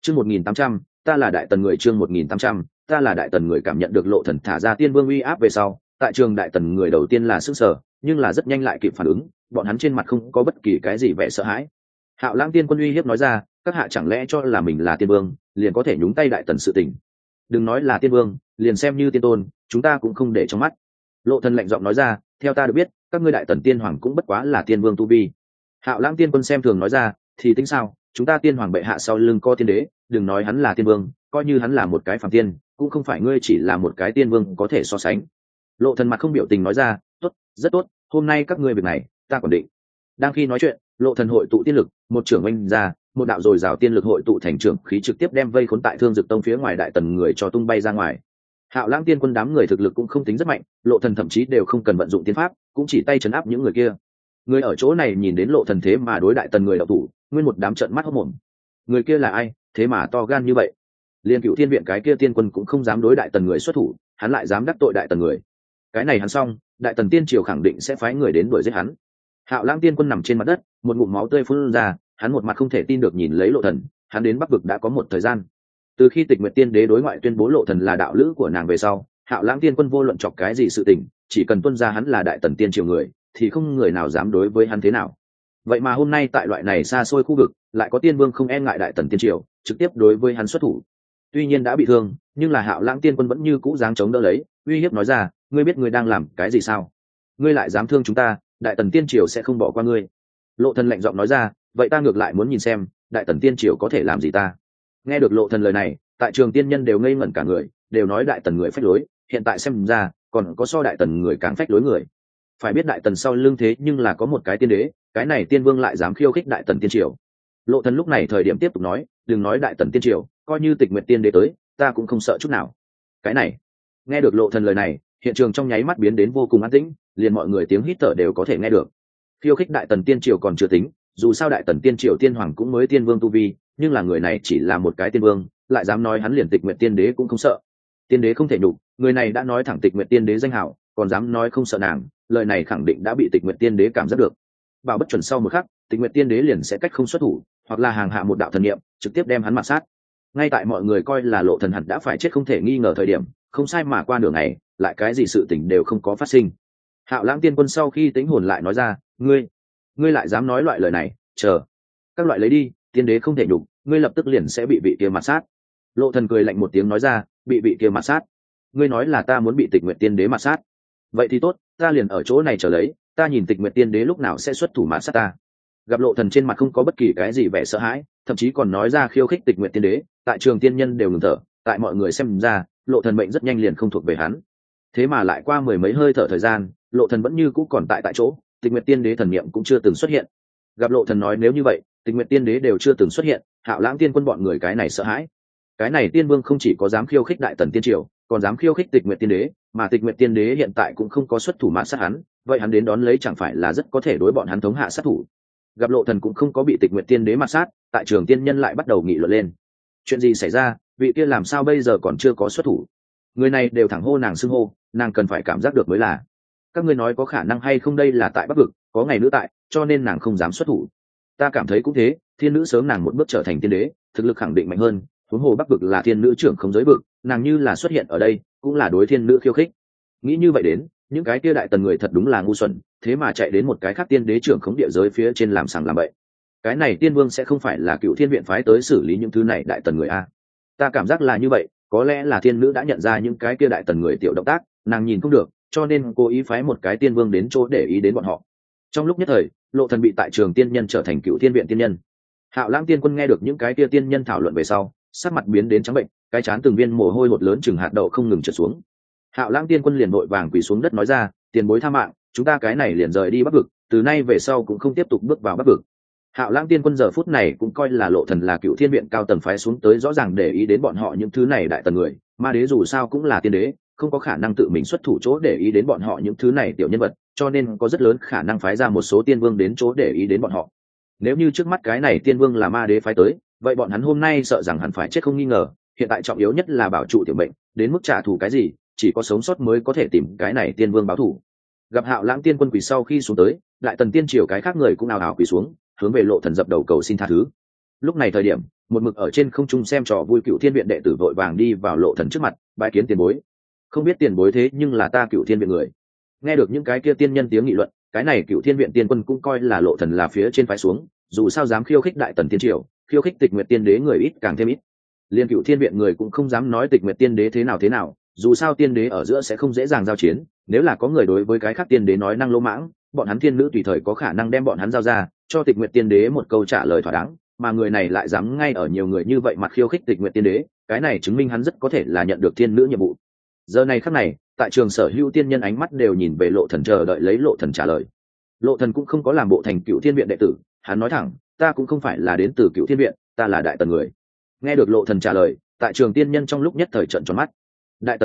Chương 1800, ta là đại tần người. Chương 1800, ta là đại tần người. Cảm nhận được Lộ Thần thả ra tiên vương uy áp về sau, tại trường đại tần người đầu tiên là sửng sở, nhưng là rất nhanh lại kịp phản ứng, bọn hắn trên mặt không có bất kỳ cái gì vẻ sợ hãi. Hạo Lãng Tiên Quân uy hiếp nói ra, các hạ chẳng lẽ cho là mình là tiên vương, liền có thể nhúng tay đại tần sự tình? Đừng nói là tiên vương, liền xem như tiên tôn, chúng ta cũng không để trong mắt. Lộ Thần lạnh giọng nói ra, theo ta được biết, các ngươi đại tần tiên hoàng cũng bất quá là tiên vương tu vi. Hạo Lãng Tiên Quân xem thường nói ra, thì tính sao, chúng ta tiên hoàng bệ hạ sau lưng có tiên đế, đừng nói hắn là tiên vương, coi như hắn là một cái phàm tiên, cũng không phải ngươi chỉ là một cái tiên vương có thể so sánh. Lộ Thần mặt không biểu tình nói ra, tốt, rất tốt, hôm nay các ngươi việc này, ta quản định. Đang khi nói chuyện, Lộ Thần hội tụ tiên lực, một trưởng oanh ra, một đạo dồi dào tiên lực hội tụ thành trưởng khí trực tiếp đem vây khốn tại Thương Dực Tông phía ngoài đại tần người cho tung bay ra ngoài. Hạo Lãng Tiên Quân đám người thực lực cũng không tính rất mạnh, Lộ Thần thậm chí đều không cần vận dụng tiên pháp, cũng chỉ tay chấn áp những người kia. Người ở chỗ này nhìn đến Lộ Thần thế mà đối đại tần người đạo thủ, nguyên một đám trợn mắt hốt mồm. Người kia là ai, thế mà to gan như vậy? Liên Cựu Thiên viện cái kia tiên quân cũng không dám đối đại tần người xuất thủ, hắn lại dám đắc tội đại tần người. Cái này hắn xong, đại tần tiên triều khẳng định sẽ phái người đến đuổi giết hắn. Hạo Lãng Tiên Quân nằm trên mặt đất, một ngụm máu tươi phun ra, hắn một mặt không thể tin được nhìn lấy Lộ Thần, hắn đến Bắc vực đã có một thời gian. Từ khi Tịch Nguyệt Tiên Đế đối ngoại tuyên bố Lộ Thần là đạo lữ của nàng về sau, Hạo Lãng Tiên Quân vô luận chọc cái gì sự tình, chỉ cần tuân ra hắn là đại tần tiên triều người, thì không người nào dám đối với hắn thế nào. Vậy mà hôm nay tại loại này xa xôi khu vực, lại có tiên vương không e ngại đại tần tiên triều, trực tiếp đối với hắn xuất thủ. Tuy nhiên đã bị thương, nhưng là Hạo Lãng Tiên Quân vẫn như cũ dáng chống đỡ lấy, uy hiếp nói ra, ngươi biết ngươi đang làm cái gì sao? Ngươi lại dám thương chúng ta, đại tần tiên triều sẽ không bỏ qua ngươi. Lộ Thần lạnh giọng nói ra, vậy ta ngược lại muốn nhìn xem, đại tần tiên triều có thể làm gì ta. Nghe được Lộ Thần lời này, tại trường tiên nhân đều ngây ngẩn cả người, đều nói đại tần người phách lối, hiện tại xem ra còn có so đại tần người càng phách lối người. Phải biết đại tần sau lưng thế nhưng là có một cái tiên đế, cái này tiên vương lại dám khiêu khích đại tần tiên triều. Lộ Thần lúc này thời điểm tiếp tục nói, đừng nói đại tần tiên triều, coi như Tịch Nguyệt tiên đế tới, ta cũng không sợ chút nào. Cái này, nghe được Lộ Thần lời này, hiện trường trong nháy mắt biến đến vô cùng an tĩnh, liền mọi người tiếng hít thở đều có thể nghe được. Khiêu khích đại tần tiên triều còn chưa tính, dù sao đại tần tiên triều tiên hoàng cũng mới tiên vương tu vi, nhưng là người này chỉ là một cái tiên vương, lại dám nói hắn liền Tịch Nguyệt tiên đế cũng không sợ. Tiên đế không thể nhục, người này đã nói thẳng Tịch Nguyệt tiên đế danh hảo, còn dám nói không sợ nàng, lời này khẳng định đã bị Tịch Nguyệt tiên đế cảm giác được. Bảo bất chuẩn sau một khắc, Tịch Nguyệt tiên đế liền sẽ cách không xuất thủ, hoặc là hàng hạ một đạo thần niệm, trực tiếp đem hắn mạt sát. Ngay tại mọi người coi là Lộ Thần hẳn đã phải chết không thể nghi ngờ thời điểm, không sai mà qua nửa ngày, lại cái gì sự tình đều không có phát sinh. Hạo Lãng Tiên Quân sau khi tính hồn lại nói ra, ngươi lại dám nói loại lời này, chờ các loại lấy đi, tiên đế không thể nhục, ngươi lập tức liền sẽ bị vị kia mạt sát. Lộ Thần cười lạnh một tiếng nói ra, bị vị kia mạt sát? Ngươi nói là ta muốn bị Tịch Nguyệt tiên đế mạt sát? Vậy thì tốt, ta liền ở chỗ này chờ lấy, ta nhìn Tịch Nguyệt tiên đế lúc nào sẽ xuất thủ mạt sát ta. Gặp Lộ Thần trên mặt không có bất kỳ cái gì vẻ sợ hãi, thậm chí còn nói ra khiêu khích Tịch Nguyệt tiên đế, tại trường tiên nhân đều ngừng thở, tại mọi người xem ra, Lộ Thần mệnh rất nhanh liền không thuộc về hắn. Thế mà lại qua mười mấy hơi thở thời gian, Lộ Thần vẫn như cũ còn tại chỗ, Tịch Nguyệt tiên đế thần niệm cũng chưa từng xuất hiện. Gặp Lộ Thần nói nếu như vậy, Tịch Nguyệt tiên đế đều chưa từng xuất hiện, Hạo Lãng Tiên Quân bọn người cái này sợ hãi. Cái này tiên vương không chỉ có dám khiêu khích đại tần tiên triều, còn dám khiêu khích Tịch Nguyệt tiên đế, mà Tịch Nguyệt tiên đế hiện tại cũng không có xuất thủ mạn sát hắn, vậy hắn đến đón lấy chẳng phải là rất có thể đối bọn hắn thống hạ sát thủ. Gặp Lộ Thần cũng không có bị Tịch Nguyệt tiên đế mạt sát, tại trường tiên nhân lại bắt đầu nghị luận lên. Chuyện gì xảy ra, vị kia làm sao bây giờ còn chưa có xuất thủ? Người này đều thẳng hô nàng xưng hô, nàng cần phải cảm giác được mới là. Các ngươi nói có khả năng hay không đây là tại Bắc vực, có ngày nữ tại, cho nên nàng không dám xuất thủ. Ta cảm thấy cũng thế, thiên nữ sớm nàng một bước trở thành tiên đế, thực lực khẳng định mạnh hơn, huống hồ Bắc vực là thiên nữ trưởng không giới vực, nàng như là xuất hiện ở đây, cũng là đối thiên nữ khiêu khích. Nghĩ như vậy đến, những cái kia đại tần người thật đúng là ngu xuẩn, thế mà chạy đến một cái khác tiên đế trưởng khống địa giới phía trên làm sằng làm bậy. Cái này tiên vương sẽ không phải là Cựu Thiên viện phái tới xử lý những thứ này đại tần người a? Ta cảm giác là như vậy, có lẽ là thiên nữ đã nhận ra những cái kia đại tần người tiểu động tác, nàng nhìn không được, cho nên cố ý phái một cái tiên vương đến chỗ để ý đến bọn họ. Trong lúc nhất thời, Lộ Thần bị tại trường tiên nhân trở thành Cựu Thiên viện tiên nhân. Hạo Lãng Tiên Quân nghe được những cái kia tiên nhân thảo luận về sau, sắc mặt biến đến trắng bệnh, cái chán từng viên mồ hôi hột lớn chừng hạt đậu không ngừng trượt xuống. Hạo Lãng Tiên Quân liền vội vàng quỳ xuống đất nói ra, tiền bối tha mạng, chúng ta cái này liền rời đi Bắc vực, từ nay về sau cũng không tiếp tục bước vào Bắc vực. Hạo Lãng Tiên Quân giờ phút này cũng coi là Lộ Thần là Cựu Thiên viện cao tầng phái xuống tới rõ ràng để ý đến bọn họ những thứ này đại tần người, ma đế dù sao cũng là tiên đế, không có khả năng tự mình xuất thủ chỗ để ý đến bọn họ những thứ này tiểu nhân vật, cho nên có rất lớn khả năng phái ra một số tiên vương đến chỗ để ý đến bọn họ. Nếu như trước mắt cái này tiên vương là ma đế phái tới, vậy bọn hắn hôm nay sợ rằng hẳn phải chết không nghi ngờ, hiện tại trọng yếu nhất là bảo trụ tiểu mệnh, đến mức trả thù cái gì, chỉ có sống sót mới có thể tìm cái này tiên vương báo thù. Gặp Hạo Lãng Tiên Quân quỳ sau khi xuống tới, đại tần tiên triều cái khác người cũng ào ào quỳ xuống, hướng về Lộ Thần dập đầu cầu xin tha thứ. Lúc này thời điểm, một mực ở trên không trung xem trò vui Cựu Thiên Viện đệ tử vội vàng đi vào Lộ Thần trước mặt bái kiến tiền bối. Không biết tiền bối thế nhưng là ta Cựu Thiên Viện người. Nghe được những cái kia tiên nhân tiếng nghị luận, cái này Cựu Thiên Viện tiên quân cũng coi là Lộ Thần là phía trên phái xuống, dù sao dám khiêu khích đại tần tiên triều, khiêu khích Tịch Nguyệt Tiên Đế người ít càng thêm ít. Liên Cựu Thiên Viện người cũng không dám nói Tịch Nguyệt Tiên Đế thế nào, dù sao tiên đế ở giữa sẽ không dễ dàng giao chiến, nếu là có người đối với cái khác tiên đế nói năng lỗ mãng, bọn hắn thiên nữ tùy thời có khả năng đem bọn hắn giao ra, cho Tịch Nguyệt Tiên Đế một câu trả lời thỏa đáng, mà người này lại dám ngay ở nhiều người như vậy mặt khiêu khích Tịch Nguyệt Tiên Đế, cái này chứng minh hắn rất có thể là nhận được thiên nữ nhiệm vụ. Giờ này khắc này, tại trường sở hữu tiên nhân ánh mắt đều nhìn về Lộ Thần chờ đợi lấy Lộ Thần trả lời. Lộ Thần cũng không có làm bộ thành Cựu Thiên Viện đệ tử, hắn nói thẳng, ta cũng không phải là đến từ Cựu Thiên Viện, ta là đại tần người. Nghe được Lộ Thần trả lời, tại trường tiên nhân trong lúc nhất thời trợn tròn mắt. Đại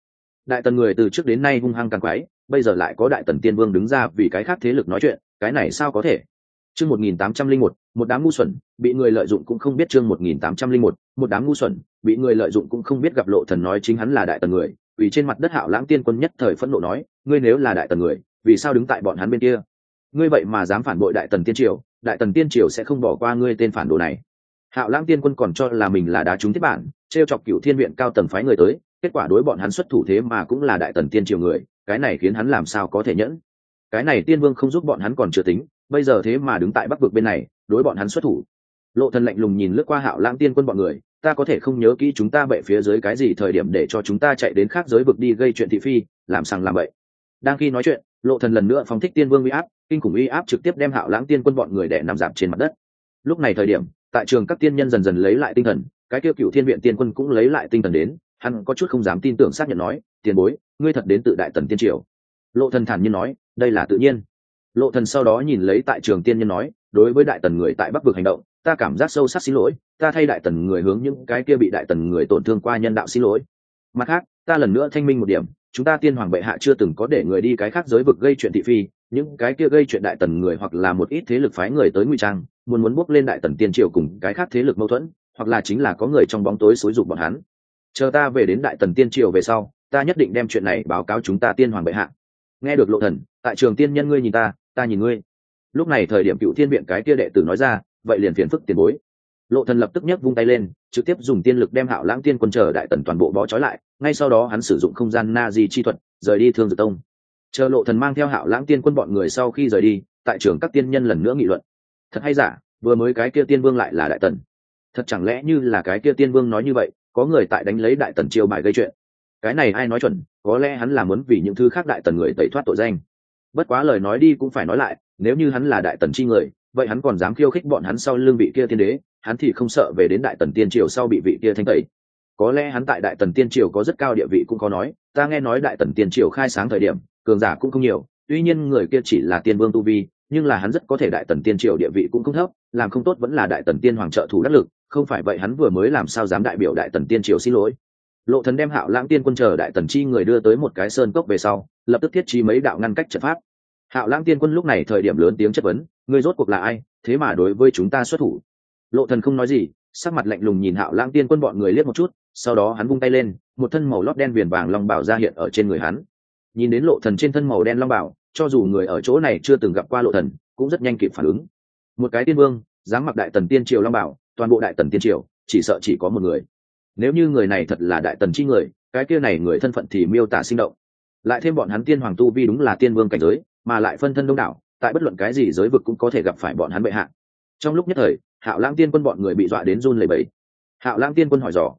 tần người từ trước đến nay hung hăng càng quái, bây giờ lại có đại tần tiên vương đứng ra vì cái khác thế lực nói chuyện, cái này sao có thể? Chương 1801, một đám ngu xuẩn, bị người lợi dụng cũng không biết. Chương 1801, một đám ngu xuẩn, bị người lợi dụng cũng không biết. Gặp Lộ Thần nói chính hắn là đại tần người, vì trên mặt đất Hạo Lãng tiên quân nhất thời phẫn nộ nói, ngươi nếu là đại tần người, vì sao đứng tại bọn hắn bên kia? Ngươi vậy mà dám phản bội đại tần tiên triều, đại tần tiên triều sẽ không bỏ qua ngươi tên phản đồ này. Hạo Lãng tiên quân còn cho là mình là đá trúng thiết bản, trêu chọc Cựu Thiên Viện cao tầng phái người tới, kết quả đối bọn hắn xuất thủ thế mà cũng là đại tần tiên triều người, cái này khiến hắn làm sao có thể nhẫn. Cái này tiên vương không giúp bọn hắn còn chưa tính, bây giờ thế mà đứng tại bắc vực bên này đối bọn hắn xuất thủ. Lộ Thần lạnh lùng nhìn lướt qua Hạo Lãng tiên quân bọn người, ta có thể không nhớ kỹ chúng ta bệ phía dưới cái gì thời điểm để cho chúng ta chạy đến khác giới vực đi gây chuyện thị phi, làm sằng làm bậy. Đang khi nói chuyện, Lộ Thần lần nữa phóng thích tiên vương uy áp, kinh khủng uy áp trực tiếp đem Hạo Lãng tiên quân bọn người đè nằm dạp trên mặt đất. Lúc này thời điểm, tại trường các tiên nhân dần dần lấy lại tinh thần, cái kia Cựu Thiên Viện tiên quân cũng lấy lại tinh thần đến, hắn có chút không dám tin tưởng xác nhận nói, tiền bối, ngươi thật đến tự đại tần tiên triều. Lộ Thần thản nhiên nói, đây là tự nhiên. Lộ Thần sau đó nhìn lấy tại trường tiên nhân nói, đối với đại tần người tại bắc vực hành động, ta cảm giác sâu sắc xin lỗi, ta thay đại tần người hướng những cái kia bị đại tần người tổn thương qua nhân đạo xin lỗi. Mặt khác, ta lần nữa thanh minh một điểm, chúng ta tiên hoàng bệ hạ chưa từng có để người đi cái khác giới vực gây chuyện thị phi, những cái kia gây chuyện đại tần người hoặc là một ít thế lực phái người tới ngụy trang, muốn bước lên đại tần tiên triều cùng cái khác thế lực mâu thuẫn, hoặc là chính là có người trong bóng tối xúi giục bọn hắn. Chờ ta về đến đại tần tiên triều về sau, ta nhất định đem chuyện này báo cáo chúng ta tiên hoàng bệ hạ. Nghe được Lộ Thần, tại trường tiên nhân ngươi nhìn ta nhìn ngươi. Lúc này thời điểm Cựu Thiên Viện cái kia đệ tử nói ra, vậy liền phiền phức tiền bối. Lộ Thần lập tức nhấc vung tay lên, trực tiếp dùng tiên lực đem Hạo Lãng tiên quân chờ đại tần toàn bộ bó trói lại, ngay sau đó hắn sử dụng không gian na di chi thuật, rời đi Thương Dược Tông. Chờ Lộ Thần mang theo Hạo Lãng tiên quân bọn người sau khi rời đi, tại trường các tiên nhân lần nữa nghị luận. Thật hay giả, vừa mới cái kia tiên vương lại là đại tần. Thật chẳng lẽ như là cái kia tiên vương nói như vậy, có người tại đánh lấy đại tần chiêu bài gây chuyện. Cái này ai nói chuẩn, có lẽ hắn là muốn vì những thứ khác đại tần người tẩy thoát tội danh. Bất quá lời nói đi cũng phải nói lại, nếu như hắn là đại tần chi người, vậy hắn còn dám khiêu khích bọn hắn sau lưng vị kia tiên đế, hắn thì không sợ về đến đại tần tiên triều sau bị vị kia thanh tẩy. Có lẽ hắn tại đại tần tiên triều có rất cao địa vị cũng có nói, ta nghe nói đại tần tiên triều khai sáng thời điểm, cường giả cũng không nhiều, tuy nhiên người kia chỉ là tiên vương tu vi, nhưng là hắn rất có thể đại tần tiên triều địa vị cũng không thấp, làm không tốt vẫn là đại tần tiên hoàng trợ thủ đắc lực, không phải vậy hắn vừa mới làm sao dám đại biểu đại tần tiên triều xin lỗi. Lộ Thần đem Hạo Lãng tiên quân chờ đại tần chi người đưa tới một cái sơn cốc về sau, lập tức thiết trí mấy đạo ngăn cách trận pháp. Hạo Lãng tiên quân lúc này thời điểm lớn tiếng chất vấn, ngươi rốt cuộc là ai, thế mà đối với chúng ta xuất thủ? Lộ Thần không nói gì, sắc mặt lạnh lùng nhìn Hạo Lãng tiên quân bọn người liếc một chút, sau đó hắn vung tay lên, một thân màu lót đen viền vàng long bào ra hiện ở trên người hắn. Nhìn đến Lộ Thần trên thân màu đen long bào, cho dù người ở chỗ này chưa từng gặp qua Lộ Thần, cũng rất nhanh kịp phản ứng. Một cái tiên vương dám mặc đại tần tiên triều long bào, toàn bộ đại tần tiên triều chỉ sợ chỉ có một người. Nếu như người này thật là đại tần chi người, cái kia này người thân phận thì miêu tả sinh động. Lại thêm bọn hắn tiên hoàng tu vi đúng là tiên vương cảnh giới, mà lại phân thân đông đảo, tại bất luận cái gì giới vực cũng có thể gặp phải bọn hắn bệ hạ. Trong lúc nhất thời, Hạo Lãng tiên quân bọn người bị dọa đến run lẩy bẩy. Hạo Lãng tiên quân hỏi dò,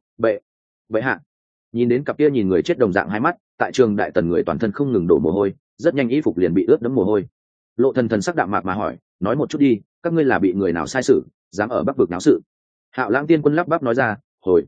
bệ hạ. Nhìn đến cặp kia nhìn người chết đồng dạng hai mắt, tại trường đại tần người toàn thân không ngừng đổ mồ hôi, rất nhanh y phục liền bị ướt đẫm mồ hôi. Lộ Thần thần sắc đạm mạc mà hỏi, nói một chút đi, các ngươi là bị người nào sai sử, dám ở bắc vực náo sự? Hạo Lãng tiên quân lắp bắp nói ra, hồi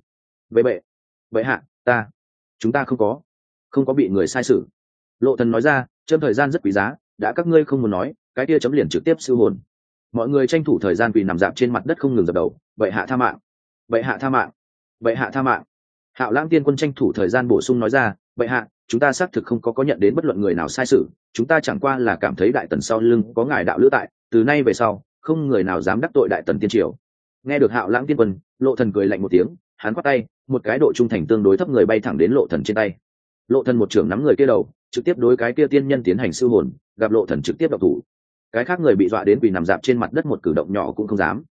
bệ hạ, chúng ta không có bị người sai sử. Lộ Thần nói ra, chấm thời gian rất quý giá, đã các ngươi không muốn nói, cái kia chấm liền trực tiếp siêu hồn. Mọi người tranh thủ thời gian quỳ nằm dạp trên mặt đất không ngừng dập đầu, bệ hạ tha mạng, bệ hạ tha mạng, bệ hạ tha mạng. Hạo Lãng tiên quân tranh thủ thời gian bổ sung nói ra, bệ hạ, chúng ta xác thực không có nhận đến bất luận người nào sai sử, chúng ta chẳng qua là cảm thấy đại tần sau lưng có ngài đạo lữ tại, từ nay về sau không người nào dám đắc tội đại tần tiên triều. Nghe được Hạo Lãng tiên quân, Lộ Thần cười lạnh một tiếng, hắn quát tay, một cái độ trung thành tương đối thấp người bay thẳng đến Lộ Thần trên tay. Lộ Thần một trưởng nắm người kia đầu, trực tiếp đối cái kia tiên nhân tiến hành siêu hồn, gặp Lộ Thần trực tiếp độc thủ. Cái khác người bị dọa đến vì nằm dạp trên mặt đất một cử động nhỏ cũng không dám.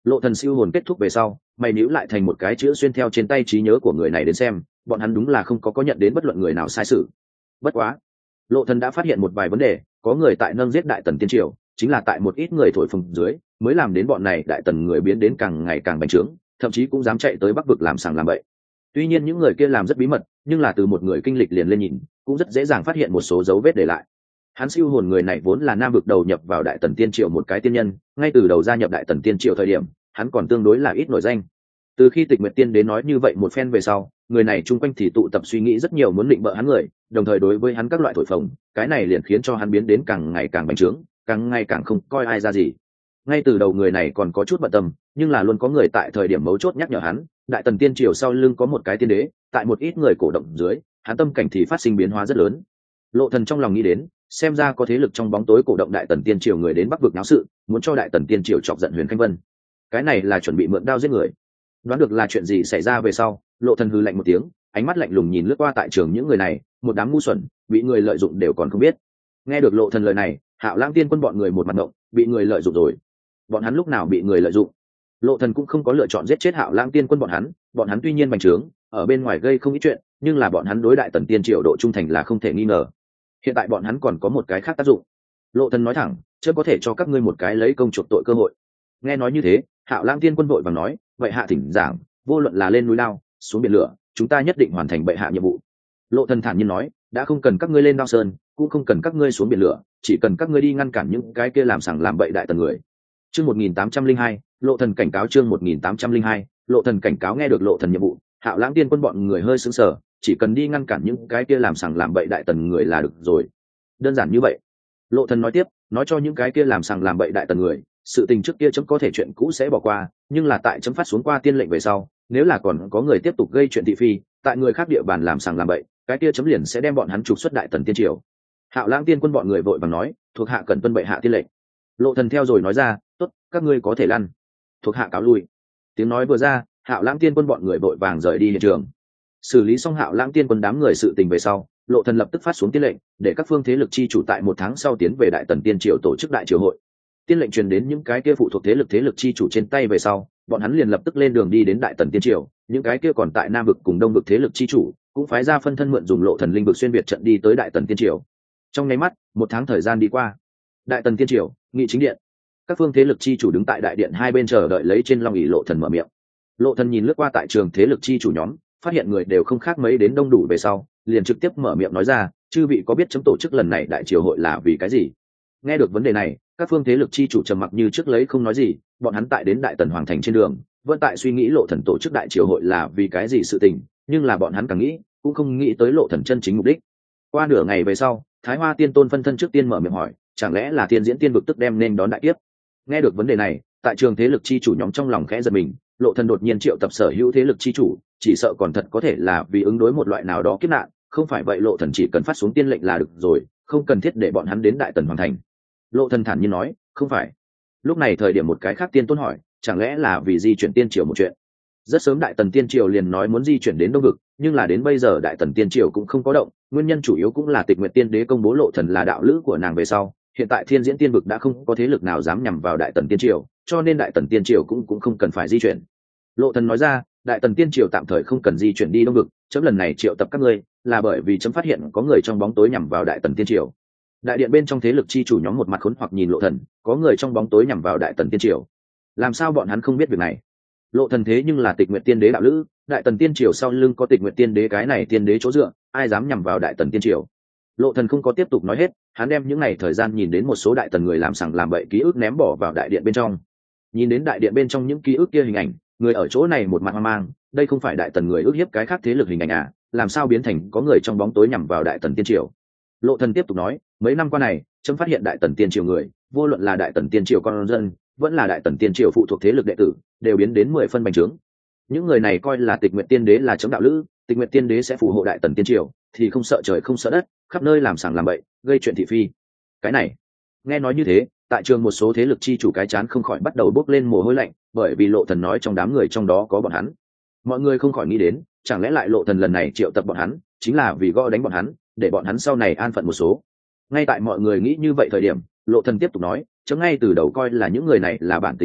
Lộ thần siêu hồn kết thúc về sau, mày níu lại thành một cái chữ xuyên theo trên tay trí nhớ của người này đến xem, bọn hắn đúng là không có nhận đến bất luận người nào sai sự. Bất quá, Lộ thần đã phát hiện một vài vấn đề, có người tại nâng giết đại tần tiên triều, chính là tại một ít người thổi phồng dưới, mới làm đến bọn này đại tần người biến đến càng ngày càng bành trướng, thậm chí cũng dám chạy tới Bắc vực làm sàng làm bậy. Tuy nhiên những người kia làm rất bí mật, nhưng là từ một người kinh lịch liền lên nhìn, cũng rất dễ dàng phát hiện một số dấu vết để lại. Hắn siêu hồn người này vốn là nam vực đầu nhập vào đại tần tiên triều một cái tiên nhân, ngay từ đầu gia nhập đại tần tiên triều thời điểm, hắn còn tương đối là ít nổi danh. Từ khi Tịch Nguyệt Tiên đến nói như vậy một phen về sau, người này chung quanh thì tụ tập suy nghĩ rất nhiều muốn định bợ hắn người, đồng thời đối với hắn các loại thổi phồng, cái này liền khiến cho hắn biến đến càng ngày càng bành trướng, càng ngày càng không coi ai ra gì. Ngay từ đầu người này còn có chút bận tâm, nhưng là luôn có người tại thời điểm mấu chốt nhắc nhở hắn, đại tần tiên triều sau lưng có một cái tiên đế, tại một ít người cổ động dưới, hắn tâm cảnh thì phát sinh biến hóa rất lớn. Lộ thần trong lòng nghĩ đến, xem ra có thế lực trong bóng tối cổ động đại tần tiên triều người đến Bắc vực náo sự, muốn cho đại tần tiên triều chọc giận Huyền Khanh Vân. Cái này là chuẩn bị mượn đao giết người. Đoán được là chuyện gì xảy ra về sau, Lộ thần hừ lạnh một tiếng, ánh mắt lạnh lùng nhìn lướt qua tại trường những người này, một đám ngu xuẩn, bị người lợi dụng đều còn không biết. Nghe được Lộ thần lời này, Hạo Lãng Tiên Quân bọn người một mặt ngộng, bị người lợi dụng rồi. Bọn hắn lúc nào bị người lợi dụng? Lộ thần cũng không có lựa chọn giết chết Hạo Lãng Tiên Quân bọn hắn tuy nhiên bành trướng, ở bên ngoài gây không ít chuyện, nhưng là bọn hắn đối đại tần tiên triều độ trung thành là không thể nghi ngờ. Hiện tại bọn hắn còn có một cái khác tác dụng. Lộ thần nói thẳng, chớ có thể cho các ngươi một cái lấy công chuộc tội cơ hội. Nghe nói như thế, Hạo Lãng Tiên Quân vội vàng nói, vậy hạ thỉnh giảng, vô luận là lên núi lao, xuống biển lửa, chúng ta nhất định hoàn thành bệ hạ nhiệm vụ. Lộ thần thản nhiên nói, đã không cần các ngươi lên Đao Sơn, cũng không cần các ngươi xuống biển lửa, chỉ cần các ngươi đi ngăn cản những cái kia làm sằng làm bậy đại tần người. Chương 1802, Lộ thần cảnh cáo. Chương 1802, Lộ thần cảnh cáo. Nghe được Lộ thần nhiệm vụ, Hạo Lãng Tiên Quân bọn người hơi sững sờ, chỉ cần đi ngăn cản những cái kia làm sằng làm bậy đại tần người là được rồi. Đơn giản như vậy. Lộ thần nói tiếp, nói cho những cái kia làm sằng làm bậy đại tần người, sự tình trước kia chấm có thể chuyện cũ sẽ bỏ qua, nhưng là tại chấm phát xuống qua tiên lệnh về sau, nếu là còn có người tiếp tục gây chuyện thị phi, tại người khác địa bàn làm sằng làm bậy, cái kia chấm liền sẽ đem bọn hắn trục xuất đại tần tiên triều. Hạo Lãng Tiên Quân bọn người vội vàng nói, thuộc hạ cần tuân bệ hạ tiên lệnh. Lộ thần theo rồi nói ra, tốt, các ngươi có thể lăn. Thuộc hạ cáo lui. Tiếng nói vừa ra, Hạo Lãng Tiên Quân bọn người vội vàng rời đi hiện trường. Xử lý xong Hạo Lãng Tiên Quân đám người sự tình về sau, Lộ thần lập tức phát xuống tiên lệnh, để các phương thế lực chi chủ tại 1 tháng sau tiến về đại tần tiên triều tổ chức đại triều hội. Tiên lệnh truyền đến những cái kia phụ thuộc thế lực chi chủ trên tay về sau, bọn hắn liền lập tức lên đường đi đến đại tần tiên triều. Những cái kia còn tại nam vực cùng đông vực thế lực chi chủ cũng phái ra phân thân mượn dùng Lộ thần linh vực xuyên việt trận đi tới đại tần tiên triều. Trong nháy mắt, 1 tháng thời gian đi qua. Đại tần tiên triều, nghị chính điện. Các phương thế lực chi chủ đứng tại đại điện hai bên chờ đợi lấy trên long ỷ. Lộ thần mở miệng. Lộ thần nhìn lướt qua tại trường thế lực chi chủ nhóm, phát hiện người đều không khác mấy đến đông đủ về sau, liền trực tiếp mở miệng nói ra, chư vị có biết chấm tổ chức lần này đại triều hội là vì cái gì? Nghe được vấn đề này, các phương thế lực chi chủ trầm mặc như trước lấy không nói gì, bọn hắn tại đến đại tần hoàng thành trên đường, vẫn tại suy nghĩ Lộ thần tổ chức đại triều hội là vì cái gì sự tình, nhưng là bọn hắn càng nghĩ, cũng không nghĩ tới Lộ thần chân chính mục đích. Qua nửa ngày về sau, Thái Hoa Tiên Tôn phân thân trước tiên mở miệng hỏi, chẳng lẽ là Tiên Diễn Tiên vực tức đem nên đón đại kiếp? Nghe được vấn đề này, tại trường thế lực chi chủ nhóm trong lòng khẽ giật mình, Lộ thần đột nhiên triệu tập sở hữu thế lực chi chủ, chỉ sợ còn thật có thể là vì ứng đối một loại nào đó kiếp nạn, không phải vậy Lộ thần chỉ cần phát xuống tiên lệnh là được rồi, không cần thiết để bọn hắn đến đại tần hoàn thành. Lộ thần thản nhiên nói, không phải. Lúc này thời điểm một cái khác tiên tôn hỏi, chẳng lẽ là vì di chuyển tiên triều một chuyện? Rất sớm đại tần tiên triều liền nói muốn di chuyển đến đông vực, nhưng là đến bây giờ đại tần tiên triều cũng không có động, nguyên nhân chủ yếu cũng là Tịch Nguyệt Tiên đế công bố Lộ thần là đạo lữ của nàng về sau, hiện tại Thiên Diễn Tiên vực đã không có thế lực nào dám nhằm vào đại tần tiên triều, cho nên đại tần tiên triều cũng không cần phải di chuyển. Lộ thần nói ra, đại tần tiên triều tạm thời không cần di chuyển đi đông vực, chấm lần này triệu tập các ngươi là bởi vì chấm phát hiện có người trong bóng tối nhằm vào đại tần tiên triều. Đại điện bên trong thế lực chi chủ nhóm một mặt khốn hoặc nhìn Lộ thần, có người trong bóng tối nhằm vào đại tần tiên triều. Làm sao bọn hắn không biết việc này? Lộ thần thế nhưng là Tịch Nguyệt Tiên đế đạo lữ, đại tần tiên triều sau lưng có Tịch Nguyệt Tiên đế cái này tiên đế chỗ dựa, ai dám nhằm vào đại tần tiên triều? Lộ thần không có tiếp tục nói hết, hắn đem những ngày thời gian nhìn đến một số đại tần người làm sằng làm bậy ký ức ném bỏ vào đại điện bên trong. Nhìn đến đại điện bên trong những ký ức kia hình ảnh, người ở chỗ này một mặt hoang mang, đây không phải đại tần người ức hiếp cái khác thế lực hình ảnh à, làm sao biến thành có người trong bóng tối nhằm vào đại tần tiên triều? Lộ thần tiếp tục nói, mấy năm qua này, chấm phát hiện đại tần tiên triều người, vô luận là đại tần tiên triều con dân, vẫn là đại tần tiên triều phụ thuộc thế lực đệ tử, đều biến đến 10 phân bành trướng. Những người này coi là Tịch Nguyệt Tiên đế là chấm đạo lữ, Tịch Nguyệt Tiên đế sẽ phù hộ đại tần tiên triều, thì không sợ trời không sợ đất, khắp nơi làm sàng làm bậy, gây chuyện thị phi. Cái này, nghe nói như thế, tại trường một số thế lực chi chủ cái chán không khỏi bắt đầu bốc lên mồ hôi lạnh, bởi vì Lộ thần nói trong đám người trong đó có bọn hắn. Mọi người không khỏi nghĩ đến, chẳng lẽ lại Lộ thần lần này triệu tập bọn hắn, chính là vì gõ đánh bọn hắn, để bọn hắn sau này an phận một số. Ngay tại mọi người nghĩ như vậy thời điểm, Lộ thần tiếp tục nói, chấm ngay từ đầu coi là những người này là bản tính bại lộ,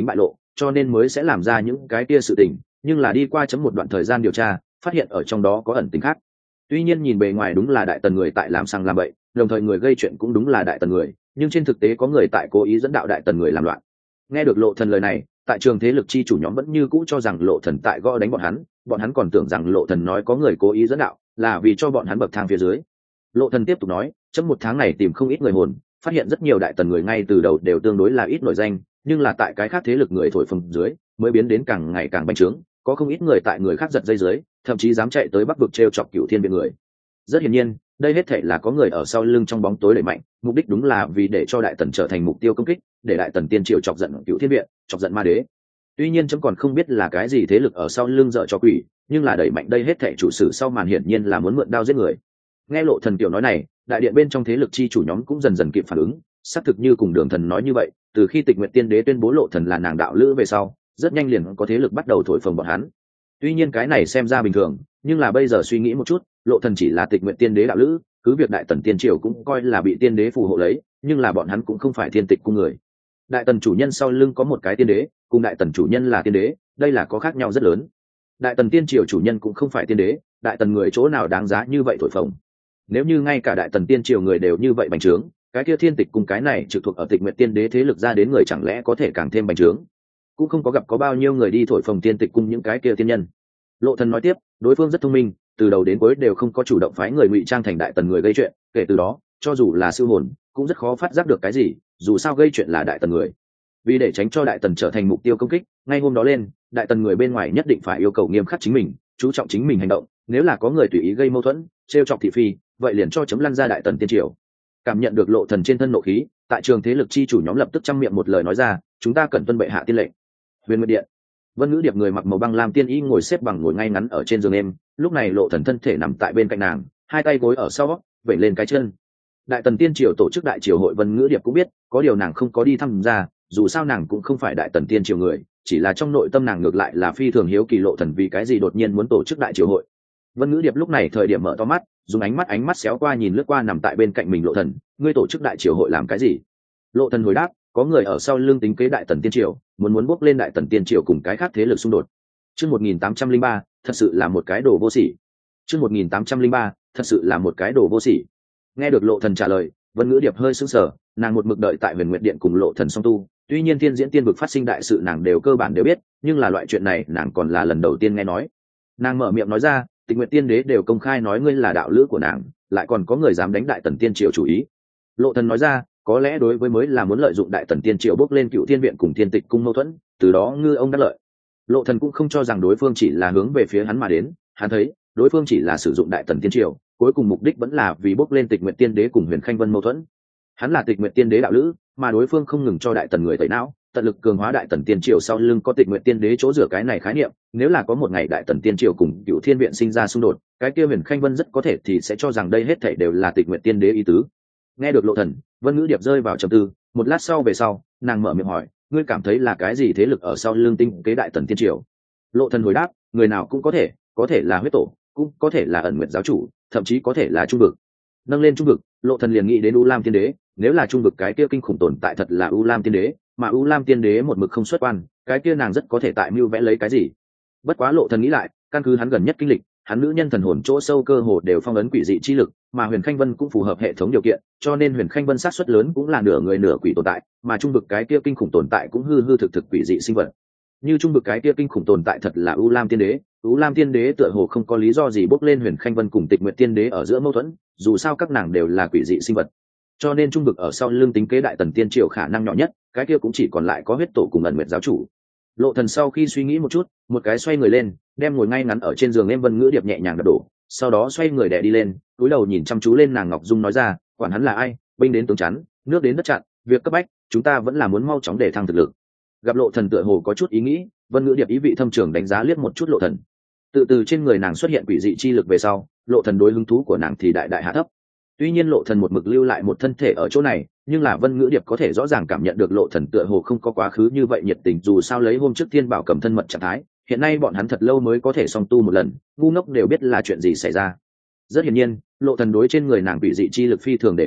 cho nên mới sẽ làm ra những cái kia sự tình, nhưng là đi qua chấm một đoạn thời gian điều tra phát hiện ở trong đó có ẩn tình khác. Tuy nhiên nhìn bề ngoài đúng là đại tần người tại làm sang làm bậy, đồng thời người gây chuyện cũng đúng là đại tần người, nhưng trên thực tế có người tại cố ý dẫn đạo đại tần người làm loạn. Nghe được Lộ Thần lời này, tại trường thế lực chi chủ nhóm vẫn như cũ cho rằng Lộ Thần tại gõ đánh bọn hắn còn tưởng rằng Lộ Thần nói có người cố ý dẫn đạo là vì cho bọn hắn bậc thang phía dưới. Lộ Thần tiếp tục nói, trong một tháng này tìm không ít người hồn, phát hiện rất nhiều đại tần người ngay từ đầu đều tương đối là ít nổi danh, nhưng là tại cái khác thế lực người thổi phồng dưới mới biến đến càng ngày càng bành trướng, có không ít người tại người khác giật dây dưới thậm chí dám chạy tới bắc vực treo chọc Cửu Thiên Viện người. Rất hiển nhiên đây hết thảy là có người ở sau lưng trong bóng tối đẩy mạnh, mục đích đúng là vì để cho đại tần trở thành mục tiêu công kích, để đại tần tiên triều chọc giận Cửu Thiên Viện, chọc giận ma đế. Tuy nhiên chấm còn không biết là cái gì thế lực ở sau lưng dở cho quỷ, nhưng là đẩy mạnh đây hết thảy chủ sử sau màn hiển nhiên là muốn mượn đao giết người. Nghe Lộ Thần tiểu nói này, đại điện bên trong thế lực chi chủ nhóm cũng dần dần kịp phản ứng, xác thực như cùng Đường Thần nói như vậy, từ khi Tịch Nguyệt Tiên Đế tuyên bố Lộ Thần là nàng đạo lữ về sau, rất nhanh liền có thế lực bắt đầu thổi phồng bọn hắn. Tuy nhiên cái này xem ra bình thường, nhưng là bây giờ suy nghĩ một chút, Lộ Thần chỉ là Tịch Nguyệt Tiên Đế đạo lữ, cứ việc đại tần tiên triều cũng coi là bị tiên đế phù hộ lấy, nhưng là bọn hắn cũng không phải thiên tịch cung người. Đại tần chủ nhân sau lưng có một cái tiên đế, cùng đại tần chủ nhân là tiên đế, đây là có khác nhau rất lớn. Đại tần tiên triều chủ nhân cũng không phải tiên đế, đại tần người chỗ nào đáng giá như vậy thổi phồng. Nếu như ngay cả đại tần tiên triều người đều như vậy bành trướng, cái kia thiên tịch cung cái này trực thuộc ở Tịch Nguyệt Tiên Đế thế lực ra đến người chẳng lẽ có thể càng thêm bành trướng. Cũng không có gặp có bao nhiêu người đi thổi phồng tiên tịch cung những cái kia tiên nhân. Lộ Thần nói tiếp, đối phương rất thông minh, từ đầu đến cuối đều không có chủ động phái người ngụy trang thành đại tần người gây chuyện, kể từ đó cho dù là siêu hồn cũng rất khó phát giác được cái gì, dù sao gây chuyện là đại tần người. Vì để tránh cho đại tần trở thành mục tiêu công kích, ngay hôm đó lên đại tần người bên ngoài nhất định phải yêu cầu nghiêm khắc chính mình, chú trọng chính mình hành động, nếu là có người tùy ý gây mâu thuẫn trêu chọc thị phi, vậy liền cho chấm lăn ra đại tần tiên triều. Cảm nhận được Lộ Thần trên thân nộ khí, tại trường thế lực chi chủ nhóm lập tức trăm miệng một lời nói ra, chúng ta cần tuân bệ hạ tiên lệnh. Huyền Nguyệt Điện, Vân Ngữ Điệp người mặc màu băng lam tiên y ngồi xếp bằng ngồi ngay ngắn ở trên giường em, lúc này Lộ Thần thân thể nằm tại bên cạnh nàng, hai tay gối ở sau vẩy lên cái chân. Đại tần tiên triều tổ chức đại triều hội, Vân Ngữ Điệp cũng biết, có điều nàng không có đi tham gia, dù sao nàng cũng không phải đại tần tiên triều người, chỉ là trong nội tâm nàng ngược lại là phi thường hiếu kỳ Lộ Thần vì cái gì đột nhiên muốn tổ chức đại triều hội. Vân Ngữ Điệp lúc này thời điểm mở to mắt, dùng ánh mắt xéo qua nhìn lướt qua nằm tại bên cạnh mình Lộ Thần, ngươi tổ chức đại triều hội làm cái gì? Lộ Thần hồi đáp, có người ở sau lưng tính kế đại tần tiên triều, muốn bước lên đại tần tiên triều cùng cái khác thế lực xung đột. Chương 1803, thật sự là một cái đồ vô sỉ. Chương 1803, thật sự là một cái đồ vô sỉ. Nghe được Lộ Thần trả lời, Vân Ngữ Điệp hơi sững sờ, nàng một mực đợi tại Huyền Nguyệt Điện cùng Lộ Thần song tu, tuy nhiên thiên diễn tiên vực phát sinh đại sự nàng đều cơ bản đều biết, nhưng là loại chuyện này nàng còn là lần đầu tiên nghe nói. Nàng mở miệng nói ra, Tịch Nguyệt Tiên Đế đều công khai nói ngươi là đạo lữ của nàng, lại còn có người dám đánh đại tần tiên triều chủ ý. Lộ Thần nói ra, có lẽ đối với mới là muốn lợi dụng đại tần tiên triều bốc lên Cựu Thiên Viện cùng Thiên Tịch cung mâu thuẫn, từ đó ngư ông đắc lợi. Lộ Thần cũng không cho rằng đối phương chỉ là hướng về phía hắn mà đến, hắn thấy đối phương chỉ là sử dụng đại tần tiên triều, cuối cùng mục đích vẫn là vì bốc lên Tịch Nguyệt Tiên Đế cùng Huyền Khanh Vân mâu thuẫn. Hắn là Tịch Nguyệt Tiên Đế đạo lữ, mà đối phương không ngừng cho đại tần người tẩy não, tận lực cường hóa đại tần tiên triều sau lưng có Tịch Nguyệt Tiên Đế chỗ dựa cái này khái niệm, nếu là có một ngày đại tần tiên triều cùng Cựu Thiên Viện sinh ra xung đột, cái kia Huyền Khanh Vân rất có thể thì sẽ cho rằng đây hết thảy đều là Tịch Nguyệt Tiên Đế ý tứ. Nghe được Lộ Thần, Vân Ngữ Điệp rơi vào trầm tư, một lát sau về sau, nàng mở miệng hỏi, ngươi cảm thấy là cái gì thế lực ở sau lưng tinh kế đại tần tiên triều? Lộ Thần hồi đáp, người nào cũng có thể là huyết tổ, cũng có thể là ẩn nguyệt giáo chủ, thậm chí có thể là trung vực. Nâng lên trung vực, Lộ Thần liền nghĩ đến U Lam Tiên Đế, nếu là trung vực cái kia kinh khủng tồn tại thật là U Lam Tiên Đế, mà U Lam Tiên Đế một mực không xuất quan, cái kia nàng rất có thể tại mưu vẽ lấy cái gì. Bất quá Lộ Thần nghĩ lại, căn cứ hắn gần nhất kinh lịch, hắn nữ nhân thần hồn chỗ sâu cơ hồ đều phong ấn quỷ dị chi lực, mà Huyền Khanh Vân cũng phù hợp hệ thống điều kiện, cho nên Huyền Khanh Vân sát suất lớn cũng là nửa người nửa quỷ tồn tại, mà trung vực cái kia kinh khủng tồn tại cũng hư thực quỷ dị sinh vật. Như trung vực cái kia kinh khủng tồn tại thật là U Lam Tiên Đế, U Lam Tiên Đế tựa hồ không có lý do gì bốc lên Huyền Khanh Vân cùng Tịch Nguyệt Tiên Đế ở giữa mâu thuẫn, dù sao các nàng đều là quỷ dị sinh vật. Cho nên trung vực ở sau lưng tính kế đại tần tiên triều khả năng nhỏ nhất, cái kia cũng chỉ còn lại có huyết tổ cùng ẩn nguyệt giáo chủ. Lộ Thần sau khi suy nghĩ một chút, một cái xoay người lên, đem ngồi ngay ngắn ở trên giường em Vân Ngữ Điệp nhẹ nhàng đập đổ, sau đó xoay người đè đi lên, cúi đầu nhìn chăm chú lên nàng ngọc dung nói ra, quản hắn là ai, binh đến tướng chắn, nước đến đất chặn, việc cấp bách, chúng ta vẫn là muốn mau chóng để thăng thực lực. Gặp Lộ Thần tựa hồ có chút ý nghĩ, Vân Ngữ Điệp ý vị thâm trường đánh giá liếc một chút Lộ Thần. Từ trên người nàng xuất hiện quỷ dị chi lực về sau, Lộ Thần đối hứng thú của nàng thì đại đại hạ thấp. Tuy nhiên Lộ Thần một mực lưu lại một thân thể ở chỗ này, nhưng là Vân Ngữ Điệp có thể rõ ràng cảm nhận được Lộ Thần tựa hồ không có quá khứ như vậy nhiệt tình, dù sao lấy hôm trước Thiên Bảo cầm thân mật trạng thái, hiện nay bọn hắn thật lâu mới có thể song tu một lần, ngu ngốc đều biết là chuyện gì xảy ra. Rất hiển nhiên, Lộ Thần đối trên người nàng quỷ dị chi lực phi thường để ý,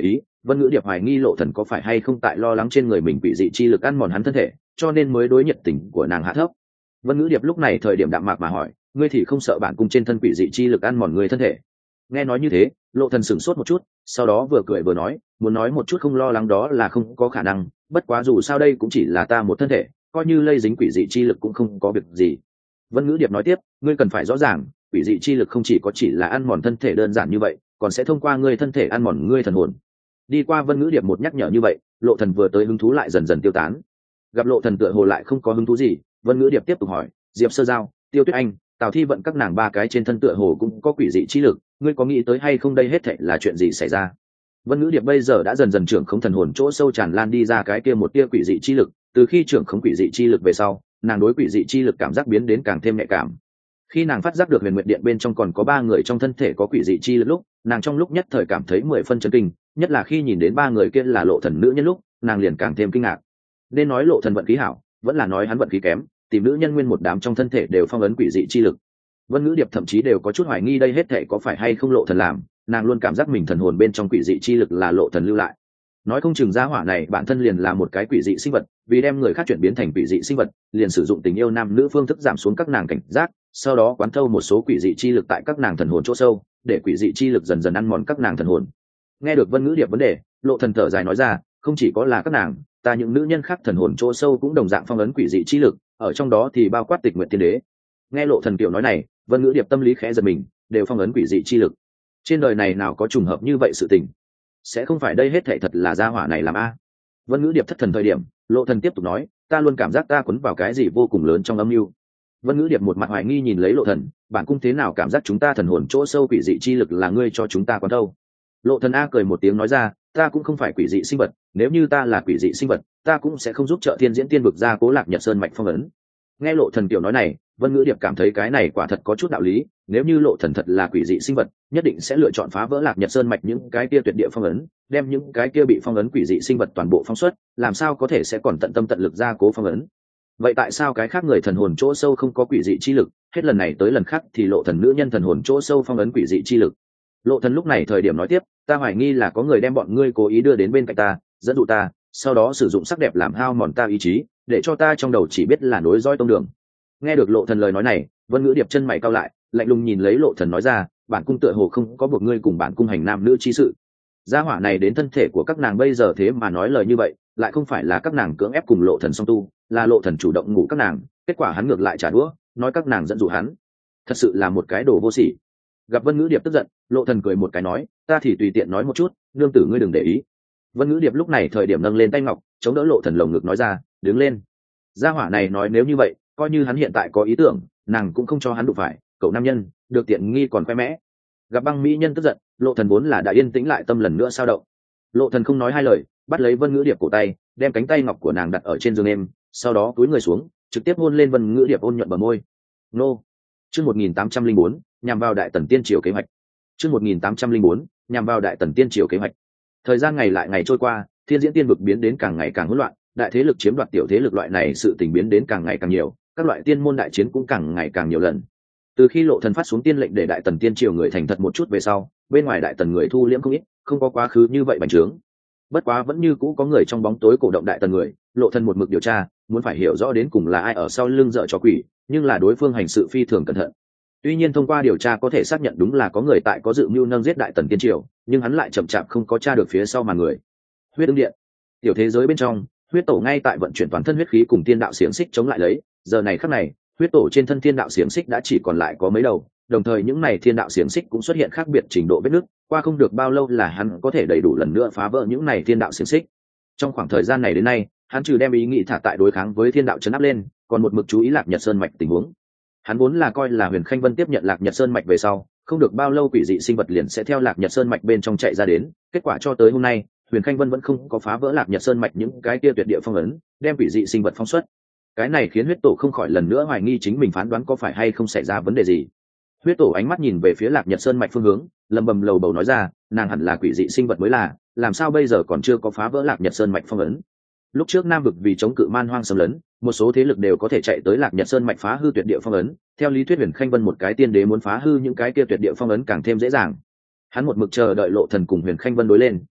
Vân Ngữ Điệp hoài nghi Lộ Thần có phải hay không tại lo lắng trên người mình quỷ dị chi lực ăn mòn hắn thân thể, cho nên mới đối nhiệt tình của nàng hạ thấp. Vân Ngữ Điệp lúc này thời điểm đạm mạc mà hỏi, ngươi thì không sợ bản cung trên thân quỷ dị chi lực ăn mòn người thân thể? Nghe nói như thế, Lộ Thần sửng sốt một chút, sau đó vừa cười vừa nói, muốn nói một chút không lo lắng đó là không có khả năng, bất quá dù sao đây cũng chỉ là ta một thân thể, coi như lây dính quỷ dị chi lực cũng không có việc gì. Vân Ngữ Điệp nói tiếp, ngươi cần phải rõ ràng, quỷ dị chi lực không chỉ là ăn mòn thân thể đơn giản như vậy, còn sẽ thông qua ngươi thân thể ăn mòn ngươi thần hồn. Đi qua Vân Ngữ Điệp một nhắc nhở như vậy, Lộ Thần vừa tới hứng thú lại dần dần tiêu tán. Gặp Lộ Thần tựa hồ lại không có hứng thú gì, Vân Ngữ Điệp tiếp tục hỏi, Diệp Sơ Giao, Tiêu Tuyết Anh, Tào Thi Vận các nàng ba cái trên thân tựa hồ cũng có quỷ dị chi lực, ngươi có nghĩ tới hay không đây hết thảy là chuyện gì xảy ra? Vân Ngữ Điệp bây giờ đã dần dần trưởng khống thần hồn chỗ sâu tràn lan đi ra cái kia một tia quỷ dị chi lực, từ khi trưởng khống quỷ dị chi lực về sau, nàng đối quỷ dị chi lực cảm giác biến đến càng thêm nhạy cảm. Khi nàng phát giác được Huyền Nguyệt Điện bên trong còn có ba người trong thân thể có quỷ dị chi lực lúc, nàng trong lúc nhất thời cảm thấy 10 phân chấn kinh, nhất là khi nhìn đến ba người kia là Lộ Thần nữ nhân lúc, nàng liền càng thêm kinh ngạc. Nên nói Lộ Thần vận khí hảo, vẫn là nói hắn vận khí kém, tìm nữ nhân nguyên một đám trong thân thể đều phong ấn quỷ dị chi lực. Vân Ngữ Điệp thậm chí đều có chút hoài nghi đây hết thảy có phải hay không Lộ Thần làm, nàng luôn cảm giác mình thần hồn bên trong quỷ dị chi lực là Lộ Thần lưu lại. Nói không chừng gia hỏa này bản thân liền là một cái quỷ dị sinh vật, vì đem người khác chuyển biến thành quỷ dị sinh vật, liền sử dụng tình yêu nam nữ phương thức giảm xuống các nàng cảnh giác, sau đó quán thâu một số quỷ dị chi lực tại các nàng thần hồn chỗ sâu, để quỷ dị chi lực dần dần ăn mòn các nàng thần hồn. Nghe được Vân Ngữ Điệp vấn đề, Lộ Thần thở dài nói ra, không chỉ có là các nàng, ta những nữ nhân khác thần hồn chỗ sâu cũng đồng dạng phong ấn quỷ dị chi lực, ở trong đó thì bao quát Tịch Nguyệt Tiên Đế. Nghe Lộ Thần kiểu nói này, Vân Ngữ Điệp tâm lý khẽ giật mình, đều phong ấn quỷ dị chi lực. Trên đời này nào có trùng hợp như vậy sự tình? Sẽ không phải đây hết thảy thật là gia hỏa này làm a? Vân Ngữ Điệp thất thần thời điểm, Lộ Thần tiếp tục nói, ta luôn cảm giác ta quấn vào cái gì vô cùng lớn trong âm mưu. Vân Ngữ Điệp một mặt hoài nghi nhìn lấy Lộ Thần, bản cung thế nào cảm giác chúng ta thần hồn chỗ sâu quỷ dị chi lực là ngươi cho chúng ta quán thâu? Lộ Thần a cười một tiếng nói ra, ta cũng không phải quỷ dị sinh vật, nếu như ta là quỷ dị sinh vật, ta cũng sẽ không giúp trợ Thiên Diễn Tiên vực ra Cố Lạc Nhật Sơn mạch phong ấn. Nghe Lộ Thần kiểu nói này, Vân Ngữ Điệp cảm thấy cái này quả thật có chút đạo lý, nếu như Lộ Thần thật là quỷ dị sinh vật, nhất định sẽ lựa chọn phá vỡ Lạc Nhật Sơn mạch những cái kia tuyệt địa phong ấn, đem những cái kia bị phong ấn quỷ dị sinh vật toàn bộ phóng xuất, làm sao có thể sẽ còn tận tâm tận lực ra cố phong ấn. Vậy tại sao cái khác người thần hồn chỗ sâu không có quỷ dị chi lực, hết lần này tới lần khác thì Lộ Thần nữ nhân thần hồn chỗ sâu phong ấn quỷ dị chi lực? Lộ Thần lúc này thời điểm nói tiếp, ta hoài nghi là có người đem bọn ngươi cố ý đưa đến bên cạnh ta, dẫn dụ ta, sau đó sử dụng sắc đẹp làm hao mòn ta ý chí, để cho ta trong đầu chỉ biết là nối dõi tông đường. Nghe được Lộ Thần lời nói này, Vân Ngữ Điệp chân mày cau lại, lạnh lùng nhìn lấy Lộ Thần nói ra, bản cung tựa hồ không có buộc ngươi cùng bản cung hành nam nữ chi sự. Gia hỏa này đến thân thể của các nàng bây giờ thế mà nói lời như vậy, lại không phải là các nàng cưỡng ép cùng Lộ Thần song tu, là Lộ Thần chủ động ngủ các nàng, kết quả hắn ngược lại trả đũa, nói các nàng dẫn dụ hắn. Thật sự là một cái đồ vô sỉ. Gặp Vân Ngữ Điệp tức giận, Lộ Thần cười một cái nói, ta thì tùy tiện nói một chút, nương tử ngươi đừng để ý. Vân Ngữ Điệp lúc này thời điểm nâng lên tay ngọc, chống đỡ Lộ Thần lồng ngực nói ra, đứng lên. Gia hỏa này nói nếu như vậy, coi như hắn hiện tại có ý tưởng, nàng cũng không cho hắn đụng phải, cậu nam nhân, được tiện nghi còn khoe mẽ. Gặp băng mỹ nhân tức giận, Lộ Thần vốn là đã yên tĩnh lại tâm lần nữa sao động. Lộ Thần không nói hai lời, bắt lấy Vân Ngữ Điệp cổ tay, đem cánh tay ngọc của nàng đặt ở trên giường em, sau đó cúi người xuống, trực tiếp hôn lên Vân Ngữ Điệp ôn nhuận bờ môi. Nô. Chương 1804, nhằm vào Đại Tần Tiên triều kế hoạch. Chương 1804, nhằm vào Đại Tần Tiên triều kế hoạch. Thời gian ngày lại ngày trôi qua, Thiên Diễn Tiên vực biến đến càng ngày càng hỗn loạn, đại thế lực chiếm đoạt tiểu thế lực loại này sự tình biến đến càng ngày càng nhiều, các loại tiên môn đại chiến cũng càng ngày càng nhiều lần. Từ khi Lộ Thần phát xuống tiên lệnh để Đại Tần Tiên triều người thành thật một chút về sau, bên ngoài Đại Tần người thu liễm không ít, không có quá khứ như vậy bành trướng. Bất quá vẫn như cũ có người trong bóng tối cổ động Đại Tần người, Lộ Thần một mực điều tra, muốn phải hiểu rõ đến cùng là ai ở sau lưng dợ trò quỷ, nhưng là đối phương hành sự phi thường cẩn thận. Tuy nhiên thông qua điều tra có thể xác nhận đúng là có người tại có dự mưu nâng giết Đại Tần Tiên triều, nhưng hắn lại chậm chạp không có tra được phía sau màn người. Huyết Ưng Điện, tiểu thế giới bên trong, huyết tổ ngay tại vận chuyển toàn thân huyết khí cùng tiên đạo xiềng xích chống lại lấy. Giờ này khắc này, huyết tổ trên thân thiên đạo xiềng xích đã chỉ còn lại có mấy đầu, đồng thời những này thiên đạo xiềng xích cũng xuất hiện khác biệt trình độ vết nứt, qua không được bao lâu là hắn có thể đầy đủ lần nữa phá vỡ những này thiên đạo xiềng xích. Trong khoảng thời gian này đến nay, hắn trừ đem ý nghĩ thả tại đối kháng với thiên đạo chấn áp lên, còn một mực chú ý Lạc Nhật Sơn mạch tình huống. Hắn vốn là coi là Huyền Khanh Vân tiếp nhận Lạc Nhật Sơn mạch về sau, không được bao lâu quỷ dị sinh vật liền sẽ theo Lạc Nhật Sơn mạch bên trong chạy ra đến, kết quả cho tới hôm nay, Huyền Khanh Vân vẫn không có phá vỡ Lạc Nhật Sơn mạch những cái kia tuyệt địa phong ấn, đem quỷ dị sinh vật phóng xuất. Cái này khiến huyết tổ không khỏi lần nữa hoài nghi chính mình phán đoán có phải hay không xảy ra vấn đề gì. Huyết tổ ánh mắt nhìn về phía Lạc Nhật Sơn mạch phương hướng, lầm bầm lầu bầu nói ra, nàng hẳn là quỷ dị sinh vật mới là, làm sao bây giờ còn chưa có phá vỡ Lạc Nhật Sơn mạch phong ấn. Lúc trước Nam vực vì chống cự man hoang xâm lấn, một số thế lực đều có thể chạy tới Lạc Nhật Sơn mạch phá hư tuyệt địa phong ấn, theo lý thuyết Huyền Khanh Vân một cái tiên đế muốn phá hư những cái kia tuyệt địa phong ấn càng thêm dễ dàng. Hắn một mực chờ đợi Lộ Thần cùng Huyền Khanh Vân đối lên,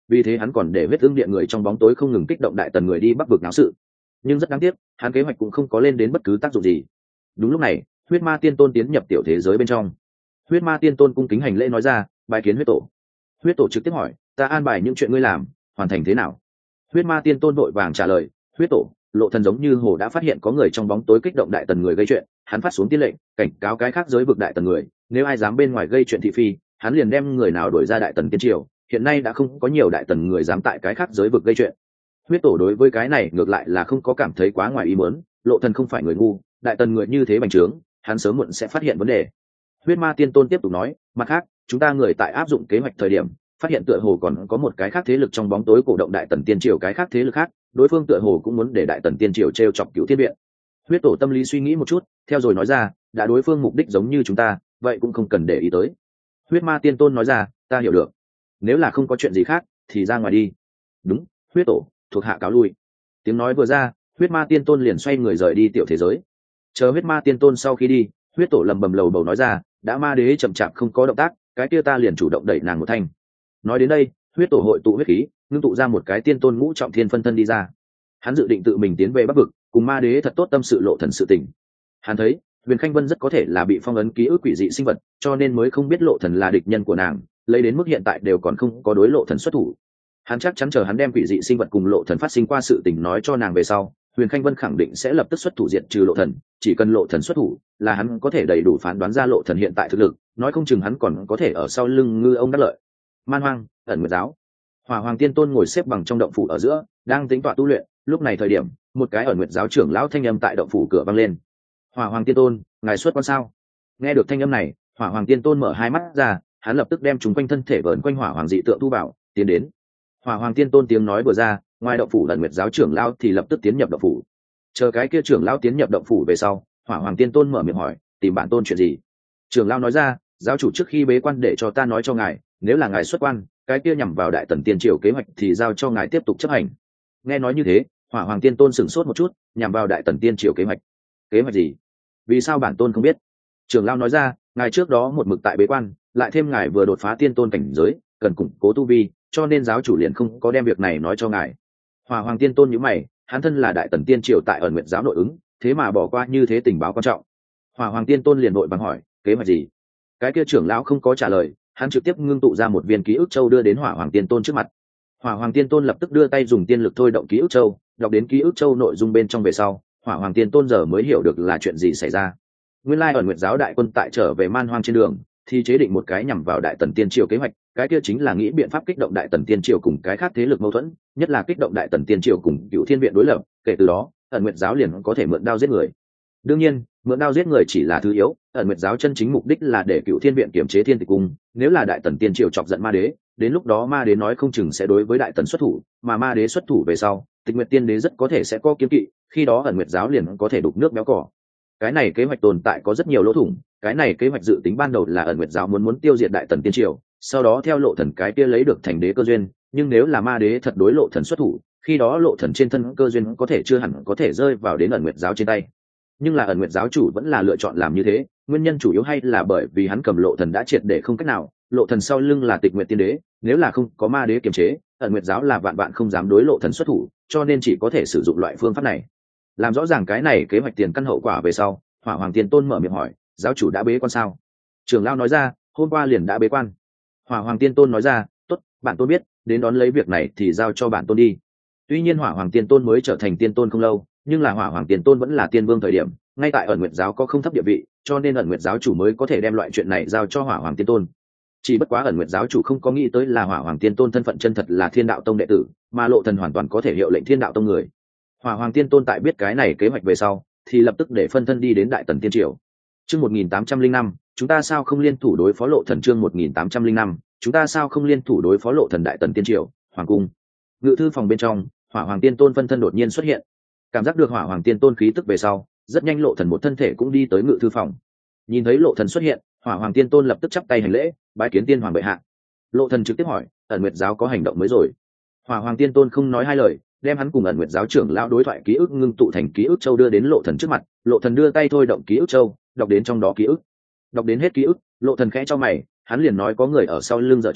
vì thế hắn còn để huyết ương điện người trong bóng tối không ngừng kích động đại tần người đi bắc vực náo sự. Nhưng rất đáng tiếc, hắn kế hoạch cũng không có lên đến bất cứ tác dụng gì. Đúng lúc này, huyết ma tiên tôn tiến nhập tiểu thế giới bên trong. Huyết ma tiên tôn cung kính hành lễ nói ra, bài kiến huyết tổ. Huyết tổ trực tiếp hỏi, ta an bài những chuyện ngươi làm hoàn thành thế nào? Huyết ma tiên tôn vội vàng trả lời, huyết tổ, lộ thần giống như hồ đã phát hiện có người trong bóng tối kích động đại tần người gây chuyện, hắn phát xuống tiên lệnh cảnh cáo cái khác giới vực đại tần người, nếu ai dám bên ngoài gây chuyện thị phi, hắn liền đem người nào đuổi ra đại tần tiên triều. Hiện nay đã không có nhiều đại tần người dám tại cái khác giới vực gây chuyện. Huyết tổ đối với cái này ngược lại là không có cảm thấy quá ngoài ý muốn, lộ thần không phải người ngu, đại tần người như thế bành trướng, hắn sớm muộn sẽ phát hiện vấn đề. Huyết ma tiên tôn tiếp tục nói, mặt khác, chúng ta người tại áp dụng kế hoạch thời điểm, phát hiện tựa hồ còn có một cái khác thế lực trong bóng tối cổ động đại tần tiên triều cái khác thế lực khác, đối phương tựa hồ cũng muốn để đại tần tiên triều treo chọc Cửu Thiên Viện. Huyết tổ tâm lý suy nghĩ một chút, theo rồi nói ra, đã đối phương mục đích giống như chúng ta, vậy cũng không cần để ý tới. Huyết ma tiên tôn nói ra, ta hiểu được, nếu là không có chuyện gì khác thì ra ngoài đi. Đúng, huyết tổ, thuộc hạ cáo lui. Tiếng nói vừa ra, huyết ma tiên tôn liền xoay người rời đi tiểu thế giới. Chờ huyết ma tiên tôn sau khi đi, huyết tổ lầm bầm lầu bầu nói ra, đã ma đế chậm chạp không có động tác, cái kia ta liền chủ động đẩy nàng một thanh. Nói đến đây, huyết tổ hội tụ huyết khí, ngưng tụ ra một cái tiên tôn ngũ trọng thiên phân thân đi ra. Hắn dự định tự mình tiến về bắc vực, cùng ma đế thật tốt tâm sự lộ thần sự tình. Hắn thấy Huyền Khanh Vân rất có thể là bị phong ấn ký ức quỷ dị sinh vật, cho nên mới không biết lộ thần là địch nhân của nàng, lấy đến mức hiện tại đều còn không có đối lộ thần xuất thủ. Hắn chắc chắn chờ hắn đem quỷ dị sinh vật cùng lộ thần phát sinh qua sự tình nói cho nàng về sau, Huyền Khanh Vân khẳng định sẽ lập tức xuất thủ diệt trừ lộ thần. Chỉ cần lộ thần xuất thủ, là hắn có thể đầy đủ phán đoán ra lộ thần hiện tại thực lực, nói không chừng hắn còn có thể ở sau lưng ngư ông đắc lợi. Man Hoang, Ẩn Nguyệt giáo. Hỏa Hoàng Tiên Tôn ngồi xếp bằng trong động phủ ở giữa, đang tính tọa tu luyện. Lúc này thời điểm, một cái Ẩn Nguyệt giáo trưởng lão thanh âm tại động phủ cửa vang lên. Hỏa Hoàng Tiên Tôn, ngài xuất quan sao? Nghe được thanh âm này, Hỏa Hoàng Tiên Tôn mở hai mắt ra, hắn lập tức đem chúng quanh thân thể vờn quanh Hỏa Hoàng dị tượng thu vào, tiến đến. Hỏa Hoàng Tiên Tôn tiếng nói vừa ra, ngoài động phủ Ẩn Nguyệt giáo trưởng lão thì lập tức tiến nhập động phủ. Chờ cái kia trưởng lão tiến nhập động phủ về sau, Hỏa Hoàng Tiên Tôn mở miệng hỏi, tìm bản tôn chuyện gì? Trưởng lão nói ra, giáo chủ trước khi bế quan để cho ta nói cho ngài, nếu là ngài xuất quan, cái kia nhằm vào đại tần tiên triều kế hoạch thì giao cho ngài tiếp tục chấp hành. Nghe nói như thế, Hỏa Hoàng Tiên Tôn sửng sốt một chút, nhằm vào đại tần tiên triều kế hoạch. Kế hoạch gì? Vì sao bản tôn không biết? Trưởng lão nói ra, ngài trước đó một mực tại bế quan, lại thêm ngài vừa đột phá tiên tôn cảnh giới, cần củng cố tu vi, cho nên giáo chủ liền không có đem việc này nói cho ngài. Hỏa Hoàng Tiên Tôn nhíu mày, hắn thân là đại tần tiên triều tại Ẩn Nguyệt giáo nội ứng, thế mà bỏ qua như thế tình báo quan trọng. Hỏa Hoàng Tiên Tôn liền vội vàng hỏi, kế hoạch gì? Cái kia trưởng lão không có trả lời, hắn trực tiếp ngưng tụ ra một viên ký ức châu đưa đến Hỏa Hoàng Tiên Tôn trước mặt. Hỏa Hoàng Tiên Tôn lập tức đưa tay dùng tiên lực thôi động ký ức châu, đọc đến ký ức châu nội dung bên trong về sau, Hỏa Hoàng Tiên Tôn giờ mới hiểu được là chuyện gì xảy ra. Nguyên lai Ẩn Nguyệt giáo đại quân tại trở về Man Hoang trên đường, thì chế định một cái nhằm vào đại tần tiên triều kế hoạch, cái kia chính là nghĩ biện pháp kích động đại tần tiên triều cùng cái khác thế lực mâu thuẫn, nhất là kích động đại tần tiên triều cùng Cửu Thiên Viện đối lập, kể từ đó, Ẩn Nguyệt giáo liền có thể mượn đao giết người. Đương nhiên, mượn đao giết người chỉ là thứ yếu, Ẩn Nguyệt giáo chân chính mục đích là để Cửu Thiên Viện kiểm chế Thiên Tịch Cung, nếu là đại tần tiên triều chọc giận ma đế, đến lúc đó ma đế nói không chừng sẽ đối với đại tần xuất thủ, mà ma đế xuất thủ về sau, Tịch Nguyệt Tiên đế rất có thể sẽ có kiếm kỵ, khi đó Ẩn Nguyệt giáo liền có thể đục nước béo cỏ. Cái này kế hoạch tồn tại có rất nhiều lỗ thủng, cái này kế hoạch dự tính ban đầu là Ẩn Nguyệt giáo muốn tiêu diệt đại tần tiên triều, sau đó theo lộ thần cái kia lấy được thành đế cơ duyên, nhưng nếu là ma đế thật đối lộ thần xuất thủ, khi đó lộ thần trên thân cơ duyên có thể chưa hẳn có thể rơi vào đến Ẩn Nguyệt giáo trên tay. Nhưng là Ẩn Nguyệt giáo chủ vẫn là lựa chọn làm như thế, nguyên nhân chủ yếu hay là bởi vì hắn cầm lộ thần đã triệt để không cách nào, lộ thần sau lưng là Tịch Nguyệt Tiên đế, nếu là không có ma đế kiềm chế, Ẩn Nguyệt giáo là vạn vạn không dám đối lộ thần xuất thủ, cho nên chỉ có thể sử dụng loại phương pháp này. Làm rõ ràng cái này kế hoạch tiền căn hậu quả về sau, Hỏa Hoàng Tiên Tôn mở miệng hỏi, giáo chủ đã bế quan sao? Trưởng lão nói ra, hôm qua liền đã bế quan. Hỏa Hoàng Tiên Tôn nói ra, tốt, bản tôn biết, đến đón lấy việc này thì giao cho bản tôn đi. Tuy nhiên Hỏa Hoàng Tiên Tôn mới trở thành tiên tôn không lâu, nhưng là Hỏa Hoàng Tiên Tôn vẫn là tiên vương thời điểm, ngay tại Ẩn Nguyệt giáo có không thấp địa vị, cho nên Ẩn Nguyệt giáo chủ mới có thể đem loại chuyện này giao cho Hỏa Hoàng Tiên Tôn. Chỉ bất quá Ẩn Nguyệt giáo chủ không có nghĩ tới là Hỏa Hoàng Tiên Tôn thân phận chân thật là Thiên Đạo Tông đệ tử, mà lộ thần hoàn toàn có thể hiệu lệnh Thiên Đạo Tông người. Hỏa Hoàng Tiên Tôn tại biết cái này kế hoạch về sau, thì lập tức để phân thân đi đến đại tần tiên triều. Chương 1805, chúng ta sao không liên thủ đối phó lộ thần? Chương 1805, chúng ta sao không liên thủ đối phó lộ thần? Đại tần tiên triều, hoàng cung. Ngự thư phòng bên trong, Hỏa Hoàng Tiên Tôn phân thân đột nhiên xuất hiện. Cảm giác được Hỏa Hoàng Tiên Tôn khí tức về sau, rất nhanh lộ thần một thân thể cũng đi tới ngự thư phòng. Nhìn thấy lộ thần xuất hiện, Hỏa Hoàng Tiên Tôn lập tức chắp tay hành lễ, bái kiến tiên hoàng bệ hạ. Lộ thần trực tiếp hỏi, Ẩn Nguyệt giáo có hành động mới rồi? Hỏa Hoàng Tiên Tôn không nói hai lời, đem hắn cùng Ẩn Nguyệt giáo trưởng lão đối thoại ký ức ngưng tụ thành ký ức châu đưa đến lộ thần trước mặt. Lộ thần đưa tay thôi động ký ức châu, đọc đến trong đó ký ức. Đọc đến hết ký ức, lộ thần khẽ cho mày, hắn liền nói có người ở sau lưng giở trò,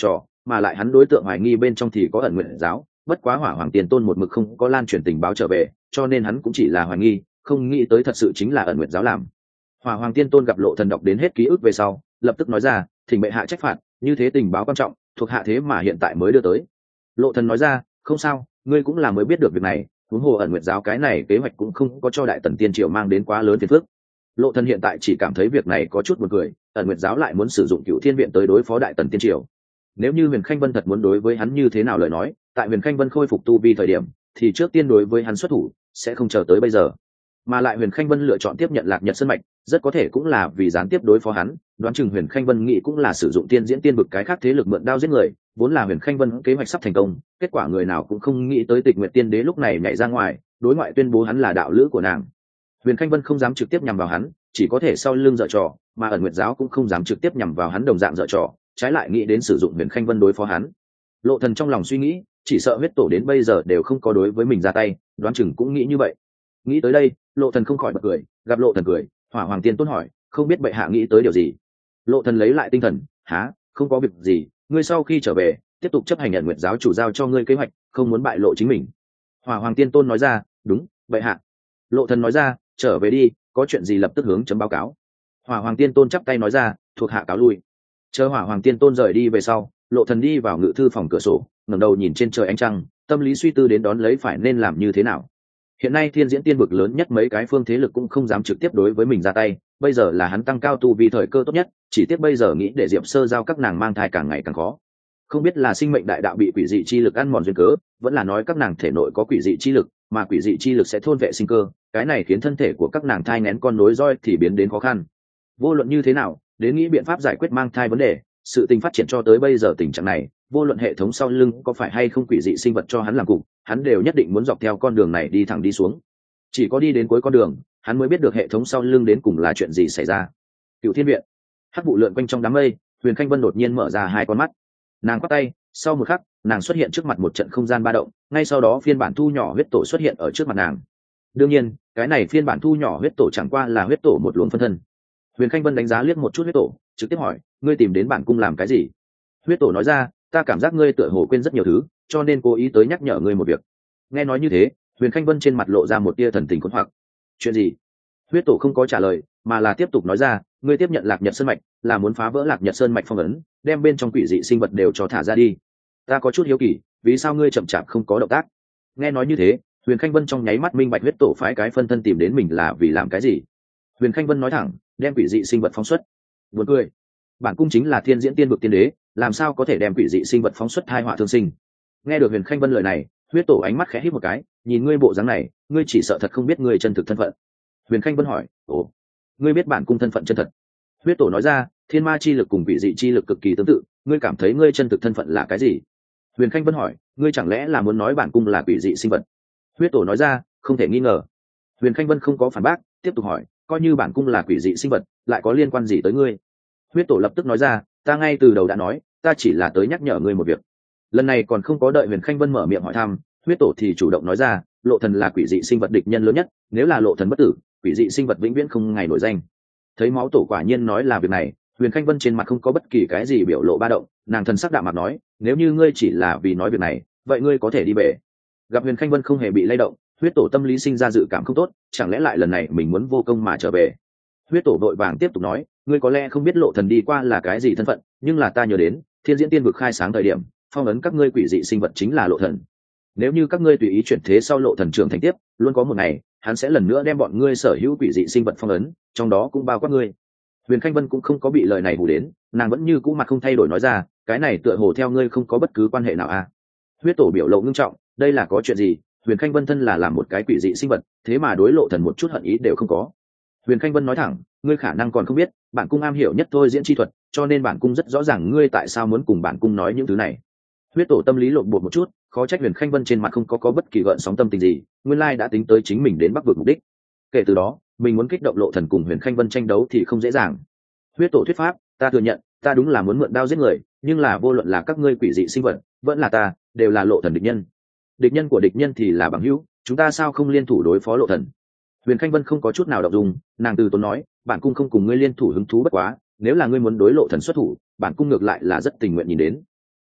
mà lại hắn đối tượng hoài nghi bên trong thì có ẩn nguyện giáo, bất quá hỏa hoàng tiền tôn một mực không có lan truyền tình báo trở về, cho nên hắn cũng chỉ là hoài nghi, không nghĩ tới thật sự chính là ẩn nguyện giáo làm. Hỏa hoàng tiên tôn gặp Lộ Thần đọc đến hết ký ức về sau, lập tức nói ra, thỉnh bệ hạ trách phạt, như thế tình báo quan trọng, thuộc hạ thế mà hiện tại mới đưa tới. Lộ Thần nói ra, không sao, ngươi cũng là mới biết được việc này, huống hồ ẩn nguyện giáo cái này kế hoạch cũng không có cho đại tần tiên triều mang đến quá lớn phiền phức. Lộ Thần hiện tại chỉ cảm thấy việc này có chút buồn cười, ẩn nguyện giáo lại muốn sử dụng Cựu Thiên viện tới đối phó đại tần tiên triều. Nếu như Huyền Khanh Vân thật muốn đối với hắn như thế nào lời nói, tại Huyền Khanh Vân khôi phục tu vi thời điểm, thì trước tiên đối với hắn xuất thủ, sẽ không chờ tới bây giờ. Mà lại Huyền Khanh Vân lựa chọn tiếp nhận Lạc Nhật Sơn mạch, rất có thể cũng là vì gián tiếp đối phó hắn, đoán chừng Huyền Khanh Vân nghĩ cũng là sử dụng tiên diễn tiên vực cái khác thế lực mượn đao giết người, vốn là Huyền Khanh Vân kế hoạch sắp thành công, kết quả người nào cũng không nghĩ tới Tịch Nguyệt Tiên Đế lúc này nhảy ra ngoài, đối ngoại tuyên bố hắn là đạo lữ của nàng. Huyền Khanh Vân không dám trực tiếp nhằm vào hắn, chỉ có thể sau lưng dở trò, mà ẩn nguyệt giáo cũng không dám trực tiếp nhằm vào hắn đồng dạng dở trò, trái lại nghĩ đến sử dụng Huyền Khanh Vân đối phó hắn. Lộ Thần trong lòng suy nghĩ, chỉ sợ huyết tổ đến bây giờ đều không có đối với mình ra tay, đoán chừng cũng nghĩ như vậy. Nghĩ tới đây, Lộ Thần không khỏi bật cười, gặp Lộ Thần cười, Hỏa Hoàng Tiên Tôn hỏi, không biết bệ hạ nghĩ tới điều gì. Lộ Thần lấy lại tinh thần, há, không có việc gì, ngươi sau khi trở về tiếp tục chấp hành ẩn nguyệt giáo chủ giao cho ngươi kế hoạch, không muốn bại lộ chính mình. Hỏa Hoàng Tiên Tôn nói ra, đúng, bệ hạ. Lộ Thần nói ra, trở về đi, có chuyện gì lập tức hướng chấm báo cáo. Hỏa Hoàng Tiên Tôn chắp tay nói ra, thuộc hạ cáo lui. Chờ Hỏa Hoàng Tiên Tôn rời đi về sau, Lộ Thần đi vào ngự thư phòng cửa sổ, ngẩng đầu nhìn trên trời ánh trăng, tâm lý suy tư đến đón lấy phải nên làm như thế nào. Hiện nay thiên diễn tiên vực lớn nhất mấy cái phương thế lực cũng không dám trực tiếp đối với mình ra tay, bây giờ là hắn tăng cao tu vi thời cơ tốt nhất, chỉ tiếc bây giờ nghĩ để Diệp Sơ giao các nàng mang thai càng ngày càng khó. Không biết là sinh mệnh đại đạo bị quỷ dị chi lực ăn mòn duyên cớ, vẫn là nói các nàng thể nội có quỷ dị chi lực, mà quỷ dị chi lực sẽ thôn vệ sinh cơ, cái này khiến thân thể của các nàng thai nghén con nối roi thì biến đến khó khăn. Vô luận như thế nào, đến nghĩ biện pháp giải quyết mang thai vấn đề, sự tình phát triển cho tới bây giờ tình trạng này, vô luận hệ thống sau lưng có phải hay không quỷ dị sinh vật cho hắn làm cục, hắn đều nhất định muốn dọc theo con đường này đi thẳng đi xuống. Chỉ có đi đến cuối con đường, hắn mới biết được hệ thống sau lưng đến cùng là chuyện gì xảy ra. Cựu Thiên viện, hắc vụ lượn quanh trong đám mây, Huyền Khanh Vân đột nhiên mở ra hai con mắt, nàng quát tay, sau một khắc, nàng xuất hiện trước mặt một trận không gian ba động, ngay sau đó phiên bản thu nhỏ huyết tổ xuất hiện ở trước mặt nàng. Đương nhiên, cái này phiên bản thu nhỏ huyết tổ chẳng qua là huyết tổ một luồng phân thân. Huyền Khanh Vân đánh giá liếc một chút huyết tổ, trực tiếp hỏi, ngươi tìm đến bản cung làm cái gì? Huyết tổ nói ra, ta cảm giác ngươi tựa hồ quên rất nhiều thứ, cho nên cố ý tới nhắc nhở ngươi một việc. Nghe nói như thế, Huyền Khanh Vân trên mặt lộ ra một tia thần tình khốn hoặc. Chuyện gì? Huyết tổ không có trả lời, mà là tiếp tục nói ra, ngươi tiếp nhận Lạc Nhật Sơn mạch, là muốn phá vỡ Lạc Nhật Sơn mạch phong ấn, đem bên trong quỷ dị sinh vật đều cho thả ra đi. Ta có chút hiếu kỳ, vì sao ngươi chậm chạp không có động tác? Nghe nói như thế, Huyền Khanh Vân trong nháy mắt minh bạch huyết tổ phái cái phân thân tìm đến mình là vì làm cái gì. Huyền Khanh Vân nói thẳng, đem quỷ dị sinh vật phóng xuất. Buồn cười, bản cung chính là thiên diễn tiên vực tiên đế, làm sao có thể đem quỷ dị sinh vật phóng xuất tai họa thương sinh? Nghe được Huyền Khanh Vân lời này, huyết tổ ánh mắt khẽ híp một cái, nhìn ngươi bộ dáng này, ngươi chỉ sợ thật không biết ngươi chân thực thân phận. Huyền Khanh Vân hỏi, ồ, ngươi biết bản cung thân phận chân thật? Huyết tổ nói ra, thiên ma chi lực cùng quỷ dị chi lực cực kỳ tương tự, ngươi cảm thấy ngươi chân thực thân phận là cái gì? Huyền Khanh Vân hỏi, ngươi chẳng lẽ là muốn nói bản cung là quỷ dị sinh vật? Huyết tổ nói ra, không thể nghi ngờ. Huyền Khanh Vân không có phản bác, tiếp tục hỏi, coi như bản cung là quỷ dị sinh vật, lại có liên quan gì tới ngươi? Huyết tổ lập tức nói ra, ta ngay từ đầu đã nói, ta chỉ là tới nhắc nhở ngươi một việc. Lần này còn không có đợi Huyền Khanh Vân mở miệng hỏi thăm, huyết tổ thì chủ động nói ra, Lộ Thần là quỷ dị sinh vật địch nhân lớn nhất, nếu là Lộ Thần bất tử, quỷ dị sinh vật vĩnh viễn không ngày nổi danh. Thấy máu tổ quả nhiên nói là việc này, Huyền Khanh Vân trên mặt không có bất kỳ cái gì biểu lộ ba động, nàng thần sắc đạm mặt nói, nếu như ngươi chỉ là vì nói việc này, vậy ngươi có thể đi về. Gặp Huyền Khanh Vân không hề bị lay động, huyết tổ tâm lý sinh ra dự cảm không tốt, chẳng lẽ lại lần này mình muốn vô công mà trở về. Huyết tổ đội vàng tiếp tục nói, ngươi có lẽ không biết Lộ Thần đi qua là cái gì thân phận, nhưng là ta nhớ đến thiên diễn tiên vực khai sáng thời điểm, phong ấn các ngươi quỷ dị sinh vật chính là Lộ Thần. Nếu như các ngươi tùy ý chuyển thế sau Lộ Thần trưởng thành tiếp, luôn có một ngày hắn sẽ lần nữa đem bọn ngươi sở hữu quỷ dị sinh vật phong ấn, trong đó cũng bao quát ngươi. Huyền Khanh Vân cũng không có bị lời này hù đến, nàng vẫn như cũ mặt không thay đổi nói ra, cái này tựa hồ theo ngươi không có bất cứ quan hệ nào à? Huyết tổ biểu lộ ngưng trọng, đây là có chuyện gì? Huyền Khanh Vân thân là làm một cái quỷ dị sinh vật, thế mà đối Lộ Thần một chút hận ý đều không có. Huyền Khanh Vân nói thẳng, ngươi khả năng còn không biết, bản cung am hiểu nhất thôi diễn chi thuật, cho nên bản cung rất rõ ràng ngươi tại sao muốn cùng bản cung nói những thứ này. Huyết tổ tâm lý lộn bột một chút, khó trách Huyền Khanh Vân trên mặt không có bất kỳ gợn sóng tâm tình gì, nguyên lai đã tính tới chính mình đến Bắc vực mục đích. Kể từ đó, mình muốn kích động Lộ Thần cùng Huyền Khanh Vân tranh đấu thì không dễ dàng. Huyết tổ thuyết pháp, ta thừa nhận, ta đúng là muốn mượn đao giết người, nhưng là vô luận là các ngươi quỷ dị sinh vật, vẫn là ta, đều là Lộ Thần địch nhân. Địch nhân của địch nhân thì là bằng hữu, chúng ta sao không liên thủ đối phó Lộ Thần? Huyền Khanh Vân không có chút nào động dung, nàng từ tốn nói, bản cung không cùng ngươi liên thủ hứng thú bất quá, nếu là ngươi muốn đối Lộ Thần xuất thủ, bản cung ngược lại là rất tình nguyện nhìn đến.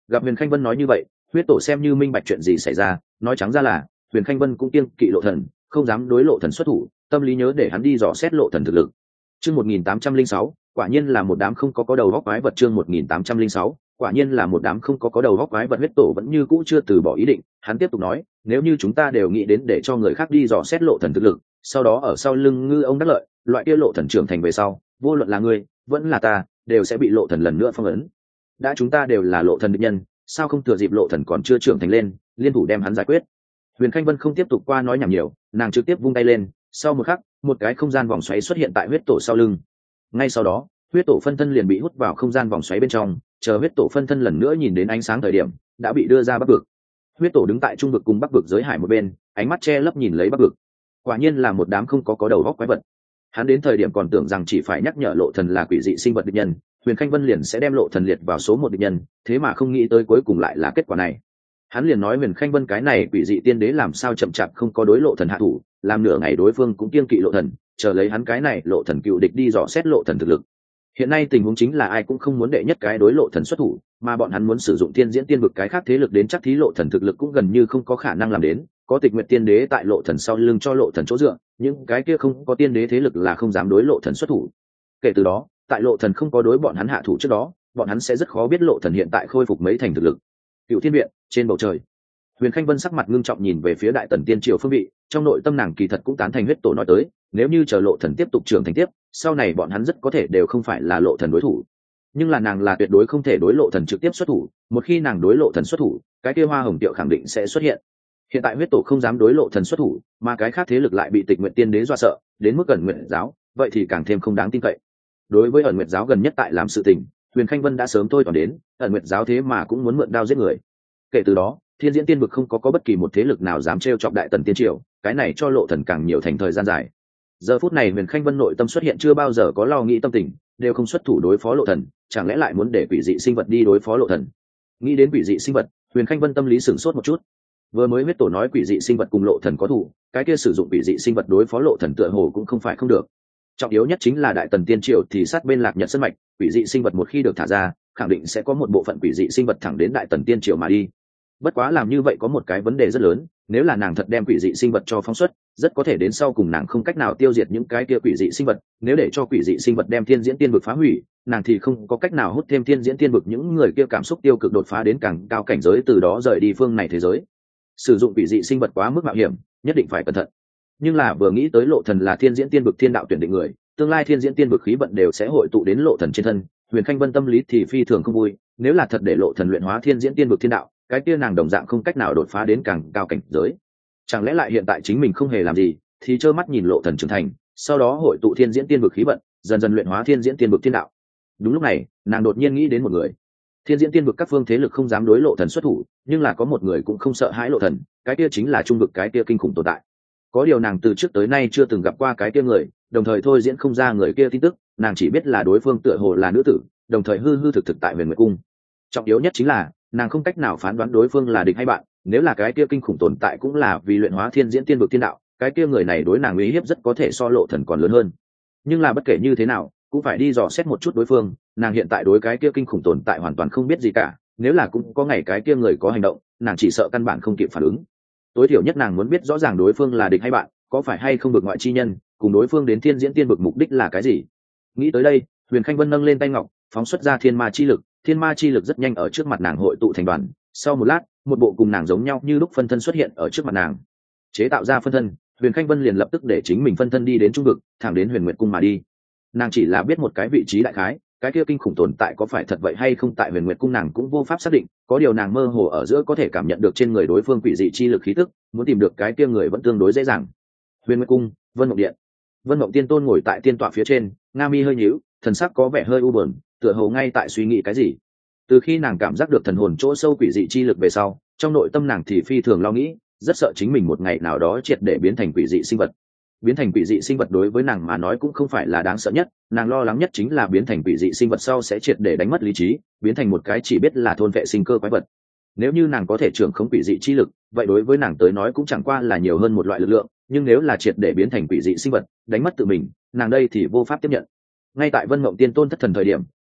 Gặp Huyền Khanh Vân nói như vậy, huyết tổ xem như minh bạch chuyện gì xảy ra, nói trắng ra là Huyền Khanh Vân cũng kiêng kỵ lộ thần, không dám đối lộ thần xuất thủ, tâm lý nhớ để hắn đi dò xét lộ thần thực lực. Chương 1806, quả nhiên là một đám không có đầu óc quái vật. Chương 1806, quả nhiên là một đám không có đầu óc quái vật. Huyết tổ vẫn như cũ chưa từ bỏ ý định, hắn tiếp tục nói, nếu như chúng ta đều nghĩ đến để cho người khác đi dò xét lộ thần thực lực, sau đó ở sau lưng ngư ông đắc lợi, loại kia lộ thần trưởng thành về sau, vô luận là ngươi, vẫn là ta, đều sẽ bị lộ thần lần nữa phong ấn. Đã chúng ta đều là lộ thần địch nhân, sao không thừa dịp lộ thần còn chưa trưởng thành lên, liên thủ đem hắn giải quyết. Huyền Khanh Vân không tiếp tục qua nói nhảm nhiều, nàng trực tiếp vung tay lên, sau một khắc, một cái không gian vòng xoáy xuất hiện tại huyết tổ sau lưng. Ngay sau đó, huyết tổ phân thân liền bị hút vào không gian vòng xoáy bên trong, chờ huyết tổ phân thân lần nữa nhìn đến ánh sáng thời điểm, đã bị đưa ra bắc vực. Huyết tổ đứng tại trung vực cùng bắc vực giới hải một bên, ánh mắt che lấp nhìn lấy bắc vực. Quả nhiên là một đám không có đầu óc quái vật. Hắn đến thời điểm còn tưởng rằng chỉ phải nhắc nhở lộ thần là quỷ dị sinh vật địch nhân, Huyền Khanh Vân liền sẽ đem lộ thần liệt vào số 1 địch nhân, thế mà không nghĩ tới cuối cùng lại là kết quả này. Hắn liền nói Huyền Khanh Vân cái này quỷ dị tiên đế làm sao chậm chạp không có đối lộ thần hạ thủ, làm nửa ngày đối phương cũng kiêng kỵ lộ thần, chờ lấy hắn cái này lộ thần cựu địch đi dò xét lộ thần thực lực. Hiện nay tình huống chính là ai cũng không muốn đệ nhất cái đối lộ thần xuất thủ, mà bọn hắn muốn sử dụng thiên diễn tiên vực cái khác thế lực đến chắc thí lộ thần thực lực cũng gần như không có khả năng làm đến, có Tịch Nguyệt tiên đế tại lộ thần sau lưng cho lộ thần chỗ dựa, những cái kia không có tiên đế thế lực là không dám đối lộ thần xuất thủ. Kể từ đó, tại lộ thần không có đối bọn hắn hạ thủ trước đó, bọn hắn sẽ rất khó biết lộ thần hiện tại khôi phục mấy thành thực lực. Cựu Thiên viện, trên bầu trời, Huyền Khanh Vân sắc mặt ngưng trọng nhìn về phía Đại Tần Tiên Triều phương vị, trong nội tâm nàng kỳ thật cũng tán thành huyết tổ nói tới, nếu như chờ lộ thần tiếp tục trưởng thành tiếp, sau này bọn hắn rất có thể đều không phải là lộ thần đối thủ. Nhưng là nàng là tuyệt đối không thể đối lộ thần trực tiếp xuất thủ, một khi nàng đối lộ thần xuất thủ, cái kia Hoa Hồng Tiệu khẳng định sẽ xuất hiện. Hiện tại huyết tổ không dám đối lộ thần xuất thủ, mà cái khác thế lực lại bị Tịch Nguyệt Tiên đế dọa sợ, đến mức Ẩn Nguyệt giáo, vậy thì càng thêm không đáng tin cậy. Đối với Ẩn Nguyệt giáo gần nhất tại làm sự tình, Huyền Khanh Vân đã sớm tôi toàn đến, Ẩn Nguyệt giáo thế mà cũng muốn mượn đao giết người. Kể từ đó, Thiên Diễn Tiên vực không có bất kỳ một thế lực nào dám trêu chọc Đại Tần Tiên Triều, cái này cho lộ thần càng nhiều thành thời gian dài. Giờ phút này Huyền Khanh Vân nội tâm xuất hiện chưa bao giờ có lo nghĩ tâm tình, đều không xuất thủ đối phó lộ thần, chẳng lẽ lại muốn để quỷ dị sinh vật đi đối phó lộ thần? Nghĩ đến quỷ dị sinh vật, Huyền Khanh Vân tâm lý sửng sốt một chút. Vừa mới huyết tổ nói quỷ dị sinh vật cùng lộ thần có thủ, cái kia sử dụng quỷ dị sinh vật đối phó lộ thần tựa hồ cũng không phải không được. Trọng yếu nhất chính là Đại Tần Tiên Triều thì sát bên Lạc Nhật Sơn mạch, quỷ dị sinh vật một khi được thả ra, khẳng định sẽ có một bộ phận quỷ dị sinh vật thẳng đến Đại Tần Tiên Triều mà đi. Bất quá làm như vậy có một cái vấn đề rất lớn, nếu là nàng thật đem quỷ dị sinh vật cho phóng xuất, rất có thể đến sau cùng nàng không cách nào tiêu diệt những cái kia quỷ dị sinh vật, nếu để cho quỷ dị sinh vật đem Thiên Diễn Tiên vực phá hủy, nàng thì không có cách nào hút thêm Thiên Diễn Tiên vực những người kia cảm xúc tiêu cực đột phá đến càng cao cảnh giới, từ đó rời đi phương này thế giới. Sử dụng quỷ dị sinh vật quá mức mạo hiểm, nhất định phải cẩn thận. Nhưng là vừa nghĩ tới lộ thần là Thiên Diễn Tiên vực thiên đạo tuyển định người, tương lai Thiên Diễn Tiên vực khí vận đều sẽ hội tụ đến lộ thần trên thân, Huyền Khanh Vân tâm lý thì phi thường không vui, nếu là thật để lộ thần luyện hóa Thiên Diễn Tiên vực thiên đạo, cái kia nàng đồng dạng không cách nào đột phá đến càng cao cảnh giới. Chẳng lẽ lại hiện tại chính mình không hề làm gì, thì trơ mắt nhìn lộ thần trưởng thành, sau đó hội tụ Thiên Diễn Tiên vực khí vận, dần dần luyện hóa Thiên Diễn Tiên vực thiên đạo. Đúng lúc này, nàng đột nhiên nghĩ đến một người. Thiên Diễn Tiên vực các phương thế lực không dám đối lộ thần xuất thủ, nhưng là có một người cũng không sợ hãi lộ thần, cái kia chính là trung vực cái kia kinh khủng tồn tại. Có điều nàng từ trước tới nay chưa từng gặp qua cái kia người, đồng thời thôi diễn không ra người kia tin tức, nàng chỉ biết là đối phương tựa hồ là nữ tử, đồng thời hư thực tại Huyền Nguyệt cung. Trọng yếu nhất chính là nàng không cách nào phán đoán đối phương là địch hay bạn, nếu là cái kia kinh khủng tồn tại cũng là vì luyện hóa Thiên Diễn Tiên vực thiên đạo, cái kia người này đối nàng uy hiếp rất có thể so lộ thần còn lớn hơn. Nhưng là bất kể như thế nào, cũng phải đi dò xét một chút đối phương, nàng hiện tại đối cái kia kinh khủng tồn tại hoàn toàn không biết gì cả, nếu là cũng có ngày cái kia người có hành động, nàng chỉ sợ căn bản không kịp phản ứng. Tối thiểu nhất nàng muốn biết rõ ràng đối phương là địch hay bạn, có phải hay không vực ngoại chi nhân, cùng đối phương đến Thiên Diễn Tiên vực mục đích là cái gì. Nghĩ tới đây, Huyền Khanh Vân nâng lên tay ngọc, phóng xuất ra thiên ma chi lực, thiên ma chi lực rất nhanh ở trước mặt nàng hội tụ thành đoàn, sau một lát, một bộ cùng nàng giống nhau như lúc phân thân xuất hiện ở trước mặt nàng. Chế tạo ra phân thân, Huyền Khanh Vân liền lập tức để chính mình phân thân đi đến trung vực, thẳng đến Huyền Nguyệt cung mà đi. Nàng chỉ là biết một cái vị trí đại khái, cái kia kinh khủng tồn tại có phải thật vậy hay không tại Huyền Nguyệt cung nàng cũng vô pháp xác định, có điều nàng mơ hồ ở giữa có thể cảm nhận được trên người đối phương quỷ dị chi lực khí tức, muốn tìm được cái kia người vẫn tương đối dễ dàng. Huyền Nguyệt cung, Vân Mộng điện. Vân Mộng Tiên Tôn ngồi tại tiên tọa phía trên, nga mi hơi nhíu, thần sắc có vẻ hơi u buồn, tựa hồ ngay tại suy nghĩ cái gì. Từ khi nàng cảm giác được thần hồn chỗ sâu quỷ dị chi lực về sau, trong nội tâm nàng thì phi thường lo nghĩ, rất sợ chính mình một ngày nào đó triệt để biến thành quỷ dị sinh vật. Biến thành quỷ dị sinh vật đối với nàng mà nói cũng không phải là đáng sợ nhất, nàng lo lắng nhất chính là biến thành quỷ dị sinh vật sau sẽ triệt để đánh mất lý trí, biến thành một cái chỉ biết là thôn vệ sinh cơ quái vật. Nếu như nàng có thể trưởng khống quỷ dị chi lực, vậy đối với nàng tới nói cũng chẳng qua là nhiều hơn một loại lực lượng, nhưng nếu là triệt để biến thành quỷ dị sinh vật, đánh mất tự mình, nàng đây thì vô pháp tiếp nhận. Ngay tại Vân Mộng Tiên Tôn thất thần thời điểm,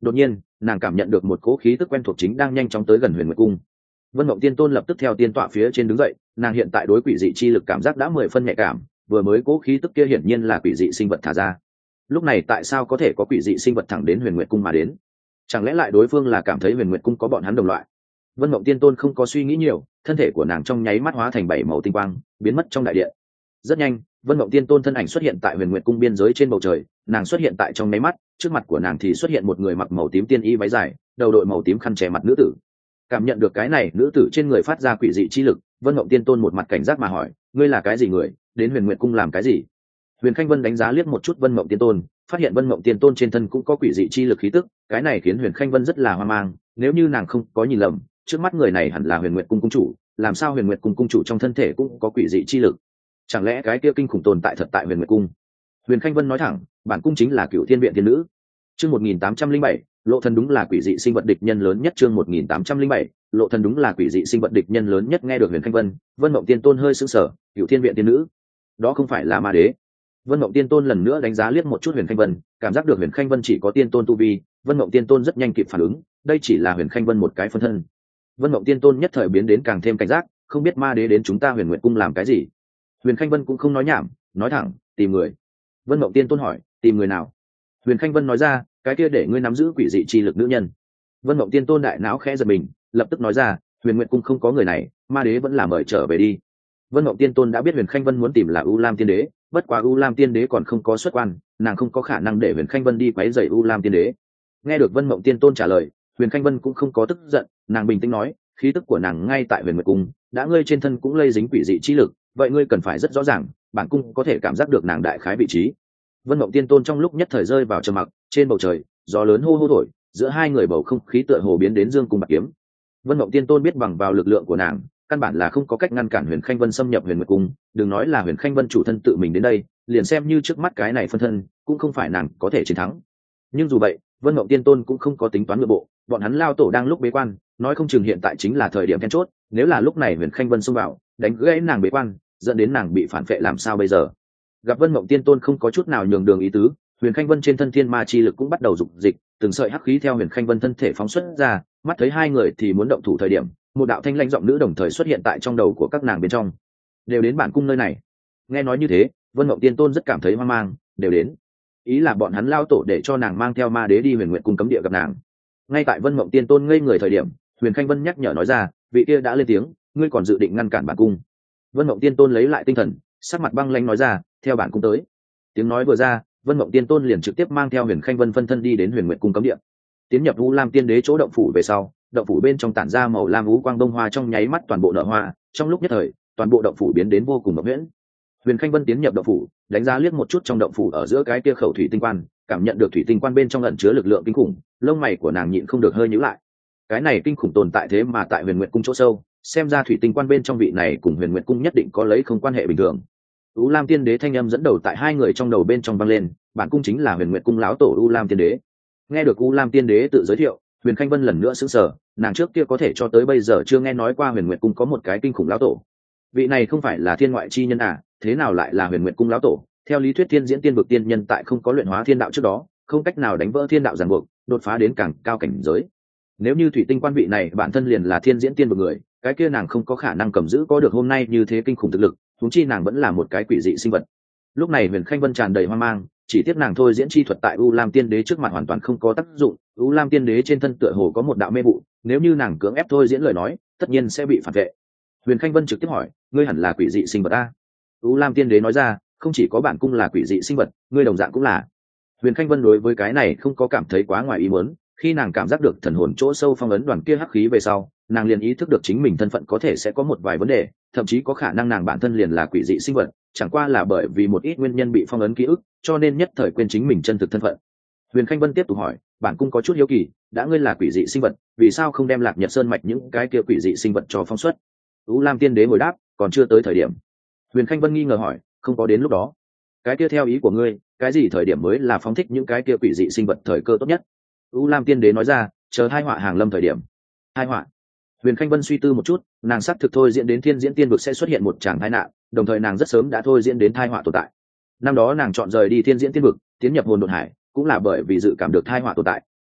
đột nhiên nàng cảm nhận được một cỗ khí tức quen thuộc chính đang nhanh chóng tới gần Huyền Nguyệt cung. Vân Mộng Tiên Tôn lập tức theo tiên tọa phía trên đứng dậy, nàng hiện tại đối quỷ dị chi lực cảm giác đã 10 phân nhạy cảm, vừa mới cỗ khí tức kia hiển nhiên là quỷ dị sinh vật thả ra. Lúc này tại sao có thể có quỷ dị sinh vật thẳng đến Huyền Nguyệt cung mà đến? Chẳng lẽ lại đối phương là cảm thấy Huyền Nguyệt cung có bọn hắn đồng loại? Vân Mộng Tiên Tôn không có suy nghĩ nhiều, thân thể của nàng trong nháy mắt hóa thành 7 màu tinh quang, biến mất trong đại điện. Rất nhanh, Vân Mộng Tiên Tôn thân ảnh xuất hiện tại Huyền Nguyệt cung biên giới trên bầu trời, nàng xuất hiện tại trong nháy mắt, trước mặt của nàng thì xuất hiện một người mặc màu tím tiên y váy dài, đầu đội màu tím khăn che mặt nữ tử. Cảm nhận được cái này nữ tử trên người phát ra quỷ dị chi lực, Vân Mộng Tiên Tôn một mặt cảnh giác mà hỏi, ngươi là cái gì người, đến Huyền Nguyệt cung làm cái gì? Huyền Khanh Vân đánh giá liếc một chút Vân Mộng Tiên Tôn, phát hiện Vân Mộng Tiên Tôn trên thân cũng có quỷ dị chi lực khí tức, cái này khiến Huyền Khanh Vân rất là hoang mang, nếu như nàng không có nhìn lầm, trước mắt người này hẳn là Huyền Nguyệt cung cung chủ, làm sao Huyền Nguyệt cung cung chủ trong thân thể cũng có quỷ dị chi lực? Chẳng lẽ cái kia kinh khủng tồn tại thật tại Huyền Nguyệt cung? Huyền Khanh Vân nói thẳng, bản cung chính là Cửu Thiên Viện Tiên nữ. Chương 1807, Lộ Thần đúng là quỷ dị sinh vật địch nhân lớn nhất. Chương 1807, Lộ Thần đúng là quỷ dị sinh vật địch nhân lớn nhất. Nghe được Huyền Khanh Vân, Vân Mộng Tiên Tôn hơi sững sờ, Cửu Thiên Viện Tiên nữ, đó không phải là ma đế? Vân Mộng Tiên Tôn lần nữa đánh giá liếc một chút Huyền Khanh Vân, cảm giác được Huyền Khanh Vân chỉ có tiên tôn tu vi, Vân Mộng Tiên Tôn rất nhanh kịp phản ứng, đây chỉ là Huyền Khanh Vân một cái phân thân. Vân Mộng Tiên Tôn nhất thời biến đến càng thêm cảnh giác, không biết ma đế đến chúng ta Huyền Nguyệt cung làm cái gì? Huyền Khanh Vân cũng không nói nhảm, nói thẳng, tìm người. Vân Mộng Tiên Tôn hỏi, tìm người nào? Huyền Khanh Vân nói ra, cái kia để ngươi nắm giữ quỷ dị chi lực nữ nhân. Vân Mộng Tiên Tôn đại não khẽ giật mình, lập tức nói ra, Huyền Nguyệt cung không có người này, ma đế vẫn là mời trở về đi. Vân Mộng Tiên Tôn đã biết Huyền Khanh Vân muốn tìm là U Lam Tiên Đế, bất quá U Lam Tiên Đế còn không có xuất quan, nàng không có khả năng để Huyền Khanh Vân đi quấy rầy U Lam Tiên Đế. Nghe được Vân Mộng Tiên Tôn trả lời, Huyền Khanh Vân cũng không có tức giận, nàng bình tĩnh nói, khí tức của nàng ngay tại Huyền Nguyệt cung, đã ngươi trên thân cũng lây dính quỷ dị chi lực, vậy ngươi cần phải rất rõ ràng, bản cung có thể cảm giác được nàng đại khái vị trí. Vân Mộng Tiên Tôn trong lúc nhất thời rơi vào trầm mặc, trên bầu trời, gió lớn hô hô thổi, giữa hai người bầu không khí tựa hồ biến đến dương cung bạc kiếm. Vân Mộng Tiên Tôn biết bằng vào lực lượng của nàng, căn bản là không có cách ngăn cản Huyền Khanh Vân xâm nhập Huyền Nguyệt cung, đừng nói là Huyền Khanh Vân chủ thân tự mình đến đây, liền xem như trước mắt cái này phân thân, cũng không phải nàng có thể chiến thắng. Nhưng dù vậy, Vân Mộng Tiên Tôn cũng không có tính toán nội bộ, bọn hắn lao tổ đang lúc bế quan, nói không chừng hiện tại chính là thời điểm then chốt, nếu là lúc này Huyền Khanh Vân xông vào, đánh gãy nàng bế quan, dẫn đến nàng bị phản phệ làm sao bây giờ? Gặp Vân Mộng Tiên Tôn không có chút nào nhường đường ý tứ, Huyền Khanh Vân trên thân thiên ma chi lực cũng bắt đầu dục dịch, từng sợi hắc khí theo Huyền Khanh Vân thân thể phóng xuất ra, mắt thấy hai người thì muốn động thủ thời điểm, một đạo thanh lãnh giọng nữ đồng thời xuất hiện tại trong đầu của các nàng bên trong. Đều đến bản cung nơi này. Nghe nói như thế, Vân Mộng Tiên Tôn rất cảm thấy hoang mang, đều đến. Ý là bọn hắn lao tổ để cho nàng mang theo ma đế đi Huyền Nguyệt cung cấm địa gặp nàng. Ngay tại Vân Mộng Tiên Tôn ngây người thời điểm, Huyền Khanh Vân nhắc nhở nói ra, vị kia đã lên tiếng, ngươi còn dự định ngăn cản bản cung? Vân Mộng Tiên Tôn lấy lại tinh thần, sắc mặt băng lãnh nói ra, theo bản cung tới. Tiếng nói vừa ra, Vân Mộng Tiên Tôn liền trực tiếp mang theo Huyền Khanh Vân phân thân đi đến Huyền Nguyệt cung cấm địa. Tiến nhập U Lam Tiên Đế chỗ động phủ về sau, động phủ bên trong tản ra màu lam ú quang đông hoa trong nháy mắt toàn bộ nở hoa, trong lúc nhất thời, toàn bộ động phủ biến đến vô cùng mộng huyễn. Huyền Khanh Vân tiến nhập động phủ, đánh giá liếc một chút trong động phủ ở giữa cái kia khẩu thủy tinh quan, cảm nhận được thủy tinh quan bên trong ẩn chứa lực lượng kinh khủng, lông mày của nàng nhịn không được hơi nhíu lại. Cái này kinh khủng tồn tại thế mà tại Huyền Nguyệt cung chỗ sâu, xem ra thủy tinh quan bên trong vị này cùng Huyền Nguyệt cung nhất định có lấy không quan hệ bình thường. U Lam Tiên Đế thanh âm dẫn đầu tại hai người trong đầu bên trong vang lên, bản cung chính là Huyền Nguyệt cung lão tổ U Lam Tiên Đế. Nghe được U Lam Tiên Đế tự giới thiệu, Huyền Khanh Vân lần nữa sững sờ, nàng trước kia có thể cho tới bây giờ chưa nghe nói qua Huyền Nguyệt cung có một cái kinh khủng lão tổ. Vị này không phải là thiên ngoại chi nhân à, thế nào lại là Huyền Nguyệt cung lão tổ? Theo lý thuyết thiên diễn tiên vực tiên nhân tại không có luyện hóa thiên đạo trước đó, không cách nào đánh vỡ thiên đạo ràng buộc, đột phá đến càng cao cảnh giới. Nếu như thủy tinh quan vị này bản thân liền là thiên diễn tiên vực người, cái kia nàng không có khả năng cầm giữ có được hôm nay như thế kinh khủng thực lực, huống chi nàng vẫn là một cái quỷ dị sinh vật. Lúc này Huyền Khanh Vân tràn đầy hoang mang, chỉ tiếc nàng thôi diễn chi thuật tại U Lam Tiên Đế trước mặt hoàn toàn không có tác dụng, U Lam Tiên Đế trên thân tựa hồ có một đạo mê vụ, nếu như nàng cưỡng ép thôi diễn lời nói, tất nhiên sẽ bị phản vệ. Huyền Khanh Vân trực tiếp hỏi, ngươi hẳn là quỷ dị sinh vật a? U Lam Tiên Đế nói ra, không chỉ có bản cung là quỷ dị sinh vật, ngươi đồng dạng cũng là. Huyền Khanh Vân đối với cái này không có cảm thấy quá ngoài ý muốn, khi nàng cảm giác được thần hồn chỗ sâu phong ấn đoàn kia hắc khí về sau, nàng liền ý thức được chính mình thân phận có thể sẽ có một vài vấn đề, thậm chí có khả năng nàng bản thân liền là quỷ dị sinh vật, chẳng qua là bởi vì một ít nguyên nhân bị phong ấn ký ức, cho nên nhất thời quên chính mình chân thực thân phận. Huyền Khanh Vân tiếp tục hỏi, bản cung có chút hiếu kỳ, đã ngươi là quỷ dị sinh vật, vì sao không đem Lạc Nhật Sơn mạch những cái kia quỷ dị sinh vật cho phong xuất? U Lam Tiên Đế hồi đáp, còn chưa tới thời điểm. Huyền Khanh Vân nghi ngờ hỏi, không có đến lúc đó? Cái kia theo ý của ngươi, cái gì thời điểm mới là phóng thích những cái kia quỷ dị sinh vật thời cơ tốt nhất? U Lam Tiên Đế nói ra, chờ tai họa hàng lâm thời điểm. Tai họa? Huyền Khanh Vân suy tư một chút, nàng xác thực thôi diễn đến thiên diễn tiên vực sẽ xuất hiện một tràng tai nạn, đồng thời nàng rất sớm đã thôi diễn đến tai họa tồn tại. Năm đó nàng chọn rời đi thiên diễn tiên vực, tiến nhập hồn độn hải, cũng là bởi vì dự cảm được tai họa tồn tại,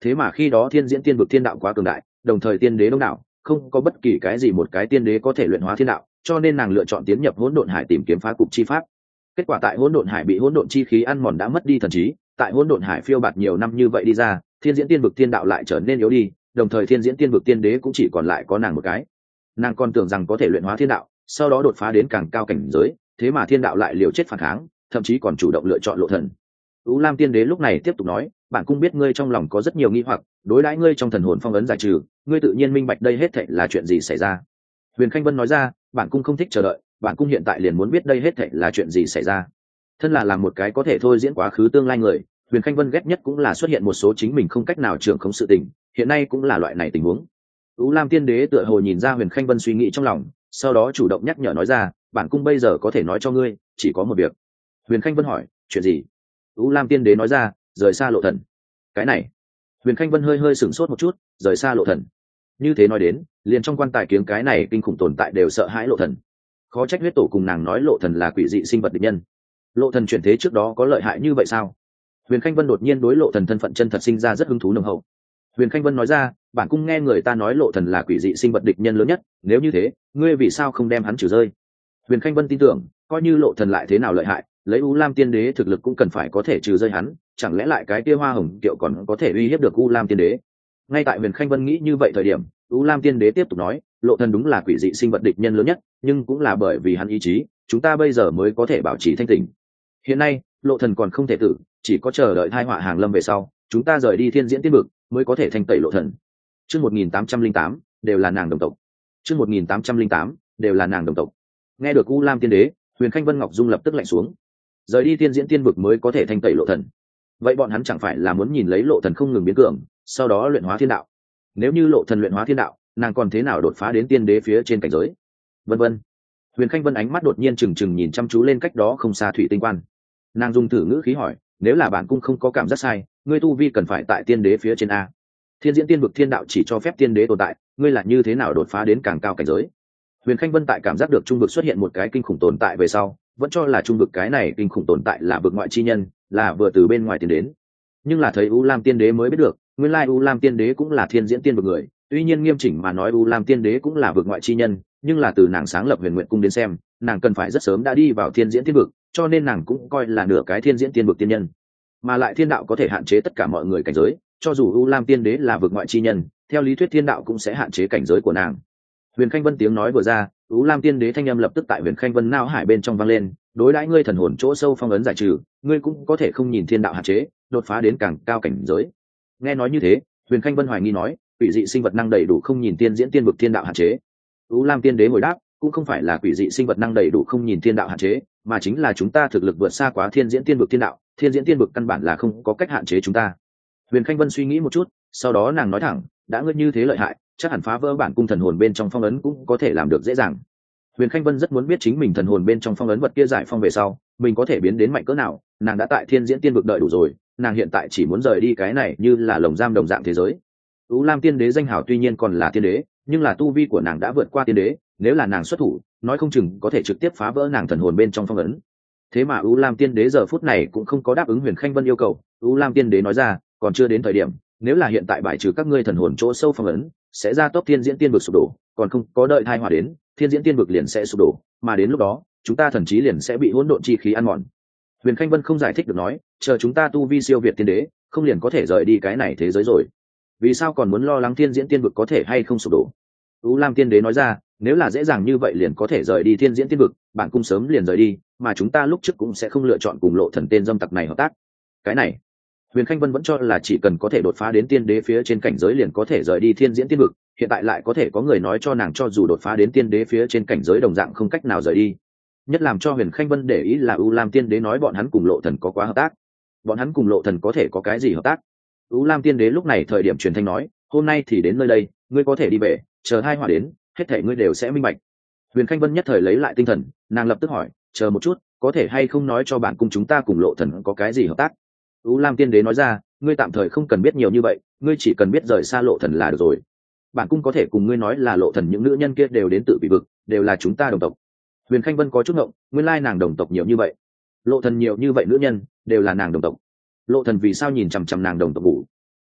thế mà khi đó thiên diễn tiên vực thiên đạo quá cường đại, đồng thời tiên đế đông đảo, không có bất kỳ cái gì một cái tiên đế có thể luyện hóa thiên đạo, cho nên nàng lựa chọn tiến nhập hỗn độn hải tìm kiếm phá cục chi pháp. Kết quả tại hỗn độn hải bị hỗn độn chi khí ăn mòn đã mất đi thần trí, tại hỗn độn hải phiêu bạt nhiều năm như vậy đi ra, thiên diễn tiên vực thiên đạo lại trở nên yếu đi, đồng thời thiên diễn tiên vực tiên đế cũng chỉ còn lại có nàng một cái. Nàng còn tưởng rằng có thể luyện hóa thiên đạo, sau đó đột phá đến càng cao cảnh giới, thế mà thiên đạo lại liều chết phản kháng, thậm chí còn chủ động lựa chọn lộ thần. U Lam tiên đế lúc này tiếp tục nói, bản cung biết ngươi trong lòng có rất nhiều nghi hoặc, đối đãi ngươi trong thần hồn phong ấn giải trừ, ngươi tự nhiên minh bạch đây hết thảy là chuyện gì xảy ra. Huyền Khanh Vân nói ra, bản cung không thích chờ đợi, bản cung hiện tại liền muốn biết đây hết thảy là chuyện gì xảy ra. Thân là làm một cái có thể thôi diễn quá khứ tương lai người, Huyền Khanh Vân ghét nhất cũng là xuất hiện một số chính mình không cách nào trưởng khống sự tình, hiện nay cũng là loại này tình huống. U Lam tiên đế tựa hồ nhìn ra Huyền Khanh Vân suy nghĩ trong lòng, sau đó chủ động nhắc nhở nói ra, bản cung bây giờ có thể nói cho ngươi, chỉ có một việc. Huyền Khanh Vân hỏi, chuyện gì? U Lam tiên đế nói ra, rời xa lộ thần. Cái này, Huyền Khanh Vân hơi hơi sửng sốt một chút, rời xa lộ thần. Như thế nói đến, liền trong quan tài kiếng cái này kinh khủng tồn tại đều sợ hãi lộ thần. Khó trách huyết tổ cùng nàng nói lộ thần là quỷ dị sinh vật địch nhân. Lộ thần chuyển thế trước đó có lợi hại như vậy sao? Huyền Khanh Vân đột nhiên đối lộ thần thân phận chân thật sinh ra rất hứng thú nồng hậu. Huyền Khanh Vân nói ra, bản cung nghe người ta nói lộ thần là quỷ dị sinh vật địch nhân lớn nhất, nếu như thế, ngươi vì sao không đem hắn trừ rơi? Huyền Khanh Vân tin tưởng, coi như lộ thần lại thế nào lợi hại, lấy U Lam tiên đế thực lực cũng cần phải có thể trừ rơi hắn, chẳng lẽ lại cái kia hoa hồng kiệu còn có thể uy hiếp được U Lam tiên đế? Ngay tại Huyền Khanh Vân nghĩ như vậy thời điểm, U Lam tiên đế tiếp tục nói, lộ thần đúng là quỷ dị sinh vật địch nhân lớn nhất, nhưng cũng là bởi vì hắn ý chí, chúng ta bây giờ mới có thể bảo trì thanh tỉnh. Hiện nay, lộ thần còn không thể tử, chỉ có chờ đợi tai họa hàng lâm về sau, chúng ta rời đi thiên diễn tiên vực mới có thể thanh tẩy lộ thần. Chương 1808, đều là nàng đồng tộc. Chương 1808, đều là nàng đồng tộc. Nghe được U Lam tiên đế, Huyền Khanh Vân Ngọc Dung lập tức lạnh xuống. Rời đi thiên diễn tiên vực mới có thể thanh tẩy lộ thần. Vậy bọn hắn chẳng phải là muốn nhìn lấy lộ thần không ngừng biến cường, sau đó luyện hóa thiên đạo? Nếu như lộ thần luyện hóa thiên đạo, nàng còn thế nào đột phá đến tiên đế phía trên cảnh giới? Vân vân. Huyền Khanh Vân ánh mắt đột nhiên trừng trừng nhìn chăm chú lên cách đó không xa thủy tinh quan. Nàng dùng thử ngữ khí hỏi, nếu là bản cung không có cảm giác sai, ngươi tu vi cần phải tại tiên đế phía trên a? Thiên diễn tiên vực thiên đạo chỉ cho phép tiên đế tồn tại, ngươi là như thế nào đột phá đến càng cao cảnh giới? Huyền Khanh Vân tại cảm giác được trung vực xuất hiện một cái kinh khủng tồn tại về sau, vẫn cho là trung vực cái này kinh khủng tồn tại là vực ngoại chi nhân, là vừa từ bên ngoài tiến đến. Nhưng là thấy U Lam tiên đế mới biết được, nguyên lai U Lam tiên đế cũng là thiên diễn tiên vực người, tuy nhiên nghiêm chỉnh mà nói U Lam tiên đế cũng là vực ngoại chi nhân, nhưng là từ nàng sáng lập Huyền Nguyện cung đến xem, nàng cần phải rất sớm đã đi vào thiên diễn tiên vực, cho nên nàng cũng coi là nửa cái thiên diễn tiên vực tiên nhân. Mà lại thiên đạo có thể hạn chế tất cả mọi người cảnh giới, cho dù U Lam tiên đế là vực ngoại chi nhân, theo lý thuyết thiên đạo cũng sẽ hạn chế cảnh giới của nàng. Huyền Khanh Vân tiếng nói vừa ra, U Lam tiên đế thanh âm lập tức tại Huyền Khanh Vân não hải bên trong vang lên, đối đãi ngươi thần hồn chỗ sâu phong ấn giải trừ, ngươi cũng có thể không nhìn thiên đạo hạn chế, đột phá đến càng cao cảnh giới. Nghe nói như thế, Huyền Khanh Vân hoài nghi nói, quỷ dị sinh vật năng đầy đủ không nhìn tiên diễn tiên vực thiên đạo hạn chế. U Lam tiên đế hồi đáp, cũng không phải là quỷ dị sinh vật năng đầy đủ không nhìn thiên đạo hạn chế, mà chính là chúng ta thực lực vượt xa quá thiên diễn tiên vực thiên đạo, thiên diễn tiên vực căn bản là không có cách hạn chế chúng ta. Huyền Khanh Vân suy nghĩ một chút, sau đó nàng nói thẳng, đã ngươi như thế lợi hại, chắc hẳn phá vỡ bản cung thần hồn bên trong phong ấn cũng có thể làm được dễ dàng. Huyền Khanh Vân rất muốn biết chính mình thần hồn bên trong phong ấn vật kia giải phong về sau, mình có thể biến đến mạnh cỡ nào. Nàng đã tại thiên diễn tiên vực đợi đủ rồi, nàng hiện tại chỉ muốn rời đi cái này như là lồng giam đồng dạng thế giới. U Lam tiên đế danh hào tuy nhiên còn là tiên đế, nhưng là tu vi của nàng đã vượt qua tiên đế, nếu là nàng xuất thủ, nói không chừng có thể trực tiếp phá vỡ nàng thần hồn bên trong phong ấn. Thế mà U Lam tiên đế giờ phút này cũng không có đáp ứng Huyền Khanh Vân yêu cầu. U Lam tiên đế nói ra, còn chưa đến thời điểm, nếu là hiện tại bài trừ các ngươi thần hồn chỗ sâu phong ấn, sẽ ra tốc thiên diễn tiên vực sụp đổ, còn không có đợi thai hỏa đến, thiên diễn tiên vực liền sẽ sụp đổ, mà đến lúc đó, chúng ta thần chí liền sẽ bị hỗn độn chi khí ăn mòn. Huyền Khanh Vân không giải thích được nói, chờ chúng ta tu vi siêu việt tiên đế, không liền có thể rời đi cái này thế giới rồi? Vì sao còn muốn lo lắng thiên diễn tiên vực có thể hay không sụp đổ? U Lam tiên đế nói ra, nếu là dễ dàng như vậy liền có thể rời đi thiên diễn tiên vực, bản cung sớm liền rời đi, mà chúng ta lúc trước cũng sẽ không lựa chọn cùng lộ thần tên dâm tặc này hợp tác. Cái này, Huyền Khanh Vân vẫn cho là chỉ cần có thể đột phá đến tiên đế phía trên cảnh giới liền có thể rời đi thiên diễn tiên vực, hiện tại lại có thể có người nói cho nàng cho dù đột phá đến tiên đế phía trên cảnh giới đồng dạng không cách nào rời đi. Nhất làm cho Huyền Khanh Vân để ý là U Lam tiên đế nói bọn hắn cùng lộ thần có quá hợp tác. Bọn hắn cùng lộ thần có thể có cái gì hợp tác? U Lam tiên đế lúc này thời điểm truyền thanh nói, hôm nay thì đến nơi đây, ngươi có thể đi về, chờ hai hỏa đến, hết thảy ngươi đều sẽ minh bạch. Huyền Khanh Vân nhất thời lấy lại tinh thần, nàng lập tức hỏi, chờ một chút, có thể hay không nói cho bản cung chúng ta cùng lộ thần có cái gì hợp tác? U Lam tiên đế nói ra, ngươi tạm thời không cần biết nhiều như vậy, ngươi chỉ cần biết rời xa lộ thần là được rồi. Bản cung có thể cùng ngươi nói là lộ thần những nữ nhân kia đều đến tự bị vực, đều là chúng ta đồng tộc. Huyền Khanh Vân có chút ngộng, nguyên lai nàng đồng tộc nhiều như vậy, lộ thần nhiều như vậy nữ nhân đều là nàng đồng tộc. Lộ thần vì sao nhìn chằm chằm nàng đồng tộc ngủ?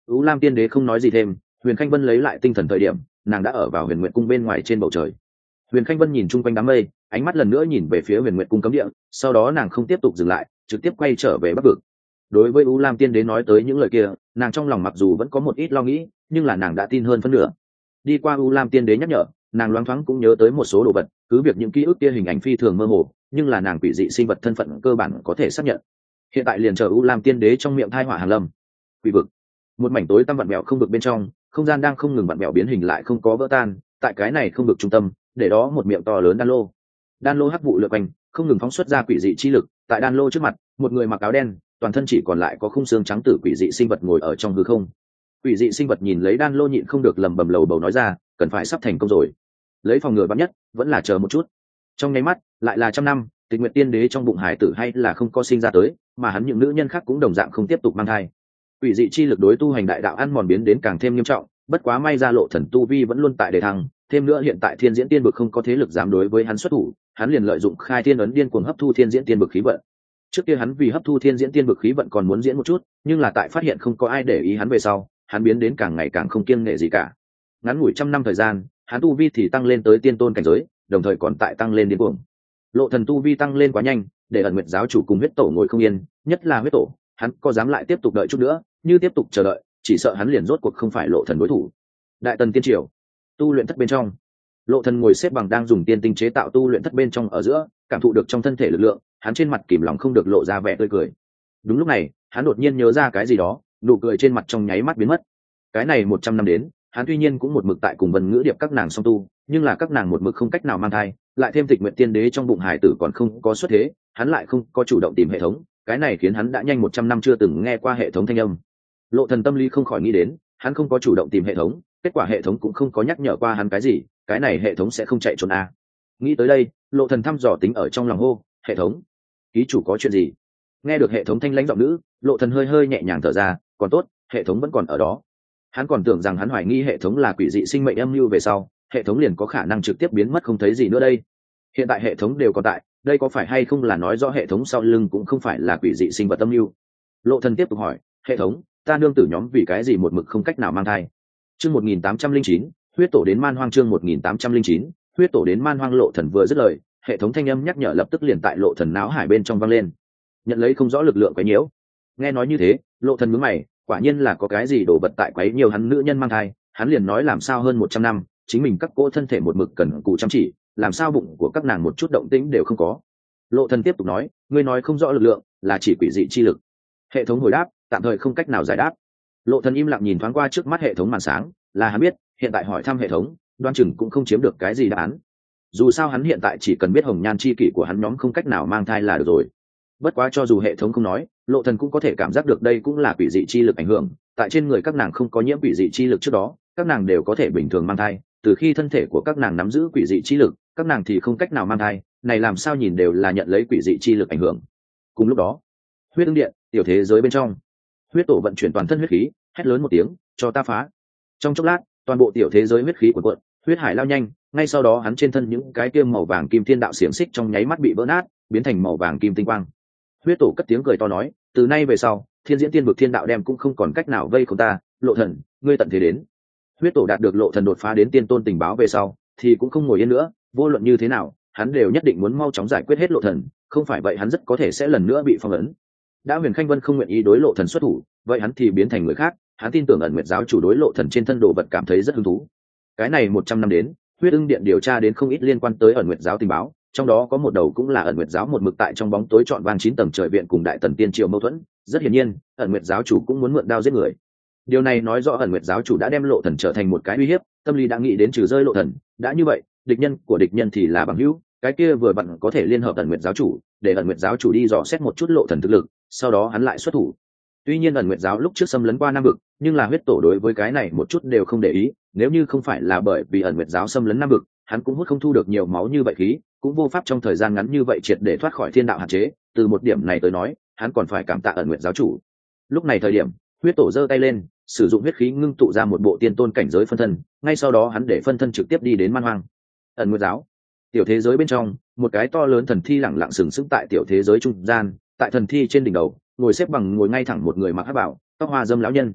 U Lam Tiên Đế không nói gì thêm. Huyền Khanh Vân lấy lại tinh thần thời điểm, nàng đã ở vào Huyền Nguyệt Cung bên ngoài trên bầu trời. Huyền Khanh Vân nhìn chung quanh đám mây, ánh mắt lần nữa nhìn về phía Huyền Nguyệt Cung cấm địa, sau đó nàng không tiếp tục dừng lại, trực tiếp quay trở về Bắc Vực. Đối với U Lam Tiên Đế nói tới những lời kia, nàng trong lòng mặc dù vẫn có một ít lo nghĩ, nhưng là nàng đã tin hơn phân nửa. Đi qua U Lam Tiên Đế nhắc nhở, nàng loáng thoáng cũng nhớ tới một số đồ vật, cứ việc những ký ức kia hình ảnh phi thường mơ hồ, nhưng là nàng quỷ dị sinh vật thân phận cơ bản có thể xác nhận. Hiện tại liền chờ U Lam Tiên Đế trong miệng thai hỏa hàng lâm. Quỷ vực, một mảnh tối tăm vặn vẹo không vực bên trong, không gian đang không ngừng vặn vẹo biến hình lại không có vỡ tan. Tại cái này không vực trung tâm, để đó một miệng to lớn đan lô hắc vụ lượn quanh, không ngừng phóng xuất ra quỷ dị chi lực. Tại đan lô trước mặt, một người mặc áo đen, toàn thân chỉ còn lại có khung xương trắng tử quỷ dị sinh vật ngồi ở trong hư không. Quỷ dị sinh vật nhìn lấy đan lô nhịn không được lầm bầm lầu bầu nói ra, cần phải sắp thành công rồi. Lấy phòng ngừa vắn nhất, vẫn là chờ một chút. Trong nháy mắt, lại là 100 năm, Tịch Nguyệt Tiên Đế trong bụng hải tử hay là không có sinh ra tới, mà hắn những nữ nhân khác cũng đồng dạng không tiếp tục mang thai. Quỷ dị chi lực đối tu hành đại đạo ăn mòn biến đến càng thêm nghiêm trọng, bất quá may ra Lộ Thần tu vi vẫn luôn tại đề thăng, thêm nữa hiện tại Thiên Diễn Tiên Bực không có thế lực dám đối với hắn xuất thủ, hắn liền lợi dụng Khai Thiên ấn điên cuồng hấp thu Thiên Diễn Tiên Bực khí vận. Trước kia hắn vì hấp thu Thiên Diễn Tiên Bực khí vận còn muốn diễn một chút, nhưng là tại phát hiện không có ai để ý hắn về sau, hắn biến đến càng ngày càng không kiêng nể gì cả. Ngắn ngủi 100 năm thời gian, hắn tu vi thì tăng lên tới tiên tôn cảnh giới, đồng thời còn tại tăng lên điên cuồng. Lộ Thần tu vi tăng lên quá nhanh, để Ẩn Nguyệt giáo chủ cùng Huyết Tổ ngồi không yên, nhất là Huyết Tổ, hắn có dám lại tiếp tục đợi chút nữa, như tiếp tục chờ đợi, chỉ sợ hắn liền rốt cuộc không phải Lộ Thần đối thủ. Đại Tần tiên triều, tu luyện thất bên trong, Lộ Thần ngồi xếp bằng đang dùng tiên tinh chế tạo tu luyện thất bên trong ở giữa, cảm thụ được trong thân thể lực lượng, hắn trên mặt kìm lòng không được lộ ra vẻ tươi cười. Đúng lúc này, hắn đột nhiên nhớ ra cái gì đó, nụ cười trên mặt trong nháy mắt biến mất. Cái này 100 năm đến, hắn tuy nhiên cũng một mực tại cùng Vân Ngữ Điệp các nàng song tu, nhưng là các nàng một mực không cách nào mang thai, lại thêm Tịch Nguyệt Tiên Đế trong bụng hải tử còn không có xuất thế, hắn lại không có chủ động tìm hệ thống, cái này khiến hắn đã nhanh 100 năm chưa từng nghe qua hệ thống thanh âm. Lộ Thần tâm lý không khỏi nghĩ đến, hắn không có chủ động tìm hệ thống, kết quả hệ thống cũng không có nhắc nhở qua hắn cái gì, cái này hệ thống sẽ không chạy trốn à. Nghĩ tới đây, Lộ Thần thăm dò tính ở trong lòng hô, hệ thống, ký chủ có chuyện gì? Nghe được hệ thống thanh lãnh giọng nữ, Lộ Thần hơi hơi nhẹ nhàng thở ra, còn tốt, hệ thống vẫn còn ở đó. Hắn còn tưởng rằng hắn hoài nghi hệ thống là quỷ dị sinh mệnh âm mưu về sau, hệ thống liền có khả năng trực tiếp biến mất không thấy gì nữa đây. Hiện tại hệ thống đều còn tại, đây có phải hay không là nói rõ hệ thống sau lưng cũng không phải là quỷ dị sinh vật âm mưu? Lộ Thần tiếp tục hỏi, hệ thống, ta nương tử nhóm vì cái gì một mực không cách nào mang thai? Chương 1809, huyết tổ đến man hoang. Chương 1809, huyết tổ đến man hoang. Lộ Thần vừa dứt lời, hệ thống thanh âm nhắc nhở lập tức liền tại Lộ Thần não hải bên trong vang lên. Nhận lấy không rõ lực lượng quấy nhiễu. Nghe nói như thế, Lộ Thần nhướng mày, quả nhiên là có cái gì đổ vật tại quấy nhiều hắn nữ nhân mang thai. Hắn liền nói làm sao hơn 100 năm, chính mình các cô thân thể một mực cần cù chăm chỉ, làm sao bụng của các nàng một chút động tĩnh đều không có. Lộ Thần tiếp tục nói, ngươi nói không rõ lực lượng, là chỉ quỷ dị chi lực. Hệ thống hồi đáp, tạm thời không cách nào giải đáp. Lộ Thần im lặng nhìn thoáng qua trước mắt hệ thống màn sáng, là hắn biết, hiện tại hỏi thăm hệ thống, đoan chừng cũng không chiếm được cái gì đáp án. Dù sao hắn hiện tại chỉ cần biết hồng nhan chi kỷ của hắn nhóm không cách nào mang thai là được rồi. Bất quá cho dù hệ thống không nói, Lộ Thần cũng có thể cảm giác được đây cũng là quỷ dị chi lực ảnh hưởng, tại trên người các nàng không có nhiễm quỷ dị chi lực trước đó, các nàng đều có thể bình thường mang thai, từ khi thân thể của các nàng nắm giữ quỷ dị chi lực, các nàng thì không cách nào mang thai, này làm sao nhìn đều là nhận lấy quỷ dị chi lực ảnh hưởng. Cùng lúc đó, huyết ưng điện, tiểu thế giới bên trong, huyết tổ vận chuyển toàn thân huyết khí, hét lớn một tiếng, cho ta phá. Trong chốc lát, toàn bộ tiểu thế giới huyết khí cuộn cuộn, huyết hải lao nhanh, ngay sau đó hắn trên thân những cái kia màu vàng kim thiên đạo xiềng xích trong nháy mắt bị vỡ nát, biến thành màu vàng kim tinh quang. Huyết tổ cất tiếng cười to nói, từ nay về sau, Thiên Diễn Tiên Vực thiên đạo đem cũng không còn cách nào vây khốn ta, Lộ Thần, ngươi tận thế đến. Huyết tổ đạt được Lộ Thần đột phá đến tiên tôn tình báo về sau, thì cũng không ngồi yên nữa, vô luận như thế nào, hắn đều nhất định muốn mau chóng giải quyết hết Lộ Thần, không phải vậy hắn rất có thể sẽ lần nữa bị phong ấn. Đã Huyền Khanh Vân không nguyện ý đối Lộ Thần xuất thủ, vậy hắn thì biến thành người khác, hắn tin tưởng Ẩn Nguyệt giáo chủ đối Lộ Thần trên thân đồ vật cảm thấy rất hứng thú. Cái này 100 năm đến, huyết ưng điện điều tra đến không ít liên quan tới Ẩn Nguyệt giáo tình báo, trong đó có một đầu cũng là Ẩn Nguyệt giáo một mực tại trong bóng tối trọn vang 9 tầng trời viện cùng Đại Tần tiên triều mâu thuẫn, rất hiển nhiên, Ẩn Nguyệt giáo chủ cũng muốn mượn đao giết người. Điều này nói rõ Ẩn Nguyệt giáo chủ đã đem Lộ Thần trở thành một cái uy hiếp, tâm lý đã nghĩ đến trừ rơi Lộ Thần, đã như vậy, địch nhân của địch nhân thì là bằng hữu, cái kia vừa vặn có thể liên hợp Ẩn Nguyệt giáo chủ, để Ẩn Nguyệt giáo chủ đi dò xét một chút Lộ Thần thực lực, sau đó hắn lại xuất thủ. Tuy nhiên Ẩn Nguyệt giáo lúc trước xâm lấn qua Nam vực, nhưng là huyết tổ đối với cái này một chút đều không để ý, nếu như không phải là bởi vì Ẩn Nguyệt giáo xâm lấn Nam vực, hắn cũng hút không thu được nhiều máu như vậy khí, cũng vô pháp trong thời gian ngắn như vậy triệt để thoát khỏi thiên đạo hạn chế, từ một điểm này tới nói, hắn còn phải cảm tạ Ẩn Nguyệt giáo chủ. Lúc này thời điểm, huyết tổ giơ tay lên, sử dụng huyết khí ngưng tụ ra một bộ tiên tôn cảnh giới phân thân, ngay sau đó hắn để phân thân trực tiếp đi đến man hoang. Ẩn Nguyệt giáo, tiểu thế giới bên trong, một cái to lớn thần thi lẳng lặng sừng sững tại tiểu thế giới trung gian, tại thần thi trên đỉnh đầu, ngồi xếp bằng ngồi ngay thẳng một người mặc hắc bào, tóc hoa dâm lão nhân.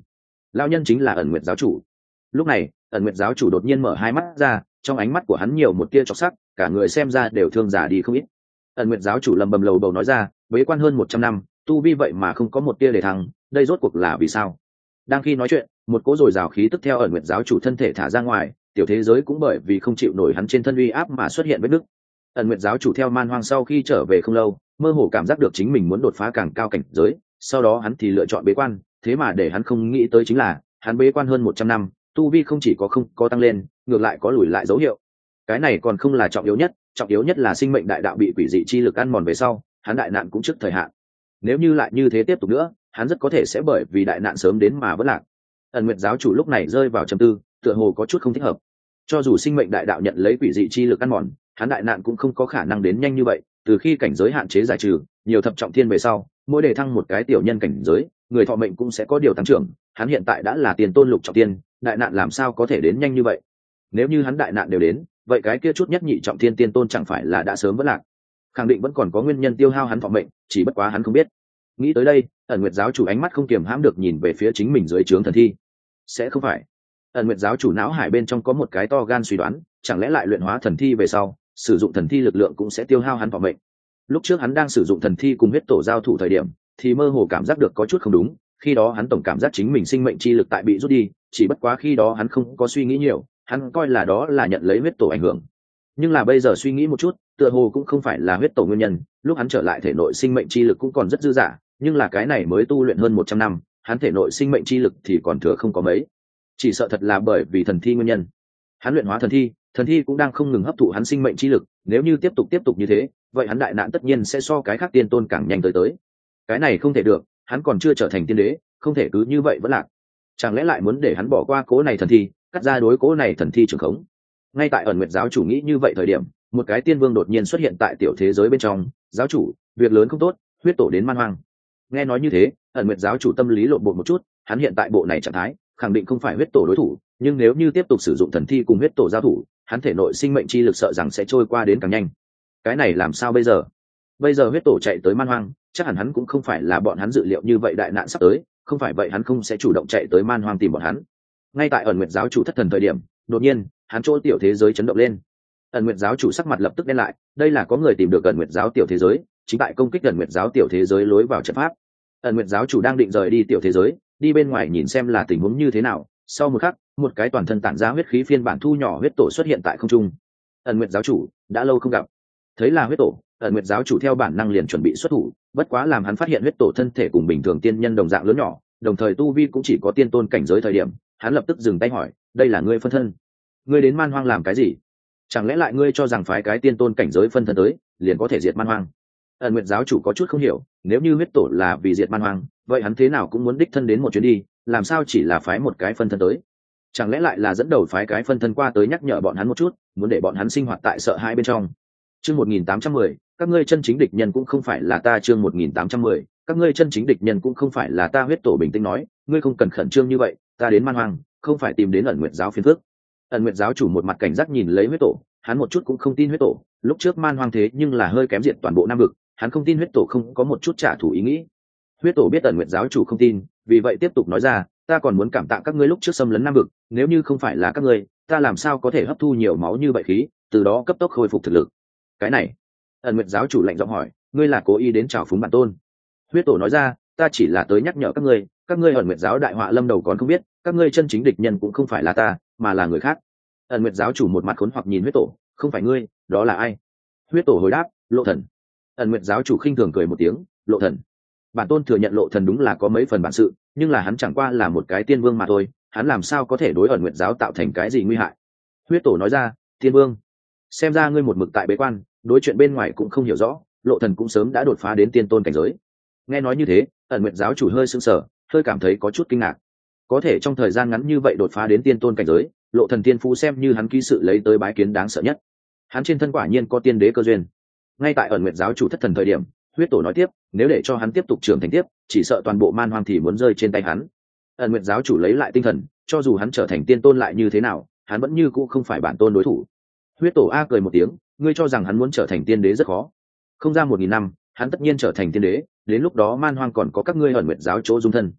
Lão nhân chính là ẩn nguyệt giáo chủ. Lúc này ẩn nguyệt giáo chủ đột nhiên mở hai mắt ra, trong ánh mắt của hắn nhiều một tia chọc sắc, cả người xem ra đều thương già đi không ít. Ẩn nguyệt giáo chủ lầm bầm lầu bầu nói ra, bế quan hơn 100 năm, tu vi vậy mà không có một tia để thăng, đây rốt cuộc là vì sao? Đang khi nói chuyện, một cỗ dồi dào khí tức theo ẩn nguyệt giáo chủ thân thể thả ra ngoài, tiểu thế giới cũng bởi vì không chịu nổi hắn trên thân uy áp mà xuất hiện vết nứt. Ẩn nguyệt giáo chủ theo man hoang sau khi trở về không lâu, mơ hồ cảm giác được chính mình muốn đột phá càng cao cảnh giới, sau đó hắn thì lựa chọn bế quan, thế mà để hắn không nghĩ tới chính là hắn bế quan hơn 100 năm, tu vi không chỉ có không có tăng lên, ngược lại có lùi lại dấu hiệu. Cái này còn không là trọng yếu nhất là sinh mệnh đại đạo bị quỷ dị chi lực ăn mòn về sau, hắn đại nạn cũng trước thời hạn. Nếu như lại như thế tiếp tục nữa, hắn rất có thể sẽ bởi vì đại nạn sớm đến mà vỡ lạc. Ẩn nguyệt giáo chủ lúc này rơi vào trầm tư, tựa hồ có chút không thích hợp. Cho dù sinh mệnh đại đạo nhận lấy quỷ dị chi lực ăn mòn, hắn đại nạn cũng không có khả năng đến nhanh như vậy. Từ khi cảnh giới hạn chế giải trừ, nhiều thập trọng thiên về sau, mỗi đề thăng một cái tiểu nhân cảnh giới, người thọ mệnh cũng sẽ có điều tăng trưởng. Hắn hiện tại đã là tiền tôn lục trọng thiên, đại nạn làm sao có thể đến nhanh như vậy? Nếu như hắn đại nạn đều đến, vậy cái kia chút nhất nhị trọng thiên tiên tôn chẳng phải là đã sớm vỡ lạc? Khẳng định vẫn còn có nguyên nhân tiêu hao hắn thọ mệnh, chỉ bất quá hắn không biết. Nghĩ tới đây, ẩn nguyệt giáo chủ ánh mắt không kiềm hãm được nhìn về phía chính mình dưới trướng thần thi. Sẽ không phải? Ẩn nguyệt giáo chủ não hải bên trong có một cái to gan suy đoán, chẳng lẽ lại luyện hóa thần thi về sau, sử dụng thần thi lực lượng cũng sẽ tiêu hao hắn thọ mệnh? Lúc trước hắn đang sử dụng thần thi cùng huyết tổ giao thủ thời điểm, thì mơ hồ cảm giác được có chút không đúng. Khi đó hắn tổng cảm giác chính mình sinh mệnh chi lực tại bị rút đi, chỉ bất quá khi đó hắn không có suy nghĩ nhiều, hắn coi là đó là nhận lấy huyết tổ ảnh hưởng. Nhưng là bây giờ suy nghĩ một chút, tựa hồ cũng không phải là huyết tổ nguyên nhân. Lúc hắn trở lại thể nội sinh mệnh chi lực cũng còn rất dư dả, nhưng là cái này mới tu luyện hơn 100 năm, hắn thể nội sinh mệnh chi lực thì còn thừa không có mấy. Chỉ sợ thật là bởi vì thần thi nguyên nhân. Hắn luyện hóa thần thi cũng đang không ngừng hấp thụ hắn sinh mệnh chi lực, nếu như tiếp tục như thế, vậy hắn đại nạn tất nhiên sẽ so cái khác tiên tôn càng nhanh tới. Cái này không thể được, hắn còn chưa trở thành tiên đế, không thể cứ như vậy vẫn lạc. Chẳng lẽ lại muốn để hắn bỏ qua cố này thần thi, cắt ra đối cố này thần thi trường khống? Ngay tại ẩn nguyệt giáo chủ nghĩ như vậy thời điểm, một cái tiên vương đột nhiên xuất hiện tại tiểu thế giới bên trong. Giáo chủ, việc lớn không tốt, huyết tổ đến man hoang. Nghe nói như thế, ẩn nguyệt giáo chủ tâm lý lộn bột một chút, hắn hiện tại bộ này trạng thái khẳng định không phải huyết tổ đối thủ, nhưng nếu như tiếp tục sử dụng thần thi cùng huyết tổ giao thủ, hắn thể nội sinh mệnh chi lực sợ rằng sẽ trôi qua đến càng nhanh. Cái này làm sao bây giờ? Bây giờ huyết tổ chạy tới man hoang, chắc hẳn hắn cũng không phải là bọn hắn dự liệu như vậy đại nạn sắp tới, không phải vậy hắn không sẽ chủ động chạy tới man hoang tìm bọn hắn. Ngay tại ẩn nguyệt giáo chủ thất thần thời điểm, đột nhiên hắn chỗ tiểu thế giới chấn động lên. Ẩn nguyệt giáo chủ sắc mặt lập tức đen lại, đây là có người tìm được ẩn nguyệt giáo tiểu thế giới, chính tại công kích ẩn nguyệt giáo tiểu thế giới lối vào trận pháp. Ẩn nguyệt giáo chủ đang định rời đi tiểu thế giới, đi bên ngoài nhìn xem là tình huống như thế nào. Sau một khắc, một cái toàn thân tản ra huyết khí phiên bản thu nhỏ huyết tổ xuất hiện tại không trung. Ẩn nguyệt giáo chủ, đã lâu không gặp. Thấy là huyết tổ, ẩn nguyệt giáo chủ theo bản năng liền chuẩn bị xuất thủ, bất quá làm hắn phát hiện huyết tổ thân thể cùng bình thường tiên nhân đồng dạng lớn nhỏ, đồng thời tu vi cũng chỉ có tiên tôn cảnh giới thời điểm, hắn lập tức dừng tay hỏi, đây là ngươi phân thân? Ngươi đến man hoang làm cái gì? Chẳng lẽ lại ngươi cho rằng phái cái tiên tôn cảnh giới phân thân tới liền có thể diệt man hoang? Ẩn nguyệt giáo chủ có chút không hiểu, nếu như huyết tổ là vì diệt man hoang, vậy hắn thế nào cũng muốn đích thân đến một chuyến đi, làm sao chỉ là phái một cái phân thân tới? Chẳng lẽ lại là dẫn đầu phái cái phân thân qua tới nhắc nhở bọn hắn một chút, muốn để bọn hắn sinh hoạt tại sợ hãi bên trong? Chương 1810, các ngươi chân chính địch nhân cũng không phải là ta. Chương 1810, các ngươi chân chính địch nhân cũng không phải là ta. Huyết tổ bình tĩnh nói, ngươi không cần khẩn trương như vậy, ta đến man hoang không phải tìm đến ẩn nguyệt giáo phiền phức. Ẩn nguyệt giáo chủ một mặt cảnh giác nhìn lấy huyết tổ, hắn một chút cũng không tin huyết tổ, lúc trước man hoang thế nhưng là hơi kém diệt toàn bộ nam vực, hắn không tin huyết tổ không có một chút trả thù ý nghĩ. Huyết tổ biết ẩn nguyệt giáo chủ không tin, vì vậy tiếp tục nói ra, ta còn muốn cảm tạ các ngươi lúc trước xâm lấn nam vực, nếu như không phải là các ngươi, ta làm sao có thể hấp thu nhiều máu như vậy khí, từ đó cấp tốc khôi phục thực lực. Cái này, ẩn nguyệt giáo chủ lạnh giọng hỏi, ngươi là cố ý đến chào phúng bản tôn? Huyết tổ nói ra, ta chỉ là tới nhắc nhở các ngươi ẩn nguyệt giáo đại họa lâm đầu còn không biết, các ngươi chân chính địch nhân cũng không phải là ta, mà là người khác. Ẩn nguyệt giáo chủ một mặt khốn hoặc nhìn huyết tổ, không phải ngươi, đó là ai? Huyết tổ hồi đáp, Lộ Thần. Ẩn nguyệt giáo chủ khinh thường cười một tiếng, Lộ Thần? Bản tôn thừa nhận Lộ Thần đúng là có mấy phần bản sự, nhưng là hắn chẳng qua là một cái tiên vương mà thôi, hắn làm sao có thể đối ẩn nguyệt giáo tạo thành cái gì nguy hại? Huyết tổ nói ra, tiên vương? Xem ra ngươi một mực tại bế quan, đối chuyện bên ngoài cũng không hiểu rõ, Lộ Thần cũng sớm đã đột phá đến tiên tôn cảnh giới. Nghe nói như thế, ẩn nguyệt giáo chủ hơi sững sờ, hơi cảm thấy có chút kinh ngạc. Có thể trong thời gian ngắn như vậy đột phá đến tiên tôn cảnh giới, Lộ Thần tiên phú xem như hắn ký sự lấy tới bái kiến đáng sợ nhất. Hắn trên thân quả nhiên có tiên đế cơ duyên. Ngay tại ẩn nguyệt giáo chủ thất thần thời điểm, huyết tổ nói tiếp, nếu để cho hắn tiếp tục trưởng thành tiếp, chỉ sợ toàn bộ man hoang thì muốn rơi trên tay hắn. Ẩn nguyệt giáo chủ lấy lại tinh thần, cho dù hắn trở thành tiên tôn lại như thế nào, hắn vẫn như cũ không phải bản tôn đối thủ. Huyết tổ a cười một tiếng, ngươi cho rằng hắn muốn trở thành tiên đế rất khó? Không ra 1000 năm, hắn tất nhiên trở thành tiên đế, đến lúc đó man hoang còn có các ngươi ẩn nguyệt giáo chỗ dung thân.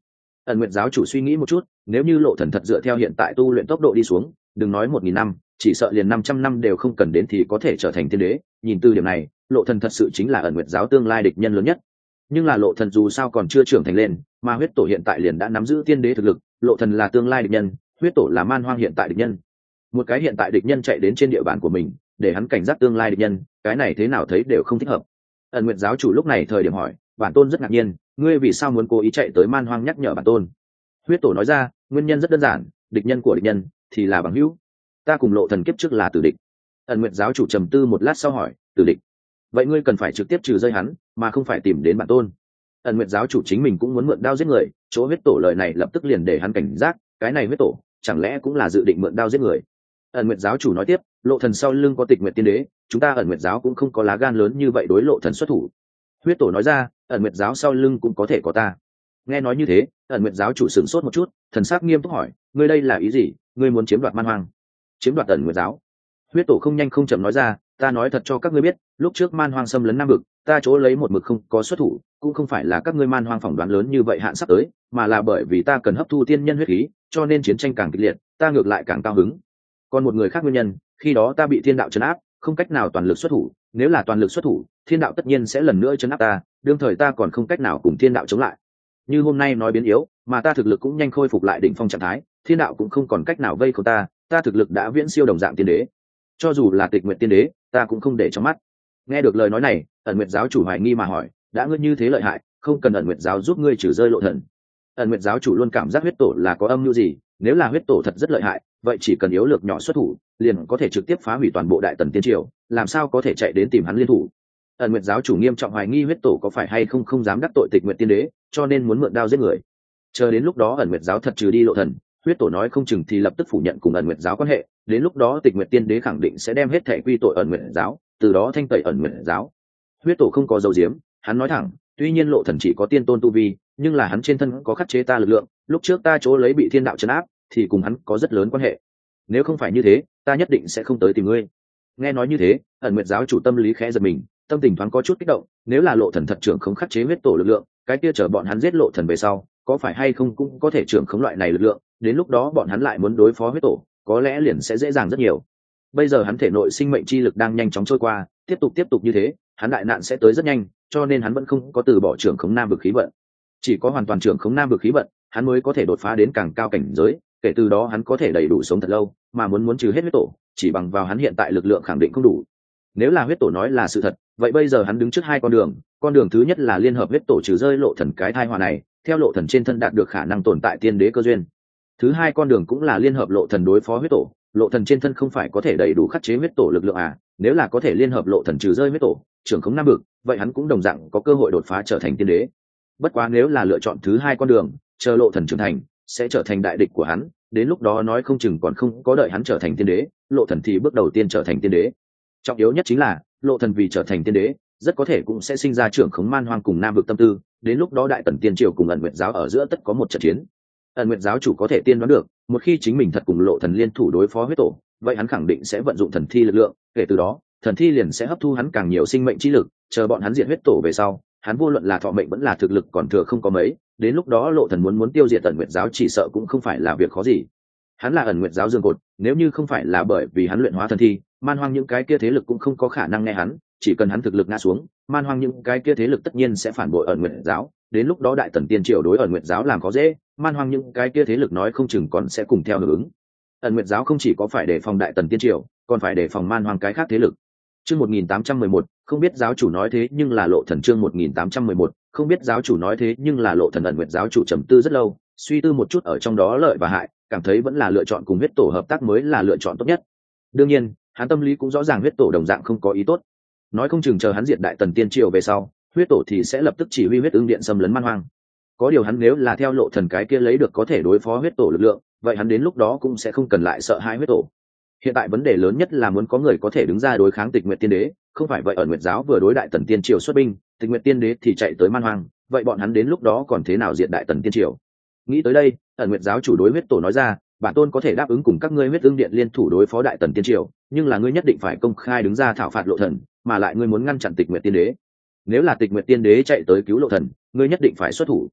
Ẩn Nguyệt giáo chủ suy nghĩ một chút, nếu như lộ thần thật dựa theo hiện tại tu luyện tốc độ đi xuống, đừng nói 1000 năm, chỉ sợ liền 500 năm đều không cần đến thì có thể trở thành tiên đế. Nhìn từ điểm này, lộ thần thật sự chính là Ẩn Nguyệt giáo tương lai địch nhân lớn nhất. Nhưng là lộ thần dù sao còn chưa trưởng thành lên, mà huyết tổ hiện tại liền đã nắm giữ tiên đế thực lực, lộ thần là tương lai địch nhân, huyết tổ là man hoang hiện tại địch nhân. Một cái hiện tại địch nhân chạy đến trên địa bàn của mình, để hắn cảnh giác tương lai địch nhân, cái này thế nào thấy đều không thích hợp. Ẩn Nguyệt giáo chủ lúc này thời điểm hỏi, bản tôn rất ngạc nhiên, ngươi vì sao muốn cố ý chạy tới man hoang nhắc nhở bản tôn? Huyết tổ nói ra, nguyên nhân rất đơn giản, địch nhân của địch nhân thì là bằng hữu. Ta cùng lộ thần kiếp trước là tử địch. Ẩn Nguyệt giáo chủ trầm tư một lát sau hỏi, tử địch? Vậy ngươi cần phải trực tiếp trừ rơi hắn, mà không phải tìm đến bản tôn. Ẩn Nguyệt giáo chủ chính mình cũng muốn mượn đao giết người, chỗ huyết tổ lời này lập tức liền để hắn cảnh giác, cái này huyết tổ chẳng lẽ cũng là dự định mượn đao giết người. Ẩn Nguyệt giáo chủ nói tiếp, lộ thần sau lưng có Tịch Nguyệt tiên đế, chúng ta Ẩn Nguyệt giáo cũng không có lá gan lớn như vậy đối lộ thần xuất thủ. Huyết tổ nói ra, Ẩn Nguyệt giáo sau lưng cũng có thể có ta. Nghe nói như thế, Ẩn Nguyệt giáo chủ sửng sốt một chút, thần sắc nghiêm túc hỏi, ngươi đây là ý gì? Ngươi muốn chiếm đoạt man hoang? Chiếm đoạt Ẩn Nguyệt giáo? Huyết tổ không nhanh không chậm nói ra, ta nói thật cho các ngươi biết, lúc trước man hoang xâm lấn nam vực, ta chỗ lấy một mực không có xuất thủ, cũng không phải là các ngươi man hoang phỏng đoán lớn như vậy hạn sắp tới, mà là bởi vì ta cần hấp thu tiên nhân huyết khí, cho nên chiến tranh càng kịch liệt, ta ngược lại càng cao hứng. Còn một người khác nguyên nhân, khi đó ta bị thiên đạo trấn áp, không cách nào toàn lực xuất thủ, nếu là toàn lực xuất thủ, thiên đạo tất nhiên sẽ lần nữa trấn áp ta, đương thời ta còn không cách nào cùng thiên đạo chống lại. Như hôm nay nói biến yếu, mà ta thực lực cũng nhanh khôi phục lại đỉnh phong trạng thái, thiên đạo cũng không còn cách nào vây khốn ta, ta thực lực đã viễn siêu đồng dạng tiên đế. Cho dù là Tịch Nguyệt tiên đế, ta cũng không để trong mắt. Nghe được lời nói này, Ẩn Nguyệt giáo chủ hoài nghi mà hỏi, đã ngươi như thế lợi hại, không cần Ẩn Nguyệt giáo giúp ngươi trừ rơi lộ thần? Ẩn Nguyệt giáo chủ luôn cảm giác huyết tổ là có âm mưu gì, nếu là huyết tổ thật rất lợi hại, vậy chỉ cần yếu lược nhỏ xuất thủ, liền có thể trực tiếp phá hủy toàn bộ Đại Tần tiên triều, làm sao có thể chạy đến tìm hắn liên thủ? Ẩn Nguyệt giáo chủ nghiêm trọng hoài nghi huyết tổ có phải hay không không dám đắc tội Tịch Nguyệt tiên đế, cho nên muốn mượn đao giết người. Chờ đến lúc đó Ẩn Nguyệt giáo thật trừ đi lộ thần, huyết tổ nói không chừng thì lập tức phủ nhận cùng Ẩn Nguyệt giáo quan hệ, đến lúc đó Tịch Nguyệt tiên đế khẳng định sẽ đem hết thể quy tội Ẩn Nguyệt giáo, từ đó thanh tẩy Ẩn Nguyệt giáo. Huyết tổ không có dấu diếm, hắn nói thẳng, tuy nhiên lộ thần chỉ có tiên tôn tu vi, nhưng là hắn trên thân có khắc chế ta lực lượng, lúc trước ta chỗ lấy bị thiên đạo trấn áp, thì cùng hắn có rất lớn quan hệ. Nếu không phải như thế, ta nhất định sẽ không tới tìm ngươi. Nghe nói như thế, Ẩn Nguyệt giáo chủ tâm lý khẽ giật mình, tâm tình thoáng có chút kích động, nếu là lộ thần thật trưởng không khắc chế huyết tổ lực lượng, cái kia chờ bọn hắn giết lộ thần về sau, có phải hay không cũng có thể trưởng khống loại này lực lượng, đến lúc đó bọn hắn lại muốn đối phó huyết tổ, có lẽ liền sẽ dễ dàng rất nhiều. Bây giờ hắn thể nội sinh mệnh chi lực đang nhanh chóng trôi qua, tiếp tục như thế, hắn đại nạn sẽ tới rất nhanh, cho nên hắn vẫn không có từ bỏ trưởng khống nam vực khí vận. Chỉ có hoàn toàn trưởng khống nam vực khí vận, hắn mới có thể đột phá đến càng cao cảnh giới, kể từ đó hắn có thể đầy đủ sống thật lâu, mà muốn trừ hết huyết tổ, chỉ bằng vào hắn hiện tại lực lượng khẳng định không đủ. Nếu là huyết tổ nói là sự thật, vậy bây giờ hắn đứng trước hai con đường thứ nhất là liên hợp huyết tổ trừ rơi lộ thần cái tai họa này, theo lộ thần trên thân đạt được khả năng tồn tại tiên đế cơ duyên. Thứ hai con đường cũng là liên hợp lộ thần đối phó huyết tổ, lộ thần trên thân không phải có thể đầy đủ khắc chế huyết tổ lực lượng à, nếu là có thể liên hợp lộ thần trừ rơi huyết tổ, trưởng khống nam vực, vậy hắn cũng đồng dạng có cơ hội đột phá trở thành tiên đế. Bất quá nếu là lựa chọn thứ hai con đường, chờ lộ thần trưởng thành, sẽ trở thành đại địch của hắn, đến lúc đó nói không chừng còn không có đợi hắn trở thành tiên đế, lộ thần thì bước đầu tiên trở thành tiên đế. Trọng yếu nhất chính là, lộ thần vì trở thành tiên đế, rất có thể cũng sẽ sinh ra trưởng khống man hoang cùng nam vực tâm tư, đến lúc đó Đại Tần tiên triều cùng Ẩn Nguyệt giáo ở giữa tất có một trận chiến. Ẩn Nguyệt giáo chủ có thể tiên đoán được, một khi chính mình thật cùng lộ thần liên thủ đối phó huyết tổ, vậy hắn khẳng định sẽ vận dụng thần thi lực lượng, kể từ đó, thần thi liền sẽ hấp thu hắn càng nhiều sinh mệnh chi lực, chờ bọn hắn diệt huyết tổ về sau, hắn vô luận là thọ mệnh vẫn là thực lực còn thừa không có mấy, đến lúc đó lộ thần muốn tiêu diệt Ẩn Nguyệt giáo chỉ sợ cũng không phải là việc khó gì. Hắn là Ẩn Nguyệt giáo dương cột, nếu như không phải là bởi vì hắn luyện hóa thần thi, man hoang những cái kia thế lực cũng không có khả năng nghe hắn, chỉ cần hắn thực lực ngã xuống, man hoang những cái kia thế lực tất nhiên sẽ phản bội Ẩn Nguyệt giáo, đến lúc đó Đại Tần tiên triều đối Ẩn Nguyệt giáo làm khó dễ, man hoang những cái kia thế lực nói không chừng còn sẽ cùng theo hưởng ứng. Ẩn Nguyệt giáo không chỉ có phải đề phòng Đại Tần tiên triều, còn phải đề phòng man hoang cái khác thế lực. Chương 1811, không biết giáo chủ nói thế nhưng là lộ thần. Chương 1811, không biết giáo chủ nói thế nhưng là lộ thần. Ẩn Nguyệt giáo chủ trầm tư rất lâu, suy tư một chút ở trong đó lợi và hại, cảm thấy vẫn là lựa chọn cùng huyết tổ hợp tác mới là lựa chọn tốt nhất. Đương nhiên, hắn tâm lý cũng rõ ràng huyết tổ đồng dạng không có ý tốt, nói không chừng chờ hắn diệt Đại Tần tiên triều về sau, huyết tổ thì sẽ lập tức chỉ huy huyết ưng điện xâm lấn man hoang. Có điều hắn nếu là theo lộ thần cái kia lấy được có thể đối phó huyết tổ lực lượng, vậy hắn đến lúc đó cũng sẽ không cần lại sợ hãi huyết tổ. Hiện tại vấn đề lớn nhất là muốn có người có thể đứng ra đối kháng Tịch Nguyệt tiên đế, không phải vậy Ẩn Nguyệt giáo vừa đối Đại Tần tiên triều xuất binh, Tịch Nguyệt tiên đế thì chạy tới man hoang, vậy bọn hắn đến lúc đó còn thế nào diệt Đại Tần tiên triều? Nghĩ tới đây, Ẩn Nguyệt giáo chủ đối huyết tổ nói ra, bản tôn có thể đáp ứng cùng các ngươi huyết ưng điện liên thủ đối phó Đại Tần tiên triều, nhưng là ngươi nhất định phải công khai đứng ra thảo phạt lộ thần, mà lại ngươi muốn ngăn chặn Tịch Nguyệt tiên đế. Nếu là Tịch Nguyệt tiên đế chạy tới cứu lộ thần, ngươi nhất định phải xuất thủ.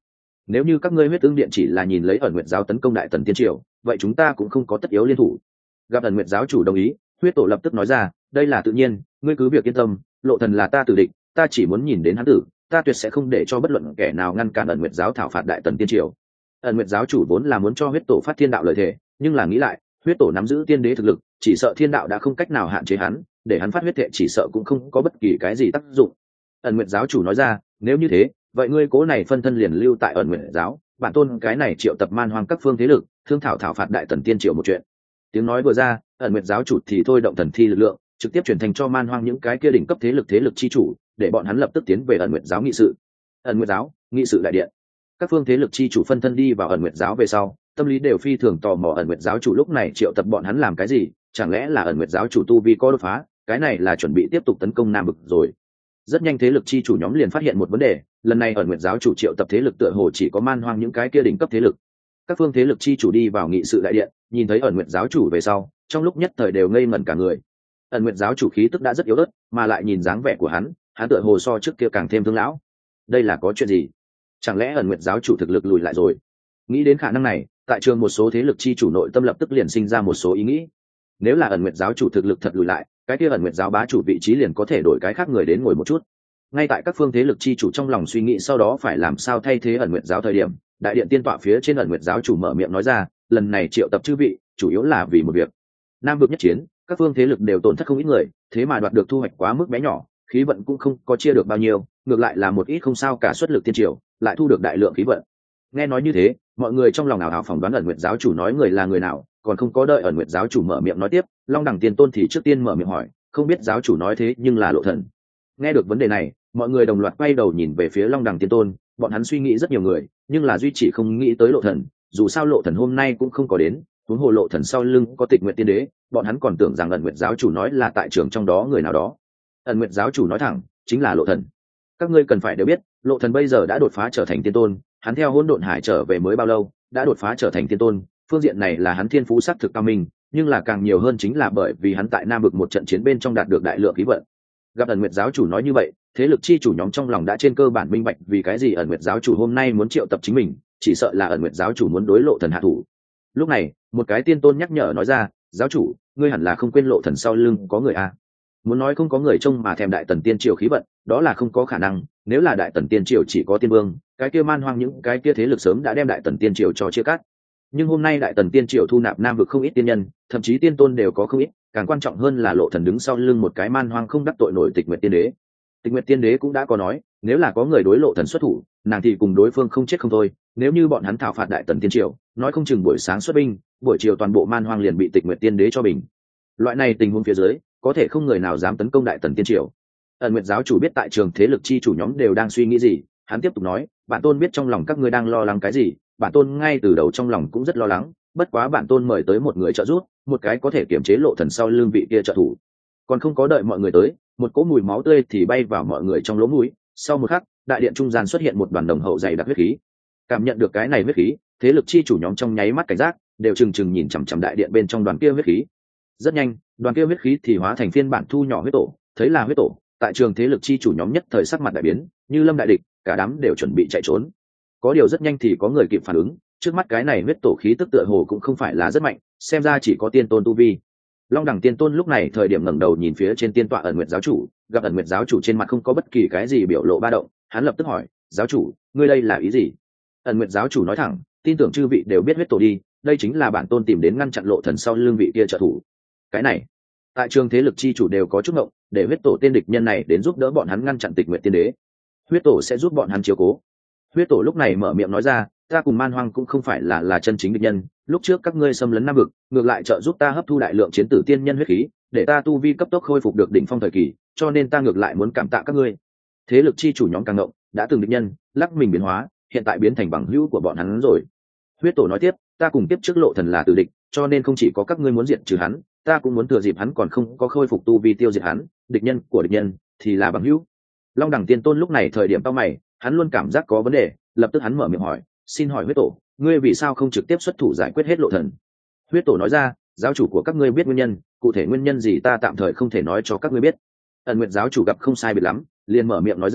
nếu như các ngươi huyết ưng điện chỉ là nhìn lấy ẩn nguyệt giáo tấn công đại tần tiên triều, vậy chúng ta cũng không có tất yếu liên thủ. Gặp ẩn nguyệt giáo chủ đồng ý, huyết tổ lập tức nói ra, đây là tự nhiên, ngươi cứ việc yên tâm, lộ thần là ta tử địch, ta chỉ muốn nhìn đến hắn tử, ta tuyệt sẽ không để cho bất luận kẻ nào ngăn cản ẩn nguyệt giáo thảo phạt đại tần tiên triều. Ẩn nguyệt giáo chủ vốn là muốn cho huyết tổ phát thiên đạo lời thề, nhưng là nghĩ lại, huyết tổ nắm giữ tiên đế thực lực, chỉ sợ thiên đạo đã không cách nào hạn chế hắn, để hắn phát huyết thệ chỉ sợ cũng không có bất kỳ cái gì tác dụng. Ẩn nguyệt giáo chủ nói ra, nếu như thế, vậy ngươi cố này phân thân liền lưu tại ẩn nguyệt giáo, bản tôn cái này triệu tập man hoang các phương thế lực, thương thảo phạt đại tần tiên triều một chuyện. Tiếng nói vừa ra, ẩn nguyệt giáo chủ thì thôi động thần thi lực lượng, trực tiếp chuyển thành cho man hoang những cái kia đỉnh cấp thế lực chi chủ, để bọn hắn lập tức tiến về ẩn nguyệt giáo nghị sự. Ẩn nguyệt giáo nghị sự đại điện, các phương thế lực chi chủ phân thân đi vào ẩn nguyệt giáo về sau, tâm lý đều phi thường tò mò ẩn nguyệt giáo chủ lúc này triệu tập bọn hắn làm cái gì, chẳng lẽ là ẩn nguyệt giáo chủ tu vi có đột phá, cái này là chuẩn bị tiếp tục tấn công nam vực rồi. Rất nhanh thế lực chi chủ nhóm liền phát hiện một vấn đề, lần này ẩn nguyệt giáo chủ triệu tập thế lực tựa hồ chỉ có man hoang những cái kia đỉnh cấp thế lực. Các phương thế lực chi chủ đi vào nghị sự đại điện, nhìn thấy ẩn nguyệt giáo chủ về sau, trong lúc nhất thời đều ngây ngẩn cả người. Ẩn nguyệt giáo chủ khí tức đã rất yếu ớt, mà lại nhìn dáng vẻ của hắn tựa hồ so trước kia càng thêm thương lão. Đây là có chuyện gì? Chẳng lẽ ẩn nguyệt giáo chủ thực lực lùi lại rồi? Nghĩ đến khả năng này, tại trường một số thế lực chi chủ nội tâm lập tức liền sinh ra một số ý nghĩ. Nếu là ẩn nguyệt giáo chủ thực lực thật lùi lại, cái kia ẩn nguyệt giáo bá chủ vị trí liền có thể đổi cái khác người đến ngồi một chút. Ngay tại các phương thế lực chi chủ trong lòng suy nghĩ sau đó phải làm sao thay thế ẩn nguyệt giáo thời điểm, đại điện tiên tọa phía trên ẩn nguyệt giáo chủ mở miệng nói ra, lần này triệu tập chư vị chủ yếu là vì một việc. Nam vực nhất chiến, các phương thế lực đều tổn thất không ít người, thế mà đoạt được thu hoạch quá mức bé nhỏ, khí vận cũng không có chia được bao nhiêu, ngược lại là một ít không sao cả xuất lực tiên triều lại thu được đại lượng khí vận. Nghe nói như thế, mọi người trong lòng ảo ảo phỏng đoán ẩn nguyệt giáo chủ nói người là người nào, còn không có đợi ẩn nguyệt giáo chủ mở miệng nói tiếp, Long Đẳng Tiên Tôn thì trước tiên mở miệng hỏi, không biết giáo chủ nói thế nhưng là Lộ Thần. Nghe được vấn đề này, mọi người đồng loạt quay đầu nhìn về phía Long Đẳng Tiên Tôn, bọn hắn suy nghĩ rất nhiều người, nhưng là duy chỉ không nghĩ tới Lộ Thần, dù sao Lộ Thần hôm nay cũng không có đến, huống hồ Lộ Thần sau lưng có Tịch Nguyệt Tiên Đế, bọn hắn còn tưởng rằng ẩn nguyệt giáo chủ nói là tại trường trong đó người nào đó. Ẩn nguyệt giáo chủ nói thẳng, chính là Lộ Thần. Các ngươi cần phải đều biết, Lộ Thần bây giờ đã đột phá trở thành tiên tôn, hắn theo hỗn độn hải trở về mới bao lâu, đã đột phá trở thành tiên tôn, phương diện này là hắn thiên phú sắc thực cao minh, nhưng là càng nhiều hơn chính là bởi vì hắn tại Nam vực một trận chiến bên trong đạt được đại lượng khí vận. Gặp ẩn nguyệt giáo chủ nói như vậy, thế lực chi chủ nhóm trong lòng đã trên cơ bản minh bạch vì cái gì ẩn nguyệt giáo chủ hôm nay muốn triệu tập chính mình, chỉ sợ là ẩn nguyệt giáo chủ muốn đối Lộ Thần hạ thủ. Lúc này, một cái tiên tôn nhắc nhở nói ra, giáo chủ, ngươi hẳn là không quên Lộ Thần sau lưng có người a. Muốn nói không có người trông mà thèm đại tần tiên triều khí vận, đó là không có khả năng, nếu là đại tần tiên triều chỉ có tiên vương, cái kia man hoang những cái kia thế lực sớm đã đem đại tần tiên triều cho chia cắt. Nhưng hôm nay đại tần tiên triều thu nạp Nam vực không ít tiên nhân, thậm chí tiên tôn đều có không ít, càng quan trọng hơn là Lộ Thần đứng sau lưng một cái man hoang không đắc tội nổi Tịch Nguyệt Tiên Đế. Tịch Nguyệt Tiên Đế cũng đã có nói, nếu là có người đối Lộ Thần xuất thủ, nàng thì cùng đối phương không chết không thôi, nếu như bọn hắn thảo phạt đại tần tiên triều, nói không chừng buổi sáng xuất binh, buổi chiều toàn bộ man hoang liền bị Tịch Nguyệt Tiên Đế cho bình. Loại này tình huống phía dưới, có thể không người nào dám tấn công đại tần tiên triều. Ẩn nguyệt giáo chủ biết tại trường thế lực chi chủ nhóm đều đang suy nghĩ gì, hắn tiếp tục nói, bản tôn biết trong lòng các ngươi đang lo lắng cái gì, bản tôn ngay từ đầu trong lòng cũng rất lo lắng, bất quá bản tôn mời tới một người trợ giúp, một cái có thể kiểm chế Lộ Thần sau lưng vị kia trợ thủ. Còn không có đợi mọi người tới, một cỗ mùi máu tươi thì bay vào mọi người trong lỗ mũi, sau một khắc, đại điện trung gian xuất hiện một đoàn đồng hậu dày đặc huyết khí. Cảm nhận được cái này huyết khí, thế lực chi chủ nhóm trong nháy mắt cảnh giác, đều trừng trừng nhìn chằm chằm đại điện bên trong đoàn kia huyết khí. Rất nhanh, đoàn kia huyết khí thì hóa thành phiên bản thu nhỏ huyết tổ, thấy là huyết tổ, tại trường thế lực chi chủ nhóm nhất thời sắc mặt đại biến, như lâm đại địch, cả đám đều chuẩn bị chạy trốn. Có điều rất nhanh thì có người kịp phản ứng, trước mắt cái này huyết tổ khí tức tựa hồ cũng không phải là rất mạnh, xem ra chỉ có tiên tôn tu vi. Long Đẳng Tiên Tôn lúc này thời điểm ngẩng đầu nhìn phía trên tiên tọa ẩn nguyệt giáo chủ, gặp ẩn nguyệt giáo chủ trên mặt không có bất kỳ cái gì biểu lộ ba động, hắn lập tức hỏi, giáo chủ, ngươi đây là ý gì? Ẩn nguyệt giáo chủ nói thẳng, tin tưởng chư vị đều biết huyết tổ đi, đây chính là bản tôn tìm đến ngăn chặn Lộ Thần sau lưng vị kia trợ thủ. Cái này, tại trường thế lực chi chủ đều có chút ngộng, để huyết tổ tên địch nhân này đến giúp đỡ bọn hắn ngăn chặn Tịch Nguyệt Tiên Đế. Huyết tổ sẽ giúp bọn hắn chiếu cố. Huyết tổ lúc này mở miệng nói ra, ta cùng man hoang cũng không phải là chân chính địch nhân, lúc trước các ngươi xâm lấn Nam vực, ngược lại trợ giúp ta hấp thu đại lượng chiến tử tiên nhân huyết khí, để ta tu vi cấp tốc khôi phục được đỉnh phong thời kỳ, cho nên ta ngược lại muốn cảm tạ các ngươi. Thế lực chi chủ nhóm càng ngộng, đã từng địch nhân, lắc mình biến hóa, hiện tại biến thành bằng hữu của bọn hắn rồi. Huyết tổ nói tiếp, ta cùng tiếp trước Lộ Thần là tử địch, cho nên không chỉ có các ngươi muốn diệt trừ hắn, ta cũng muốn thừa dịp hắn còn không có khôi phục tu vi tiêu diệt hắn, địch nhân của địch nhân thì là bằng hữu. Long Đẳng Tiên Tôn lúc này thời điểm tao mày, hắn luôn cảm giác có vấn đề, lập tức hắn mở miệng hỏi, xin hỏi huyết tổ, ngươi vì sao không trực tiếp xuất thủ giải quyết hết Lộ Thần? Huyết tổ nói ra, giáo chủ của các ngươi biết nguyên nhân, cụ thể nguyên nhân gì ta tạm thời không thể nói cho các ngươi biết. Ẩn nguyệt giáo chủ gặp không sai biệt lắm, liền mở miệng nói ra,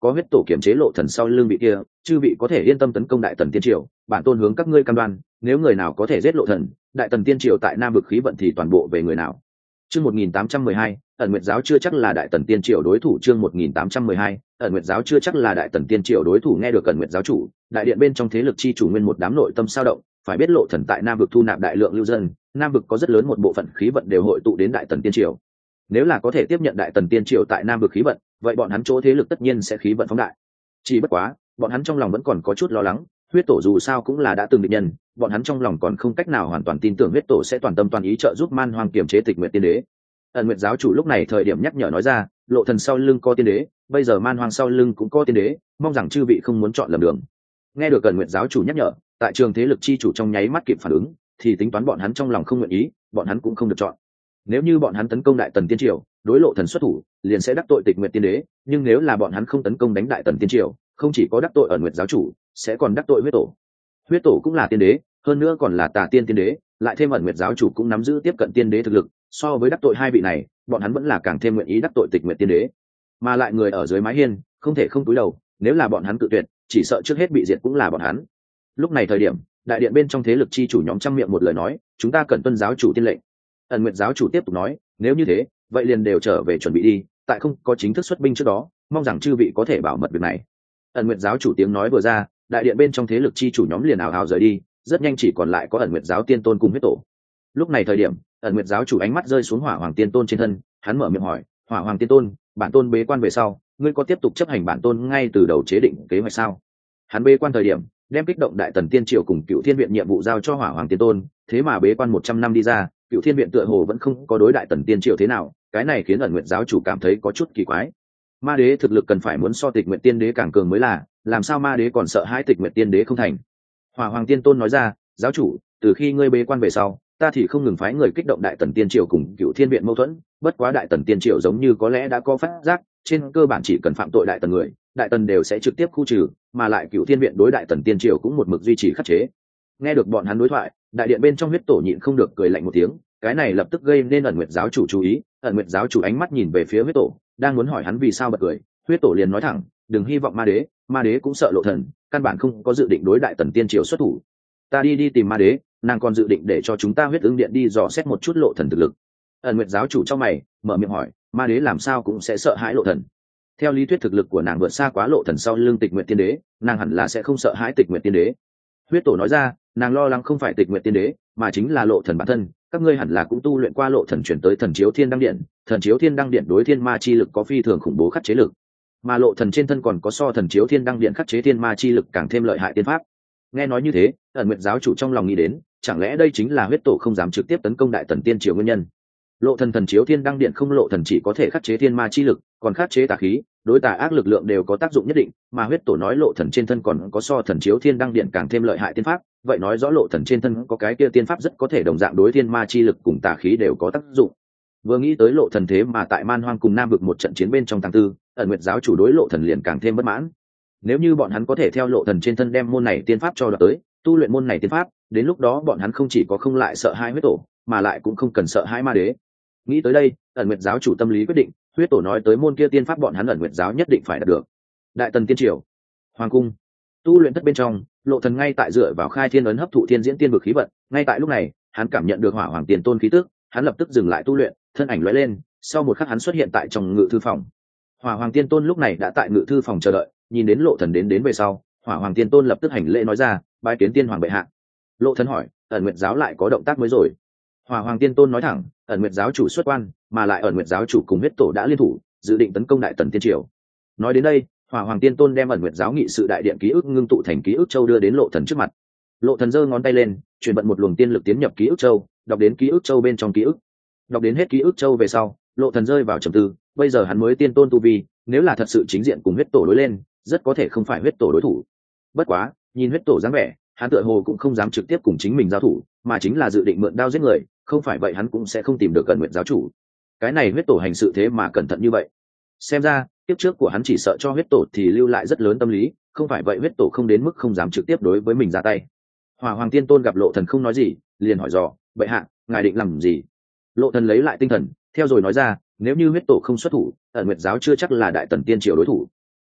có huyết tổ kiểm chế lộ thần sau lưng vị kia, chư vị có thể yên tâm tấn công đại tần tiên triều, bản tôn hướng các ngươi cam đoan, nếu người nào có thể giết lộ thần, đại tần tiên triều tại nam vực khí vận thì toàn bộ về người nào. Chương 1812, ẩn nguyệt giáo chưa chắc là đại tần tiên triều đối thủ. Chương 1812, ẩn nguyệt giáo chưa chắc là đại tần tiên triều đối thủ. Nghe được ẩn nguyệt giáo chủ, đại điện bên trong thế lực chi chủ nguyên một đám nội tâm sao động, phải biết lộ thần tại nam vực thu nạp đại lượng lưu dân, nam vực có rất lớn một bộ phận khí vận đều hội tụ đến đại tần tiên triều. Nếu là có thể tiếp nhận đại tần tiên triều tại nam vực khí vận, vậy bọn hắn chỗ thế lực tất nhiên sẽ khí vận phóng đại. Chỉ bất quá, bọn hắn trong lòng vẫn còn có chút lo lắng, huyết tổ dù sao cũng là đã từng địch nhân, bọn hắn trong lòng còn không cách nào hoàn toàn tin tưởng huyết tổ sẽ toàn tâm toàn ý trợ giúp man hoang kiềm chế tịch nguyệt tiên đế. Ẩn nguyệt giáo chủ lúc này thời điểm nhắc nhở nói ra, lộ thần sau lưng có tiên đế, bây giờ man hoang sau lưng cũng có tiên đế, mong rằng chư vị không muốn chọn lầm đường. Nghe được Ẩn nguyệt giáo chủ nhắc nhở, tại trường thế lực chi chủ trong nháy mắt kịp phản ứng, thì tính toán bọn hắn trong lòng không nguyện ý, bọn hắn cũng không được chọn. Nếu như bọn hắn tấn công đại tần tiên triều, đối lộ thần xuất thủ, liền sẽ đắc tội tịch nguyệt tiên đế, nhưng nếu là bọn hắn không tấn công đánh đại tần tiên triều, không chỉ có đắc tội Ẩn nguyệt giáo chủ, sẽ còn đắc tội huyết tổ. Huyết tổ cũng là tiên đế, hơn nữa còn là tà tiên tiên đế, lại thêm Ẩn nguyệt giáo chủ cũng nắm giữ tiếp cận tiên đế thực lực, so với đắc tội hai vị này, bọn hắn vẫn là càng thêm nguyện ý đắc tội tịch nguyệt tiên đế. Mà lại người ở dưới mái hiên, không thể không cúi đầu, nếu là bọn hắn cự tuyệt, chỉ sợ trước hết bị diệt cũng là bọn hắn. Lúc này thời điểm, đại điện bên trong thế lực chi chủ nhóm trăm miệng một lời nói, chúng ta cần tuân giáo chủ tiên lệnh. Ẩn nguyệt giáo chủ tiếp tục nói, nếu như thế, vậy liền đều trở về chuẩn bị đi, tại không có chính thức xuất binh trước đó, mong rằng chư vị có thể bảo mật việc này. Ẩn nguyệt giáo chủ tiếng nói vừa ra, đại điện bên trong thế lực chi chủ nhóm liền ào ào rời đi, rất nhanh chỉ còn lại có ẩn nguyệt giáo tiên tôn cùng huyết tổ. Lúc này thời điểm, ẩn nguyệt giáo chủ ánh mắt rơi xuống hỏa hoàng tiên tôn trên thân, hắn mở miệng hỏi, hỏa hoàng tiên tôn, bản tôn bế quan về sau, ngươi có tiếp tục chấp hành bản tôn ngay từ đầu chế định kế hoạch sao? Hắn bế quan thời điểm, đem kích động đại tần tiên triều cùng cựu thiên viện nhiệm vụ giao cho hỏa hoàng tiên tôn, thế mà bế quan 100 năm đi ra, cựu thiên viện tựa hồ vẫn không có đối đại tần tiên triều thế nào, cái này khiến ẩn nguyệt giáo chủ cảm thấy có chút kỳ quái. Ma đế thực lực cần phải muốn so tịch nguyện tiên đế càng cường mới là, làm sao ma đế còn sợ hãi tịch nguyện tiên đế không thành? Hỏa hoàng tiên tôn nói ra, giáo chủ, từ khi ngươi bế quan về sau, ta thì không ngừng phái người kích động đại tần tiên triều cùng cựu thiên viện mâu thuẫn, bất quá đại tần tiên triều giống như có lẽ đã có phát giác, trên cơ bản chỉ cần phạm tội đại tần người, đại tần đều sẽ trực tiếp khu trừ, mà lại cựu thiên viện đối đại tần tiên triều cũng một mực duy trì khắc chế. Nghe được bọn hắn đối thoại, đại điện bên trong huyết tổ nhịn không được cười lạnh một tiếng, cái này lập tức gây nên ẩn nguyệt giáo chủ chú ý. Ẩn nguyệt giáo chủ ánh mắt nhìn về phía huyết tổ, đang muốn hỏi hắn vì sao bật cười, huyết tổ liền nói thẳng, đừng hy vọng ma đế cũng sợ lộ thần, căn bản không có dự định đối đại tần tiên triều xuất thủ. Ta đi tìm ma đế, nàng còn dự định để cho chúng ta huyết ứng điện đi dò xét một chút lộ thần thực lực. Ẩn nguyệt giáo chủ trong mày mở miệng hỏi, ma đế làm sao cũng sẽ sợ hãi lộ thần? Theo lý thuyết thực lực của nàng vượt xa quá lộ thần sau lưng tịch nguyện tiên đế, nàng hẳn là sẽ không sợ hãi tịch nguyện tiên đế. Huyết tổ nói ra, nàng lo lắng không phải tịch nguyện tiên đế, mà chính là lộ thần bản thân. Các ngươi hẳn là cũng tu luyện qua lộ thần chuyển tới thần chiếu thiên đăng điện, thần chiếu thiên đăng điện đối thiên ma chi lực có phi thường khủng bố khắc chế lực, mà lộ thần trên thân còn có so thần chiếu thiên đăng điện khắc chế thiên ma chi lực càng thêm lợi hại tiên pháp. Nghe nói như thế, ẩn nguyệt giáo chủ trong lòng nghĩ đến, chẳng lẽ đây chính là huyết tổ không dám trực tiếp tấn công đại tần tiên triều nguyên nhân? Lộ thần thần chiếu thiên đăng điện không lộ thần chỉ có thể khắc chế thiên ma chi lực, còn khắc chế tà khí, đối tà ác lực lượng đều có tác dụng nhất định, mà huyết tổ nói lộ thần trên thân còn có so thần chiếu thiên đăng điện càng thêm lợi hại tiên pháp, vậy nói rõ lộ thần trên thân có cái kia tiên pháp rất có thể đồng dạng đối thiên ma chi lực cùng tà khí đều có tác dụng. Vừa nghĩ tới lộ thần thế mà tại man hoang cùng nam vực một trận chiến bên trong tháng tư, ẩn nguyệt giáo chủ đối lộ thần liền càng thêm bất mãn. Nếu như bọn hắn có thể theo lộ thần trên thân đem môn này tiên pháp cho đoạt tới, tu luyện môn này tiên pháp, đến lúc đó bọn hắn không chỉ có không lại sợ hai huyết tổ, mà lại cũng không cần sợ hai ma đế. Nghĩ tới đây, ẩn nguyệt giáo chủ tâm lý quyết định, huyết tổ nói tới môn kia tiên pháp bọn hắn ẩn nguyệt giáo nhất định phải đạt được. Đại tần tiên triều, hoàng cung, tu luyện thất bên trong, lộ thần ngay tại dựa vào khai thiên ấn hấp thụ thiên diễn tiên vực khí vận. Ngay tại lúc này, hắn cảm nhận được hỏa hoàng tiền tôn khí tức, hắn lập tức dừng lại tu luyện, thân ảnh lóe lên, sau một khắc hắn xuất hiện tại trong ngự thư phòng. Hỏa hoàng tiên tôn lúc này đã tại ngự thư phòng chờ đợi, nhìn đến lộ thần đến về sau, hỏa hoàng tiên tôn lập tức hành lễ nói ra, bái kiến tiên hoàng bệ hạ. Lộ thần hỏi, ẩn nguyệt giáo lại có động tác mới rồi? Hỏa hoàng tiên tôn nói thẳng, ẩn nguyệt giáo chủ xuất quan, mà lại ẩn nguyệt giáo chủ cùng huyết tổ đã liên thủ, dự định tấn công đại tần tiên triều. Nói đến đây, hỏa hoàng tiên tôn đem ẩn nguyệt giáo nghị sự đại điện ký ức ngưng tụ thành ký ức châu đưa đến lộ thần trước mặt. Lộ thần giơ ngón tay lên, truyền vận một luồng tiên lực tiến nhập ký ức châu, đọc đến ký ức châu bên trong ký ức. Đọc đến hết ký ức châu về sau, lộ thần rơi vào trầm tư, bây giờ hắn mới tiên tôn tu vi, nếu là thật sự chính diện cùng huyết tổ đối lên, rất có thể không phải huyết tổ đối thủ. Bất quá, nhìn huyết tổ dáng vẻ, hắn tựa hồ cũng không dám trực tiếp cùng chính mình giao thủ, mà chính là dự định mượn đao giết người, không phải vậy hắn cũng sẽ không tìm được Cẩn Nguyện giáo chủ. Cái này huyết tổ hành sự thế mà cẩn thận như vậy, xem ra tiếp trước của hắn chỉ sợ cho huyết tổ thì lưu lại rất lớn tâm lý, không phải vậy huyết tổ không đến mức không dám trực tiếp đối với mình ra tay. Hỏa hoàng tiên tôn gặp lộ thần không nói gì, liền hỏi dò, bệ hạ, ngài định làm gì? Lộ thần lấy lại tinh thần, theo rồi nói ra, nếu như huyết tổ không xuất thủ, Ẩn Nguyệt giáo chưa chắc là đại tần tiên triều đối thủ.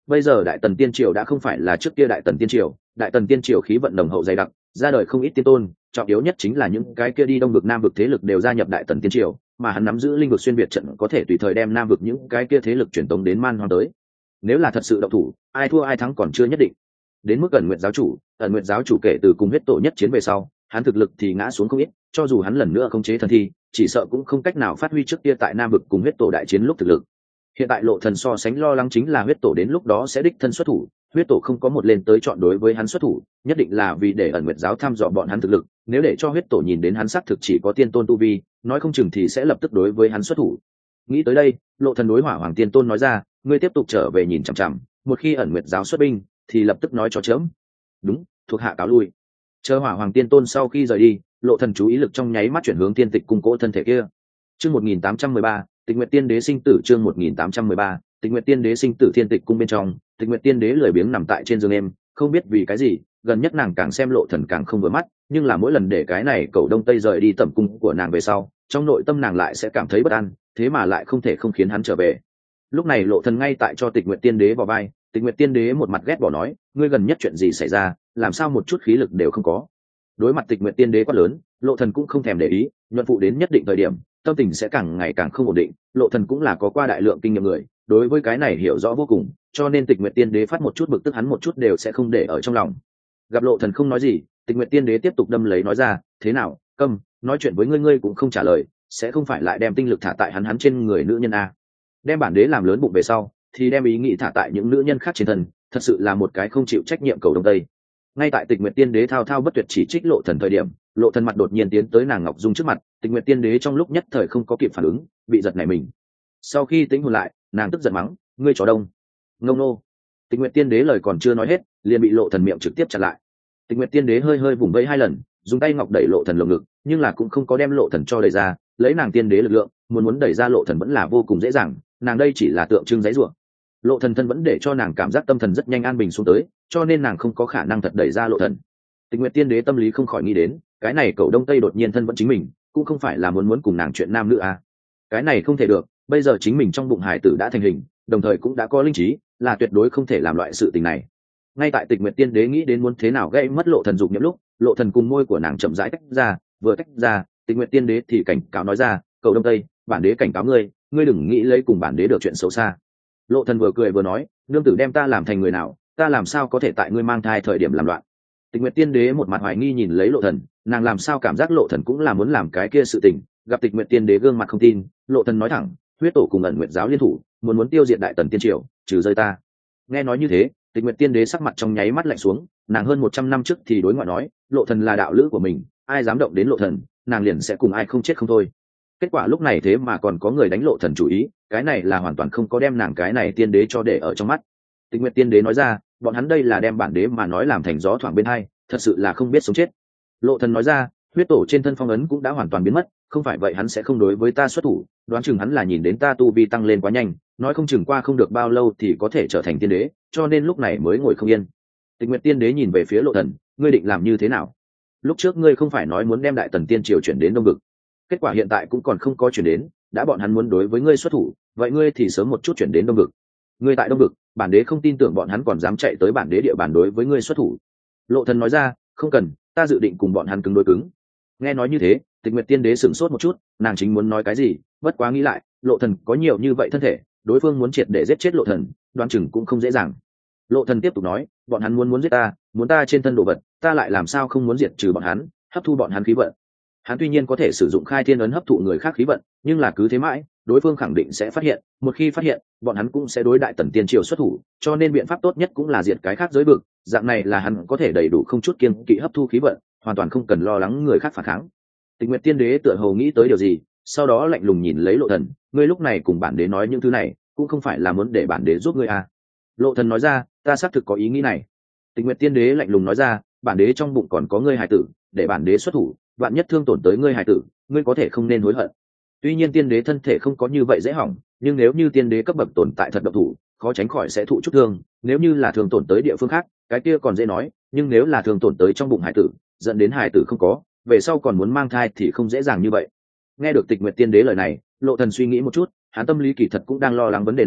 Bây giờ đại tần tiên triều đã không phải là trước kia đại tần tiên triều khí vận đồng hậu dày đặc, ra đời không ít tiên tôn, trọng yếu nhất chính là những cái kia đi đông vực nam vực thế lực đều gia nhập đại tần tiên triều, mà hắn nắm giữ linh vực xuyên việt trận có thể tùy thời đem nam vực những cái kia thế lực truyền tống đến man hoang tới. Nếu là thật sự động thủ, ai thua ai thắng còn chưa nhất định. Đến mức ẩn nguyện giáo chủ kể từ cùng huyết tổ nhất chiến về sau, hắn thực lực thì ngã xuống không ít, cho dù hắn lần nữa khống chế thần thi, chỉ sợ cũng không cách nào phát huy trước kia tại nam vực cùng huyết tổ đại chiến lúc thực lực. Hiện tại Lộ Thần so sánh lo lắng chính là huyết tổ đến lúc đó sẽ đích thân xuất thủ, huyết tổ không có một lên tới chọn đối với hắn xuất thủ, nhất định là vì để ẩn nguyệt giáo thăm dò bọn hắn thực lực, nếu để cho huyết tổ nhìn đến hắn xác thực chỉ có tiên tôn tu vi, nói không chừng thì sẽ lập tức đối với hắn xuất thủ. Nghĩ tới đây, Lộ Thần đối Hỏa Hoàng Tiên Tôn nói ra, ngươi tiếp tục trở về nhìn chằm chằm, một khi ẩn nguyệt giáo xuất binh thì lập tức nói cho chớm. Đúng, thuộc hạ cáo lui. Chờ Hỏa Hoàng Tiên Tôn sau khi rời đi, Lộ Thần chú ý lực trong nháy mắt chuyển hướng tiên tịch cung cỗ thân thể kia. Chương 1813, Tịch Nguyệt Tiên Đế sinh tử. Chương 1813, Tịch Nguyệt Tiên Đế sinh tử. Thiên tịch cung bên trong, Tịch Nguyệt Tiên Đế lười biếng nằm tại trên giường em, không biết vì cái gì, gần nhất nàng càng xem Lộ Thần càng không vừa mắt, nhưng là mỗi lần để cái này cậu đông tây rời đi tẩm cung của nàng về sau, trong nội tâm nàng lại sẽ cảm thấy bất an, thế mà lại không thể không khiến hắn trở về. Lúc này Lộ Thần ngay tại cho Tịch Nguyệt Tiên Đế vào vai, Tịch Nguyệt Tiên Đế một mặt ghét bỏ nói, ngươi gần nhất chuyện gì xảy ra, làm sao một chút khí lực đều không có. Đối mặt Tịch Nguyệt Tiên Đế quá lớn, Lộ Thần cũng không thèm để ý, nhuận phụ đến nhất định thời điểm, tâm tình sẽ càng ngày càng không ổn định. Lộ Thần cũng là có qua đại lượng kinh nghiệm người, đối với cái này hiểu rõ vô cùng, cho nên Tịch Nguyệt Tiên Đế phát một chút bực tức hắn một chút đều sẽ không để ở trong lòng. Gặp Lộ Thần không nói gì, Tịch Nguyệt Tiên Đế tiếp tục đâm lấy nói ra, thế nào, câm, nói chuyện với ngươi cũng không trả lời, sẽ không phải lại đem tinh lực thả tại hắn trên người nữ nhân a? Đem bản đế làm lớn bụng về sau, thì đem ý nghĩ thả tại những nữ nhân khác trên thân, thật sự là một cái không chịu trách nhiệm cầu đông tây. Ngay tại Tịch Nguyệt Tiên Đế thao thao bất tuyệt chỉ trích Lộ Thần thời điểm, Lộ Thần mặt đột nhiên tiến tới nàng Ngọc Dung trước mặt, Tịch Nguyệt Tiên Đế trong lúc nhất thời không có kịp phản ứng, bị giật nảy mình. Sau khi tĩnh hồn lại, nàng tức giận mắng, ngươi chó đông, ngông nô. Tịch Nguyệt Tiên Đế lời còn chưa nói hết, liền bị Lộ Thần miệng trực tiếp chặn lại. Tịch Nguyệt Tiên Đế hơi hơi vùng vẫy hai lần, dùng tay ngọc đẩy Lộ Thần lồng ngực, nhưng là cũng không có đem Lộ Thần cho đẩy ra, lấy nàng tiên đế lực lượng, muốn đẩy ra Lộ Thần vẫn là vô cùng dễ dàng, nàng đây chỉ là tượng trưng giấy rủa. Lộ Thần thân vẫn để cho nàng cảm giác tâm thần rất nhanh an bình xuống tới, cho nên nàng không có khả năng thật đẩy ra Lộ Thần. Tịch Nguyệt Tiên Đế tâm lý không khỏi nghĩ đến, cái này cậu đông tây đột nhiên thân vẫn chính mình, cũng không phải là muốn cùng nàng chuyện nam nữ à? Cái này không thể được, bây giờ chính mình trong bụng hải tử đã thành hình, đồng thời cũng đã có linh trí, là tuyệt đối không thể làm loại sự tình này. Ngay tại Tịch Nguyệt Tiên Đế nghĩ đến muốn thế nào gây mất Lộ Thần dục niệm lúc, Lộ Thần cùng môi của nàng chậm rãi tách ra, vừa tách ra, Tịch Nguyệt Tiên Đế thì cảnh cáo nói ra, cậu đông tây, bản đế cảnh cáo ngươi, ngươi đừng nghĩ lấy cùng bản đế được chuyện xấu xa. Lộ Thần vừa cười vừa nói, nương tử đem ta làm thành người nào, ta làm sao có thể tại ngươi mang thai thời điểm làm loạn. Tịch Nguyệt Tiên Đế một mặt hoài nghi nhìn lấy Lộ Thần, nàng làm sao cảm giác Lộ Thần cũng là muốn làm cái kia sự tình. Gặp Tịch Nguyệt Tiên Đế gương mặt không tin, Lộ Thần nói thẳng, huyết tổ cùng ẩn nguyệt giáo liên thủ, muốn tiêu diệt đại tần tiên triều, trừ rơi ta. Nghe nói như thế, Tịch Nguyệt Tiên Đế sắc mặt trong nháy mắt lạnh xuống, nàng hơn 100 năm trước thì đối ngoại nói, Lộ Thần là đạo lữ của mình, ai dám động đến Lộ Thần, nàng liền sẽ cùng ai không chết không thôi. Kết quả lúc này thế mà còn có người đánh Lộ Thần chủ ý, cái này là hoàn toàn không có đem nàng cái này tiên đế cho để ở trong mắt. Tịch Nguyệt Tiên Đế nói ra, bọn hắn đây là đem bản đế mà nói làm thành gió thoảng bên hai, thật sự là không biết sống chết. Lộ Thần nói ra, huyết tổ trên thân phong ấn cũng đã hoàn toàn biến mất, không phải vậy hắn sẽ không đối với ta xuất thủ, đoán chừng hắn là nhìn đến ta tu vi tăng lên quá nhanh, nói không chừng qua không được bao lâu thì có thể trở thành tiên đế, cho nên lúc này mới ngồi không yên. Tịch Nguyệt Tiên Đế nhìn về phía Lộ Thần, ngươi định làm như thế nào? Lúc trước ngươi không phải nói muốn đem đại tần tiên triều chuyển đến đông vực, kết quả hiện tại cũng còn không có chuyển đến, đã bọn hắn muốn đối với ngươi xuất thủ, vậy ngươi thì sớm một chút chuyển đến đông vực. Ngươi tại đông vực, bản đế không tin tưởng bọn hắn còn dám chạy tới bản đế địa bàn đối với ngươi xuất thủ. Lộ Thần nói ra, không cần, ta dự định cùng bọn hắn cứng đối cứng. Nghe nói như thế, Tịch Nguyệt Tiên Đế sửng sốt một chút, nàng chính muốn nói cái gì, bất quá nghĩ lại, Lộ Thần có nhiều như vậy thân thể, đối phương muốn triệt để giết chết Lộ Thần, đoán chừng cũng không dễ dàng. Lộ Thần tiếp tục nói, bọn hắn muốn giết ta, muốn ta trên thân đồ vật, ta lại làm sao không muốn diệt trừ bọn hắn, hấp thu bọn hắn khí vận. Hắn tuy nhiên có thể sử dụng khai thiên ấn hấp thụ người khác khí vận, nhưng là cứ thế mãi, đối phương khẳng định sẽ phát hiện, một khi phát hiện, bọn hắn cũng sẽ đối đại tần tiên triều xuất thủ, cho nên biện pháp tốt nhất cũng là diệt cái khác giới vực, dạng này là hắn có thể đầy đủ không chút kiêng kỵ hấp thu khí vận, hoàn toàn không cần lo lắng người khác phản kháng. Tịch Nguyệt Tiên Đế tựa hồ nghĩ tới điều gì, sau đó lạnh lùng nhìn lấy Lộ Thần, ngươi lúc này cùng bản đế nói những thứ này, cũng không phải là muốn để bản đế giúp ngươi à? Lộ Thần nói ra, ta xác thực có ý nghĩ này. Tịch Nguyệt Tiên Đế lạnh lùng nói ra, bản đế trong bụng còn có ngươi hài tử, để bản đế xuất thủ, vạn nhất thương tổn tới ngươi hài tử, ngươi có thể không nên hối hận. Tuy nhiên tiên đế thân thể không có như vậy dễ hỏng, nhưng nếu như tiên đế cấp bậc tồn tại thật độc thủ, khó tránh khỏi sẽ thụ chút thương, nếu như là thương tổn tới địa phương khác, cái kia còn dễ nói, nhưng nếu là thương tổn tới trong bụng hài tử, dẫn đến hài tử không có, về sau còn muốn mang thai thì không dễ dàng như vậy. Nghe được Tịch Nguyệt Tiên Đế lời này, Lộ Thần suy nghĩ một chút, hắn tâm lý kỳ thật cũng đang lo lắng vấn đề này,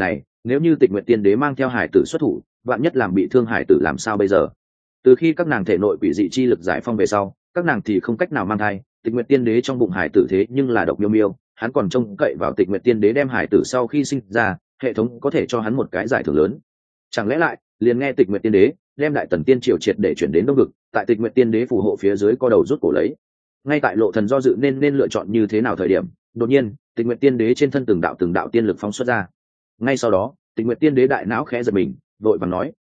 nếu như Tịch Nguyệt Tiên Đế mang theo hải tử xuất thủ, vạn nhất làm bị thương hải tử làm sao bây giờ? Từ khi các nàng thể nội quỷ dị chi lực giải phong về sau, các nàng thì không cách nào mang thai. Tịch Nguyệt Tiên Đế trong bụng hải tử thế nhưng là độc miêu miêu, hắn còn trông cậy vào Tịch Nguyệt Tiên Đế đem hải tử sau khi sinh ra, hệ thống có thể cho hắn một cái giải thưởng lớn. Chẳng lẽ lại liền nghe Tịch Nguyệt Tiên Đế đem Đại Tần Tiên Triều triệt để chuyển đến Đông Vực, tại Tịch Nguyệt Tiên Đế phù hộ phía dưới co đầu rút cổ lấy. Ngay tại Lộ Thần do dự nên lựa chọn như thế nào thời điểm, đột nhiên Tịch Nguyệt Tiên Đế trên thân từng đạo tiên lực phóng xuất ra. Ngay sau đó Tịch Nguyệt Tiên Đế đại não khẽ giật mình, vội vàng nói: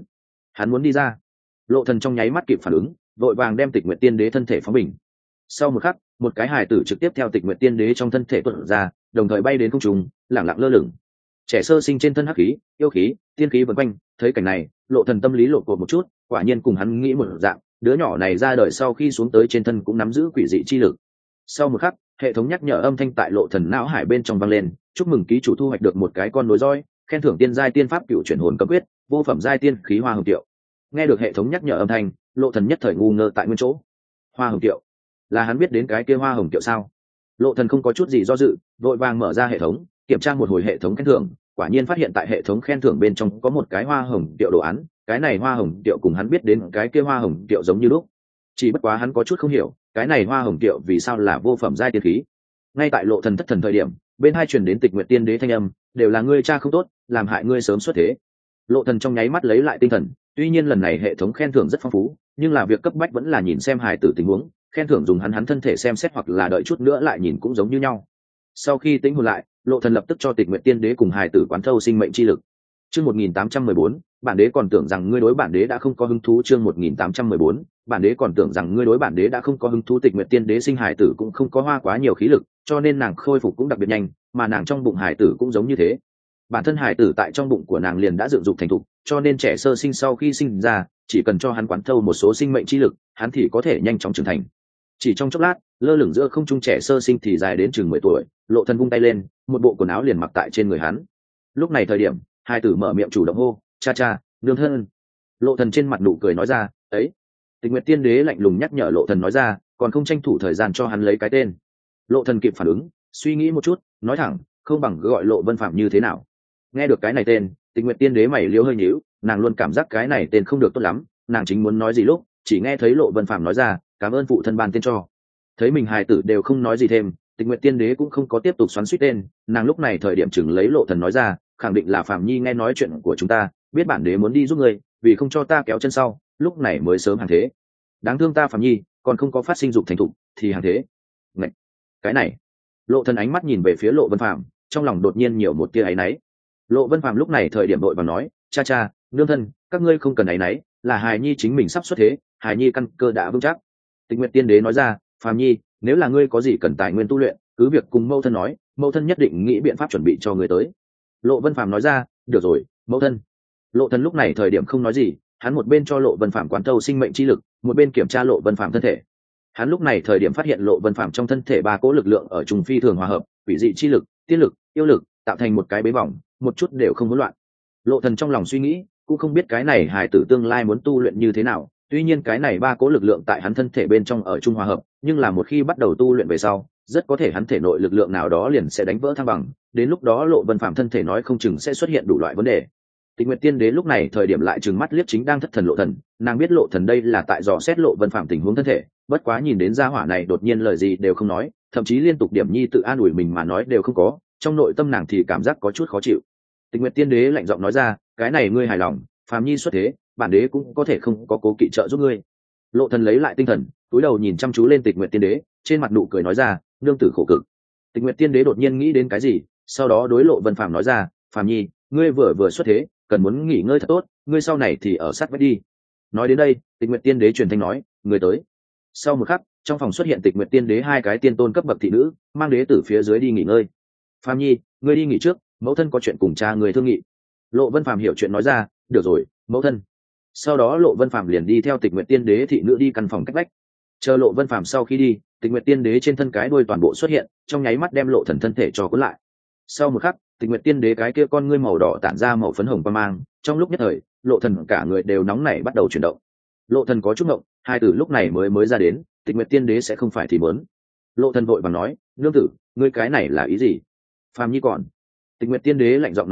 hắn muốn đi ra. Lộ Thần trong nháy mắt kịp phản ứng, vội vàng đem Tịch Nguyệt Tiên Đế thân thể phóng bình. Sau một khắc, một cái hài tử trực tiếp theo Tịch Nguyệt Tiên Đế trong thân thể tuột ra, đồng thời bay đến không trung, lẳng lặng lơ lửng. Trẻ sơ sinh trên thân hắc khí, yêu khí, tiên khí vần quanh, thấy cảnh này, Lộ Thần tâm lý lộn cột một chút, quả nhiên cùng hắn nghĩ một dạng, đứa nhỏ này ra đời sau khi xuống tới trên thân cũng nắm giữ quỷ dị chi lực. Sau một khắc, hệ thống nhắc nhở âm thanh tại Lộ Thần não hải bên trong vang lên: chúc mừng ký chủ thu hoạch được một cái con nối roi, khen thưởng tiên giai tiên pháp cựu chuyển hồn cấm quyết, vô phẩm giai tiên khí hoa hồng tiệu. Nghe được hệ thống nhắc nhở âm thanh, Lộ Thần nhất thời ngu ngơ tại nguyên chỗ. Hoa hồng tiệu, là hắn biết đến cái kia hoa hồng tiệu sao? Lộ Thần không có chút gì do dự, vội vàng mở ra hệ thống, kiểm tra một hồi hệ thống khen thưởng, quả nhiên phát hiện tại hệ thống khen thưởng bên trong có một cái hoa hồng tiệu đồ án. Cái này hoa hồng tiệu cùng hắn biết đến cái kia hoa hồng tiệu giống như lúc, chỉ bất quá hắn có chút không hiểu, cái này hoa hồng tiệu vì sao là vô phẩm giai tiên khí. Ngay tại Lộ Thần thất thần thời điểm, bên hai truyền đến Tịch Nguyệt Tiên Đế thanh âm: đều là ngươi cha không tốt, làm hại ngươi sớm xuất thế. Lộ Thần trong nháy mắt lấy lại tinh thần, tuy nhiên lần này hệ thống khen thưởng rất phong phú, nhưng là việc cấp bách vẫn là nhìn xem hài tử tình huống, khen thưởng dùng hắn thân thể xem xét hoặc là đợi chút nữa lại nhìn cũng giống như nhau. Sau khi tĩnh hồn lại, Lộ Thần lập tức cho Tịch Nguyệt Tiên Đế cùng hài tử quán thâu sinh mệnh chi lực. Chương 1814, bản đế còn tưởng rằng ngươi đối bản đế đã không có hứng thú. Chương 1814, bản đế còn tưởng rằng ngươi đối bản đế đã không có hứng thú. Tịch Nguyệt Tiên Đế sinh hài tử cũng không có hoa quá nhiều khí lực, cho nên nàng khôi phục cũng đặc biệt nhanh, mà nàng trong bụng hài tử cũng giống như thế. Bản thân hài tử tại trong bụng của nàng liền đã dựng dục thành thục, cho nên trẻ sơ sinh sau khi sinh ra, chỉ cần cho hắn quán thâu một số sinh mệnh chi lực, hắn thì có thể nhanh chóng trưởng thành. Chỉ trong chốc lát, lơ lửng giữa không trung trẻ sơ sinh thì dài đến chừng 10 tuổi, Lộ Thần vung tay lên, một bộ quần áo liền mặc tại trên người hắn. Lúc này thời điểm, hai tử mở miệng chủ động hô: cha cha, nương thân. Lộ Thần trên mặt nụ cười nói ra: ấy. Tịch Nguyệt Tiên Đế lạnh lùng nhắc nhở Lộ Thần nói ra, còn không tranh thủ thời gian cho hắn lấy cái tên. Lộ Thần kịp phản ứng, suy nghĩ một chút, nói thẳng: không bằng gọi Lộ Vân Phạm như thế nào. Nghe được cái này tên, Tịch Nguyệt Tiên Đế mày liếu hơi nhíu, nàng luôn cảm giác cái này tên không được tốt lắm, nàng chính muốn nói gì lúc, chỉ nghe thấy Lộ Vân Phạm nói ra: cảm ơn phụ thân ban tên cho. Thấy mình hài tử đều không nói gì thêm, Tịch Nguyệt Tiên Đế cũng không có tiếp tục xoắn xuýt tên, nàng lúc này thời điểm chừng lấy Lộ Thần nói ra, khẳng định là Phạm Nhi nghe nói chuyện của chúng ta, biết bản đế muốn đi giúp ngươi, vì không cho ta kéo chân sau, lúc này mới sớm hàng thế. Đáng thương ta Phạm Nhi, còn không có phát sinh dục thành thục, thì hàng thế. Ngậy! Cái này. Lộ Thần ánh mắt nhìn về phía Lộ Vân Phạm, trong lòng đột nhiên nhiều một tia áy náy. Lộ Vân Phạm lúc này thời điểm đội vào nói: cha cha, nương thân, các ngươi không cần áy náy, là hài nhi chính mình sắp xuất thế, hài nhi căn cơ đã vững chắc. Tịch Nguyệt Tiên Đế nói ra: Phạm Nhi, nếu là ngươi có gì cần tài nguyên tu luyện, cứ việc cùng mẫu thân nói, mẫu thân nhất định nghĩ biện pháp chuẩn bị cho ngươi tới. Lộ Vân Phạm nói ra: được rồi, mẫu thân. Lộ Thần lúc này thời điểm không nói gì, hắn một bên cho Lộ Vân Phạm quán thâu sinh mệnh chi lực, một bên kiểm tra Lộ Vân Phạm thân thể. Hắn lúc này thời điểm phát hiện Lộ Vân Phạm trong thân thể ba cỗ lực lượng ở trùng phi thường hòa hợp, quỷ dị chi lực, tiên lực, yêu lực, tạo thành một cái bế vòng, một chút đều không hỗn loạn. Lộ Thần trong lòng suy nghĩ, cũng không biết cái này hài tử tương lai muốn tu luyện như thế nào, tuy nhiên cái này ba cỗ lực lượng tại hắn thân thể bên trong ở trung hòa hợp, nhưng là một khi bắt đầu tu luyện về sau, rất có thể hắn thể nội lực lượng nào đó liền sẽ đánh vỡ thăng bằng, đến lúc đó Lộ Vân Phạm thân thể nói không chừng sẽ xuất hiện đủ loại vấn đề. Tịch Nguyệt Tiên Đế lúc này thời điểm lại trừng mắt liếc chính đang thất thần Lộ Thần, nàng biết Lộ Thần đây là tại dò xét Lộ Vân Phạm tình huống thân thể, bất quá nhìn đến gia hỏa này đột nhiên lời gì đều không nói, thậm chí liên tục điểm nhi tự an ủi mình mà nói đều không có, trong nội tâm nàng thì cảm giác có chút khó chịu. Tịch Nguyệt Tiên Đế lạnh giọng nói ra: cái này ngươi hài lòng, Phàm Nhi xuất thế, bản đế cũng có thể không có cố kỵ trợ giúp ngươi. Lộ Thần lấy lại tinh thần, cúi đầu nhìn chăm chú lên Tịch Nguyệt Tiên Đế, trên mặt nụ cười nói ra: nương tử khổ cực. Tịch Nguyệt Tiên Đế đột nhiên nghĩ đến cái gì, sau đó đối Lộ Vân Phạm nói ra: Phàm Nhi, ngươi vừa xuất thế, cần muốn nghỉ ngơi thật tốt, ngươi sau này thì ở sát vách đi. Nói đến đây, Tịch Nguyệt Tiên Đế truyền thanh nói: người tới. Sau một khắc, trong phòng xuất hiện Tịch Nguyệt Tiên Đế hai cái tiên tôn cấp bậc thị nữ, mang đế tử phía dưới đi nghỉ ngơi. Phàm Nhi, ngươi đi nghỉ trước, mẫu thân có chuyện cùng cha người thương nghị. Lộ Vân Phạm hiểu chuyện nói ra: được rồi, mẫu thân. Sau đó Lộ Vân Phạm liền đi theo Tịch Nguyệt Tiên Đế thị nữ đi căn phòng cách vách. Chờ Lộ Vân Phạm sau khi đi, Tịch Nguyệt Tiên Đế trên thân cái đuôi toàn bộ xuất hiện, trong nháy mắt đem Lộ Thần thân thể cho cuốn lại. Sau một khắc, Tịch Nguyệt Tiên Đế cái kia con ngươi màu đỏ tản ra màu phấn hồng quang mang, trong lúc nhất thời, Lộ Thần cả người đều nóng nảy bắt đầu chuyển động. Lộ Thần có chút ngộng, hai tử lúc này mới ra đến, Tịch Nguyệt Tiên Đế sẽ không phải thì muốn. Lộ Thần vội vàng nói: nương tử, ngươi cái này là ý gì? Phàm Nhi còn. Tịch Nguyệt Tiên Đế lạnh giọng nói ra: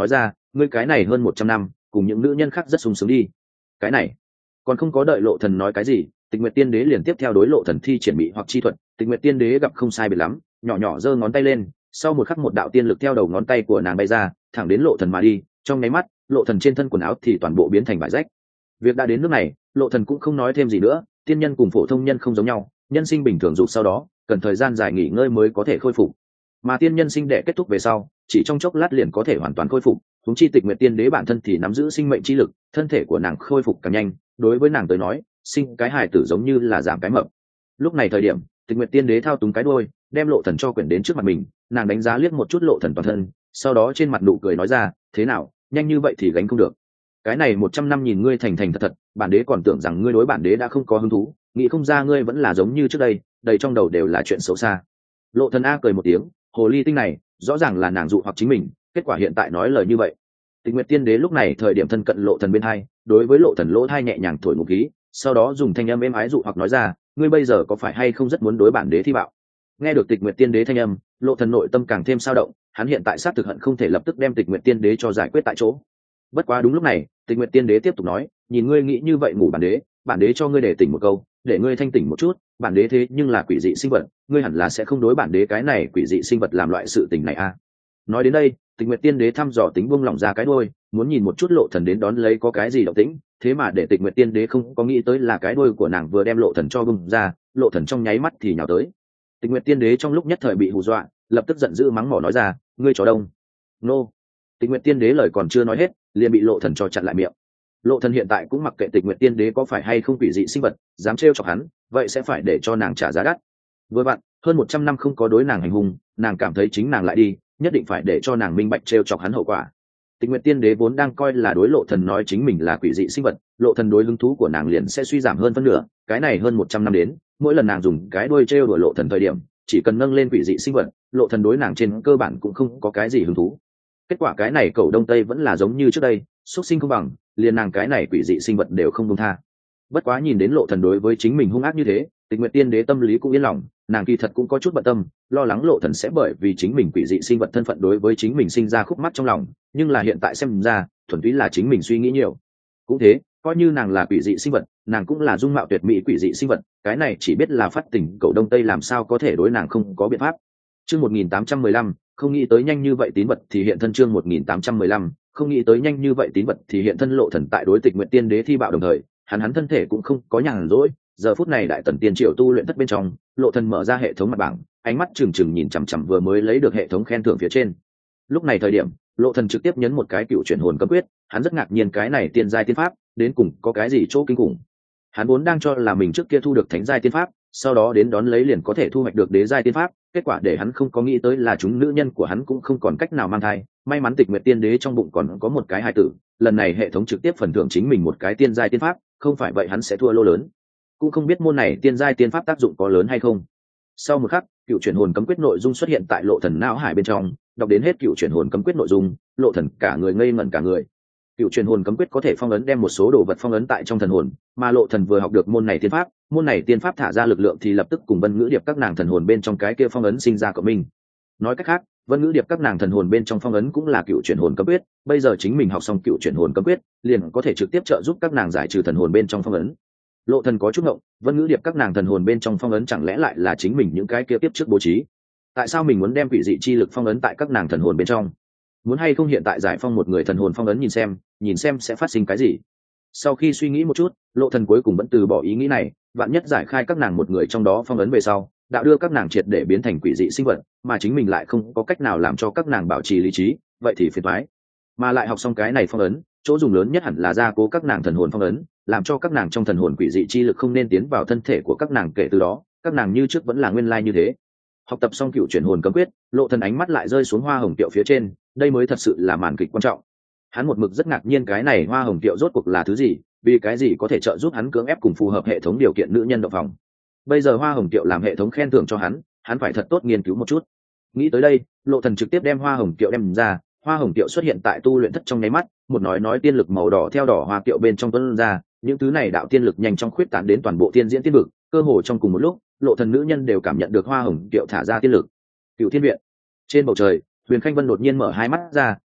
ngươi cái này hơn 100 năm cùng những nữ nhân khác rất sung sướng đi. Cái này còn không có đợi Lộ Thần nói cái gì, Tịch Nguyệt Tiên Đế liền tiếp theo đối Lộ Thần thi triển mị hoặc chi thuật. Tịch Nguyệt Tiên Đế gặp không sai biệt lắm, nhỏ nhỏ giơ ngón tay lên, sau một khắc một đạo tiên lực theo đầu ngón tay của nàng bay ra, thẳng đến Lộ Thần mà đi. Trong nháy mắt, Lộ Thần trên thân quần áo thì toàn bộ biến thành vải rách. Việc đã đến nước này, Lộ Thần cũng không nói thêm gì nữa. Tiên nhân cùng phổ thông nhân không giống nhau, nhân sinh bình thường dục sau đó cần thời gian dài nghỉ ngơi mới có thể khôi phục, mà tiên nhân sinh đẻ kết thúc về sau chỉ trong chốc lát liền có thể hoàn toàn khôi phục. Huống chi Tịch Nguyệt Tiên Đế bản thân thì nắm giữ sinh mệnh chi lực, thân thể của nàng khôi phục càng nhanh, đối với nàng tới nói sinh cái hài tử giống như là giảm cái mập. Lúc này thời điểm Tịch Nguyệt Tiên Đế thao túng cái đuôi đem Lộ Thần cho quyển đến trước mặt mình, nàng đánh giá liếc một chút Lộ Thần toàn thân, sau đó trên mặt nụ cười nói ra, thế nào, nhanh như vậy thì gánh không được. Cái này 100 năm nhìn ngươi thành thành thật thật, bản đế còn tưởng rằng ngươi đối bản đế đã không có hứng thú, nghĩ không ra ngươi vẫn là giống như trước đây, đầy trong đầu đều là chuyện xấu xa. Lộ Thần a cười một tiếng, hồ ly tinh này rõ ràng là nàng dụ hoặc chính mình, kết quả hiện tại nói lời như vậy. Tịch Nguyệt Tiên Đế lúc này thời điểm thân cận Lộ Thần bên hai, đối với Lộ Thần lỗ thai nhẹ nhàng thổi một khí, sau đó dùng thanh âm êm ái dụ hoặc nói ra, ngươi bây giờ có phải hay không rất muốn đối bản đế thi bạo. Nghe được Tịch Nguyệt Tiên Đế thanh âm, Lộ Thần nội tâm càng thêm sao động, hắn hiện tại xác thực hận không thể lập tức đem Tịch Nguyệt Tiên Đế cho giải quyết tại chỗ. Bất quá đúng lúc này Tịch Nguyệt Tiên Đế tiếp tục nói, nhìn ngươi nghĩ như vậy ngủ bản đế cho ngươi để tỉnh một câu, để ngươi thanh tỉnh một chút, bản đế thế nhưng là quỷ dị sinh vật, ngươi hẳn là sẽ không đối bản đế cái này quỷ dị sinh vật làm loại sự tình này a. Nói đến đây Tịch Nguyệt Tiên Đế thăm dò tính buông lỏng ra cái đuôi, muốn nhìn một chút Lộ Thần đến đón lấy có cái gì động tĩnh, thế mà để Tịch Nguyệt Tiên Đế không có nghĩ tới là cái đuôi của nàng vừa đem Lộ Thần cho bung ra, Lộ Thần trong nháy mắt thì nhào tới. Tịch Nguyệt Tiên Đế trong lúc nhất thời bị hù dọa, lập tức giận dữ mắng mỏ nói ra, ngươi chó đông. Nô. Tịch Nguyệt Tiên Đế lời còn chưa nói hết liền bị Lộ Thần cho chặn lại miệng. Lộ Thần hiện tại cũng mặc kệ Tịch Nguyệt Tiên Đế có phải hay không quỷ dị sinh vật, dám trêu chọc hắn, vậy sẽ phải để cho nàng trả giá đắt. Vừa vặn, hơn 100 năm không có đối nàng hành hung, nàng cảm thấy chính nàng lại đi, nhất định phải để cho nàng minh bạch trêu chọc hắn hậu quả. Tịch Nguyệt Tiên Đế vốn đang coi là đối Lộ Thần nói chính mình là quỷ dị sinh vật, Lộ Thần đối hứng thú của nàng liền sẽ suy giảm hơn phân nửa, cái này hơn 100 năm đến, mỗi lần nàng dùng cái đuôi trêu đùa Lộ Thần thời điểm, chỉ cần nâng lên quỷ dị sinh vật, Lộ Thần đối nàng trên cơ bản cũng không có cái gì hứng thú. Kết quả cái này cẩu Đông Tây vẫn là giống như trước đây, xuất sinh không bằng, liền nàng cái này quỷ dị sinh vật đều không buông tha. Bất quá nhìn đến Lộ Thần đối với chính mình hung ác như thế, Tịch Nguyệt Tiên Đế tâm lý cũng yên lòng, nàng kỳ thật cũng có chút bận tâm, lo lắng Lộ Thần sẽ bởi vì chính mình quỷ dị sinh vật thân phận đối với chính mình sinh ra khúc mắc trong lòng, nhưng là hiện tại xem ra, thuần túy là chính mình suy nghĩ nhiều. Cũng thế, coi như nàng là quỷ dị sinh vật, nàng cũng là dung mạo tuyệt mỹ quỷ dị sinh vật, cái này chỉ biết là phát tỉnh cẩu Đông Tây làm sao có thể đối nàng không có biện pháp. Chương 1815, không nghĩ tới nhanh như vậy tín vật thì hiện thân. Chương 1815, không nghĩ tới nhanh như vậy tín vật thì hiện thân. Lộ Thần tại đối Tịch Nguyệt Tiên Đế thi bạo đồng thời, hắn thân thể cũng không có nhàn rỗi. Giờ phút này Đại Tần Tiên Triều tu luyện thất bên trong, Lộ Thần mở ra hệ thống mặt bảng, ánh mắt trừng trừng nhìn chằm chằm vừa mới lấy được hệ thống khen thưởng phía trên. Lúc này thời điểm, Lộ Thần trực tiếp nhấn một cái cựu chuyển hồn cấm quyết, hắn rất ngạc nhiên cái này tiên giai tiên pháp, đến cùng có cái gì chỗ kinh khủng. Hắn vốn đang cho là mình trước kia thu được thánh giai tiên pháp, sau đó đến đón lấy liền có thể thu hoạch được đế giai tiên pháp, kết quả để hắn không có nghĩ tới là chúng nữ nhân của hắn cũng không còn cách nào mang thai. May mắn Tịch Nguyệt Tiên Đế trong bụng còn có một cái hài tử, lần này hệ thống trực tiếp phần thưởng chính mình một cái tiên giai tiên pháp, không phải vậy hắn sẽ thua lô lớn. Cũng không biết môn này tiên giai tiên pháp tác dụng có lớn hay không. Sau một khắc, cựu chuyển hồn cấm quyết nội dung xuất hiện tại Lộ Thần não hải bên trong, đọc đến hết cựu chuyển hồn cấm quyết nội dung, Lộ Thần cả người ngây ngẩn cả người. Cựu chuyển hồn cấm quyết có thể phong ấn đem một số đồ vật phong ấn tại trong thần hồn, mà Lộ Thần vừa học được môn này tiên pháp, môn này tiên pháp thả ra lực lượng thì lập tức cùng Vân Ngữ Điệp các nàng thần hồn bên trong cái kia phong ấn sinh ra cộng minh. Nói cách khác, Vân Ngữ Điệp các nàng thần hồn bên trong phong ấn cũng là cựu chuyển hồn cấm quyết, bây giờ chính mình học xong cựu chuyển hồn cấm quyết, liền có thể trực tiếp trợ giúp các nàng giải trừ thần hồn bên trong phong ấn. Lộ Thần có chút ngộng, Vân Ngữ Điệp các nàng thần hồn bên trong phong ấn chẳng lẽ lại là chính mình những cái kia tiếp trước bố trí? Tại sao mình muốn đem quỷ dị chi lực phong ấn tại các nàng thần hồn bên trong? Muốn hay không hiện tại giải phong một người thần hồn phong ấn nhìn xem sẽ phát sinh cái gì? Sau khi suy nghĩ một chút, Lộ Thần cuối cùng vẫn từ bỏ ý nghĩ này, vạn nhất giải khai các nàng một người trong đó phong ấn về sau, đạo đưa các nàng triệt để biến thành quỷ dị sinh vật, mà chính mình lại không có cách nào làm cho các nàng bảo trì lý trí, vậy thì phiền toái. Mà lại học xong cái này phong ấn, chỗ dùng lớn nhất hẳn là gia cố các nàng thần hồn phong ấn, làm cho các nàng trong thần hồn quỷ dị chi lực không nên tiến vào thân thể của các nàng, kể từ đó, các nàng như trước vẫn là nguyên lai như thế. Học tập xong cựu chuyển hồn cấm quyết, Lộ Thần ánh mắt lại rơi xuống hoa hồng tiệu phía trên, đây mới thật sự là màn kịch quan trọng. Hắn một mực rất ngạc nhiên cái này hoa hồng tiệu rốt cuộc là thứ gì, vì cái gì có thể trợ giúp hắn cưỡng ép cùng phù hợp hệ thống điều kiện nữ nhân động phòng. Bây giờ hoa hồng tiệu làm hệ thống khen thưởng cho hắn phải thật tốt nghiên cứu một chút. Nghĩ tới đây, Lộ Thần trực tiếp đem hoa hồng tiệu đem ra, hoa hồng tiệu xuất hiện tại tu luyện thất trong nháy mắt, một nói tiên lực màu đỏ theo đỏ hoa tiệu bên trong tuôn ra, những thứ này đạo tiên lực nhanh chóng khuyết tán đến toàn bộ tiên diễn tiên vực, cơ hồ trong cùng một lúc, Lộ Thần nữ nhân đều cảm nhận được hoa hồng tiệu thả ra tiên lực. Cựu Thiên viện, trên bầu trời, Huyền Khanh Vân đột nhiên mở hai mắt ra,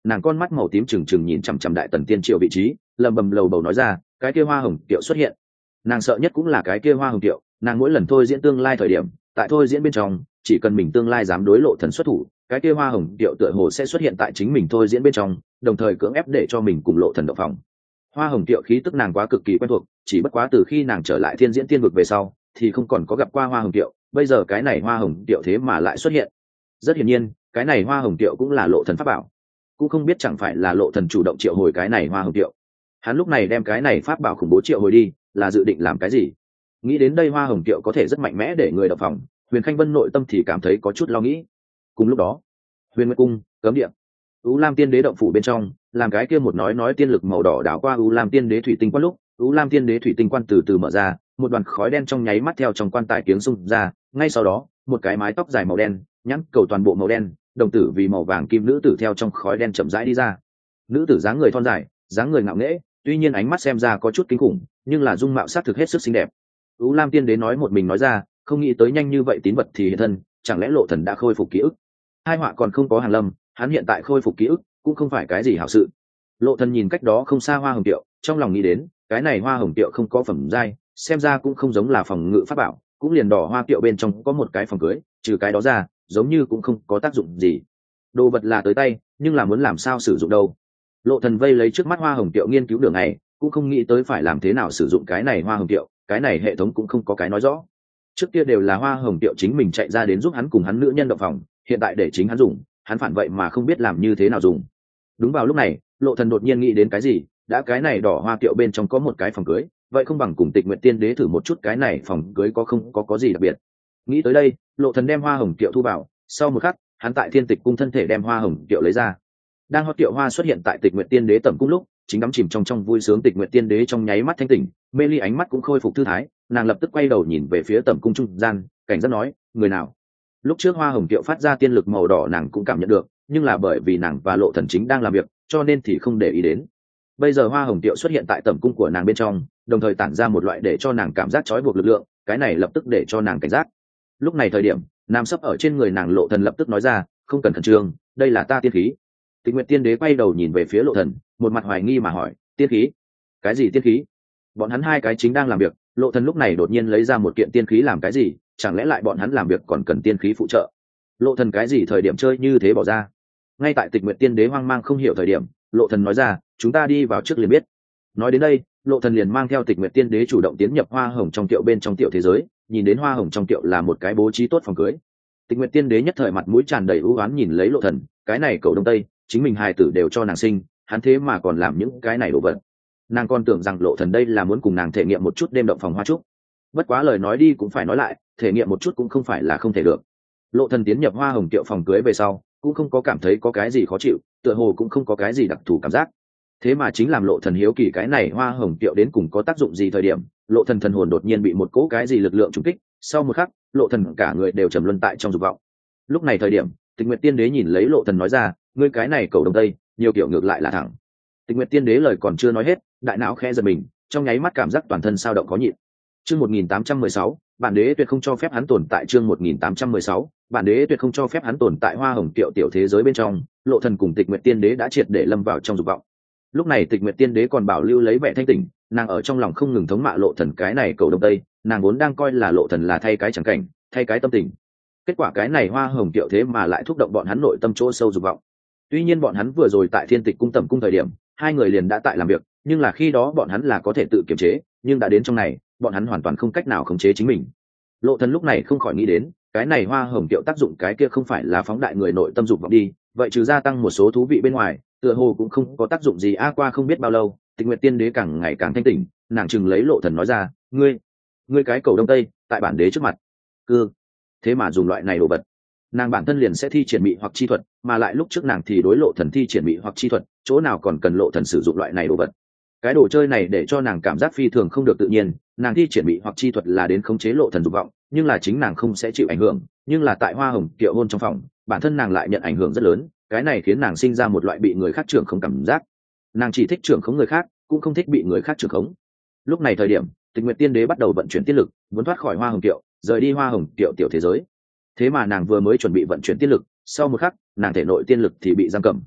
nàng con mắt màu tím trừng trừng nhìn chằm chằm đại tần tiên triều vị trí, lầm bầm lầu bầu nói ra, cái kia hoa hồng tiệu xuất hiện. Nàng sợ nhất cũng là cái kia hoa hồng tiệu, nàng mỗi lần thôi diễn tương lai thời điểm, tại thôi diễn bên trong, chỉ cần mình tương lai dám đối lộ thần xuất thủ, cái kia hoa hồng tiệu tựa hồ sẽ xuất hiện tại chính mình thôi diễn bên trong, đồng thời cưỡng ép để cho mình cùng lộ thần động phòng. Hoa hồng tiệu khí tức nàng quá cực kỳ quen thuộc, chỉ bất quá từ khi nàng trở lại thiên diễn tiên vực về sau, thì không còn có gặp qua hoa hồng tiệu, bây giờ cái này hoa hồng tiệu thế mà lại xuất hiện. Rất hiển nhiên, cái này hoa hồng tiệu cũng là lộ thần pháp bảo, cũng không biết chẳng phải là lộ thần chủ động triệu hồi cái này hoa hồng tiệu. Hắn lúc này đem cái này pháp bảo khủng bố triệu hồi đi, là dự định làm cái gì? Nghĩ đến đây hoa hồng tiệu có thể rất mạnh mẽ để người động phòng, Huyền Khanh Vân nội tâm thì cảm thấy có chút lo nghĩ. Cùng lúc đó, Huyền Nguyệt cung, cấm địa, U Lam Tiên Đế động phủ bên trong, làm cái kia một nói tiên lực màu đỏ đảo qua U Lam Tiên Đế thủy tinh quan lúc, U Lam Tiên Đế thủy tinh quan từ từ mở ra, một đoàn khói đen trong nháy mắt theo trong quan tài tiếng xung ra, ngay sau đó, một cái mái tóc dài màu đen, nhẵn cầu toàn bộ màu đen, đồng tử vì màu vàng kim nữ tử theo trong khói đen chậm rãi đi ra. Nữ tử dáng người thon dài, dáng người ngạo nghễ, tuy nhiên ánh mắt xem ra có chút kinh khủng, nhưng là dung mạo sát thực hết sức xinh đẹp. U Lam Tiên Đế nói một mình nói ra, không nghĩ tới nhanh như vậy tín vật thì hiện thân, chẳng lẽ lộ thần đã khôi phục ký ức? Hai họa còn không có hàng lâm, hắn hiện tại khôi phục ký ức cũng không phải cái gì hảo sự. Lộ thần nhìn cách đó không xa hoa hồng tiệu, trong lòng nghĩ đến, cái này hoa hồng tiệu không có phẩm giai, xem ra cũng không giống là phòng ngự pháp bảo, cũng liền đỏ hoa tiệu bên trong có một cái phòng cưới, trừ cái đó ra, giống như cũng không có tác dụng gì. Đồ vật là tới tay, nhưng là muốn làm sao sử dụng đâu? Lộ thần vây lấy trước mắt hoa hồng tiệu nghiên cứu đường này, cũng không nghĩ tới phải làm thế nào sử dụng cái này hoa hồng tiệu, cái này hệ thống cũng không có cái nói rõ. Trước kia đều là hoa hồng tiệu chính mình chạy ra đến giúp hắn cùng hắn nữ nhân động phòng, hiện tại để chính hắn dùng, hắn phản vậy mà không biết làm như thế nào dùng. Đúng vào lúc này, lộ thần đột nhiên nghĩ đến cái gì, đã cái này đỏ hoa tiệu bên trong có một cái phòng cưới, vậy không bằng cùng Tịch Nguyệt Tiên Đế thử một chút cái này phòng cưới có không có gì đặc biệt. Nghĩ tới đây, lộ thần đem hoa hồng tiệu thu vào, sau một khắc, hắn tại Thiên Tịch cung thân thể đem hoa hồng tiệu lấy ra. Đang hoa tiệu hoa xuất hiện tại Tịch Nguyệt Tiên Đế tẩm cung lúc, chính đắm chìm trong vui sướng Tịch Nguyệt Tiên Đế trong nháy mắt thanh tỉnh, mê ly ánh mắt cũng khôi phục thư thái, nàng lập tức quay đầu nhìn về phía tẩm cung trung gian, cảnh giác nói, người nào? Lúc trước hoa hồng tiệu phát ra tiên lực màu đỏ nàng cũng cảm nhận được, nhưng là bởi vì nàng và lộ thần chính đang làm việc, cho nên thì không để ý đến. Bây giờ hoa hồng tiệu xuất hiện tại tẩm cung của nàng bên trong, đồng thời tản ra một loại để cho nàng cảm giác trói buộc lực lượng, cái này lập tức để cho nàng cảnh giác. Lúc này thời điểm, nam sấp ở trên người nàng lộ thần lập tức nói ra, không cần khẩn trương, đây là ta tiên khí. Tịch Nguyệt Tiên Đế quay đầu nhìn về phía lộ thần, một mặt hoài nghi mà hỏi, tiên khí? Cái gì tiên khí? Bọn hắn hai cái chính đang làm việc, lộ thần lúc này đột nhiên lấy ra một kiện tiên khí làm cái gì? Chẳng lẽ lại bọn hắn làm việc còn cần tiên khí phụ trợ? Lộ thần cái gì thời điểm chơi như thế bỏ ra? Ngay tại Tịch Nguyệt Tiên Đế hoang mang không hiểu thời điểm, lộ thần nói ra, chúng ta đi vào trước liền biết. Nói đến đây, lộ thần liền mang theo Tịch Nguyệt Tiên Đế chủ động tiến nhập hoa hồng trong tiệu bên trong tiệu thế giới, nhìn đến hoa hồng trong tiệu là một cái bố trí tốt phòng cưới. Tịch Nguyệt Tiên Đế nhất thời mặt mũi tràn đầy ưu oán nhìn lấy lộ thần, cái này cầu đông tây, chính mình hài tử đều cho nàng sinh, hắn thế mà còn làm những cái này đồ vật. Nàng còn tưởng rằng lộ thần đây là muốn cùng nàng thể nghiệm một chút đêm động phòng hoa trúc. Bất quá lời nói đi cũng phải nói lại, thể nghiệm một chút cũng không phải là không thể được. Lộ thần tiến nhập hoa hồng tiệu phòng cưới về sau, cũng không có cảm thấy có cái gì khó chịu, tựa hồ cũng không có cái gì đặc thù cảm giác. Thế mà chính làm lộ thần hiếu kỳ cái này hoa hồng tiệu đến cùng có tác dụng gì thời điểm, lộ thần thần hồn đột nhiên bị một cỗ cái gì lực lượng trúng kích, sau một khắc, lộ thần cả người đều trầm luân tại trong dục vọng. Lúc này thời điểm, Tịch Nguyệt Tiên Đế nhìn lấy lộ thần nói ra, ngươi cái này cầu đông tây, nhiều kiểu ngược lại là thẳng. Tịch Nguyệt Tiên Đế lời còn chưa nói hết, đại não khẽ giật mình, trong nháy mắt cảm giác toàn thân sao động khó nhịn. Chương 1816, bản đế tuyệt không cho phép hắn tồn tại. Chương 1816, bản đế tuyệt không cho phép hắn tồn tại. Hoa hồng tiệu tiểu thế giới bên trong, lộ thần cùng Tịch Nguyệt Tiên Đế đã triệt để lâm vào trong dục vọng. Lúc này Tịch Nguyệt Tiên Đế còn bảo lưu lấy vẻ thanh tỉnh, nàng ở trong lòng không ngừng thống mạ lộ thần cái này cầu đông tây, nàng vốn đang coi là lộ thần là thay cái chẳng cảnh, thay cái tâm tình. Kết quả cái này hoa hồng tiệu thế mà lại thúc động bọn hắn nội tâm chỗ sâu dục vọng. Tuy nhiên bọn hắn vừa rồi tại Thiên Tịch cung tẩm cung thời điểm, hai người liền đã tại làm việc, nhưng là khi đó bọn hắn là có thể tự kiềm chế, nhưng đã đến trong này, bọn hắn hoàn toàn không cách nào khống chế chính mình. Lộ thần lúc này không khỏi nghĩ đến, cái này hoa hồng tiệu tác dụng cái kia không phải là phóng đại người nội tâm dục vọng đi, vậy trừ gia tăng một số thú vị bên ngoài, tựa hồ cũng không có tác dụng gì. Qua không biết bao lâu, Tịch Nguyệt Tiên Đế càng ngày càng thanh tỉnh, nàng chừng lấy lộ thần nói ra, ngươi cái cầu đông tây, tại bản đế trước mặt, thế mà dùng loại này đồ vật. Nàng bản thân liền sẽ thi triển mị hoặc chi thuật, mà lại lúc trước nàng thì đối lộ thần thi triển mị hoặc chi thuật, chỗ nào còn cần lộ thần sử dụng loại này đồ vật. Cái đồ chơi này để cho nàng cảm giác phi thường không được tự nhiên, nàng thi triển mị hoặc chi thuật là đến khống chế lộ thần dục vọng, nhưng là chính nàng không sẽ chịu ảnh hưởng, nhưng là tại hoa hồng tiệu hôn trong phòng, bản thân nàng lại nhận ảnh hưởng rất lớn, cái này khiến nàng sinh ra một loại bị người khác trưởng khống cảm giác. Nàng chỉ thích trưởng khống người khác, cũng không thích bị người khác trưởng khống. Lúc này thời điểm, Tịch Nguyệt Tiên Đế bắt đầu vận chuyển tiên lực, muốn thoát khỏi hoa hồng tiệu, rời đi hoa hồng tiệu tiểu thế giới. Thế mà nàng vừa mới chuẩn bị vận chuyển tiên lực, sau một khắc, nàng thể nội tiên lực thì bị giam cầm.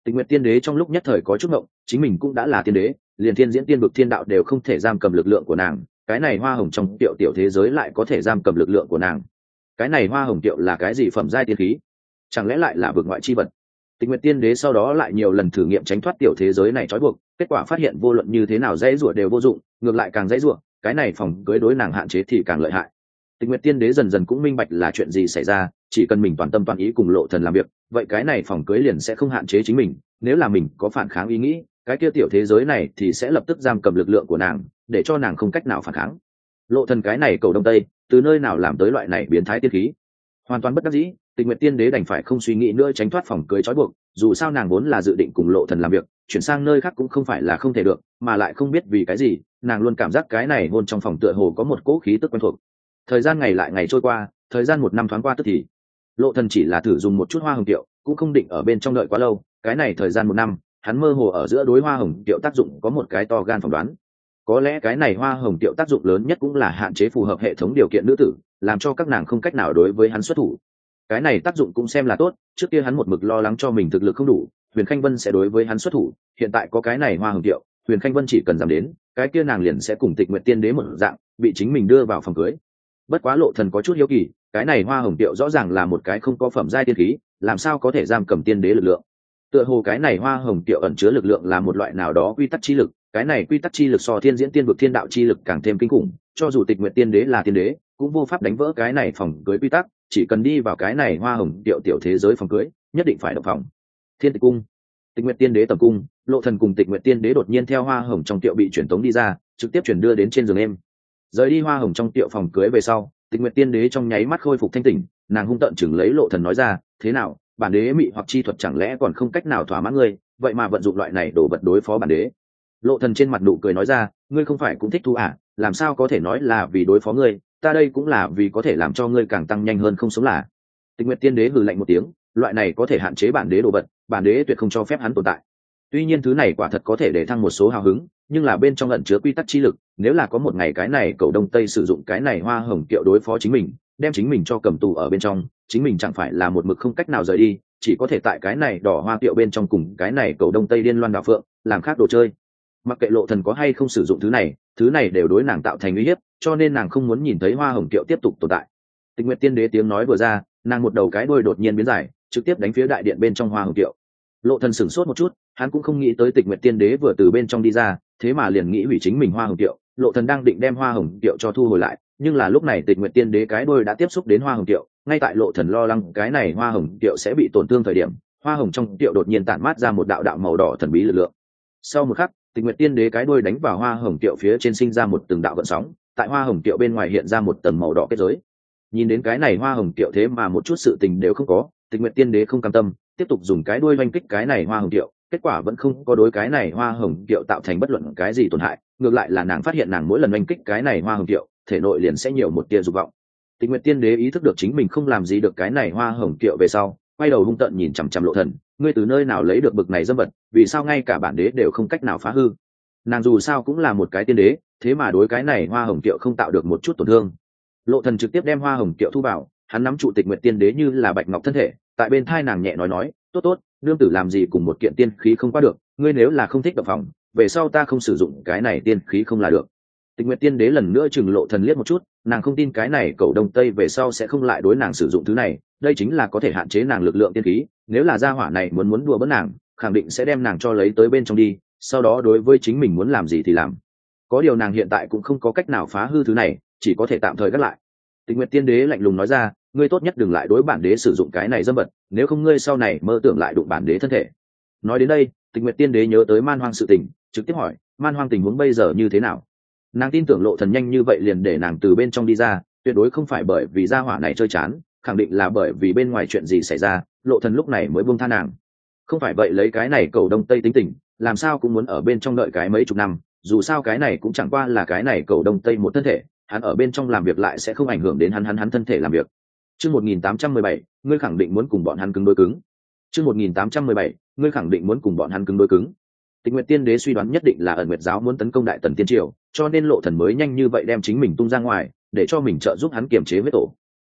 Tịch Nguyệt Tiên Đế trong lúc nhất thời có chút ngộng, chính mình cũng đã là tiên đế, liền thiên diễn tiên vực thiên đạo đều không thể giam cầm lực lượng của nàng, cái này hoa hồng trong tiểu tiểu thế giới lại có thể giam cầm lực lượng của nàng. Cái này hoa hồng tiểu là cái gì phẩm giai tiên khí? Chẳng lẽ lại là vực ngoại chi vật? Tịch Nguyệt Tiên Đế sau đó lại nhiều lần thử nghiệm tránh thoát tiểu thế giới này trói buộc, kết quả phát hiện vô luận như thế nào dãy rủa đều vô dụng, ngược lại càng dãy rủa, cái này phòng cưới đối nàng hạn chế thì càng lợi hại. Tịch Nguyệt Tiên Đế dần dần cũng minh bạch là chuyện gì xảy ra, chỉ cần mình toàn tâm toàn ý cùng Lộ Thần làm việc, vậy cái này phòng cưới liền sẽ không hạn chế chính mình, nếu là mình có phản kháng ý nghĩ, cái kia tiểu thế giới này thì sẽ lập tức giam cầm lực lượng của nàng, để cho nàng không cách nào phản kháng. Lộ Thần cái này cầu đông tây, từ nơi nào làm tới loại này biến thái tiên khí? Hoàn toàn bất đắc dĩ, Tịch Nguyệt Tiên Đế đành phải không suy nghĩ nữa tránh thoát phòng cưới trói buộc, dù sao nàng vốn là dự định cùng Lộ Thần làm việc, chuyển sang nơi khác cũng không phải là không thể được, mà lại không biết vì cái gì, nàng luôn cảm giác cái này hôn trong phòng tựa hồ có một cỗ khí tức quen thuộc. Thời gian ngày lại ngày trôi qua, thời gian 1 năm thoáng qua tức thì. Lộ Thần chỉ là thử dùng một chút hoa hồng tiệu, cũng không định ở bên trong đợi quá lâu, cái này thời gian 1 năm, hắn mơ hồ ở giữa đối hoa hồng tiệu tác dụng có một cái to gan phỏng đoán. Có lẽ cái này hoa hồng tiệu tác dụng lớn nhất cũng là hạn chế phù hợp hệ thống điều kiện nữ tử, làm cho các nàng không cách nào đối với hắn xuất thủ. Cái này tác dụng cũng xem là tốt, trước kia hắn một mực lo lắng cho mình thực lực không đủ, Huyền Khanh Vân sẽ đối với hắn xuất thủ, hiện tại có cái này hoa hồng tiệu, Huyền Khanh Vân chỉ cần dám đến, cái kia nàng liền sẽ cùng Tịch Nguyệt Tiên Đế một dạng, bị chính mình đưa vào phòng cưới. Bất quá Lộ Thần có chút hiếu kỳ, cái này hoa hồng tiệu rõ ràng là một cái không có phẩm giai tiên khí, làm sao có thể giam cầm tiên đế lực lượng? Tựa hồ cái này hoa hồng tiệu ẩn chứa lực lượng là một loại nào đó quy tắc chi lực, cái này quy tắc chi lực so thiên diễn tiên vực thiên đạo chi lực càng thêm kinh khủng, cho dù Tịch Nguyệt Tiên Đế là tiên đế, cũng vô pháp đánh vỡ cái này phòng cưới quy tắc, chỉ cần đi vào cái này hoa hồng tiệu tiểu thế giới phòng cưới, nhất định phải động phòng. Thiên Tịch cung, Tịch Nguyệt Tiên Đế tầm cung, Lộ Thần cùng Tịch Nguyệt Tiên Đế đột nhiên theo hoa hồng trong tiệu bị chuyển tống đi ra, trực tiếp chuyển đưa đến trên giường em. Rời đi hoa hồng trong tiệu phòng cưới về sau, Tịch Nguyệt Tiên Đế trong nháy mắt khôi phục thanh tỉnh, nàng hung tợn chừng lấy Lộ Thần nói ra, thế nào, bản đế mị hoặc chi thuật chẳng lẽ còn không cách nào thỏa mãn ngươi, vậy mà vận dụng loại này đổ vật đối phó bản đế? Lộ Thần trên mặt nụ cười nói ra, ngươi không phải cũng thích thu à, làm sao có thể nói là vì đối phó ngươi, ta đây cũng là vì có thể làm cho ngươi càng tăng nhanh hơn không sống là. Tịch Nguyệt Tiên Đế hừ lạnh một tiếng, loại này có thể hạn chế bản đế đồ vật, bản đế tuyệt không cho phép hắn tồn tại. Tuy nhiên thứ này quả thật có thể để thăng một số hào hứng, nhưng là bên trong ẩn chứa quy tắc chi lực, nếu là có một ngày cái này cậu Đông Tây sử dụng cái này hoa hồng kiệu đối phó chính mình, đem chính mình cho cầm tù ở bên trong, chính mình chẳng phải là một mực không cách nào rời đi, chỉ có thể tại cái này đỏ hoa kiệu bên trong cùng cái này cậu Đông Tây điên loan đảo phượng, làm khác đồ chơi. Mặc kệ Lộ Thần có hay không sử dụng thứ này đều đối nàng tạo thành uy hiếp, cho nên nàng không muốn nhìn thấy hoa hồng kiệu tiếp tục tồn tại. Tịch Nguyệt Tiên Đế tiếng nói vừa ra, nàng một đầu cái đuôi đột nhiên biến dài, trực tiếp đánh phía đại điện bên trong hoa hồng kiệu. Lộ Thần sửng sốt một chút, hắn cũng không nghĩ tới Tịch Nguyệt Tiên Đế vừa từ bên trong đi ra, thế mà liền nghĩ hủy chính mình hoa hồng kiệu. Lộ Thần đang định đem hoa hồng kiệu cho thu hồi lại, nhưng là lúc này Tịch Nguyệt Tiên Đế cái đuôi đã tiếp xúc đến hoa hồng kiệu, ngay tại Lộ Thần lo lắng cái này hoa hồng kiệu sẽ bị tổn thương thời điểm, hoa hồng trong kiệu đột nhiên tản mát ra một đạo đạo màu đỏ thần bí lực lượng. Sau một khắc, Tịch Nguyệt Tiên Đế cái đuôi đánh vào hoa hồng kiệu phía trên sinh ra một từng đạo gợn sóng, tại hoa hồng kiệu bên ngoài hiện ra một tầng màu đỏ kết giới. Nhìn đến cái này hoa hồng kiệu thế mà một chút sự tình đều không có, Tịch Nguyệt Tiên Đế không cam tâm, tiếp tục dùng cái đuôi oanh kích cái này hoa hồng kiệu, kết quả vẫn không có đối cái này hoa hồng kiệu tạo thành bất luận cái gì tổn hại, ngược lại là nàng phát hiện nàng mỗi lần oanh kích cái này hoa hồng kiệu, thể nội liền sẽ nhiều một tia dục vọng. Tịch Nguyệt Tiên Đế ý thức được chính mình không làm gì được cái này hoa hồng kiệu về sau, quay đầu hung tợn nhìn chằm chằm Lộ Thần, ngươi từ nơi nào lấy được bực này dâm vật, vì sao ngay cả bản đế đều không cách nào phá hư? Nàng dù sao cũng là một cái tiên đế, thế mà đối cái này hoa hồng kiệu không tạo được một chút tổn thương. Lộ Thần trực tiếp đem hoa hồng kiệu thu vào, hắn nắm trụ Tịch Nguyệt Tiên Đế như là bạch ngọc thân thể, tại bên thai nàng nhẹ nói, tốt tốt, nương tử làm gì cùng một kiện tiên khí không qua được, ngươi nếu là không thích động phòng, về sau ta không sử dụng cái này tiên khí không là được. Tịch Nguyệt Tiên Đế lần nữa chừng Lộ Thần liếc một chút, nàng không tin cái này cậu Đông Tây về sau sẽ không lại đối nàng sử dụng thứ này, đây chính là có thể hạn chế nàng lực lượng tiên khí, nếu là gia hỏa này muốn đùa bỡn nàng, khẳng định sẽ đem nàng cho lấy tới bên trong đi, sau đó đối với chính mình muốn làm gì thì làm. Có điều nàng hiện tại cũng không có cách nào phá hư thứ này, chỉ có thể tạm thời gác lại. Tịch Nguyệt Tiên Đế lạnh lùng nói ra, ngươi tốt nhất đừng lại đối bản đế sử dụng cái này dâm vật, nếu không ngươi sau này mơ tưởng lại đụng bản đế thân thể. Nói đến đây, Tịch Nguyệt Tiên Đế nhớ tới Man Hoang sự tình, trực tiếp hỏi, Man Hoang tình huống bây giờ như thế nào? Nàng tin tưởng Lộ Thần nhanh như vậy liền để nàng từ bên trong đi ra, tuyệt đối không phải bởi vì gia hỏa này chơi chán, khẳng định là bởi vì bên ngoài chuyện gì xảy ra, Lộ Thần lúc này mới buông tha nàng. Không phải vậy lấy cái này cầu Đông Tây tính tình, làm sao cũng muốn ở bên trong đợi cái mấy chục năm, dù sao cái này cũng chẳng qua là cái này cầu Đông Tây một thân thể, hắn ở bên trong làm việc lại sẽ không ảnh hưởng đến hắn thân thể làm việc. Chương 1817, ngươi khẳng định muốn cùng bọn hắn cứng đối cứng. Chương 1817, ngươi khẳng định muốn cùng bọn hắn cứng đối cứng. Tịch Nguyệt Tiên Đế suy đoán nhất định là ẩn Nguyệt giáo muốn tấn công Đại Tần Tiên Triều, cho nên Lộ Thần mới nhanh như vậy đem chính mình tung ra ngoài, để cho mình trợ giúp hắn kiềm chế huyết tổ.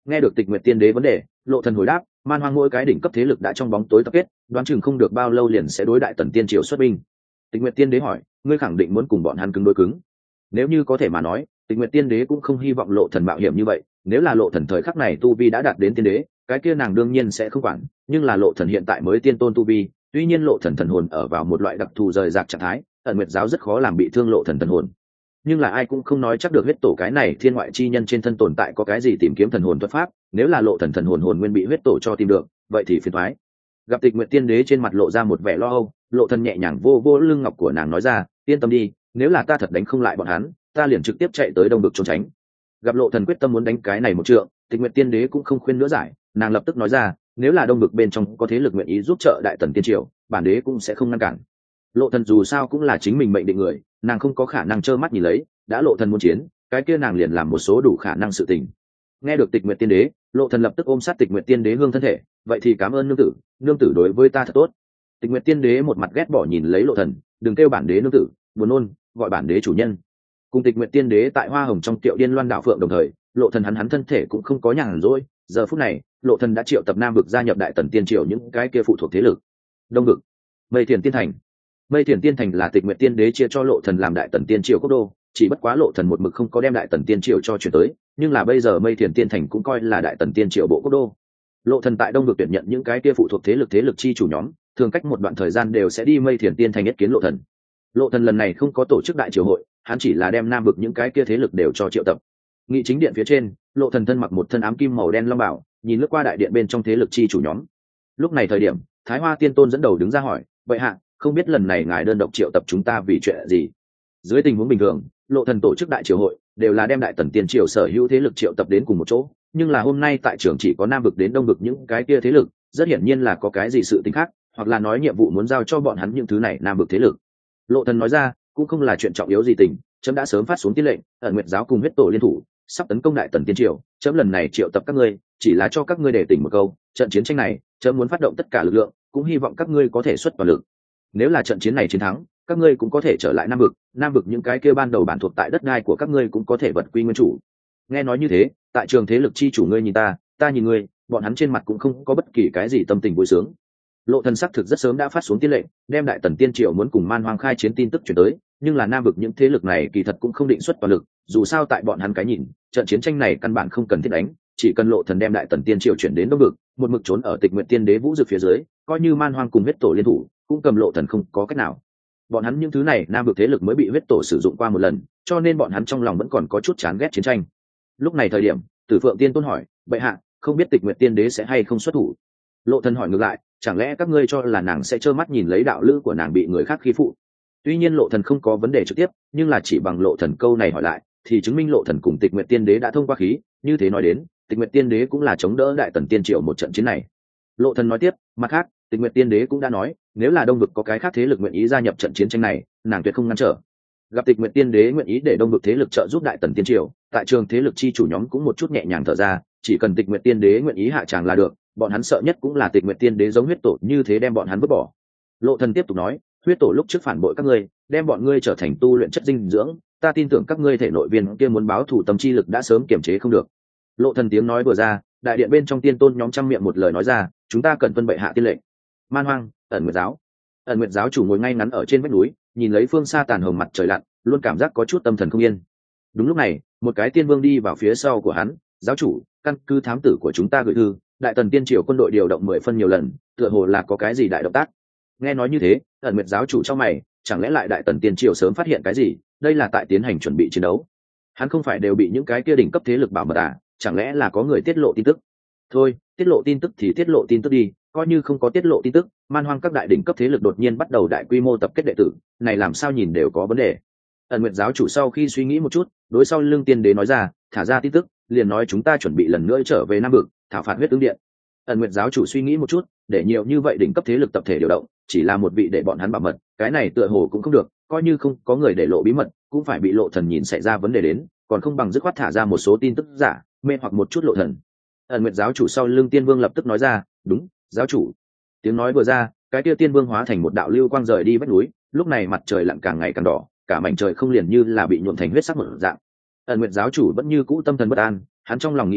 Nghe được Tịch Nguyệt Tiên Đế vấn đề, Lộ Thần hồi đáp, man hoang mỗi cái đỉnh cấp thế lực đã trong bóng tối tập kết, đoán chừng không được bao lâu liền sẽ đối đại tần tiên triều xuất binh. Tịch Nguyệt Tiên Đế hỏi, ngươi khẳng định muốn cùng bọn hắn cứng đối cứng? Nếu như có thể mà nói, Tịch Nguyệt Tiên Đế cũng không hy vọng Lộ Thần mạo hiểm như vậy, nếu là Lộ Thần thời khắc này tu vi đã đạt đến tiên đế, cái kia nàng đương nhiên sẽ không quản, nhưng là Lộ Thần hiện tại mới tiên tôn tu vi, tuy nhiên Lộ Thần thần hồn ở vào một loại đặc thù rời rạc trạng thái, ẩn nguyệt giáo rất khó làm bị thương Lộ Thần thần hồn. Nhưng là ai cũng không nói chắc được huyết tổ cái này thiên ngoại chi nhân trên thân tồn tại có cái gì tìm kiếm thần hồn thuật pháp, nếu là Lộ Thần thần hồn hồn nguyên bị huyết tổ cho tìm được, vậy thì phiền toái. Gặp Tịch Nguyệt Tiên Đế trên mặt lộ ra một vẻ lo âu, Lộ Thần nhẹ nhàng vô vô lưng ngọc của nàng nói ra, yên tâm đi, nếu là ta thật đánh không lại bọn hắn, ta liền trực tiếp chạy tới Đông Vực trốn tránh. Gặp Lộ Thần quyết tâm muốn đánh cái này một trượng, Tịch Nguyệt Tiên Đế cũng không khuyên nữa giải, nàng lập tức nói ra, nếu là Đông Vực bên trong có thế lực nguyện ý giúp trợ đại tần tiên triều, bản đế cũng sẽ không ngăn cản. Lộ Thần dù sao cũng là chính mình mệnh định người, nàng không có khả năng trơ mắt nhìn lấy, đã Lộ Thần muốn chiến, cái kia nàng liền làm một số đủ khả năng sự tình. Nghe được Tịch Nguyệt Tiên Đế, Lộ Thần lập tức ôm sát Tịch Nguyệt Tiên Đế hương thân thể, vậy thì cảm ơn nương tử đối với ta thật tốt. Tịch Nguyệt Tiên Đế một mặt ghét bỏ nhìn lấy Lộ Thần, đừng kêu bản đế nương tử, buồn nôn, gọi bản đế chủ nhân. Cùng Tịch Nguyệt Tiên Đế tại Hoa Hồng trong Tiệu Điên Loan đảo phượng đồng thời, Lộ Thần hắn thân thể cũng không có nhàn rỗi, giờ phút này, Lộ Thần đã triệu tập Nam vực gia nhập đại tần tiên triều những cái kia phụ thuộc thế lực. Đông vực, Mây Thiền Tiên Thành. Mây Thiền Tiên Thành là Tịch Nguyệt Tiên Đế chia cho Lộ Thần làm đại tần tiên triều quốc đô, chỉ bất quá Lộ Thần một mực không có đem đại tần tiên triều cho chuyển tới, nhưng là bây giờ Mây Thiền Tiên Thành cũng coi là đại tần tiên triều bộ quốc đô. Lộ Thần tại Đông vực tuyển nhận những cái kia phụ thuộc thế lực chi chủ nhóm, thường cách một đoạn thời gian đều sẽ đi Mây Thiền Tiên Thành yết kiến Lộ Thần. Lộ Thần lần này không có tổ chức đại triều hội, hắn chỉ là đem Nam vực những cái kia thế lực đều cho triệu tập. Nghị chính điện phía trên, Lộ Thần thân mặc một thân ám kim màu đen long bảo, nhìn lướt qua đại điện bên trong thế lực chi chủ nhóm. Lúc này thời điểm, Thái Hoa Tiên Tôn dẫn đầu đứng ra hỏi, vậy hạ, không biết lần này ngài đơn độc triệu tập chúng ta vì chuyện gì? Dưới tình huống bình thường, Lộ Thần tổ chức đại triều hội đều là đem đại tần tiên triều sở hữu thế lực triệu tập đến cùng một chỗ, nhưng là hôm nay tại trường chỉ có Nam vực đến Đông vực những cái kia thế lực, rất hiển nhiên là có cái gì sự tình khác, hoặc là nói nhiệm vụ muốn giao cho bọn hắn những thứ này Nam vực thế lực. Lộ Thần nói ra, cũng không là chuyện trọng yếu gì tình, chấm đã sớm phát xuống tiên lệnh, ẩn nguyệt giáo cùng huyết tổ liên thủ, sắp tấn công đại tần tiên triều, chấm lần này triệu tập các ngươi, chỉ là cho các ngươi để tỉnh một câu, trận chiến tranh này, chấm muốn phát động tất cả lực lượng, cũng hy vọng các ngươi có thể xuất toàn lực. Nếu là trận chiến này chiến thắng, các ngươi cũng có thể trở lại Nam vực những cái kia ban đầu bản thuộc tại đất đai của các ngươi cũng có thể vật quy nguyên chủ. Nghe nói như thế, tại trường thế lực chi chủ ngươi nhìn ta nhìn ngươi, bọn hắn trên mặt cũng không có bất kỳ cái gì tâm tình vui sướng. Lộ Thần sắc thực rất sớm đã phát xuống tiên lệnh, đem đại tần tiên triều muốn cùng man hoang khai chiến tin tức truyền tới, nhưng là Nam vực những thế lực này kỳ thật cũng không định xuất toàn lực, dù sao tại bọn hắn cái nhìn, trận chiến tranh này căn bản không cần thiết đánh, chỉ cần Lộ Thần đem đại tần tiên triều chuyển đến Đông vực, một mực trốn ở Tịch Nguyệt Tiên Đế vũ dực phía dưới, coi như man hoang cùng huyết tổ liên thủ, cũng cầm Lộ Thần không có cách nào. Bọn hắn những thứ này Nam vực thế lực mới bị huyết tổ sử dụng qua một lần, cho nên bọn hắn trong lòng vẫn còn có chút chán ghét chiến tranh. Lúc này thời điểm, Tử Phượng Tiên Tôn hỏi, bệ hạ, không biết Tịch Nguyệt Tiên Đế sẽ hay không xuất thủ? Lộ Thần hỏi ngược lại, chẳng lẽ các ngươi cho là nàng sẽ trơ mắt nhìn lấy đạo lữ của nàng bị người khác khi phụ? Tuy nhiên Lộ Thần không có vấn đề trực tiếp, nhưng là chỉ bằng Lộ Thần câu này hỏi lại, thì chứng minh Lộ Thần cùng Tịch Nguyệt Tiên Đế đã thông qua khí, như thế nói đến, Tịch Nguyệt Tiên Đế cũng là chống đỡ đại tần tiên triều một trận chiến này. Lộ Thần nói tiếp, mặt khác, Tịch Nguyệt Tiên Đế cũng đã nói, nếu là Đông vực có cái khác thế lực nguyện ý gia nhập trận chiến tranh này, nàng tuyệt không ngăn trở. Gặp Tịch Nguyệt Tiên Đế nguyện ý để Đông vực thế lực trợ giúp đại tần tiên triều, tại trường thế lực chi chủ nhóm cũng một chút nhẹ nhàng thở ra, chỉ cần Tịch Nguyệt Tiên Đế nguyện ý hạ tràng là được, bọn hắn sợ nhất cũng là Tịch Nguyệt Tiên Đế giống huyết tổ như thế đem bọn hắn vứt bỏ. Lộ Thần tiếp tục nói, huyết tổ lúc trước phản bội các ngươi, đem bọn ngươi trở thành tu luyện chất dinh dưỡng, ta tin tưởng các ngươi thể nội viên kia muốn báo thù tâm chi lực đã sớm kiềm chế không được. Lộ Thần tiếng nói vừa ra, đại điện bên trong tiên tôn nhóm trăm miệng một lời nói ra, chúng ta cần tuân bệ hạ tiên lệnh. Man hoang, ẩn nguyệt giáo chủ ngồi ngay ngắn ở trên vách núi, nhìn lấy phương xa tàn hồng mặt trời lặn, luôn cảm giác có chút tâm thần không yên. Đúng lúc này, một cái tiên vương đi vào phía sau của hắn, giáo chủ, căn cứ thám tử của chúng ta gửi thư, đại tần tiên triều quân đội điều động 10 phân nhiều lần, tựa hồ là có cái gì đại động tác. Nghe nói như thế, ẩn nguyệt giáo chủ trong mày, chẳng lẽ lại đại tần tiên triều sớm phát hiện cái gì, đây là tại tiến hành chuẩn bị chiến đấu. Hắn không phải đều bị những cái kia đỉnh cấp thế lực bảo mật à, chẳng lẽ là có người tiết lộ tin tức? Thôi, tiết lộ tin tức thì tiết lộ tin tức đi, coi như không có tiết lộ tin tức, man hoang các đại đỉnh cấp thế lực đột nhiên bắt đầu đại quy mô tập kết đệ tử, này làm sao nhìn đều có vấn đề. Ẩn nguyệt giáo chủ sau khi suy nghĩ một chút, đối sau lưng tiên đế nói ra, thả ra tin tức, liền nói chúng ta chuẩn bị lần nữa trở về Nam vực, thảo phạt huyết ứng điện. Ẩn nguyệt giáo chủ suy nghĩ một chút, để nhiều như vậy đỉnh cấp thế lực tập thể điều động, chỉ là một vị để bọn hắn bảo mật, cái này tựa hồ cũng không được, coi như không có người để lộ bí mật, cũng phải bị Lộ Thần nhìn xảy ra vấn đề đến, còn không bằng dứt khoát thả ra một số tin tức giả, mê hoặc một chút Lộ Thần. Ẩn nguyệt giáo chủ sau lưng tiên vương lập tức nói ra, đúng, giáo chủ. Tiếng nói vừa ra, cái kia tiên vương hóa thành một đạo lưu quang rời đi vách núi, lúc này mặt trời lặn càng ngày càng đỏ, cả mảnh trời không liền như là bị nhuộm thành huyết sắc một dạng. Ẩn nguyệt giáo chủ vẫn như cũ tâm thần bất an, hắn trong lòng nghĩ đến,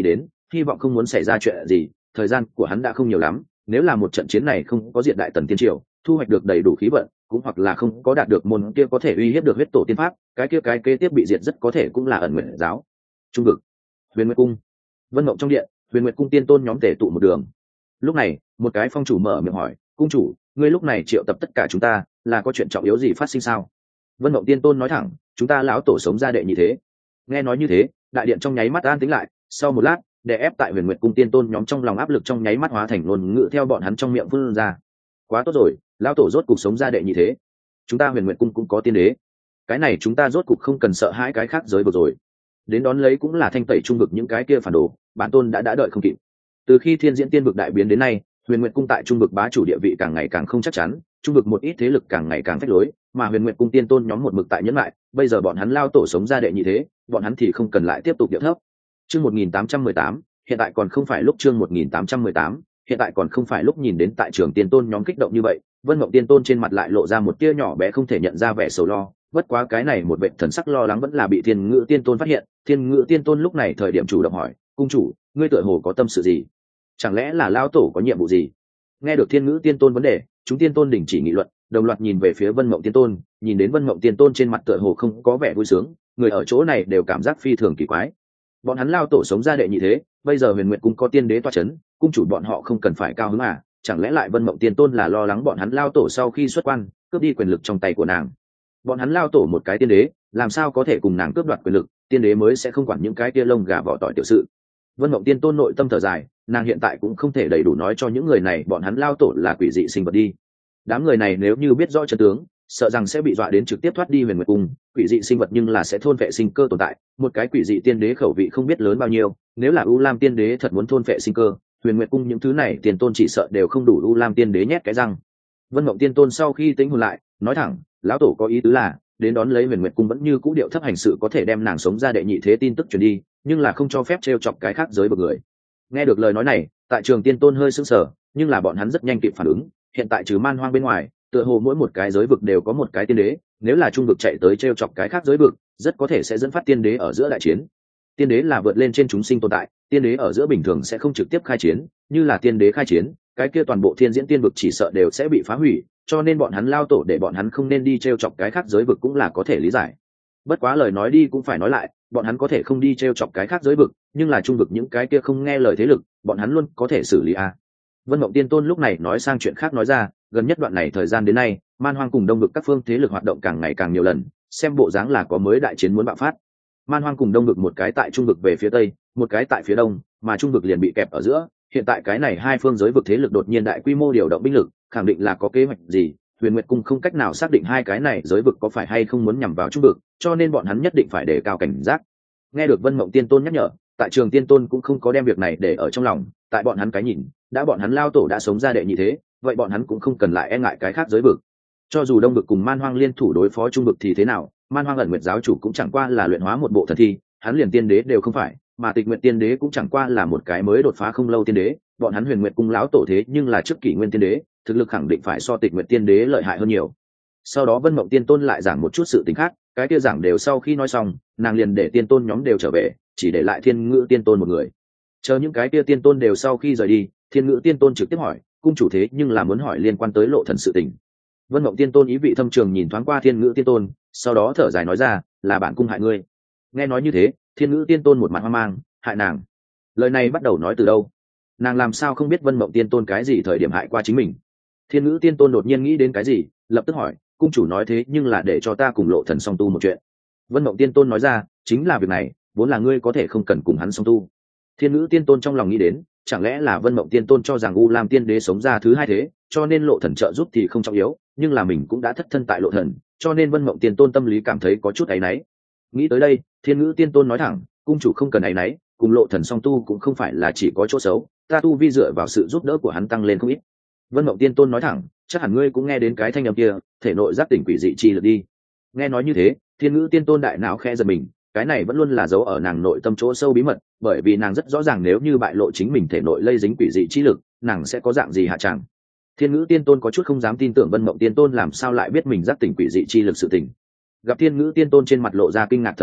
hy vọng không muốn xảy ra chuyện gì, thời gian của hắn đã không nhiều lắm, nếu là một trận chiến này không có diệt đại tần tiên triều, thu hoạch được đầy đủ khí vận, cũng hoặc là không có đạt được môn kia có thể uy hiếp được huyết tổ tiên pháp, cái kia cái kế tiếp bị diệt rất có thể cũng là ẩn nguyện giáo. Trung vực, Huyền Nguyệt cung, Vân Mộng trong điện, Huyền Nguyệt cung tiên tôn nhóm tề tụ một đường. Lúc này, một cái phong chủ mở miệng hỏi, cung chủ, ngươi lúc này triệu tập tất cả chúng ta, là có chuyện trọng yếu gì phát sinh sao? Vân Mộng tiên tôn nói thẳng, chúng ta lão tổ sống ra đệ nhị thế. Nghe nói như thế, đại điện trong nháy mắt an tĩnh lại, sau một lát, đè ép tại Huyền Nguyệt cung tiên tôn nhóm trong lòng áp lực trong nháy mắt hóa thành ngôn ngữ theo bọn hắn trong miệng vươn ra. Quá tốt rồi, lão tổ rốt cục sống ra đệ nhị thế. Chúng ta Huyền Nguyệt cung cũng có tiên đế, cái này chúng ta rốt cục không cần sợ hãi cái khác giới vực rồi. Đến đón lấy cũng là thanh tẩy trung vực những cái kia phản đồ, bản tôn đã đợi không kịp. Từ khi thiên diễn tiên vực đại biến đến nay, Huyền Nguyệt cung tại trung vực bá chủ địa vị càng ngày càng không chắc chắn, trung vực một ít thế lực càng ngày càng phách lối, mà Huyền Nguyệt cung tiên tôn nhóm một mực tại nhẫn lại, bây giờ bọn hắn lao tổ sống ra đệ nhị thế, bọn hắn thì không cần lại tiếp tục điệu thấp. Chương 1818, hiện tại còn không phải lúc chương 1818, hiện tại còn không phải lúc nhìn đến tại trường tiên tôn nhóm kích động như vậy, Vân Mộng tiên tôn trên mặt lại lộ ra một tia nhỏ bé không thể nhận ra vẻ sầu lo, bất quá cái này một vệ thần sắc lo lắng vẫn là bị Thiên Ngữ tiên tôn phát hiện, Thiên Ngữ tiên tôn lúc này thời điểm chủ động hỏi, cung chủ, ngươi tựa hồ có tâm sự gì? Chẳng lẽ là lão tổ có nhiệm vụ gì? Nghe được Thiên Ngữ tiên tôn vấn đề, chúng tiên tôn đình chỉ nghị luận, đồng loạt nhìn về phía Vân Mộng tiên tôn, nhìn đến Vân Mộng tiên tôn trên mặt tựa hồ không có vẻ vui sướng, người ở chỗ này đều cảm giác phi thường kỳ quái. Bọn hắn lao tổ sống ra đệ nhị thế, bây giờ Huyền Nguyệt cung có tiên đế toa chấn, cung chủ bọn họ không cần phải cao hứng à? Chẳng lẽ lại Vân Mộng tiên tôn là lo lắng bọn hắn lao tổ sau khi xuất quan, cướp đi quyền lực trong tay của nàng? Bọn hắn lao tổ một cái tiên đế, làm sao có thể cùng nàng cướp đoạt quyền lực? Tiên đế mới sẽ không quản những cái kia lông gà vỏ tỏi tiểu sự. Vân Mộng tiên tôn nội tâm thở dài, nàng hiện tại cũng không thể đầy đủ nói cho những người này bọn hắn lao tổ là quỷ dị sinh vật đi. Đám người này nếu như biết rõ chân tướng, sợ rằng sẽ bị dọa đến trực tiếp thoát đi Huyền Nguyệt cung. Quỷ dị sinh vật nhưng là sẽ thôn phệ sinh cơ tồn tại, một cái quỷ dị tiên đế khẩu vị không biết lớn bao nhiêu, nếu là U Lam tiên đế thật muốn thôn phệ sinh cơ, Huyền Nguyệt cung những thứ này tiền tôn chỉ sợ đều không đủ U Lam tiên đế nhét cái răng. Vân Mộng tiên tôn sau khi tính hồn lại, nói thẳng, lão tổ có ý tứ là đến đón lấy Huyền Nguyệt cung vẫn như cũ điệu thấp hành sự, có thể đem nàng sống ra đệ nhị thế tin tức truyền đi, nhưng là không cho phép trêu chọc cái khác giới vực người. Nghe được lời nói này, tại trường tiên tôn hơi sững sờ, nhưng là bọn hắn rất nhanh kịp phản ứng, hiện tại trừ Man Hoang bên ngoài, tựa hồ mỗi một cái giới vực đều có một cái tiên đế, nếu là trung vực chạy tới trêu chọc cái khác giới vực, rất có thể sẽ dẫn phát tiên đế ở giữa đại chiến. Tiên đế là vượt lên trên chúng sinh tồn tại, tiên đế ở giữa bình thường sẽ không trực tiếp khai chiến, như là tiên đế khai chiến, cái kia toàn bộ thiên diễn tiên vực chỉ sợ đều sẽ bị phá hủy, cho nên bọn hắn lao tổ để bọn hắn không nên đi trêu chọc cái khác giới vực cũng là có thể lý giải. Bất quá lời nói đi cũng phải nói lại, bọn hắn có thể không đi trêu chọc cái khác giới vực, nhưng là trung vực những cái kia không nghe lời thế lực, bọn hắn luôn có thể xử lý a. Vân Mộng tiên tôn lúc này nói sang chuyện khác nói ra, gần nhất đoạn này thời gian đến nay, Man Hoang cùng Đông vực các phương thế lực hoạt động càng ngày càng nhiều lần, xem bộ dáng là có mới đại chiến muốn bạo phát. Man Hoang cùng Đông vực một cái tại trung vực về phía tây, một cái tại phía đông, mà trung vực liền bị kẹp ở giữa, hiện tại cái này hai phương giới vực thế lực đột nhiên đại quy mô điều động binh lực, khẳng định là có kế hoạch gì. Huyền Nguyệt cung không cách nào xác định hai cái này giới vực có phải hay không muốn nhằm vào trung vực, cho nên bọn hắn nhất định phải đề cao cảnh giác. Nghe được Vân Mộng tiên tôn nhắc nhở, tại trường tiên tôn cũng không có đem việc này để ở trong lòng, tại bọn hắn cái nhìn, đã bọn hắn lao tổ đã sống ra đệ nhị thế, vậy bọn hắn cũng không cần lại e ngại cái khác giới vực. Cho dù Đông vực cùng Man Hoang liên thủ đối phó trung vực thì thế nào, Man Hoang ẩn nguyệt giáo chủ cũng chẳng qua là luyện hóa một bộ thần thi, hắn liền tiên đế đều không phải, mà Tịch Nguyệt tiên đế cũng chẳng qua là một cái mới đột phá không lâu tiên đế, bọn hắn Huyền Nguyệt cung lão tổ thế nhưng là trước kỷ nguyên tiên đế, thực lực khẳng định phải so Tịch Nguyệt tiên đế lợi hại hơn nhiều. Sau đó Vân Mộng tiên tôn lại giảng một chút sự tình khác, cái kia giảng đều sau khi nói xong, nàng liền để tiên tôn nhóm đều trở về, chỉ để lại Thiên Ngữ tiên tôn một người. Chờ những cái kia tiên tôn đều sau khi rời đi, Thiên Ngữ tiên tôn trực tiếp hỏi, cung chủ thế nhưng là muốn hỏi liên quan tới lộ thần sự tình. Vân Mộng tiên tôn ý vị thâm trường nhìn thoáng qua Thiên Ngữ tiên tôn, sau đó thở dài nói ra, là bản cung hại ngươi. Nghe nói như thế, Thiên Ngữ tiên tôn một mặt hoang mang, hại nàng? Lời này bắt đầu nói từ đâu? Nàng làm sao không biết Vân Mộng tiên tôn cái gì thời điểm hại qua chính mình? Thiên Ngữ tiên tôn đột nhiên nghĩ đến cái gì, lập tức hỏi, cung chủ nói thế nhưng là để cho ta cùng lộ thần song tu một chuyện. Vân Mộng tiên tôn nói ra, chính là việc này, vốn là ngươi có thể không cần cùng hắn song tu. Thiên Ngữ tiên tôn trong lòng nghĩ đến, chẳng lẽ là Vân Mộng tiên tôn cho rằng U Lam tiên đế sống ra thứ hai thế, cho nên lộ thần trợ giúp thì không trọng yếu, nhưng là mình cũng đã thất thân tại lộ thần, cho nên Vân Mộng tiên tôn tâm lý cảm thấy có chút áy náy. Nghĩ tới đây, Thiên Ngữ tiên tôn nói thẳng, cung chủ không cần áy náy, cùng lộ thần song tu cũng không phải là chỉ có chỗ xấu, ta tu vi dựa vào sự giúp đỡ của hắn tăng lên không ít. Vân Mộng tiên tôn nói thẳng, chắc hẳn ngươi cũng nghe đến cái thanh âm kia, thể nội giác tỉnh quỷ dị chi lực đi. Nghe nói như thế, Thiên Ngữ tiên tôn đại não khẽ giật mình, cái này vẫn luôn là dấu ở nàng nội tâm chỗ sâu bí mật, bởi vì nàng rất rõ ràng nếu như bại lộ chính mình thể nội lây dính quỷ dị chi lực, nàng sẽ có dạng gì hạ tràng. Thiên Ngữ tiên tôn có chút không dám tin tưởng Vân Mộng tiên tôn làm sao lại biết mình giác tỉnh quỷ dị chi lực sự tình. Gặp Thiên Ngữ tiên tôn trên mặt lộ ra kinh ngạc thần sắc,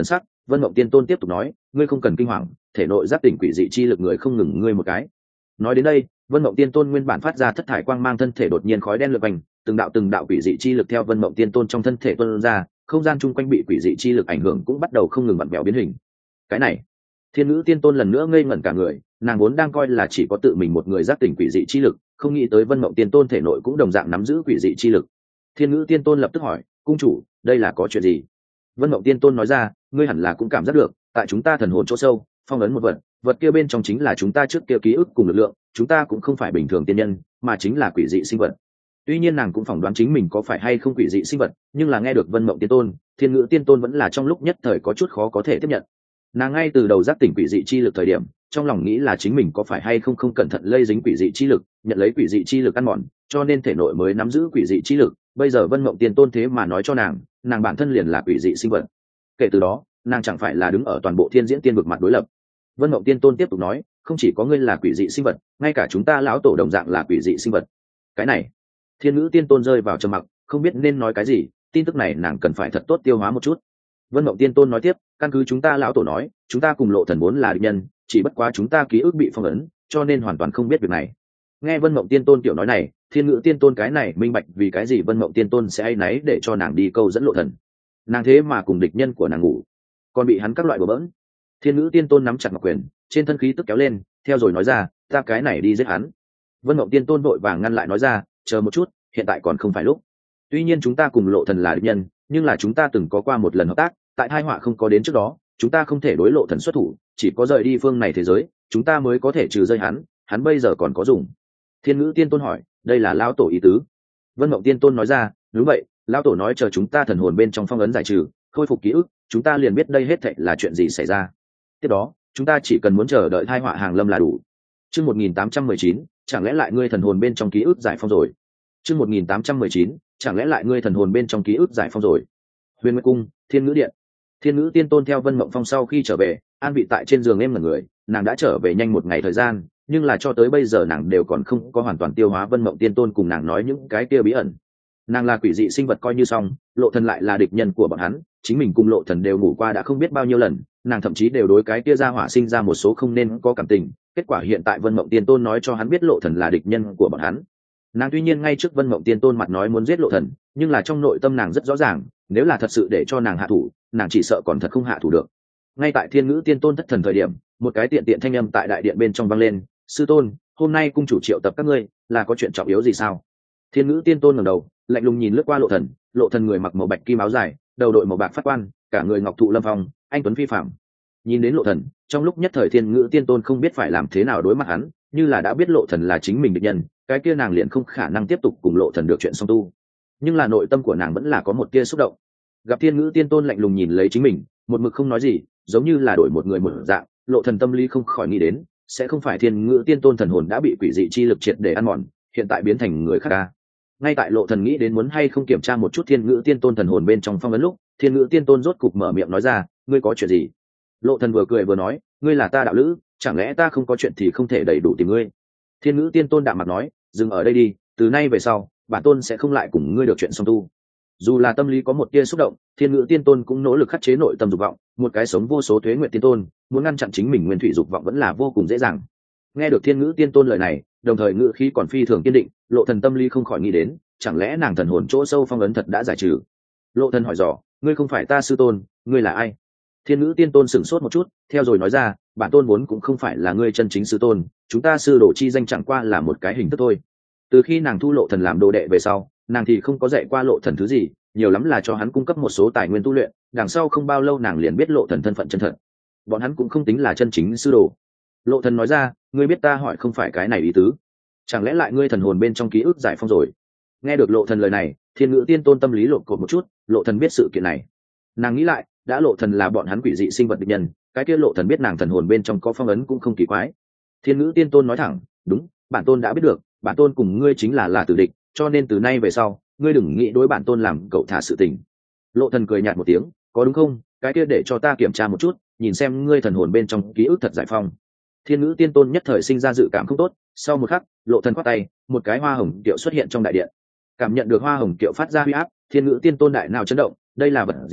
Vân Mộng Tiên Tôn tiếp tục nói, ngươi không cần kinh hoàng, thể nội giác tỉnh quỷ dị chi lực người không ngừng ngươi một cái. Nói đến đây, Vân Mộng Tiên Tôn nguyên bản phát ra thất thải quang mang thân thể đột nhiên khói đen lượn quanh, từng đạo quỷ dị chi lực theo Vân Mộng Tiên Tôn trong thân thể tuôn ra, không gian chung quanh bị quỷ dị chi lực ảnh hưởng cũng bắt đầu không ngừng vặn vẹo biến hình. Cái này, Thiên Ngữ Tiên Tôn lần nữa ngây ngẩn cả người, nàng vốn đang coi là chỉ có tự mình một người giác tỉnh quỷ dị chi lực, không nghĩ tới Vân Mộng Tiên Tôn thể nội cũng đồng dạng nắm giữ quỷ dị chi lực. Thiên Ngữ Tiên Tôn lập tức hỏi, cung chủ, đây là có chuyện gì? Vân Mộng Tiên Tôn nói ra, ngươi hẳn là cũng cảm giác được, tại chúng ta thần hồn chỗ sâu, phong ấn một vật kia bên trong chính là chúng ta trước kia ký ức cùng lực lượng, chúng ta cũng không phải bình thường tiên nhân, mà chính là quỷ dị sinh vật. Tuy nhiên nàng cũng phỏng đoán chính mình có phải hay không quỷ dị sinh vật, nhưng là nghe được Vân Mộng Tiên Tôn, Thiên Ngữ Tiên Tôn vẫn là trong lúc nhất thời có chút khó có thể tiếp nhận. Nàng ngay từ đầu giác tỉnh quỷ dị chi lực thời điểm, trong lòng nghĩ là chính mình có phải hay không cẩn thận lây dính quỷ dị chi lực, nhận lấy quỷ dị chi lực ăn mòn, cho nên thể nội mới nắm giữ quỷ dị chi lực. Bây giờ Vân Mộng Tiên Tôn thế mà nói cho nàng bản thân liền là quỷ dị sinh vật. Kể từ đó, nàng chẳng phải là đứng ở toàn bộ thiên diễn tiên vực mặt đối lập. Vân Mộng Tiên Tôn tiếp tục nói, không chỉ có ngươi là quỷ dị sinh vật, ngay cả chúng ta lão tổ đồng dạng là quỷ dị sinh vật. Cái này, Thiên Ngữ Tiên Tôn rơi vào trầm mặc, không biết nên nói cái gì, tin tức này nàng cần phải thật tốt tiêu hóa một chút. Vân Mộng Tiên Tôn nói tiếp, căn cứ chúng ta lão tổ nói, chúng ta cùng Lộ Thần vốn là địch nhân, chỉ bất quá chúng ta ký ức bị phong ấn, cho nên hoàn toàn không biết việc này. Nghe Vân Mộng Tiên Tôn tiểu nói này, Thiên Ngữ Tiên Tôn cái này minh bạch vì cái gì Vân Mộng Tiên Tôn sẽ áy náy để cho nàng đi câu dẫn Lộ Thần. Nàng thế mà cùng địch nhân của nàng ngủ, còn bị hắn các loại bừa bỡn. Thiên Ngữ Tiên Tôn nắm chặt ngọc quyền, trên thân khí tức kéo lên, theo rồi nói ra, ta cái này đi giết hắn. Vân Mộng Tiên Tôn vội vàng ngăn lại nói ra, chờ một chút, hiện tại còn không phải lúc. Tuy nhiên chúng ta cùng Lộ Thần là địch nhân, nhưng là chúng ta từng có qua một lần hợp tác, tại tai họa không có đến trước đó, chúng ta không thể đối Lộ Thần xuất thủ, chỉ có rời đi phương này thế giới, chúng ta mới có thể trừ rơi hắn bây giờ còn có dùng. Thiên Ngữ Tiên Tôn hỏi, đây là lão tổ ý tứ? Vân Mộng Tiên Tôn nói ra, đúng vậy, lão tổ nói chờ chúng ta thần hồn bên trong phong ấn giải trừ, khôi phục ký ức, chúng ta liền biết đây hết thảy là chuyện gì xảy ra. Tiếp đó, chúng ta chỉ cần muốn chờ đợi tai họa hàng lâm là đủ. Chương 1819, chẳng lẽ lại ngươi thần hồn bên trong ký ức giải phong rồi? Chương 1819, chẳng lẽ lại ngươi thần hồn bên trong ký ức giải phong rồi? Huyền Nguyệt Cung, Thiên Ngữ Điện. Thiên Ngữ Tiên Tôn theo Vân Mộng Phong sau khi trở về, an vị tại trên giường em ngẩn người, nàng đã trở về nhanh một ngày thời gian, nhưng là cho tới bây giờ nàng đều còn không có hoàn toàn tiêu hóa Vân Mộng Tiên Tôn cùng nàng nói những cái kia bí ẩn. Nàng là quỷ dị sinh vật coi như xong, Lộ Thần lại là địch nhân của bọn hắn, chính mình cùng Lộ Thần đều ngủ qua đã không biết bao nhiêu lần, nàng thậm chí đều đối cái kia ra hỏa sinh ra một số không nên có cảm tình, kết quả hiện tại Vân Mộng Tiên Tôn nói cho hắn biết Lộ Thần là địch nhân của bọn hắn. Nàng tuy nhiên ngay trước Vân Mộng Tiên Tôn mặt nói muốn giết Lộ Thần, nhưng là trong nội tâm nàng rất rõ ràng, nếu là thật sự để cho nàng hạ thủ, nàng chỉ sợ còn thật không hạ thủ được. Ngay tại Thiên Ngữ Tiên Tôn thất thần thời điểm, một cái tiện thanh âm tại đại điện bên trong vang lên, sư tôn, hôm nay cung chủ triệu tập các ngươi, là có chuyện trọng yếu gì sao? Thiên Ngữ Tiên Tôn ngẩng đầu, lạnh lùng nhìn lướt qua Lộ Thần người mặc màu bạch kim áo dài, đầu đội màu bạc phát quan, cả người ngọc thụ lâm phong, anh tuấn phi phàm. Nhìn đến Lộ Thần, trong lúc nhất thời Thiên Ngữ Tiên Tôn không biết phải làm thế nào đối mặt hắn, như là đã biết Lộ Thần là chính mình địch nhân, cái kia nàng liền không khả năng tiếp tục cùng Lộ Thần được chuyện song tu. Nhưng là nội tâm của nàng vẫn là có một tia xúc động. Gặp Thiên Ngữ Tiên Tôn lạnh lùng nhìn lấy chính mình, một mực không nói gì, giống như là đổi một người một dạng, Lộ Thần tâm lý không khỏi nghĩ đến, sẽ không phải Thiên Ngữ Tiên Tôn thần hồn đã bị quỷ dị chi lực triệt để ăn mòn, hiện tại biến thành người khác à? Ngay tại Lộ Thần nghĩ đến muốn hay không kiểm tra một chút Thiên Ngữ Tiên Tôn thần hồn bên trong phong ấn lúc, Thiên Ngữ Tiên Tôn rốt cục mở miệng nói ra, ngươi có chuyện gì? Lộ Thần vừa cười vừa nói, ngươi là ta đạo lữ, chẳng lẽ ta không có chuyện thì không thể đầy đủ tìm ngươi? Thiên Ngữ Tiên Tôn đạm mặt nói, dừng ở đây đi, từ nay về sau, bản tôn sẽ không lại cùng ngươi được chuyện song tu. Dù là tâm lý có một tia xúc động, Thiên Ngữ Tiên Tôn cũng nỗ lực khắc chế nội tâm dục vọng, một cái sống vô số tuế nguyện tiên tôn, muốn ngăn chặn chính mình nguyên thủy dục vọng vẫn là vô cùng dễ dàng. Nghe được Thiên Ngữ Tiên Tôn lời này, đồng thời ngữ khí còn phi thường kiên định, Lộ Thần tâm lý không khỏi nghĩ đến, chẳng lẽ nàng thần hồn chỗ sâu phong ấn thật đã giải trừ? Lộ Thần hỏi dò, ngươi không phải ta sư tôn, ngươi là ai? Thiên Ngữ Tiên Tôn sửng sốt một chút, theo rồi nói ra, bản tôn vốn cũng không phải là ngươi chân chính sư tôn, chúng ta sư đồ chi danh chẳng qua là một cái hình thức thôi. Từ khi nàng thu Lộ Thần làm đồ đệ về sau, nàng thì không có dạy qua Lộ Thần thứ gì, nhiều lắm là cho hắn cung cấp một số tài nguyên tu luyện, đằng sau không bao lâu nàng liền biết Lộ Thần thân phận chân thật. Bọn hắn cũng không tính là chân chính sư đồ. Lộ Thần nói ra, ngươi biết ta hỏi không phải cái này ý tứ, chẳng lẽ lại ngươi thần hồn bên trong ký ức giải phong rồi? Nghe được Lộ Thần lời này, Thiên Ngữ Tiên Tôn tâm lý lộn cột một chút, Lộ Thần biết sự kiện này, nàng nghĩ lại, đã Lộ Thần là bọn hắn quỷ dị sinh vật địch nhân, cái kia Lộ Thần biết nàng thần hồn bên trong có phong ấn cũng không kỳ quái. Thiên Ngữ Tiên Tôn nói thẳng, đúng, bản tôn đã biết được, bản tôn cùng ngươi chính là tử địch, cho nên từ nay về sau, ngươi đừng nghĩ đối bản tôn làm cậu thả sự tình. Lộ Thần cười nhạt một tiếng, có đúng không? Cái kia để cho ta kiểm tra một chút, nhìn xem ngươi thần hồn bên trong ký ức thật giải phong. Thiên Ngữ Tiên Tôn nhất thời sinh ra dự cảm không tốt, sau một khắc, Lộ Thần quát tay, một cái hoa hồng kiệu xuất hiện trong đại điện. Cảm nhận được hoa hồng kiệu phát ra huy áp, Thiên Ngữ Tiên Tôn đại nào chấn động, đây là vật gì?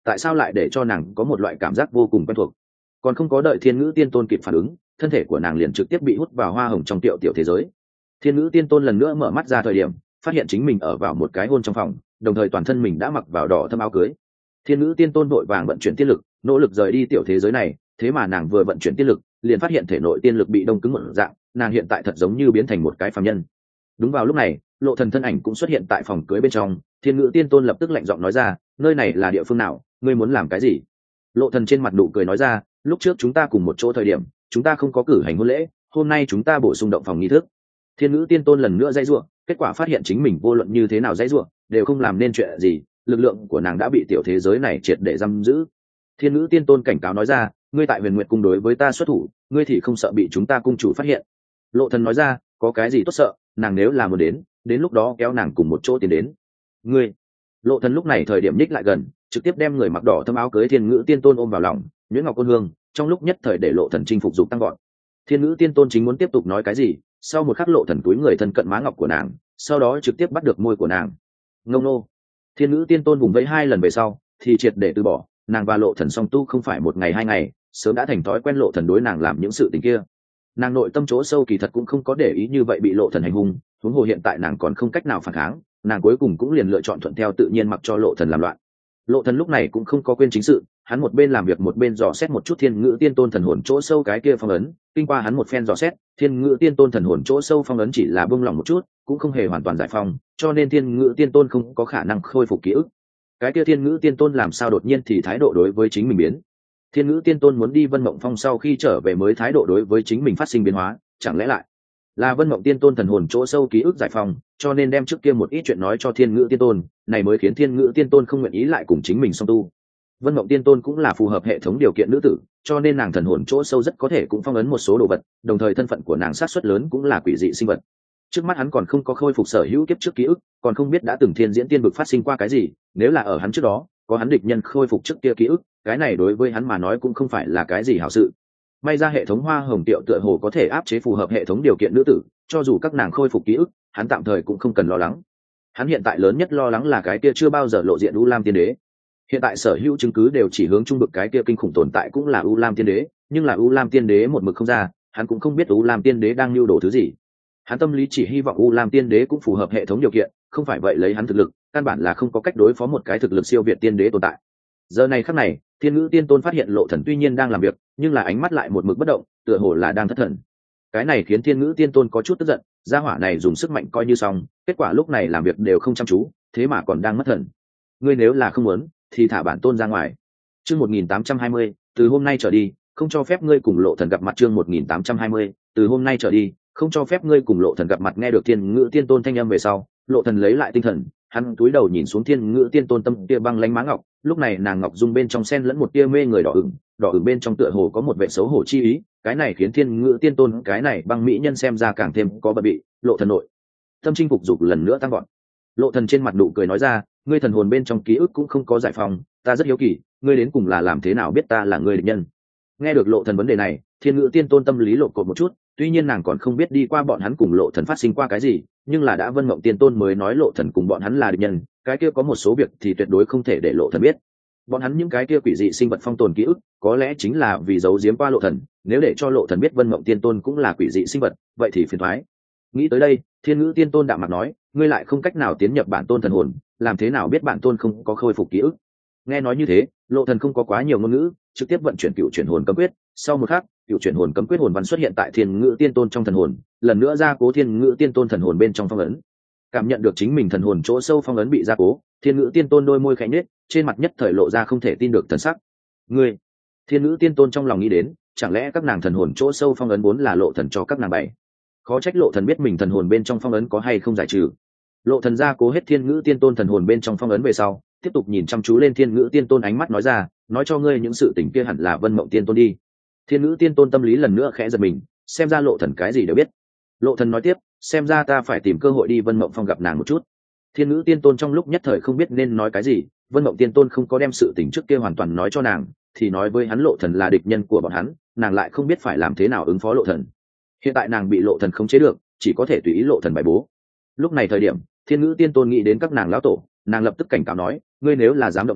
tại sao lại để cho nàng có một loại cảm giác vô cùng quen thuộc. Còn không có đợi thiên ngữ tiên tôn kịp phản ứng, thân thể của nàng liền trực tiếp bị hút vào hoa hồng trong tiểu thế giới. Thiên ngữ tiên tôn lần nữa mở mắt ra thời điểm, phát hiện chính mình ở vào một cái hôn trong phòng, đồng thời toàn thân mình đã mặc vào đỏ thâm áo cưới. Thiên ngữ tiên tôn vội vàng vận chuyển tiên lực, nỗ lực rời đi tiểu thế giới này, thế mà nàng vừa vận chuyển tiên lực liền phát hiện thể nội tiên lực bị đông cứng một dạng, nàng hiện tại thật giống như biến thành một cái phàm nhân. Đúng vào lúc này, Lộ Thần thân ảnh cũng xuất hiện tại phòng cưới bên trong. Thiên ngữ tiên tôn lập tức lạnh giọng nói ra, nơi này là địa phương nào, ngươi muốn làm cái gì? Lộ Thần trên mặt nụ cười nói ra, lúc trước chúng ta cùng một chỗ thời điểm, chúng ta không có cử hành hôn lễ, hôm nay chúng ta bổ sung động phòng nghi thức. Thiên ngữ tiên tôn lần nữa dãy rủa, kết quả phát hiện chính mình vô luận như thế nào dãy rủa đều không làm nên chuyện gì, lực lượng của nàng đã bị tiểu thế giới này triệt để giam giữ. Thiên ngữ tiên tôn cảnh cáo nói ra, ngươi tại Huyền Nguyệt cung đối với ta xuất thủ, ngươi thì không sợ bị chúng ta cung chủ phát hiện? Lộ Thần nói ra, có cái gì tốt sợ, nàng nếu là muốn đến lúc đó kéo nàng cùng một chỗ tiến đến. Ngươi. Lộ Thần lúc này thời điểm nhích lại gần, trực tiếp đem người mặc đỏ thâm áo cưới thiên ngữ tiên tôn ôm vào lòng, nhuyễn ngọc ôn hương, trong lúc nhất thời để Lộ Thần chinh phục dục tăng gọn. Thiên ngữ tiên tôn chính muốn tiếp tục nói cái gì, sau một khắc Lộ Thần túi người thân cận má ngọc của nàng, sau đó trực tiếp bắt được môi của nàng. Ngông nô. Thiên ngữ tiên tôn vùng vẫy 2 lần về sau, thì triệt để từ bỏ, nàng và Lộ Thần song tu không phải một ngày 2 ngày, sớm đã thành thói quen Lộ Thần đối nàng làm những sự tình kia. Nàng nội tâm chỗ sâu kỳ thật cũng không có để ý như vậy bị Lộ Thần hành hung, huống hồ hiện tại nàng còn không cách nào phản kháng, nàng cuối cùng cũng liền lựa chọn thuận theo tự nhiên mặc cho Lộ Thần làm loạn. Lộ Thần lúc này cũng không có quên chính sự, hắn một bên làm việc một bên dò xét một chút thiên ngữ tiên tôn thần hồn chỗ sâu cái kia phong ấn. Kinh qua hắn một phen dò xét, thiên ngữ tiên tôn thần hồn chỗ sâu phong ấn chỉ là buông lỏng một chút, cũng không hề hoàn toàn giải phong, cho nên thiên ngữ tiên tôn không có khả năng khôi phục ký ức. Cái kia thiên ngữ tiên tôn làm sao đột nhiên thì thái độ đối với chính mình biến? Thiên ngữ tiên tôn muốn đi Vân Mộng Phong sau khi trở về mới thái độ đối với chính mình phát sinh biến hóa, chẳng lẽ lại là Vân Mộng tiên tôn thần hồn chỗ sâu ký ức giải phong, cho nên đem trước kia một ít chuyện nói cho thiên ngữ tiên tôn, này mới khiến thiên ngữ tiên tôn không nguyện ý lại cùng chính mình song tu. Vân Mộng tiên tôn cũng là phù hợp hệ thống điều kiện nữ tử, cho nên nàng thần hồn chỗ sâu rất có thể cũng phong ấn một số đồ vật, đồng thời thân phận của nàng sát suất lớn cũng là quỷ dị sinh vật. Trước mắt hắn còn không có khôi phục sở hữu kiếp trước ký ức, còn không biết đã từng thiên diễn tiên vực phát sinh qua cái gì, nếu là ở hắn trước đó có hắn địch nhân khôi phục trước kia ký ức, cái này đối với hắn mà nói cũng không phải là cái gì hảo sự. May ra hệ thống hoa hồng tiệu tựa hồ có thể áp chế phù hợp hệ thống điều kiện nữ tử, cho dù các nàng khôi phục ký ức, hắn tạm thời cũng không cần lo lắng. Hắn hiện tại lớn nhất lo lắng là cái kia chưa bao giờ lộ diện U Lam Tiên Đế. Hiện tại sở hữu chứng cứ đều chỉ hướng trung vực cái kia kinh khủng tồn tại cũng là U Lam Tiên Đế, nhưng là U Lam Tiên Đế một mực không ra, hắn cũng không biết U Lam Tiên Đế đang lưu đồ thứ gì. Hắn tâm lý chỉ hy vọng U Lam Tiên Đế cũng phù hợp hệ thống điều kiện, không phải vậy lấy hắn thực lực, căn bản là không có cách đối phó một cái thực lực siêu việt tiên đế tồn tại. Giờ này khắc này, thiên ngữ tiên tôn phát hiện Lộ Thần tuy nhiên đang làm việc, nhưng là ánh mắt lại một mực bất động, tựa hồ là đang thất thần. Cái này khiến thiên ngữ tiên tôn có chút tức giận, gia hỏa này dùng sức mạnh coi như xong, kết quả lúc này làm việc đều không chăm chú, thế mà còn đang mất thần. Ngươi nếu là không muốn, thì thả bản tôn ra ngoài. Chương 1820, từ hôm nay trở đi, không cho phép ngươi cùng Lộ Thần gặp mặt. Chương 1820, từ hôm nay trở đi, không cho phép ngươi cùng Lộ Thần gặp mặt. Nghe được thiên ngữ tiên tôn thanh âm về sau, Lộ Thần lấy lại tinh thần, hắn cúi đầu nhìn xuống thiên ngữ tiên tôn tâm tia băng lánh má ngọc, lúc này nàng ngọc dung bên trong xen lẫn một tia mê người đỏ ửng bên trong tựa hồ có một vẻ xấu hổ chi ý, cái này khiến thiên ngữ tiên tôn cái này băng mỹ nhân xem ra càng thêm có bận bị. Lộ Thần nội tâm chinh phục dục lần nữa tăng gọn. Lộ Thần trên mặt nụ cười nói ra, ngươi thần hồn bên trong ký ức cũng không có giải phóng, ta rất hiếu kỳ, ngươi đến cùng là làm thế nào biết ta là ngươi địch nhân? Nghe được Lộ Thần vấn đề này, thiên ngữ tiên tôn tâm lý lộ cột một chút, tuy nhiên nàng còn không biết đi qua bọn hắn cùng Lộ Thần phát sinh qua cái gì, nhưng là đã Vân Mộng tiên tôn mới nói Lộ Thần cùng bọn hắn là địch nhân, cái kia có một số việc thì tuyệt đối không thể để Lộ Thần biết. Bọn hắn những cái kia quỷ dị sinh vật phong tồn ký ức, có lẽ chính là vì giấu giếm qua Lộ Thần, nếu để cho Lộ Thần biết Vân Mộng tiên tôn cũng là quỷ dị sinh vật, vậy thì phiền toái. Nghĩ tới đây, thiên ngữ tiên tôn đạm mặt nói, ngươi lại không cách nào tiến nhập bản tôn thần hồn, làm thế nào biết bản tôn không có khôi phục ký ức? Nghe nói như thế, Lộ Thần không có quá nhiều ngôn ngữ, trực tiếp vận chuyển cựu chuyển hồn cấm quyết. Sau một khắc, cựu chuyển hồn cấm quyết hồn văn xuất hiện tại thiên ngữ tiên tôn trong thần hồn, lần nữa gia cố thiên ngữ tiên tôn thần hồn bên trong phong ấn. Cảm nhận được chính mình thần hồn chỗ sâu phong ấn bị gia cố, thiên ngữ tiên tôn đôi môi khẽ nhếch, trên mặt nhất thời lộ ra không thể tin được thần sắc. Ngươi, thiên ngữ tiên tôn trong lòng nghĩ đến, chẳng lẽ các nàng thần hồn chỗ sâu phong ấn vốn là Lộ Thần cho các nàng bày? Khó trách Lộ Thần biết mình thần hồn bên trong phong ấn có hay không giải trừ. Lộ Thần gia cố hết thiên ngữ tiên tôn thần hồn bên trong phong ấn về sau, tiếp tục nhìn chăm chú lên thiên ngữ tiên tôn, ánh mắt nói ra, nói cho ngươi những sự tình kia hẳn là Vân Mộng tiên tôn đi. Thiên ngữ tiên tôn tâm lý lần nữa khẽ giật mình, xem ra Lộ Thần cái gì đều biết. Lộ Thần nói tiếp, xem ra ta phải tìm cơ hội đi Vân Mộng Phong gặp nàng một chút. Thiên ngữ tiên tôn trong lúc nhất thời không biết nên nói cái gì, Vân Mộng tiên tôn không có đem sự tình trước kia hoàn toàn nói cho nàng, thì nói với hắn Lộ Thần là địch nhân của bọn hắn, nàng lại không biết phải làm thế nào ứng phó Lộ Thần. Hiện tại nàng bị Lộ Thần khống chế được, chỉ có thể tùy ý Lộ Thần bài bố. Lúc này thời điểm, thiên ngữ tiên tôn nghĩ đến các nàng lão tổ, nàng lập tức cảnh cáo nói, ngươi nếu là dám động nàng,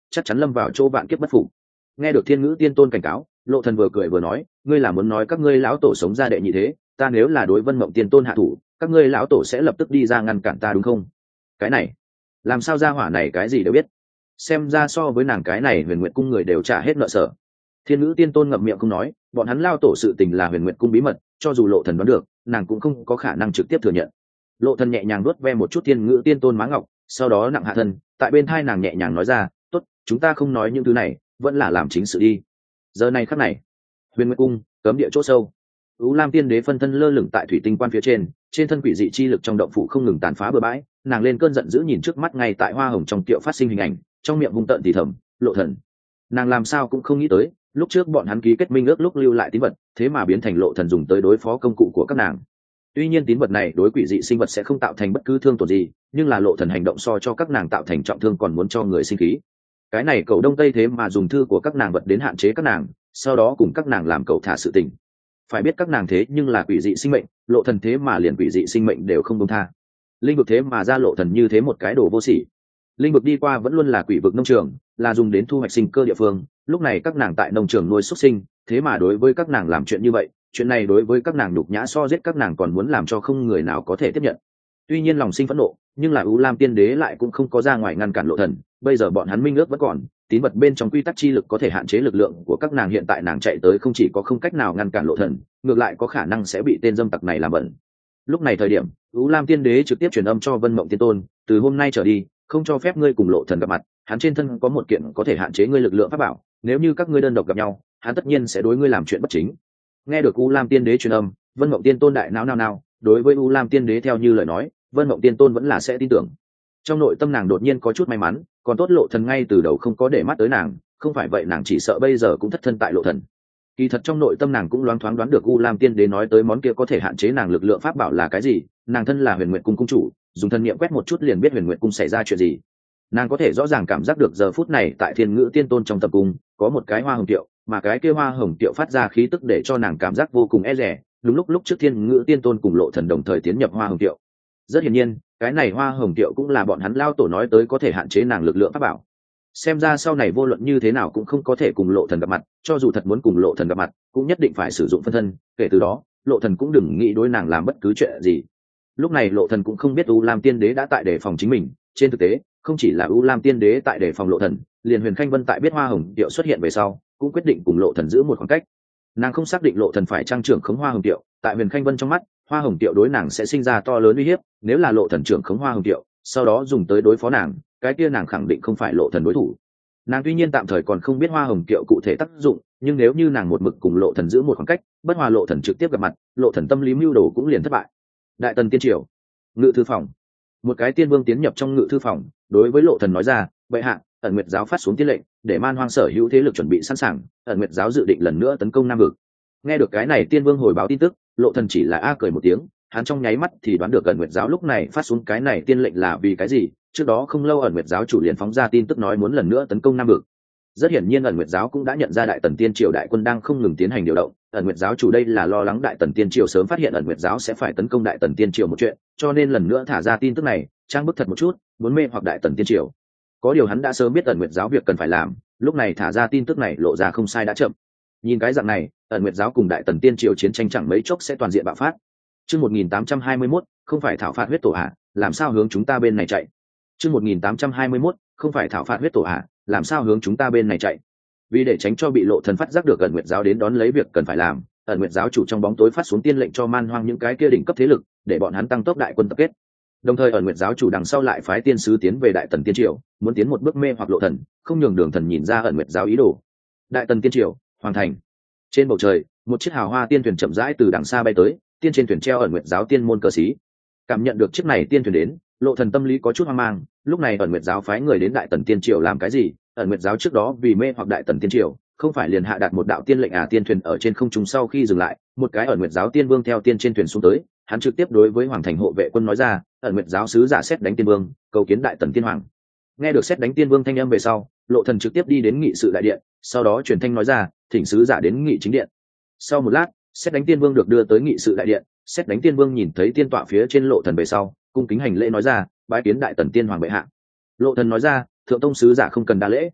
chắc chắn lâm vào chỗ vạn kiếp bất phục. Nghe được thiên ngữ tiên tôn cảnh cáo, lộ thần vừa cười vừa nói, ngươi là muốn nói các ngươi lão tổ sống ra đệ nhị thế, ta nếu là đối Vân Mộng tiên tôn hạ thủ, các ngươi lão tổ sẽ lập tức đi ra ngăn cản ta đúng không? Cái này làm sao ra hỏa này cái gì đều biết, xem ra so với nàng cái này Huyền Nguyệt cung người đều trả hết nợ sở. Thiên ngữ tiên tôn ngậm miệng không nói, bọn hắn lao tổ sự tình là Huyền Nguyệt cung bí mật, cho dù lộ thần đoán được, nàng cũng không có khả năng trực tiếp thừa nhận. Lộ thần nhẹ nhàng vuốt ve một chút thiên ngữ tiên tôn má ngọc, sau đó nặng hạ thân, tại bên thai nàng nhẹ nhàng nói ra, tốt, chúng ta không nói những thứ này, vẫn là làm chính sự đi. Giờ này khắc này, Huyền Nguyệt cung cấm địa chỗ sâu, U Lam tiên đế phân thân lơ lửng tại thủy tinh quan phía trên thân quỷ dị chi lực trong động phủ không ngừng tàn phá bừa bãi, nàng lên cơn giận dữ nhìn trước mắt ngay tại hoa hồng trong tiệu phát sinh hình ảnh, trong miệng hung tợn thì thầm, lộ thần. Nàng làm sao cũng không nghĩ tới, lúc trước bọn hắn ký kết minh ước lúc lưu lại tín vật, thế mà biến thành lộ thần dùng tới đối phó công cụ của các nàng. Tuy nhiên tín vật này đối quỷ dị sinh vật sẽ không tạo thành bất cứ thương tổn gì, nhưng là lộ thần hành động so cho các nàng tạo thành trọng thương còn muốn cho người sinh khí. Cái này cậu đông tây thế mà dùng thư của các nàng vật đến hạn chế các nàng, sau đó cùng các nàng làm cậu thả sự tình. Phải biết các nàng thế nhưng là quỷ dị sinh mệnh, lộ thần thế mà liền quỷ dị sinh mệnh đều không buông tha. Linh vực thế mà ra lộ thần như thế một cái đồ vô sỉ. Linh vực đi qua vẫn luôn là quỷ vực nông trường, là dùng đến thu hoạch sinh cơ địa phương, lúc này các nàng tại nông trường nuôi xuất sinh, thế mà đối với các nàng làm chuyện như vậy, chuyện này đối với các nàng nhục nhã so giết các nàng còn muốn làm cho không người nào có thể tiếp nhận. Tuy nhiên lòng sinh phẫn nộ, nhưng là U Lam tiên đế lại cũng không có ra ngoài ngăn cản lộ thần, bây giờ bọn hắn minh ước vẫn còn, tín vật bên trong quy tắc chi lực có thể hạn chế lực lượng của các nàng, hiện tại nàng chạy tới không chỉ có không cách nào ngăn cản lộ thần, ngược lại có khả năng sẽ bị tên dâm tặc này làm bẩn. Lúc này thời điểm, U Lam tiên đế trực tiếp truyền âm cho Vân Mộng tiên tôn, từ hôm nay trở đi, không cho phép ngươi cùng lộ thần gặp mặt, hắn trên thân có một kiện có thể hạn chế ngươi lực lượng pháp bảo, nếu như các ngươi đơn độc gặp nhau, hắn tất nhiên sẽ đối ngươi làm chuyện bất chính. Nghe được U Lam tiên đế truyền âm, Vân Mộng tiên tôn đại não, đối với U Lam tiên đế theo như lời nói, Vân Mộng tiên tôn vẫn là sẽ tin tưởng. Trong nội tâm nàng đột nhiên có chút may mắn, còn tốt lộ thần ngay từ đầu không có để mắt tới nàng, không phải vậy nàng chỉ sợ bây giờ cũng thất thân tại lộ thần. Kỳ thật trong nội tâm nàng cũng loáng thoáng đoán được U Lam tiên đế nói tới món kia có thể hạn chế nàng lực lượng pháp bảo là cái gì, nàng thân là Huyền Nguyệt cung cung chủ, dùng thân niệm quét một chút liền biết Huyền Nguyệt cung xảy ra chuyện gì. Nàng có thể rõ ràng cảm giác được giờ phút này tại Thiên Ngữ tiên tôn trong tập cung có một cái hoa hồng tiệu, mà cái kia hoa hồng tiệu phát ra khí tức để cho nàng cảm giác vô cùng e dè. Đúng lúc trước Thiên Ngữ tiên tôn cùng lộ thần đồng thời tiến nhập hoa hồng tiệu, rất hiển nhiên cái này hoa hồng tiệu cũng là bọn hắn lao tổ nói tới có thể hạn chế nàng lực lượng pháp bảo. Xem ra sau này vô luận như thế nào cũng không có thể cùng lộ thần gặp mặt, cho dù thật muốn cùng lộ thần gặp mặt cũng nhất định phải sử dụng phân thân, kể từ đó lộ thần cũng đừng nghĩ đối nàng làm bất cứ chuyện gì. Lúc này lộ thần cũng không biết U Lam tiên đế đã tại đề phòng chính mình, trên thực tế không chỉ là U Lam tiên đế tại đề phòng lộ thần, liền Huyền Khanh Vân tại biết hoa hồng tiệu xuất hiện về sau cũng quyết định cùng lộ thần giữ một khoảng cách. Nàng không xác định lộ thần phải trang trưởng khống hoa hồng tiệu, tại Huyền Khanh Vân trong mắt hoa hồng tiệu đối nàng sẽ sinh ra to lớn uy hiếp, nếu là lộ thần trưởng khống hoa hồng tiệu sau đó dùng tới đối phó nàng, cái kia nàng khẳng định không phải lộ thần đối thủ. Nàng tuy nhiên tạm thời còn không biết hoa hồng tiệu cụ thể tác dụng, nhưng nếu như nàng một mực cùng lộ thần giữ một khoảng cách, bất hòa lộ thần trực tiếp gặp mặt, lộ thần tâm lý mưu đồ cũng liền thất bại. Đại tần tiên triều ngự thư phòng, một cái tiên vương tiến nhập trong ngự thư phòng, đối với lộ thần nói ra, bệ hạ, ẩn nguyệt giáo phát xuống tiên lệnh để man hoang sở hữu thế lực chuẩn bị sẵn sàng, ẩn nguyệt giáo dự định lần nữa tấn công nam vực. Nghe được cái này tiên vương hồi báo tin tức, lộ thần chỉ là a cười một tiếng, hắn trong nháy mắt thì đoán được ẩn nguyệt giáo lúc này phát xuống cái này tiên lệnh là vì cái gì. Trước đó không lâu ẩn nguyệt giáo chủ liền phóng ra tin tức nói muốn lần nữa tấn công nam vực. Rất hiển nhiên ẩn nguyệt giáo cũng đã nhận ra đại tần tiên triều đại quân đang không ngừng tiến hành điều động, ẩn nguyệt giáo chủ đây là lo lắng đại tần tiên triều sớm phát hiện ẩn nguyệt giáo sẽ phải tấn công đại tần tiên triều một chuyện, cho nên lần nữa thả ra tin tức này, trang bức thật một chút, muốn mê hoặc đại tần tiên triều. Có điều hắn đã sớm biết ẩn nguyệt giáo việc cần phải làm, lúc này thả ra tin tức này lộ ra không sai đã chậm. Nhìn cái dạng này, ẩn nguyệt giáo cùng đại tần tiên triều chiến tranh chẳng mấy chốc sẽ toàn diện bạo phát. Chương 1821, không phải thảo phạt huyết tổ hạ, làm sao hướng chúng ta bên này chạy? Chương 1821, không phải thảo phạt huyết tổ hạ, làm sao hướng chúng ta bên này chạy? Vì để tránh cho bị lộ thần phát giác được ẩn nguyệt giáo đến đón lấy việc cần phải làm, ẩn nguyệt giáo chủ trong bóng tối phát xuống tiên lệnh cho man hoang những cái kia đỉnh cấp thế lực, để bọn hắn tăng tốc đại quân tập kết. Đồng thời ẩn nguyệt giáo chủ đằng sau lại phái tiên sứ tiến về đại tần tiên triều, muốn tiến một bước mê hoặc lộ thần, không nhường đường thần nhìn ra ẩn nguyệt giáo ý đồ. Đại tần tiên triều, hoàng thành. Trên bầu trời, một chiếc hào hoa tiên thuyền chậm rãi từ đằng xa bay tới, tiên trên thuyền treo ẩn nguyệt giáo tiên môn cờ xí. Cảm nhận được chiếc này tiên thuyền đến, lộ thần tâm lý có chút hoang mang, lúc này ẩn nguyệt giáo phái người đến đại tần tiên triều làm cái gì? Ẩn nguyệt giáo trước đó vì mê hoặc đại tần tiên triều, không phải liền hạ đạt một đạo tiên lệnh à? Tiên thuyền ở trên không trung sau khi dừng lại, một cái ẩn nguyệt giáo tiên vương theo tiên trên thuyền xuống tới, hắn trực tiếp đối với hoàng thành hộ vệ quân nói ra, ẩn nguyệt giáo sứ giả xét đánh tiên vương, cầu kiến đại tần tiên hoàng. Nghe được xét đánh tiên vương thanh âm về sau, lộ thần trực tiếp đi đến nghị sự đại điện, sau đó truyền thanh nói ra, thỉnh sứ giả đến nghị chính điện. Sau một lát, xét đánh tiên vương được đưa tới nghị sự đại điện, xét đánh tiên vương nhìn thấy tiên tọa phía trên lộ thần về sau, cung kính hành lễ nói ra, bái kiến đại tần tiên hoàng bệ hạ. Lộ thần nói ra, thượng tông sứ giả không cần đa lễ.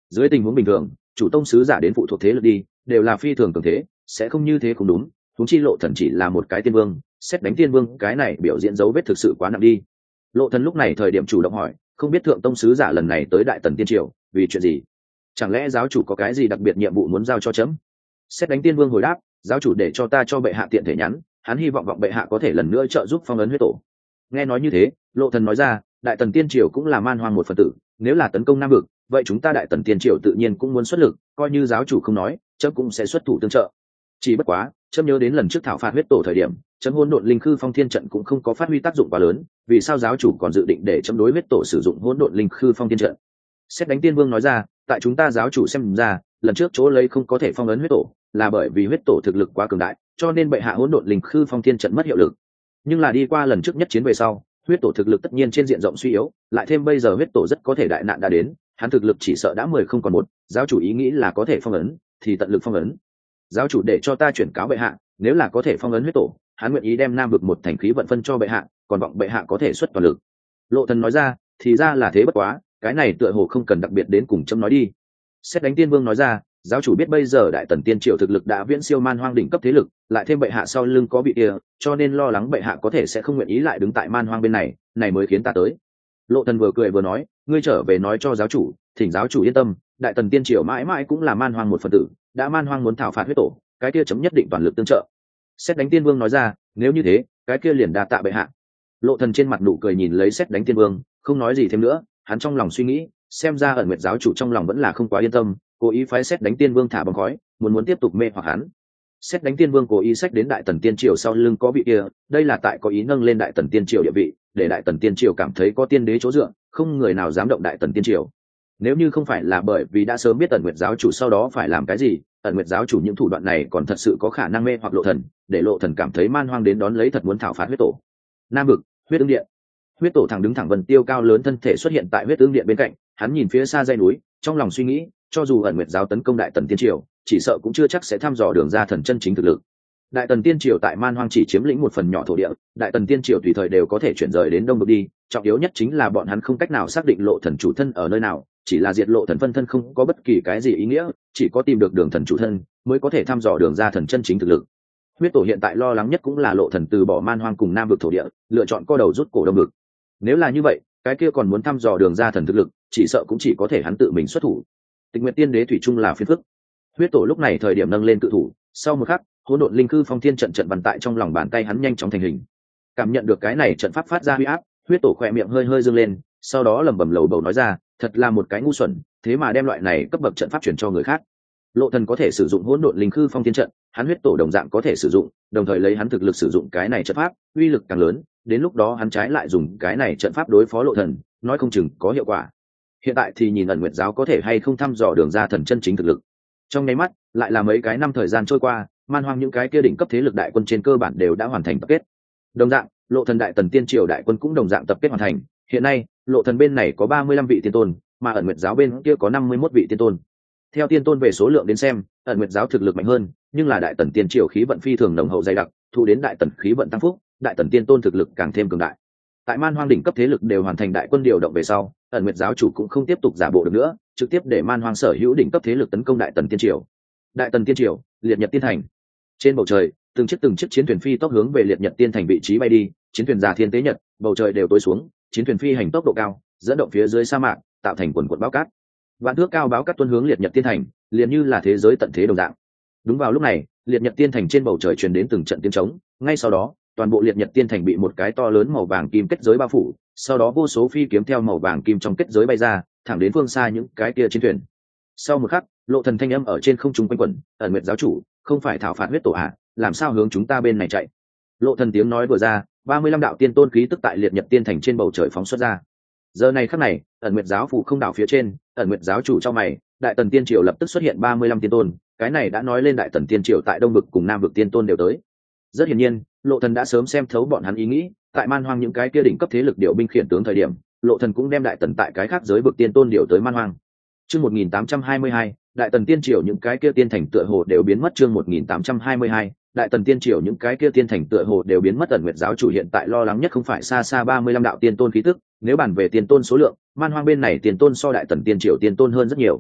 Dưới tình huống bình thường, chủ tông sứ giả đến phụ thuộc thế lực đi đều là phi thường cường thế, sẽ không như thế cũng đúng. Huống chi Lộ Thần chỉ là một cái tiên vương, xét đánh tiên vương cái này biểu diễn dấu vết thực sự quá nặng đi. Lộ Thần lúc này thời điểm chủ động hỏi, không biết thượng tông sứ giả lần này tới Đại Tần Tiên Triều vì chuyện gì? Chẳng lẽ giáo chủ có cái gì đặc biệt nhiệm vụ muốn giao cho chấm? Xét đánh tiên vương hồi đáp, giáo chủ để cho ta cho bệ hạ tiện thể nhắn, hắn hy vọng bệ hạ có thể lần nữa trợ giúp phong ấn huyết tổ. Nghe nói như thế, Lộ Thần nói ra, Đại Tần Tiên Triều cũng là man hoang một phần tử, nếu là tấn công Nam vực, vậy chúng ta Đại Tần Tiên Triều tự nhiên cũng muốn xuất lực, coi như giáo chủ không nói, chấm cũng sẽ xuất thủ tương trợ. Chỉ bất quá, chấm nhớ đến lần trước thảo phạt huyết tổ thời điểm, chấm hỗn độn linh khư phong thiên trận cũng không có phát huy tác dụng quá lớn, vì sao giáo chủ còn dự định để chấm đối huyết tổ sử dụng hỗn độn linh khư phong thiên trận? Xét đánh tiên vương nói ra, tại chúng ta giáo chủ xem ra, lần trước chỗ lấy không có thể phong ấn huyết tổ, là bởi vì huyết tổ thực lực quá cường đại, cho nên bệ hạ hỗn độn linh khư phong thiên trận mất hiệu lực. Nhưng là đi qua lần trước nhất chiến về sau, huyết tổ thực lực tất nhiên trên diện rộng suy yếu, lại thêm bây giờ huyết tổ rất có thể đại nạn đã đến, hắn thực lực chỉ sợ đã 10 không còn một, giáo chủ ý nghĩ là có thể phong ấn thì tận lực phong ấn. Giáo chủ để cho ta chuyển cáo bệ hạ, nếu là có thể phong ấn huyết tổ, hắn nguyện ý đem Nam vực một thành khí vận phân cho bệ hạ, còn vọng bệ hạ có thể xuất toàn lực. Lộ Thần nói ra, thì ra là thế, bất quá cái này tựa hồ không cần đặc biệt đến cùng chấm nói đi. Xét đánh tiên vương nói ra, giáo chủ biết bây giờ Đại Tần Tiên Triều thực lực đã viễn siêu man hoang đỉnh cấp thế lực, lại thêm bệ hạ sau lưng có vị kia, cho nên lo lắng bệ hạ có thể sẽ không nguyện ý lại đứng tại man hoang bên này, này mới khiến ta tới. Lộ Thần vừa cười vừa nói, ngươi trở về nói cho giáo chủ, thỉnh giáo chủ yên tâm, Đại Tần Tiên Triều mãi mãi cũng là man hoang một phần tử, đã man hoang muốn thảo phạt huyết tổ, cái kia chấm nhất định toàn lực tương trợ. Xét đánh tiên vương nói ra, nếu như thế, cái kia liền đa tạ bệ hạ. Lộ Thần trên mặt nụ cười nhìn lấy xét đánh tiên vương, không nói gì thêm nữa, hắn trong lòng suy nghĩ, xem ra ẩn nguyệt giáo chủ trong lòng vẫn là không quá yên tâm, cố ý phái xét đánh tiên vương thả bóng khói, muốn tiếp tục mê hoặc hắn. Xét đánh tiên vương cố ý sách đến Đại Tần Tiên Triều sau lưng có vị kia, đây là tại có ý nâng lên Đại Tần Tiên Triều địa vị, để Đại Tần Tiên Triều cảm thấy có tiên đế chỗ dựa, không người nào dám động Đại Tần Tiên Triều. Nếu như không phải là bởi vì đã sớm biết ẩn nguyệt giáo chủ sau đó phải làm cái gì, ẩn nguyệt giáo chủ những thủ đoạn này còn thật sự có khả năng mê hoặc Lộ Thần, để Lộ Thần cảm thấy man hoang đến đón lấy thật muốn thảo phạt huyết tổ. Nam vực, huyết ương điện. Huyết tổ thẳng đứng thẳng vân tiêu cao lớn thân thể xuất hiện tại huyết ương điện bên cạnh, hắn nhìn phía xa dãy núi, trong lòng suy nghĩ, cho dù ẩn nguyệt giáo tấn công Đại Tần Tiên Triều, chỉ sợ cũng chưa chắc sẽ thăm dò đường ra thần chân chính thực lực. Đại Tần Tiên Triều tại man hoang chỉ chiếm lĩnh một phần nhỏ thổ địa, Đại Tần Tiên Triều tùy thời đều có thể chuyển rời đến đông vực đi, trọng yếu nhất chính là bọn hắn không cách nào xác định Lộ Thần chủ thân ở nơi nào, chỉ là diệt Lộ Thần phân thân không có bất kỳ cái gì ý nghĩa, chỉ có tìm được đường thần chủ thân mới có thể thăm dò đường ra thần chân chính thực lực. Huyết tổ hiện tại lo lắng nhất cũng là Lộ Thần từ bỏ man hoang cùng nam vực thổ địa, lựa chọn co đầu rút cổ đông vực. Nếu là như vậy, cái kia còn muốn thăm dò đường ra thần thực lực, chỉ sợ cũng chỉ có thể hắn tự mình xuất thủ. Tịch Nguyệt Tiên Đế thủy chung là phiền phức. Huyết tổ lúc này thời điểm nâng lên cự thủ, sau một khắc, hỗn độn linh cư phong thiên trận văn tại trong lòng bàn tay hắn nhanh chóng thành hình. Cảm nhận được cái này trận pháp phát ra huy áp, huyết tổ khỏe miệng hơi hơi dương lên, sau đó lẩm bẩm lầu bầu nói ra, thật là một cái ngu xuẩn, thế mà đem loại này cấp bậc trận pháp chuyển cho người khác. Lộ Thần có thể sử dụng hỗn độn linh cư phong thiên trận, hắn huyết tổ đồng dạng có thể sử dụng, đồng thời lấy hắn thực lực sử dụng cái này trận pháp, uy lực càng lớn, đến lúc đó hắn trái lại dùng cái này trận pháp đối phó Lộ Thần, nói không chừng có hiệu quả. Hiện tại thì nhìn ẩn nguyệt giáo có thể hay không thăm dò đường ra thần chân chính thực lực. Trong nháy mắt, lại là mấy cái năm thời gian trôi qua, man hoang những cái kia đỉnh cấp thế lực đại quân trên cơ bản đều đã hoàn thành tập kết. Đồng dạng, Lộ Thần Đại Tần Tiên Triều đại quân cũng đồng dạng tập kết hoàn thành. Hiện nay, Lộ Thần bên này có 35 vị tiên tôn, mà ẩn nguyệt giáo bên kia có 51 vị tiên tôn. Theo tiên tôn về số lượng đến xem, ẩn nguyệt giáo thực lực mạnh hơn, nhưng là Đại Tần Tiên Triều khí vận phi thường nồng hậu dày đặc, thu đến Đại Tần khí vận tăng phúc, Đại Tần tiên tôn thực lực càng thêm cường đại. Tại man hoang đỉnh cấp thế lực đều hoàn thành đại quân điều động về sau, ẩn nguyệt giáo chủ cũng không tiếp tục giả bộ được nữa, trực tiếp để man hoang sở hữu đỉnh cấp thế lực tấn công Đại Tần Tiên Triều. Đại Tần Tiên Triều, liệt nhật tiên thành. Trên bầu trời, từng chiếc chiến thuyền phi tốc hướng về liệt nhật tiên thành vị trí bay đi, chiến thuyền già thiên tế nhật, bầu trời đều tối xuống, chiến thuyền phi hành tốc độ cao, dẫn động phía dưới sa mạc, tạo thành quần quần bão cát. Vạn thước cao bão cát tuôn hướng liệt nhật tiên thành, liền như là thế giới tận thế đồng dạng. Đúng vào lúc này, liệt nhật tiên thành trên bầu trời truyền đến từng trận tiếng trống, ngay sau đó, toàn bộ liệt nhật tiên thành bị một cái to lớn màu vàng kim kết giới bao phủ, sau đó vô số phi kiếm theo màu vàng kim trong kết giới bay ra, thẳng đến phương xa những cái kia chiến thuyền. Sau một khắc, Lộ Thần thanh âm ở trên không trung quanh quẩn, ẩn nguyệt giáo chủ, không phải thảo phạt huyết tổ à, làm sao hướng chúng ta bên này chạy? Lộ Thần tiếng nói vừa ra, 35 đạo tiên tôn khí tức tại liệt nhật tiên thành trên bầu trời phóng xuất ra. Giờ này khắc này, ẩn nguyệt giáo phủ không đảo phía trên, ẩn nguyệt giáo chủ trong mày, Đại Tần Tiên Triều lập tức xuất hiện 35 tiên tôn, cái này đã nói lên Đại Tần Tiên Triều tại đông vực cùng nam vực tiên tôn đều tới. Rất hiển nhiên, Lộ Thần đã sớm xem thấu bọn hắn ý nghĩ, tại man hoang những cái kia đỉnh cấp thế lực điều binh khiển tướng thời điểm, Lộ Thần cũng đem Đại Tần tại cái khác giới vực tiên tôn điều tới man hoang. Chương 1822, Đại Tần Tiên Triều những cái kia tiên thành tựa hồ đều biến mất. Chương 1822, Đại Tần Tiên Triều những cái kia tiên thành tựa hồ đều biến mất. Ẩn nguyệt giáo chủ hiện tại lo lắng nhất không phải xa xa 35 đạo tiên tôn khí tức, nếu bàn về tiên tôn số lượng, man hoang bên này tiên tôn so Đại Tần Tiên Triều tiên tôn hơn rất nhiều.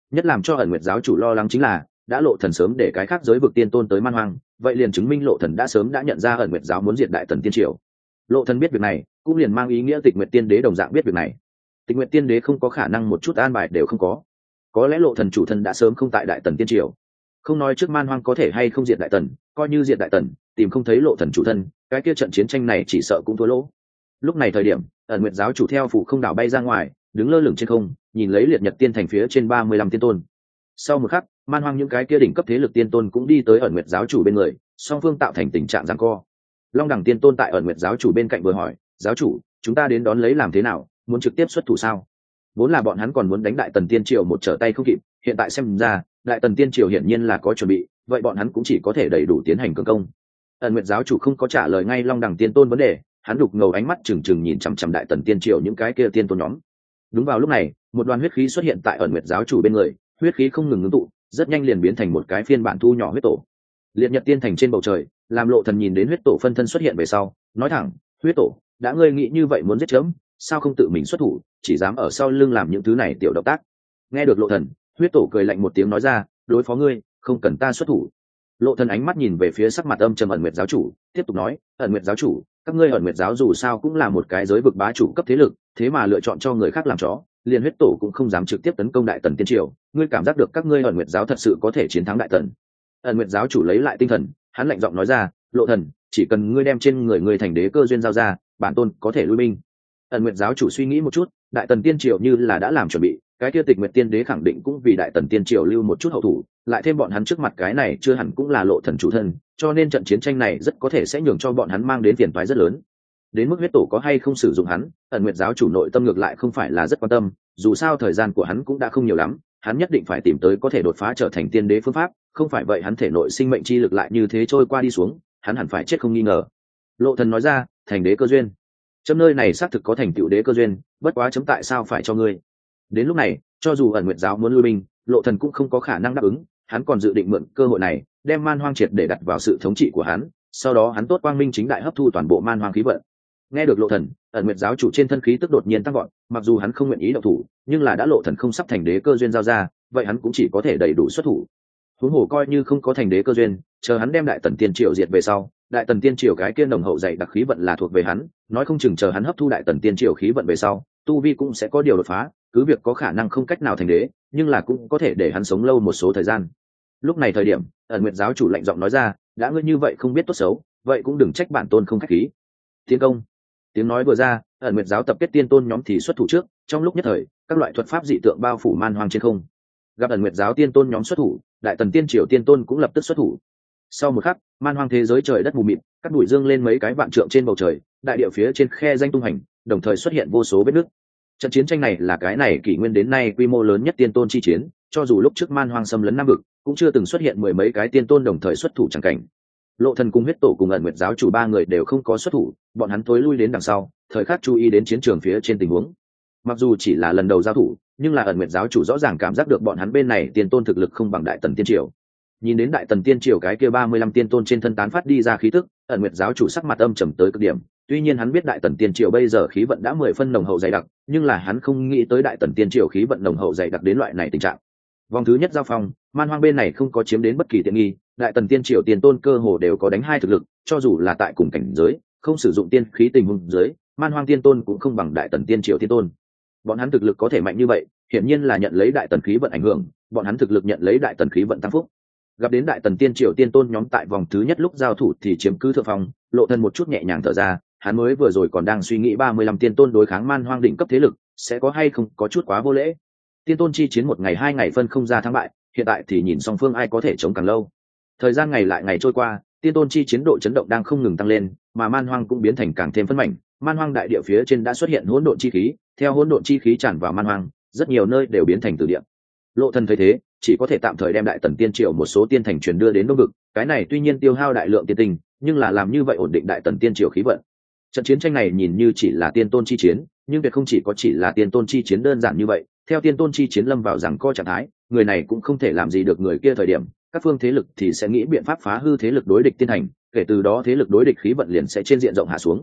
Nhất làm cho ẩn nguyệt giáo chủ lo lắng chính là đã Lộ Thần sớm để cái khác giới vực tiên tôn tới man hoang, vậy liền chứng minh Lộ Thần đã sớm đã nhận ra ẩn nguyệt giáo muốn diệt đại tần tiên triều. Lộ Thần biết việc này cũng liền mang ý nghĩa Tịch Nguyệt Tiên Đế đồng dạng biết việc này. Tịch Nguyệt Tiên Đế không có khả năng một chút an bài đều không có lẽ Lộ Thần chủ thân đã sớm không tại đại tần tiên triều. Không nói trước man hoang có thể hay không diệt đại tần, coi như diệt đại tần tìm không thấy Lộ Thần chủ thân, cái kia trận chiến tranh này chỉ sợ cũng thua lỗ. Lúc này thời điểm ẩn nguyệt giáo chủ theo phủ không đảo bay ra ngoài, đứng lơ lửng trên không, nhìn lấy liệt nhật tiên thành phía trên 35 tiên tôn. Sau một khắc man hoang những cái kia đỉnh cấp thế lực tiên tôn cũng đi tới ẩn nguyệt giáo chủ bên người, song phương tạo thành tình trạng giằng co. Long đẳng tiên tôn tại ẩn nguyệt giáo chủ bên cạnh vừa hỏi, giáo chủ, chúng ta đến đón lấy làm thế nào, muốn trực tiếp xuất thủ sao? Vốn là bọn hắn còn muốn đánh đại tần tiên triều một trở tay không kịp, hiện tại xem ra đại tần tiên triều hiển nhiên là có chuẩn bị, vậy bọn hắn cũng chỉ có thể đầy đủ tiến hành cường công. Ẩn nguyệt giáo chủ không có trả lời ngay long đẳng tiên tôn vấn đề, hắn đục ngầu ánh mắt trừng trừng nhìn chằm chằm đại tần tiên triều những cái kia tiên tôn nhóm. Đúng vào lúc này một đoàn huyết khí xuất hiện tại ẩn nguyệt giáo chủ bên người, huyết khí không ngừng ngưng tụ, rất nhanh liền biến thành một cái phiên bản thu nhỏ huyết tổ. Liệt nhật tiên thành trên bầu trời, làm Lộ Thần nhìn đến huyết tổ phân thân xuất hiện về sau, nói thẳng, huyết tổ, đã ngươi nghĩ như vậy muốn giết chớm, sao không tự mình xuất thủ, chỉ dám ở sau lưng làm những thứ này tiểu động tác. Nghe được Lộ Thần, huyết tổ cười lạnh một tiếng nói ra, đối phó ngươi không cần ta xuất thủ. Lộ Thần ánh mắt nhìn về phía sắc mặt âm trầm ẩn nguyệt giáo chủ, tiếp tục nói, ẩn nguyệt giáo chủ, các ngươi ẩn nguyệt giáo dù sao cũng là một cái giới vực bá chủ cấp thế lực, thế mà lựa chọn cho người khác làm chó, liền huyết tổ cũng không dám trực tiếp tấn công đại tần tiên triều, ngươi cảm giác được các ngươi ẩn nguyệt giáo thật sự có thể chiến thắng đại tần? Ẩn nguyệt giáo chủ lấy lại tinh thần, hắn lạnh giọng nói ra, Lộ Thần, chỉ cần ngươi đem trên người ngươi thành đế cơ duyên giao ra, bản tôn có thể lui binh. Ẩn nguyệt giáo chủ suy nghĩ một chút, đại tần tiên triều như là đã làm chuẩn bị, cái kia Tịch Nguyệt Tiên Đế khẳng định cũng vì đại tần tiên triều lưu một chút hậu thủ, lại thêm bọn hắn trước mặt cái này chưa hẳn cũng là Lộ Thần chủ thân, cho nên trận chiến tranh này rất có thể sẽ nhường cho bọn hắn mang đến phiền toái rất lớn. Đến mức huyết tổ có hay không sử dụng hắn, ẩn nguyệt giáo chủ nội tâm ngược lại không phải là rất quan tâm, dù sao thời gian của hắn cũng đã không nhiều lắm, hắn nhất định phải tìm tới có thể đột phá trở thành tiên đế phương pháp, không phải vậy hắn thể nội sinh mệnh chi lực lại như thế trôi qua đi xuống, hắn hẳn phải chết không nghi ngờ. Lộ Thần nói ra, thành đế cơ duyên, chấm nơi này xác thực có thành tựu đế cơ duyên, bất quá chấm tại sao phải cho ngươi? Đến lúc này cho dù ẩn nguyệt giáo muốn lui binh, Lộ Thần cũng không có khả năng đáp ứng, hắn còn dự định mượn cơ hội này đem man hoang triệt để đặt vào sự thống trị của hắn, sau đó hắn tốt quang minh chính đại hấp thu toàn bộ man hoang khí vận. Nghe được Lộ Thần, ẩn nguyệt giáo chủ trên thân khí tức đột nhiên tăng vọt, mặc dù hắn không nguyện ý động thủ, nhưng là đã Lộ Thần không sắp thành đế cơ duyên giao ra, vậy hắn cũng chỉ có thể đầy đủ xuất thủ. Huống hồ coi như không có thành đế cơ duyên, chờ hắn đem đại tần tiên triều diệt về sau, đại tần tiên triều cái kia nồng hậu dày đặc khí vận là thuộc về hắn, nói không chừng chờ hắn hấp thu đại tần tiên triều khí vận về sau, tu vi cũng sẽ có điều đột phá, cứ việc có khả năng không cách nào thành đế, nhưng là cũng có thể để hắn sống lâu một số thời gian. Lúc này thời điểm, ẩn nguyệt giáo chủ lạnh giọng nói ra, đã ngươi như vậy không biết tốt xấu, vậy cũng đừng trách bản tôn không khách khí. Tiến công. Tiếng nói vừa ra, ẩn nguyệt giáo tập kết tiên tôn nhóm thì xuất thủ trước, trong lúc nhất thời các loại thuật pháp dị tượng bao phủ man hoang trên không. Gặp ẩn nguyệt giáo tiên tôn nhóm xuất thủ, đại tần tiên triều tiên tôn cũng lập tức xuất thủ. Sau một khắc, man hoang thế giới trời đất mù mịt, các bụi dương lên mấy cái vạn trượng trên bầu trời, đại địa phía trên khe danh tung hành, đồng thời xuất hiện vô số vết nứt. Trận chiến tranh này là cái này kỷ nguyên đến nay quy mô lớn nhất tiên tôn chi chiến, cho dù lúc trước man hoang xâm lấn nam vực, cũng chưa từng xuất hiện mười mấy cái tiên tôn đồng thời xuất thủ chẳng cảnh. Lộ Thần cùng huyết tổ cùng ẩn nguyệt giáo chủ ba người đều không có xuất thủ, bọn hắn tối lui đến đằng sau, thời khắc chú ý đến chiến trường phía trên tình huống. Mặc dù chỉ là lần đầu giao thủ, nhưng là ẩn nguyệt giáo chủ rõ ràng cảm giác được bọn hắn bên này tiên tôn thực lực không bằng đại tần tiên triều. Nhìn đến đại tần tiên triều cái kia 35 tiên tôn trên thân tán phát đi ra khí tức, ẩn nguyệt giáo chủ sắc mặt âm trầm tới cực điểm. Tuy nhiên hắn biết đại tần tiên triều bây giờ khí vận đã 10 phân nồng hậu dày đặc, nhưng là hắn không nghĩ tới đại tần tiên triều khí vận nồng hậu dày đặc đến loại này tình trạng. Vòng thứ nhất giao phong, man hoang bên này không có chiếm đến bất kỳ tiện nghi, đại tần tiên triều tiên tôn cơ hồ đều có đánh hai thực lực, cho dù là tại cùng cảnh giới, không sử dụng tiên khí tình huống dưới, man hoang tiên tôn cũng không bằng đại tần tiên triều tiên tôn. Bọn hắn thực lực có thể mạnh như vậy, hiển nhiên là nhận lấy đại tần khí vận ảnh hưởng, bọn hắn thực lực nhận lấy đại tần khí vận tăng phúc. Gặp đến đại tần tiên triều tiên tôn nhóm tại vòng thứ nhất lúc giao thủ thì chiếm cứ thượng phong, Lộ Thần một chút nhẹ nhàng thở ra, hắn mới vừa rồi còn đang suy nghĩ 35 tiên tôn đối kháng man hoang đỉnh cấp thế lực, sẽ có hay không có chút quá vô lễ. Tiên tôn chi chiến một ngày hai ngày phân không ra thắng bại, hiện tại thì nhìn song phương ai có thể chống càng lâu. Thời gian ngày lại ngày trôi qua, tiên tôn chi chiến độ chấn động đang không ngừng tăng lên, mà man hoang cũng biến thành càng thêm phân mảnh. Man hoang đại địa phía trên đã xuất hiện hỗn độn chi khí, theo hỗn độn chi khí tràn vào man hoang, rất nhiều nơi đều biến thành tử địa. Lộ Thần thấy thế, chỉ có thể tạm thời đem đại tần tiên triều một số tiên thành truyền đưa đến đông vực, cái này tuy nhiên tiêu hao đại lượng tiên tinh, nhưng là làm như vậy ổn định đại tần tiên triều khí vận. Trận chiến tranh này nhìn như chỉ là tiên tôn chi chiến, nhưng việc không chỉ có chỉ là tiên tôn chi chiến đơn giản như vậy, theo tiên tôn chi chiến lâm vào giằng co trạng thái, người này cũng không thể làm gì được người kia thời điểm, các phương thế lực thì sẽ nghĩ biện pháp phá hư thế lực đối địch tiên thành, kể từ đó thế lực đối địch khí vận liền sẽ trên diện rộng hạ xuống.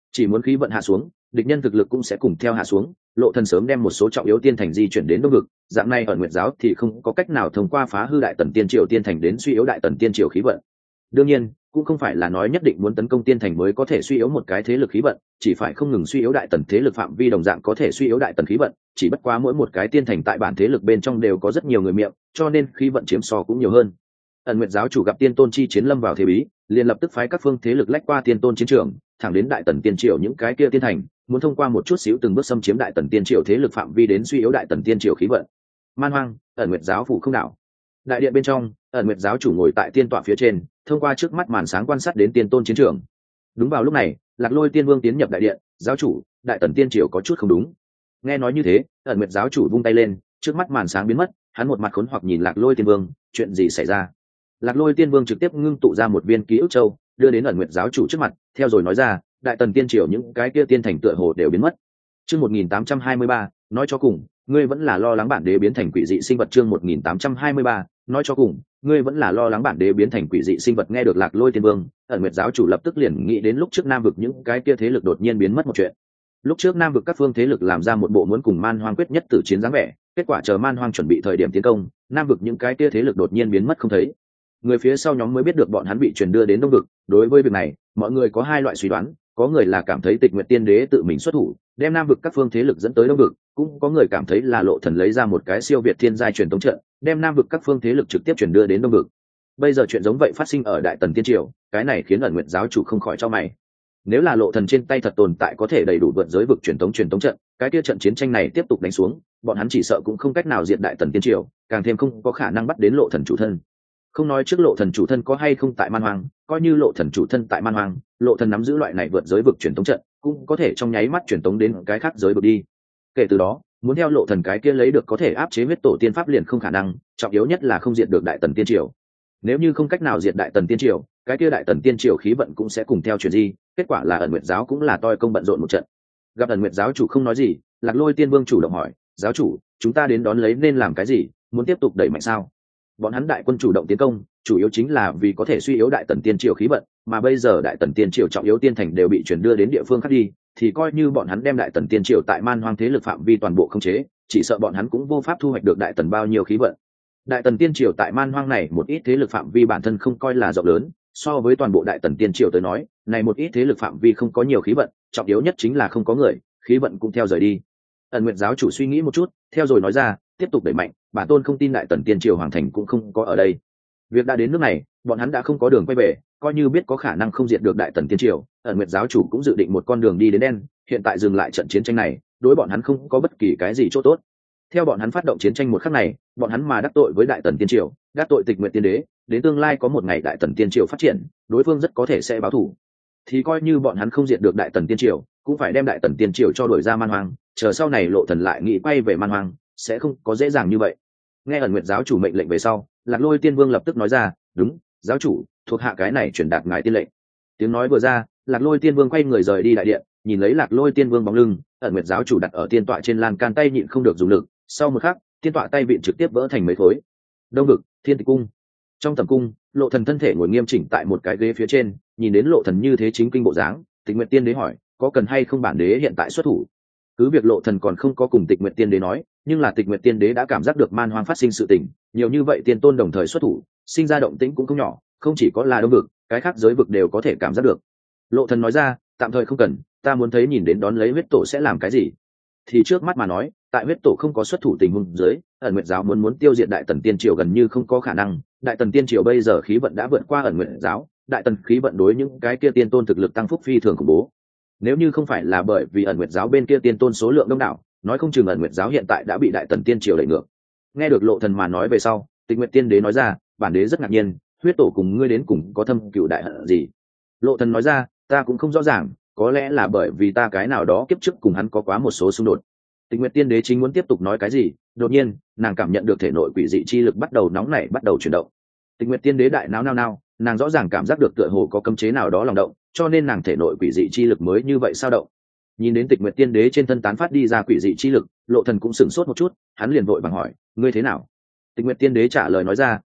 chỉ muốn khí vận hạ xuống, địch nhân thực lực cũng sẽ cùng theo hạ xuống. Lộ thần sớm đem một số trọng yếu tiên thành di chuyển đến đông vực, dạng này ở Nguyệt giáo thì không có cách nào thông qua phá hư đại tần tiên triều tiên thành đến suy yếu đại tần tiên triều khí vận. Đương nhiên cũng không phải là nói nhất định muốn tấn công tiên thành mới có thể suy yếu một cái thế lực khí vận, chỉ phải không ngừng suy yếu đại tần thế lực phạm vi đồng dạng có thể suy yếu đại tần khí vận, chỉ bất quá mỗi một cái tiên thành tại bản thế lực bên trong đều có rất nhiều người miệng, cho nên khí vận chiếm so cũng nhiều hơn. Ẩn Nguyệt giáo chủ gặp tiên tôn chi chiến lâm vào thế bí, liền lập tức phái các phương thế lực lách qua tiên tôn chiến trường, thẳng đến đại tần tiên triều những cái kia tiên thành, muốn thông qua một chút xíu từng bước xâm chiếm đại tần tiên triều thế lực phạm vi đến suy yếu đại tần tiên triều khí vận. Man Hoang, Ẩn Nguyệt giáo phủ không đảo. Đại điện bên trong, Ẩn Nguyệt giáo chủ ngồi tại tiên tọa phía trên, thông qua trước mắt màn sáng quan sát đến tiên tôn chiến trường. Đúng vào lúc này, Lạc Lôi Tiên Vương tiến nhập đại điện, giáo chủ, đại tần tiên triều có chút không đúng. Nghe nói như thế, Ẩn Nguyệt giáo chủ vung tay lên, trước mắt màn sáng biến mất, hắn một mặt khốn hoặc nhìn Lạc Lôi Tiên Vương, chuyện gì xảy ra? Lạc Lôi Tiên Vương trực tiếp ngưng tụ ra một viên ký ức châu, đưa đến Ẩn Nguyệt giáo chủ trước mặt, theo rồi nói ra, đại tần tiên triều những cái kia tiên thành tựa hồ đều biến mất. Chương 1823, nói cho cùng, ngươi vẫn là lo lắng bản đế biến thành quỷ dị sinh vật. Chương 1823, nói cho cùng, ngươi vẫn là lo lắng bản đế biến thành quỷ dị sinh vật. Nghe được Lạc Lôi Tiên Vương, Ẩn Nguyệt giáo chủ lập tức liền nghĩ đến lúc trước Nam vực những cái kia thế lực đột nhiên biến mất một chuyện. Lúc trước Nam vực các phương thế lực làm ra một bộ muốn cùng Man Hoang quyết nhất tử chiến dáng vẻ, kết quả chờ Man Hoang chuẩn bị thời điểm tiến công, Nam vực những cái kia thế lực đột nhiên biến mất không thấy. Người phía sau nhóm mới biết được bọn hắn bị truyền đưa đến Đông vực. Đối với việc này, mọi người có hai loại suy đoán, có người là cảm thấy Tịch Nguyệt Tiên Đế tự mình xuất thủ, đem Nam vực các phương thế lực dẫn tới Đông vực, cũng có người cảm thấy là Lộ Thần lấy ra một cái siêu việt thiên giai truyền tống trận, đem Nam vực các phương thế lực trực tiếp truyền đưa đến Đông vực. Bây giờ chuyện giống vậy phát sinh ở Đại Tần Tiên Triều, cái này khiến Ẩn Nguyệt giáo chủ không khỏi chau mày. Nếu là Lộ Thần trên tay thật tồn tại có thể đầy đủ vượt giới vực truyền tống trận, cái kia trận chiến tranh này tiếp tục đánh xuống, bọn hắn chỉ sợ cũng không cách nào diệt Đại Tần Tiên Triều, càng thêm không có khả năng bắt đến Lộ Thần chủ thân. Không nói trước Lộ Thần chủ thân có hay không tại Man Hoang, coi như Lộ Thần chủ thân tại Man Hoang, Lộ Thần nắm giữ loại này vượt giới vực truyền tống trận, cũng có thể trong nháy mắt truyền tống đến cái khác giới vực đi. Kể từ đó, muốn theo Lộ Thần cái kia lấy được có thể áp chế huyết tổ tiên pháp liền không khả năng, trọng yếu nhất là không diệt được Đại Tần Tiên Triều. Nếu như không cách nào diệt Đại Tần Tiên Triều, cái kia Đại Tần Tiên Triều khí vận cũng sẽ cùng theo chuyển di, kết quả là Ẩn Nguyệt giáo cũng là toi công bận rộn một trận. Gặp Ẩn Nguyệt giáo chủ không nói gì, Lạc Lôi Tiên Vương chủ động hỏi, giáo chủ, chúng ta đến đón lấy nên làm cái gì, muốn tiếp tục đẩy mạnh sao? Bọn hắn đại quân chủ động tiến công, chủ yếu chính là vì có thể suy yếu Đại Tần Tiên Triều khí vận, mà bây giờ Đại Tần Tiên Triều trọng yếu tiên thành đều bị chuyển đưa đến địa phương khác đi, thì coi như bọn hắn đem Đại Tần Tiên Triều tại Man Hoang thế lực phạm vi toàn bộ khống chế, chỉ sợ bọn hắn cũng vô pháp thu hoạch được Đại Tần bao nhiêu khí vận. Đại Tần Tiên Triều tại Man Hoang này một ít thế lực phạm vi bản thân không coi là rộng lớn, so với toàn bộ Đại Tần Tiên Triều tới nói, này một ít thế lực phạm vi không có nhiều khí vận, trọng yếu nhất chính là không có người, khí vận cũng theo rời đi. Ẩn Nguyệt giáo chủ suy nghĩ một chút, theo rồi nói ra, tiếp tục đẩy mạnh, bản tôn không tin Đại Tần Tiên Triều hoàng thành cũng không có ở đây. Việc đã đến nước này, bọn hắn đã không có đường quay về, coi như biết có khả năng không diệt được Đại Tần Tiên Triều, Ẩn Nguyệt giáo chủ cũng dự định một con đường đi đến đen, hiện tại dừng lại trận chiến tranh này, đối bọn hắn không có bất kỳ cái gì chỗ tốt. Theo bọn hắn phát động chiến tranh một khắc này, bọn hắn mà đắc tội với Đại Tần Tiên Triều, đắc tội Tịch Nguyệt Tiên Đế, đến tương lai có một ngày Đại Tần Tiên Triều phát triển, đối phương rất có thể sẽ báo thù. Thì coi như bọn hắn không diệt được Đại Tần Tiên Triều, cũng phải đem Đại Tần Tiên Triều cho đuổi ra Man Hoang, chờ sau này Lộ Thần lại nghĩ quay về Man Hoang, sẽ không có dễ dàng như vậy. Nghe Ẩn Nguyệt giáo chủ mệnh lệnh về sau, Lạc Lôi Tiên Vương lập tức nói ra, đúng, giáo chủ, thuộc hạ cái này truyền đạt ngài tiên lệnh. Tiếng nói vừa ra, Lạc Lôi Tiên Vương quay người rời đi đại điện, nhìn lấy Lạc Lôi Tiên Vương bóng lưng, Ẩn Nguyệt giáo chủ đặt ở tiên tọa trên lan can tay nhịn không được dùng lực, sau một khắc, tiên tọa tay vịn trực tiếp vỡ thành mấy khối. Đông vực, Thiên Tịch cung. Trong tầm cung, Lộ Thần thân thể ngồi nghiêm chỉnh tại một cái ghế phía trên, nhìn đến Lộ Thần như thế chính kinh bộ dáng, Tịch Nguyệt Tiên Đế hỏi, có cần hay không bản đế hiện tại xuất thủ? Cứ việc Lộ Thần còn không có cùng Tịch Nguyệt Tiên Đế nói, nhưng là Tịch Nguyệt Tiên Đế đã cảm giác được Man Hoang phát sinh sự tình, nhiều như vậy tiên tôn đồng thời xuất thủ, sinh ra động tĩnh cũng không nhỏ, không chỉ có là Đông vực, cái khác giới vực đều có thể cảm giác được. Lộ Thần nói ra, tạm thời không cần, ta muốn thấy nhìn đến đón lấy huyết tổ sẽ làm cái gì. Thì trước mắt mà nói, tại huyết tổ không có xuất thủ tình huống dưới, Ẩn Nguyệt giáo muốn tiêu diệt Đại Tần Tiên Triều gần như không có khả năng. Đại Tần Tiên Triều bây giờ khí vận đã vượt qua Ẩn Nguyệt giáo, Đại Tần khí vận đối những cái kia tiên tôn thực lực tăng phúc phi thường khủng bố. Nếu như không phải là bởi vì Ẩn Nguyệt giáo bên kia tiên tôn số lượng đông đảo, nói không chừng Ẩn Nguyệt giáo hiện tại đã bị Đại Tần Tiên Triều đẩy ngược. Nghe được Lộ Thần mà nói về sau, Tịch Nguyệt Tiên Đế nói ra, bản đế rất ngạc nhiên, huyết tổ cùng ngươi đến cùng có thâm cừu đại hận gì? Lộ Thần nói ra, ta cũng không rõ ràng, có lẽ là bởi vì ta cái nào đó kiếp trước cùng hắn có quá một số xung đột. Tịch Nguyệt Tiên Đế chính muốn tiếp tục nói cái gì, đột nhiên, nàng cảm nhận được thể nội quỷ dị chi lực bắt đầu nóng nảy bắt đầu chuyển động. Tịch Nguyệt Tiên Đế đại nao, nàng rõ ràng cảm giác được tựa hồ có cấm chế nào đó lòng động, cho nên nàng thể nội quỷ dị chi lực mới như vậy sao động. Nhìn đến Tịch Nguyệt Tiên Đế trên thân tán phát đi ra quỷ dị chi lực, Lộ Thần cũng sửng sốt một chút, hắn liền vội vàng hỏi, ngươi thế nào? Tịch Nguyệt Tiên Đế trả lời nói ra,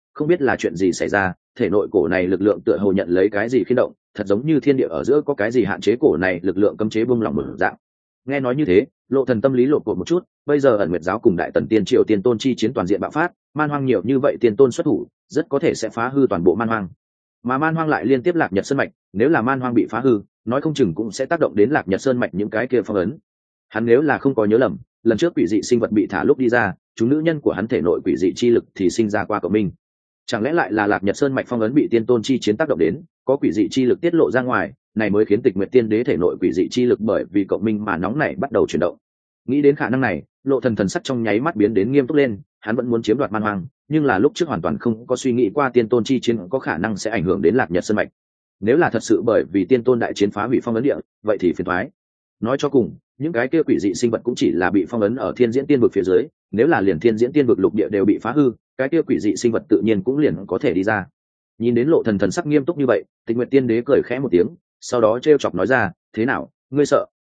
không biết là chuyện gì xảy ra, thể nội cổ này lực lượng tựa hồ nhận lấy cái gì khiên động, thật giống như thiên địa ở giữa có cái gì hạn chế cổ này lực lượng cấm chế buông lỏng một dạng. Nghe nói như thế, Lộ Thần tâm lý lột cột một chút, bây giờ ẩn nguyệt giáo cùng đại tần tiên triệu tiên tôn chi chiến toàn diện bạo phát, man hoang nhiều như vậy tiên tôn xuất thủ, rất có thể sẽ phá hư toàn bộ man hoang. Mà man hoang lại liên tiếp lạc nhật sơn mạch, nếu là man hoang bị phá hư, nói không chừng cũng sẽ tác động đến lạc nhật sơn mạch những cái kia phong ấn. Hắn nếu là không có nhớ lầm, lần trước quỷ dị sinh vật bị thả lúc đi ra, chúng nữ nhân của hắn thể nội quỷ dị chi lực thì sinh ra qua cộng minh. Chẳng lẽ lại là lạc nhật sơn mạch phong ấn bị tiên tôn chi chiến tác động đến, có quỷ dị chi lực tiết lộ ra ngoài, này mới khiến Tịch Nguyệt Tiên Đế thể nội quỷ dị chi lực bởi vì cộng minh mà nóng này bắt đầu chuyển động. Nghĩ đến khả năng này, Lộ Thần thần sắc trong nháy mắt biến đến nghiêm túc lên, hắn vẫn muốn chiếm đoạt man hoang, nhưng là lúc trước hoàn toàn không có suy nghĩ qua tiên tôn chi chiến có khả năng sẽ ảnh hưởng đến lạc nhật sơn mạch. Nếu là thật sự bởi vì tiên tôn đại chiến phá hủy phong ấn địa, vậy thì phiền toái. Nói cho cùng, những cái kia quỷ dị sinh vật cũng chỉ là bị phong ấn ở thiên diễn tiên vực phía dưới, nếu là liền thiên diễn tiên vực lục địa đều bị phá hư, cái kia quỷ dị sinh vật tự nhiên cũng liền có thể đi ra. Nhìn đến Lộ Thần thần sắc nghiêm túc như vậy, Tịch Nguyệt Tiên Đế cười khẽ một tiếng, sau đó trêu chọc nói ra, thế nào, ngươi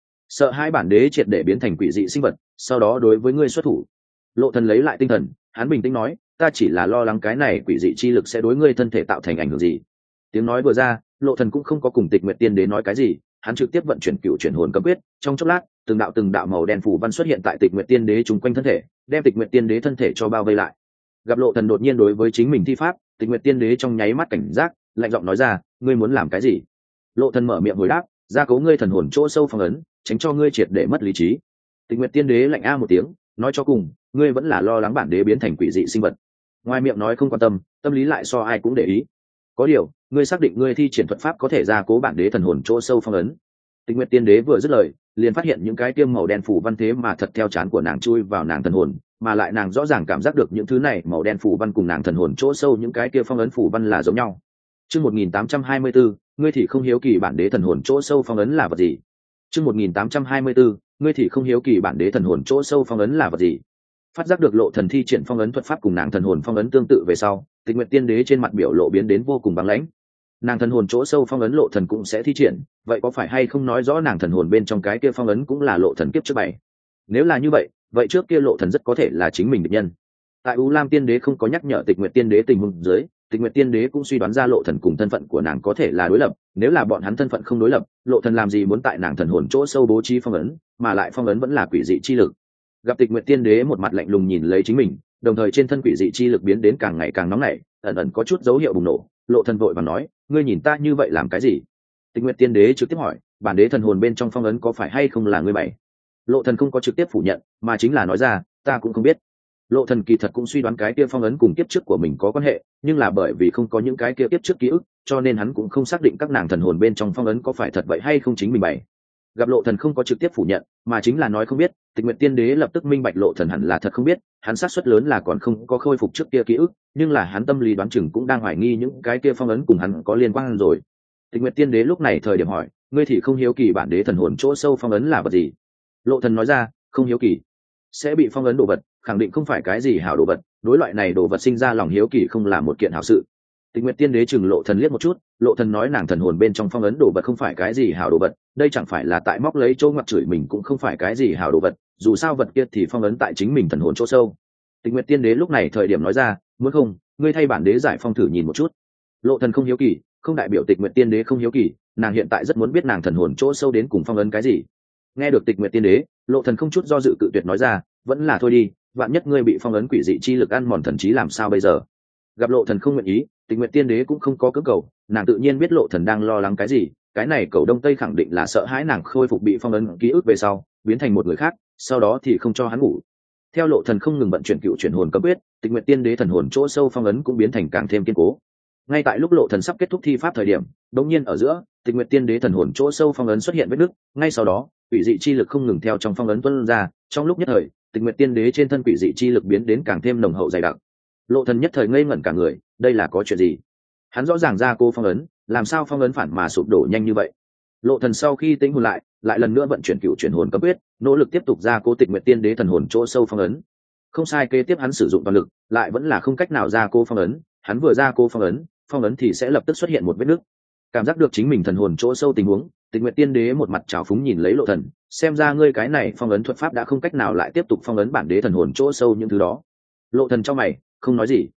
sợ hai bản đế triệt để biến thành quỷ dị sinh vật, sau đó đối với ngươi xuất thủ. Lộ Thần lấy lại tinh thần, hắn bình tĩnh nói, ta chỉ là lo lắng cái này quỷ dị chi lực sẽ đối ngươi thân thể tạo thành ảnh hưởng gì. Tiếng nói vừa ra, Lộ Thần cũng không có cùng Tịch Nguyệt Tiên Đế nói cái gì, hắn trực tiếp vận chuyển cựu chuyển hồn cấm quyết, trong chốc lát, từng đạo màu đen phủ văn xuất hiện tại Tịch Nguyệt Tiên Đế chung quanh thân thể, đem Tịch Nguyệt Tiên Đế thân thể cho bao vây lại. Gặp Lộ Thần đột nhiên đối với chính mình thi pháp, Tịch Nguyệt Tiên Đế trong nháy mắt cảnh giác, lạnh giọng nói ra, ngươi muốn làm cái gì? Lộ Thần mở miệng hồi đáp, gia cố ngươi thần hồn chỗ sâu phong ấn, tránh cho ngươi triệt để mất lý trí. Tịch Nguyệt Tiên Đế lạnh a một tiếng, nói cho cùng, ngươi vẫn là lo lắng bản đế biến thành quỷ dị sinh vật. Ngoài miệng nói không quan tâm, tâm lý lại so ai cũng để ý. Có điều, ngươi xác định ngươi thi triển thuật pháp có thể gia cố bản đế thần hồn chỗ sâu phong ấn. Tịch Nguyệt Tiên Đế vừa dứt lời, liền phát hiện những cái tiêm màu đen phủ văn thế mà thật theo chán của nàng chui vào nàng thần hồn, mà lại nàng rõ ràng cảm giác được những thứ này màu đen phủ văn cùng nàng thần hồn chỗ sâu những cái kia phong ấn phủ văn là giống nhau. Chương 1824, ngươi thì không hiếu kỳ bản đế thần hồn chỗ sâu phong ấn là vật gì? Chương 1824, ngươi thì không hiếu kỳ bản đế thần hồn chỗ sâu phong ấn là vật gì? Phát giác được Lộ Thần thi triển phong ấn thuật pháp cùng nàng thần hồn phong ấn tương tự về sau, Tịch Nguyệt Tiên Đế trên mặt biểu lộ biến đến vô cùng băng lãnh. Nàng thần hồn chỗ sâu phong ấn Lộ Thần cũng sẽ thi triển, vậy có phải hay không nói rõ nàng thần hồn bên trong cái kia phong ấn cũng là Lộ Thần kiếp trước bày? Nếu là như vậy, vậy trước kia Lộ Thần rất có thể là chính mình địch nhân. Tại U Lam Tiên Đế không có nhắc nhở Tịch Nguyệt Tiên Đế tình huống dưới, Tịch Nguyệt Tiên Đế cũng suy đoán ra Lộ Thần cùng thân phận của nàng có thể là đối lập, nếu là bọn hắn thân phận không đối lập, Lộ Thần làm gì muốn tại nàng thần hồn chỗ sâu bố trí phong ấn, mà lại phong ấn vẫn là quỷ dị chi lực. Gặp Tịch Nguyệt Tiên Đế một mặt lạnh lùng nhìn lấy chính mình, đồng thời trên thân quỷ dị chi lực biến đến càng ngày càng nóng nảy, ẩn ẩn có chút dấu hiệu bùng nổ. Lộ Thần vội vàng nói, ngươi nhìn ta như vậy làm cái gì? Tịch Nguyệt Tiên Đế trực tiếp hỏi, bản đế thần hồn bên trong phong ấn có phải hay không là ngươi bày? Lộ Thần không có trực tiếp phủ nhận, mà chính là nói ra, ta cũng không biết. Lộ Thần kỳ thật cũng suy đoán cái kia phong ấn cùng kiếp trước của mình có quan hệ, nhưng là bởi vì không có những cái kia kiếp trước ký ức, cho nên hắn cũng không xác định các nàng thần hồn bên trong phong ấn có phải thật vậy hay không chính mình bày. Gặp Lộ Thần không có trực tiếp phủ nhận, mà chính là nói không biết, Tịch Nguyệt Tiên Đế lập tức minh bạch Lộ Thần hẳn là thật không biết, hắn xác suất lớn là còn không có khôi phục trước kia ký ức, nhưng là hắn tâm lý đoán chừng cũng đang hoài nghi những cái kia phong ấn cùng hắn có liên quan rồi. Tịch Nguyệt Tiên Đế lúc này thời điểm hỏi, ngươi thì không hiếu kỳ bản đế thần hồn chỗ sâu phong ấn là vật gì? Lộ Thần nói ra, không hiếu kỳ. Sẽ bị phong ấn đồ vật, khẳng định không phải cái gì hảo đồ vật, đối loại này đồ vật sinh ra lòng hiếu kỳ không là một kiện hảo sự. Tịch Nguyệt Tiên Đế chừng Lộ Thần liếc một chút, Lộ Thần nói nàng thần hồn bên trong phong ấn đồ vật không phải cái gì hảo đồ vật, đây chẳng phải là tại móc lấy chỗ ngoặt chửi mình cũng không phải cái gì hảo đồ vật, dù sao vật kia thì phong ấn tại chính mình thần hồn chỗ sâu. Tịch Nguyệt Tiên Đế lúc này thời điểm nói ra, muốn không, ngươi thay bản đế giải phong thử nhìn một chút. Lộ Thần không hiếu kỳ, không đại biểu Tịch Nguyệt Tiên Đế không hiếu kỳ, nàng hiện tại rất muốn biết nàng thần hồn chỗ sâu đến cùng phong ấn cái gì. Nghe được Tịch Nguyệt Tiên Đế, Lộ Thần không chút do dự cự tuyệt nói ra, vẫn là thôi đi, vạn nhất ngươi bị phong ấn quỷ dị chi lực ăn mòn thần trí làm sao bây giờ? Gặp Lộ Thần không nguyện ý, Tịch Nguyệt Tiên Đế cũng không có cưỡng cầu, nàng tự nhiên biết Lộ Thần đang lo lắng cái gì, cái này cầu Đông Tây khẳng định là sợ hãi nàng khôi phục bị phong ấn ký ức về sau, biến thành một người khác, sau đó thì không cho hắn ngủ. Theo Lộ Thần không ngừng vận chuyển cựu chuyển hồn cấm quyết, Tịch Nguyệt Tiên Đế thần hồn chỗ sâu phong ấn cũng biến thành càng thêm kiên cố. Ngay tại lúc Lộ Thần sắp kết thúc thi pháp thời điểm, đột nhiên ở giữa, Tịch Nguyệt Tiên Đế thần hồn chỗ sâu phong ấn xuất hiện vết nứt, ngay sau đó, quỷ dị chi lực không ngừng theo trong phong ấn tuôn ra, trong lúc nhất thời, Tịch Nguyệt Tiên Đế trên thân quỷ dị chi lực biến đến càng thêm nồng hậu dày đặc. Lộ Thần nhất thời ngây ngẩn cả người, đây là có chuyện gì? Hắn rõ ràng ra cô phong ấn, làm sao phong ấn phản mà sụp đổ nhanh như vậy? Lộ Thần sau khi tĩnh hồn lại lần nữa vận chuyển cựu chuyển hồn cấm quyết, nỗ lực tiếp tục ra cô Tịch Nguyệt Tiên Đế thần hồn chỗ sâu phong ấn. Không sai, kế tiếp hắn sử dụng toàn lực, lại vẫn là không cách nào ra cô phong ấn, hắn vừa ra cô phong ấn thì sẽ lập tức xuất hiện một vết nứt. Cảm giác được chính mình thần hồn chỗ sâu tình huống, Tịch Nguyệt Tiên Đế một mặt trào phúng nhìn lấy Lộ Thần, xem ra ngươi cái này phong ấn thuật pháp đã không cách nào lại tiếp tục phong ấn bản đế thần hồn chỗ sâu những thứ đó. Lộ Thần trong mày, không nói gì.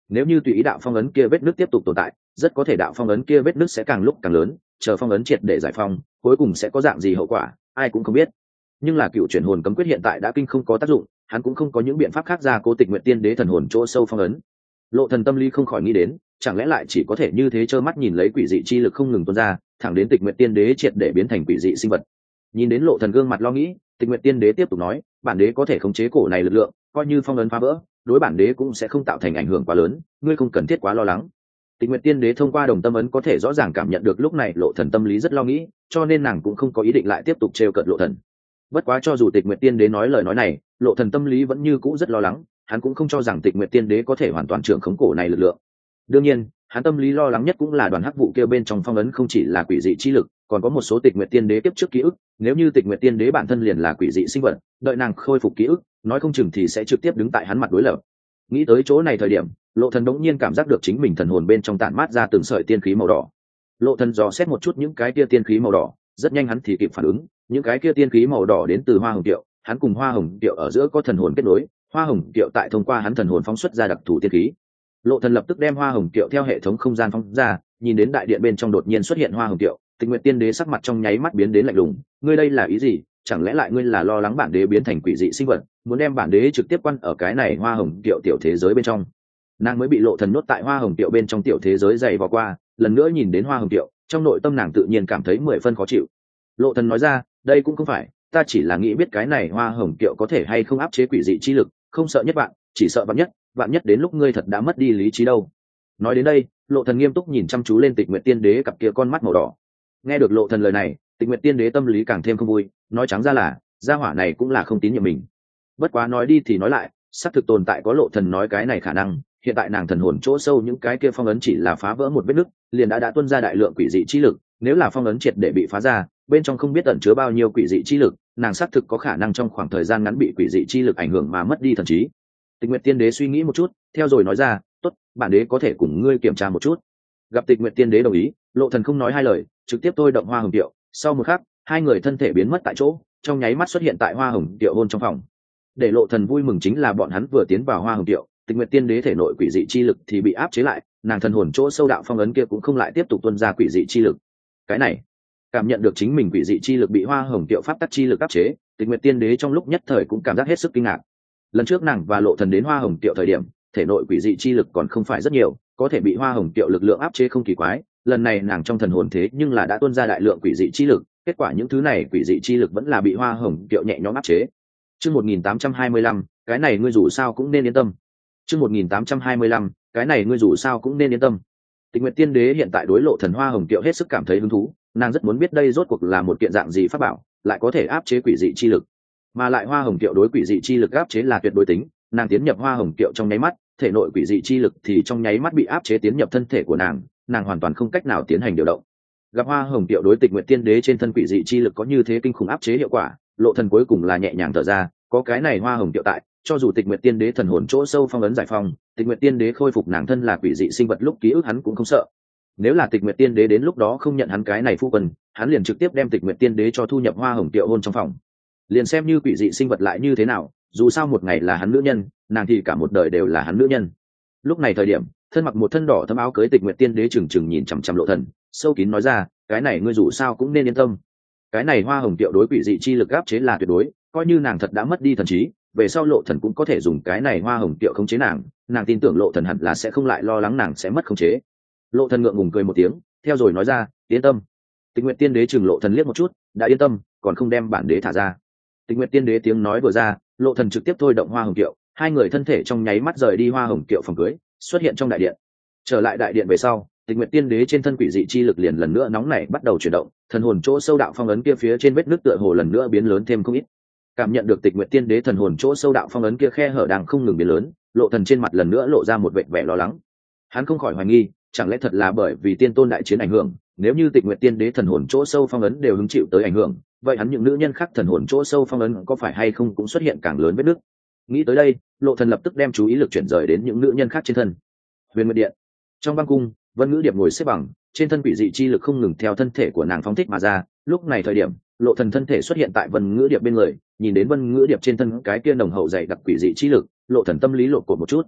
nếu như tùy ý đạo phong ấn kia vết nứt tiếp tục tồn tại, rất có thể đạo phong ấn kia vết nứt sẽ càng lúc càng lớn, chờ phong ấn triệt để giải phong, cuối cùng sẽ có dạng gì hậu quả ai cũng không biết. Nhưng là cựu chuyển hồn cấm quyết hiện tại đã kinh không có tác dụng, hắn cũng không có những biện pháp khác ra cố Tịch Nguyệt Tiên Đế thần hồn chỗ sâu phong ấn. Lộ Thần tâm lý không khỏi nghĩ đến, chẳng lẽ lại chỉ có thể như thế trơ mắt nhìn lấy quỷ dị chi lực không ngừng tuôn ra, thẳng đến Tịch Nguyệt Tiên Đế triệt để biến thành quỷ dị sinh vật. Nhìn đến Lộ Thần gương mặt lo nghĩ, Tịch Nguyệt Tiên Đế tiếp tục nói, bản đế có thể khống chế cổ này lực lượng, coi như phong ấn phá vỡ, đối bản đế cũng sẽ không tạo thành ảnh hưởng quá lớn, ngươi không cần thiết quá lo lắng. Tịch Nguyệt Tiên Đế thông qua đồng tâm ấn có thể rõ ràng cảm nhận được lúc này Lộ Thần tâm lý rất lo nghĩ, cho nên nàng cũng không có ý định lại tiếp tục trêu cợt Lộ Thần. Bất quá cho dù Tịch Nguyệt Tiên Đế nói lời nói này, Lộ Thần tâm lý vẫn như cũ rất lo lắng, hắn cũng không cho rằng Tịch Nguyệt Tiên Đế có thể hoàn toàn trưởng khống cổ này lực lượng. Đương nhiên, hắn tâm lý lo lắng nhất cũng là đoàn hắc vụ kia bên trong phong ấn không chỉ là quỷ dị chi lực, còn có một số Tịch Nguyệt Tiên Đế kiếp trước ký ức, nếu như Tịch Nguyệt Tiên Đế bản thân liền là quỷ dị sinh vật, đợi nàng khôi phục ký ức, nói không chừng thì sẽ trực tiếp đứng tại hắn mặt đối lập. Nghĩ tới chỗ này thời điểm, Lộ Thần đống nhiên cảm giác được chính mình thần hồn bên trong tản mát ra từng sợi tiên khí màu đỏ. Lộ Thần dò xét một chút những cái kia tiên khí màu đỏ, rất nhanh hắn thì kịp phản ứng, những cái kia tiên khí màu đỏ đến từ Hoa Hồng Tiệu, hắn cùng Hoa Hồng Tiệu ở giữa có thần hồn kết nối, Hoa Hồng Tiệu tại thông qua hắn thần hồn phóng xuất ra đặc thù tiên khí. Lộ Thần lập tức đem Hoa Hồng Tiệu theo hệ thống không gian phóng ra, nhìn đến đại điện bên trong đột nhiên xuất hiện Hoa Hồng Tiệu, Tịch Nguyệt Tiên Đế sắc mặt trong nháy mắt biến đến lạnh lùng, ngươi đây là ý gì? Chẳng lẽ lại ngươi là lo lắng bản đế biến thành quỷ dị sinh vật, muốn đem bản đế trực tiếp quan ở cái này Hoa Hồng Tiệu tiểu thế giới bên trong? Nàng mới bị Lộ Thần nhốt tại Hoa Hồng Tiệu bên trong tiểu thế giới dày vò qua, lần nữa nhìn đến Hoa Hồng Tiệu, trong nội tâm nàng tự nhiên cảm thấy 10 phân khó chịu. Lộ Thần nói ra, đây cũng không phải, ta chỉ là nghĩ biết cái này Hoa Hồng Tiệu có thể hay không áp chế quỷ dị chi lực, không sợ nhất bạn, chỉ sợ vạn nhất đến lúc ngươi thật đã mất đi lý trí đâu. Nói đến đây, Lộ Thần nghiêm túc nhìn chăm chú lên Tịch Nguyệt Tiên Đế cặp kia con mắt màu đỏ. Nghe được Lộ Thần lời này, Tịch Nguyệt Tiên Đế tâm lý càng thêm không vui, nói trắng ra là, gia hỏa này cũng là không tín nhiệm mình. Bất quá nói đi thì nói lại, xác thực tồn tại có Lộ Thần nói cái này khả năng, hiện tại nàng thần hồn chỗ sâu những cái kia phong ấn chỉ là phá vỡ một vết nứt, liền đã tuôn ra đại lượng quỷ dị chi lực, nếu là phong ấn triệt để bị phá ra, bên trong không biết ẩn chứa bao nhiêu quỷ dị chi lực, nàng xác thực có khả năng trong khoảng thời gian ngắn bị quỷ dị chi lực ảnh hưởng mà mất đi thần trí. Tịch Nguyệt Tiên Đế suy nghĩ một chút, theo rồi nói ra, tốt, bản đế có thể cùng ngươi kiểm tra một chút. Gặp Tịch Nguyệt Tiên Đế đồng ý, Lộ Thần không nói hai lời, trực tiếp thôi động Hoa Hồng Tiệu, sau một khắc, hai người thân thể biến mất tại chỗ, trong nháy mắt xuất hiện tại Hoa Hồng Tiệu hôn trong phòng. Để Lộ Thần vui mừng chính là bọn hắn vừa tiến vào Hoa Hồng Tiệu, Tịch Nguyệt Tiên Đế thể nội quỷ dị chi lực thì bị áp chế lại, nàng thần hồn chỗ sâu đạo phong ấn kia cũng không lại tiếp tục tuôn ra quỷ dị chi lực. Cái này, cảm nhận được chính mình quỷ dị chi lực bị Hoa Hồng Tiệu pháp tắc chi lực áp chế, Tịch Nguyệt Tiên Đế trong lúc nhất thời cũng cảm giác hết sức kinh ngạc. Lần trước nàng và Lộ Thần đến Hoa Hồng Tiệu thời điểm, thể nội quỷ dị chi lực còn không phải rất nhiều, có thể bị Hoa Hồng Tiệu lực lượng áp chế không kỳ quái, lần này nàng trong thần hồn thế nhưng là đã tuôn ra đại lượng quỷ dị chi lực, kết quả những thứ này quỷ dị chi lực vẫn là bị Hoa Hồng Tiệu nhẹ nhõm áp chế. Chương 1825, cái này ngươi dù sao cũng nên yên tâm. Chương 1825, cái này ngươi dù sao cũng nên yên tâm. Tịch Nguyệt Tiên Đế hiện tại đối Lộ Thần Hoa Hồng Tiệu hết sức cảm thấy hứng thú, nàng rất muốn biết đây rốt cuộc là một kiện dạng gì pháp bảo, lại có thể áp chế quỷ dị chi lực. Mà lại Hoa Hồng Tiệu đối quỷ dị chi lực áp chế là tuyệt đối tính, nàng tiến nhập Hoa Hồng Tiệu trong nháy mắt, thể nội quỷ dị chi lực thì trong nháy mắt bị áp chế tiến nhập thân thể của nàng hoàn toàn không cách nào tiến hành điều động. Gặp Hoa Hồng Tiệu đối Tịch Nguyệt Tiên Đế trên thân quỷ dị chi lực có như thế kinh khủng áp chế hiệu quả, Lộ Thần cuối cùng là nhẹ nhàng thở ra, có cái này Hoa Hồng Tiệu tại, cho dù Tịch Nguyệt Tiên Đế thần hồn chỗ sâu phong ấn giải phong, Tịch Nguyệt Tiên Đế khôi phục nàng thân là quỷ dị sinh vật lúc ký ức hắn cũng không sợ. Nếu là Tịch Nguyệt Tiên Đế đến lúc đó không nhận hắn cái này phu quân, hắn liền trực tiếp đem Tịch Nguyệt Tiên Đế cho thu nhập Hoa Hồng Tiệu hôn trong phòng. Liền xem như quỷ dị sinh vật lại như thế nào, dù sao một ngày là hắn nữ nhân, nàng thì cả một đời đều là hắn nữ nhân. Lúc này thời điểm, thân mặc một thân đỏ thấm áo cưới Tịch Nguyệt Tiên Đế trừng trừng nhìn chằm chằm Lộ Thần, sâu kín nói ra, cái này ngươi dù sao cũng nên yên tâm. Cái này Hoa Hồng Tiệu đối quỷ dị chi lực áp chế là tuyệt đối, coi như nàng thật đã mất đi thần trí, về sau Lộ Thần cũng có thể dùng cái này Hoa Hồng Tiệu khống chế nàng tin tưởng Lộ Thần hẳn là sẽ không lại lo lắng nàng sẽ mất khống chế. Lộ Thần ngượng ngùng cười một tiếng, theo rồi nói ra, yên tâm. Tịch Nguyệt Tiên Đế chừng Lộ Thần liếc một chút, đã yên tâm, còn không đem bản đế thả ra. Tịch Nguyệt Tiên Đế tiếng nói vừa ra, Lộ Thần trực tiếp thôi động Hoa Hồng Tiệu, hai người thân thể trong nháy mắt rời đi Hoa Hồng Tiệu phòng cưới, xuất hiện trong đại điện. Trở lại đại điện về sau, Tịch Nguyệt Tiên Đế trên thân quỷ dị chi lực liền lần nữa nóng nảy bắt đầu chuyển động, thần hồn chỗ sâu đạo phong ấn kia phía trên vết nứt tựa hồ lần nữa biến lớn thêm không ít. Cảm nhận được Tịch Nguyệt Tiên Đế thần hồn chỗ sâu đạo phong ấn kia khe hở đang không ngừng biến lớn, Lộ Thần trên mặt lần nữa lộ ra một vẻ lo lắng. Hắn không khỏi hoài nghi, chẳng lẽ thật là bởi vì tiên tôn đại chiến ảnh hưởng, nếu như Tịch Nguyệt Tiên Đế thần hồn chỗ sâu phong ấn đều hứng chịu tới ảnh hưởng, vậy hắn những nữ nhân khác thần hồn chỗ sâu phong ấn có phải hay không cũng xuất hiện càng lớn vết nứt. Nghĩ tới đây, Lộ Thần lập tức đem chú ý lực chuyển rời đến những nữ nhân khác trên thân. Huyền Nguyệt Điện, trong băng cung, Vân Ngữ Điệp ngồi xếp bằng, trên thân quỷ dị chi lực không ngừng theo thân thể của nàng phóng thích mà ra. Lúc này thời điểm, Lộ Thần thân thể xuất hiện tại Vân Ngữ Điệp bên người, nhìn đến Vân Ngữ Điệp trên thân cái kia nồng hậu dày đặc quỷ dị chi lực, Lộ Thần tâm lý lộ cột một chút.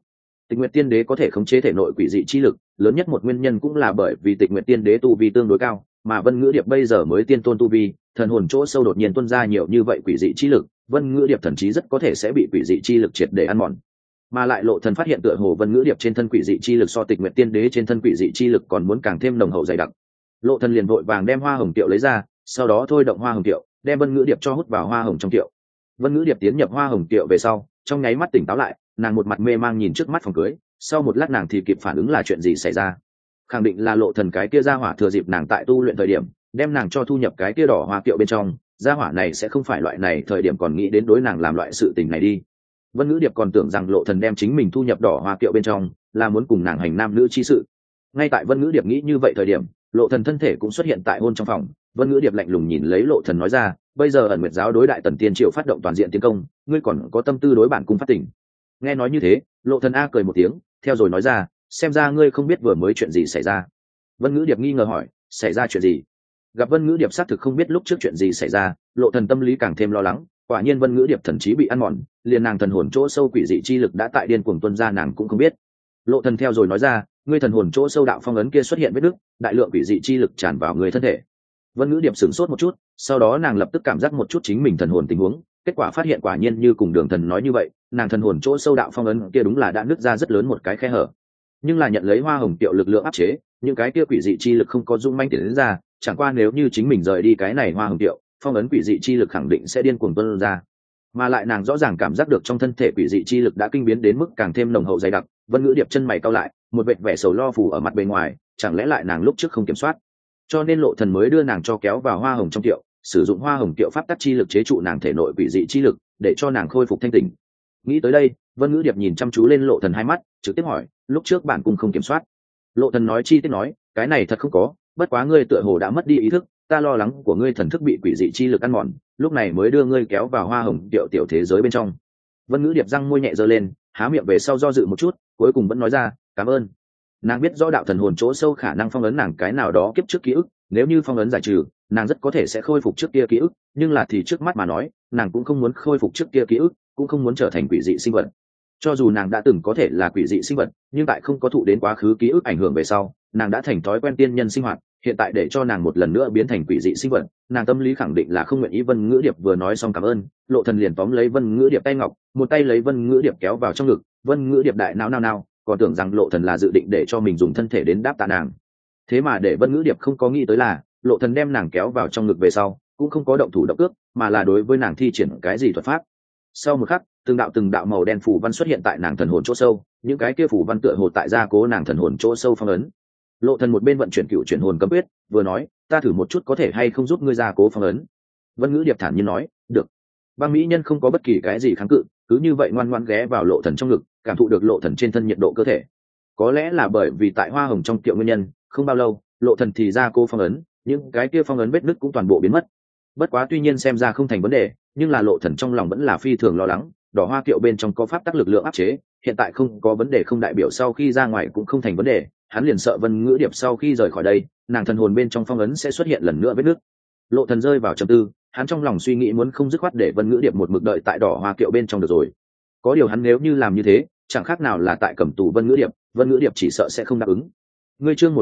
Tịch Nguyệt Tiên Đế có thể khống chế thể nội quỷ dị chi lực, lớn nhất một nguyên nhân cũng là bởi vì Tịch Nguyệt Tiên Đế tu vi tương đối cao, mà Vân Ngữ Điệp bây giờ mới tiên tôn tu vi, thần hồn chỗ sâu đột nhiên tuôn ra nhiều như vậy quỷ dị chi lực, Vân Ngữ Điệp thậm chí rất có thể sẽ bị quỷ dị chi lực triệt để ăn mòn. Mà lại Lộ Thần phát hiện tựa hồ Vân Ngữ Điệp trên thân quỷ dị chi lực so Tịch Nguyệt Tiên Đế trên thân quỷ dị chi lực còn muốn càng thêm nồng hậu dày đặc. Lộ Thần liền vội vàng đem hoa hồng tiệu lấy ra, sau đó thôi động hoa hồng tiệu, đem Vân Ngữ Điệp cho hút vào hoa hồng trong tiệu. Vân Ngữ Điệp tiến nhập hoa hồng tiệu về sau, trong nháy mắt tỉnh táo lại, nàng một mặt mê mang nhìn trước mắt phòng cưới, sau một lát nàng thì kịp phản ứng là chuyện gì xảy ra. Khẳng định là Lộ Thần cái kia gia hỏa thừa dịp nàng tại tu luyện thời điểm, đem nàng cho thu nhập cái kia đỏ hoa tiệu bên trong, gia hỏa này sẽ không phải loại này thời điểm còn nghĩ đến đối nàng làm loại sự tình này đi. Vân Ngữ Điệp còn tưởng rằng Lộ Thần đem chính mình thu nhập đỏ hoa kiệu bên trong là muốn cùng nàng hành nam nữ chi sự. Ngay tại Vân Ngữ Điệp nghĩ như vậy thời điểm, Lộ Thần thân thể cũng xuất hiện tại hôn trong phòng. Vân Ngữ Điệp lạnh lùng nhìn lấy Lộ Thần nói ra, bây giờ ẩn nguyệt giáo đối đại tần tiên triều phát động toàn diện tiến công, ngươi còn có tâm tư đối bản cung phát tỉnh. Nghe nói như thế, Lộ Thần a cười một tiếng, theo rồi nói ra, xem ra ngươi không biết vừa mới chuyện gì xảy ra. Vân Ngữ Điệp nghi ngờ hỏi, xảy ra chuyện gì? Gặp Vân Ngữ Điệp xác thực không biết lúc trước chuyện gì xảy ra, Lộ Thần tâm lý càng thêm lo lắng. Quả nhiên Vân Ngữ Điệp thần trí bị ăn mòn, liền nàng thần hồn chỗ sâu quỷ dị chi lực đã tại điên cuồng tuôn ra, nàng cũng không biết. Lộ Thần theo rồi nói ra, ngươi thần hồn chỗ sâu đạo phong ấn kia xuất hiện vết nứt, đại lượng quỷ dị chi lực tràn vào người thân thể. Vân Ngữ Điệp sửng sốt một chút, sau đó nàng lập tức cảm giác một chút chính mình thần hồn tình huống, kết quả phát hiện quả nhiên như cùng Đường Thần nói như vậy, nàng thần hồn chỗ sâu đạo phong ấn kia đúng là đã nứt ra rất lớn một cái khe hở. Nhưng là nhận lấy hoa hồng tiệu lực lượng áp chế, những cái kia quỷ dị chi lực không có dung manh tiến đến ra, chẳng qua nếu như chính mình rời đi cái này hoa hồng tiệu, phong ấn quỷ dị chi lực khẳng định sẽ điên cuồng tuôn ra. Mà lại nàng rõ ràng cảm giác được trong thân thể quỷ dị chi lực đã kinh biến đến mức càng thêm nồng hậu dày đặc. Vân Ngữ Điệp chân mày cau lại, một vệt vẻ sầu lo phủ ở mặt bề ngoài, chẳng lẽ lại nàng lúc trước không kiểm soát, cho nên Lộ Thần mới đưa nàng cho kéo vào hoa hồng trong tiệu, sử dụng hoa hồng tiệu pháp tắc chi lực chế trụ nàng thể nội quỷ dị chi lực, để cho nàng khôi phục thanh tỉnh. Nghĩ tới đây, Vân Ngữ Điệp nhìn chăm chú lên Lộ Thần hai mắt, trực tiếp hỏi, lúc trước bản cung không kiểm soát? Lộ Thần nói chi tiết nói, cái này thật không có, bất quá ngươi tựa hồ đã mất đi ý thức, ta lo lắng của ngươi thần thức bị quỷ dị chi lực ăn mòn, lúc này mới đưa ngươi kéo vào hoa hồng tiệu tiểu thế giới bên trong. Vân Ngữ Điệp răng môi nhẹ giơ lên, há miệng về sau do dự một chút, cuối cùng vẫn nói ra, cảm ơn. Nàng biết rõ đạo thần hồn chỗ sâu khả năng phong ấn nàng cái nào đó kiếp trước ký ức, nếu như phong ấn giải trừ, nàng rất có thể sẽ khôi phục trước kia ký ức, nhưng là thì trước mắt mà nói, nàng cũng không muốn khôi phục trước kia ký ức, cũng không muốn trở thành quỷ dị sinh vật. Cho dù nàng đã từng có thể là quỷ dị sinh vật, nhưng tại không có thụ đến quá khứ ký ức ảnh hưởng về sau, nàng đã thành thói quen tiên nhân sinh hoạt, hiện tại để cho nàng một lần nữa biến thành quỷ dị sinh vật, nàng tâm lý khẳng định là không nguyện ý. Vân Ngữ Điệp vừa nói xong cảm ơn, Lộ Thần liền tóm lấy Vân Ngữ Điệp tay ngọc, một tay lấy Vân Ngữ Điệp kéo vào trong ngực. Vân Ngữ Điệp đại nao, còn tưởng rằng Lộ Thần là dự định để cho mình dùng thân thể đến đáp tạ nàng. Thế mà để Vân Ngữ Điệp không có nghĩ tới là, Lộ Thần đem nàng kéo vào trong ngực về sau, cũng không có động thủ động cước, mà là đối với nàng thi triển cái gì thuật pháp. Sau một khắc, từng đạo màu đen phù văn xuất hiện tại nàng thần hồn chỗ sâu, những cái kia phù văn tựa hồ tại gia cố nàng thần hồn chỗ sâu phong ấn. Lộ Thần một bên vận chuyển cựu chuyển hồn cấm quyết, vừa nói, ta thử một chút có thể hay không giúp ngươi gia cố phong ấn. Vân Ngữ Điệp thản nhiên nói, được. Băng mỹ nhân không có bất kỳ cái gì kháng cự, cứ như vậy ngoan ngoãn ghé vào Lộ Thần trong ngực, cảm thụ được Lộ Thần trên thân nhiệt độ cơ thể. Có lẽ là bởi vì tại hoa hồng trong tiệu nguyên nhân, không bao lâu, Lộ Thần thì gia cố phong ấn, những cái kia phong ấn vết nứt cũng toàn bộ biến mất. Bất quá tuy nhiên xem ra không thành vấn đề, nhưng là Lộ Thần trong lòng vẫn là phi thường lo lắng, đỏ hoa kiệu bên trong có pháp tắc lực lượng áp chế, hiện tại không có vấn đề không đại biểu sau khi ra ngoài cũng không thành vấn đề, hắn liền sợ Vân Ngữ Điệp sau khi rời khỏi đây, nàng thần hồn bên trong phong ấn sẽ xuất hiện lần nữa vết nứt. Lộ Thần rơi vào trầm tư, hắn trong lòng suy nghĩ muốn không dứt khoát để Vân Ngữ Điệp một mực đợi tại đỏ hoa kiệu bên trong được rồi. Có điều hắn nếu như làm như thế, chẳng khác nào là tại cầm tù Vân Ngữ Điệp chỉ sợ sẽ không đáp ứng. Ngươi chương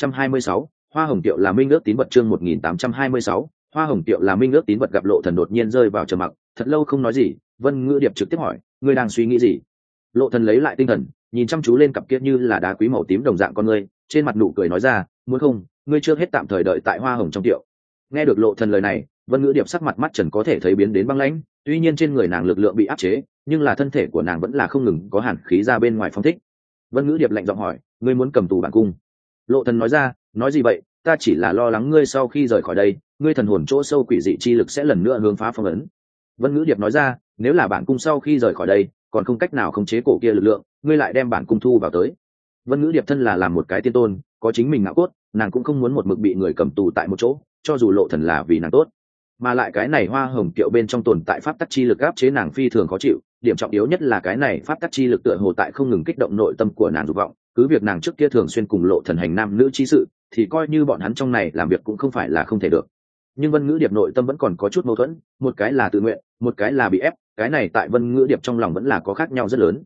1826, Hoa Hồng Tiệu là minh ước tín vật chương 1826, Hoa Hồng Tiệu là minh ước tín vật. Gặp Lộ Thần đột nhiên rơi vào trầm mặc, thật lâu không nói gì, Vân Ngữ Điệp trực tiếp hỏi, ngươi đang suy nghĩ gì? Lộ Thần lấy lại tinh thần, nhìn chăm chú lên cặp kia như là đá quý màu tím đồng dạng con ngươi, trên mặt nụ cười nói ra, muốn không, ngươi chưa hết tạm thời đợi tại Hoa Hồng trong tiệu. Nghe được Lộ Thần lời này, Vân Ngữ Điệp sắc mặt mắt trần có thể thấy biến đến băng lãnh, tuy nhiên trên người nàng lực lượng bị áp chế, nhưng là thân thể của nàng vẫn là không ngừng có hàn khí ra bên ngoài phóng thích. Vân Ngữ Điệp lạnh giọng hỏi, ngươi muốn cầm tù bản cung? Lộ Thần nói ra, nói gì vậy, ta chỉ là lo lắng ngươi sau khi rời khỏi đây, ngươi thần hồn chỗ sâu quỷ dị chi lực sẽ lần nữa hướng phá phong ấn. Vân Ngữ Điệp nói ra, nếu là bản cung sau khi rời khỏi đây còn không cách nào khống chế cổ kia lực lượng, ngươi lại đem bản cung thu vào tới. Vân Ngữ Điệp thân là làm một cái tiên tôn, có chính mình ngạo cốt, nàng cũng không muốn một mực bị người cầm tù tại một chỗ, cho dù Lộ Thần là vì nàng tốt, mà lại cái này Hoa Hồng Tiệu bên trong tồn tại pháp tắc chi lực áp chế nàng phi thường khó chịu, điểm trọng yếu nhất là cái này pháp tắc chi lực tựa hồ tại không ngừng kích động nội tâm của nàng dục vọng, cứ việc nàng trước kia thường xuyên cùng Lộ Thần hành nam nữ chi sự, thì coi như bọn hắn trong này làm việc cũng không phải là không thể được. Nhưng Vân Ngữ Điệp nội tâm vẫn còn có chút mâu thuẫn, một cái là tự nguyện, một cái là bị ép, cái này tại Vân Ngữ Điệp trong lòng vẫn là có khác nhau rất lớn.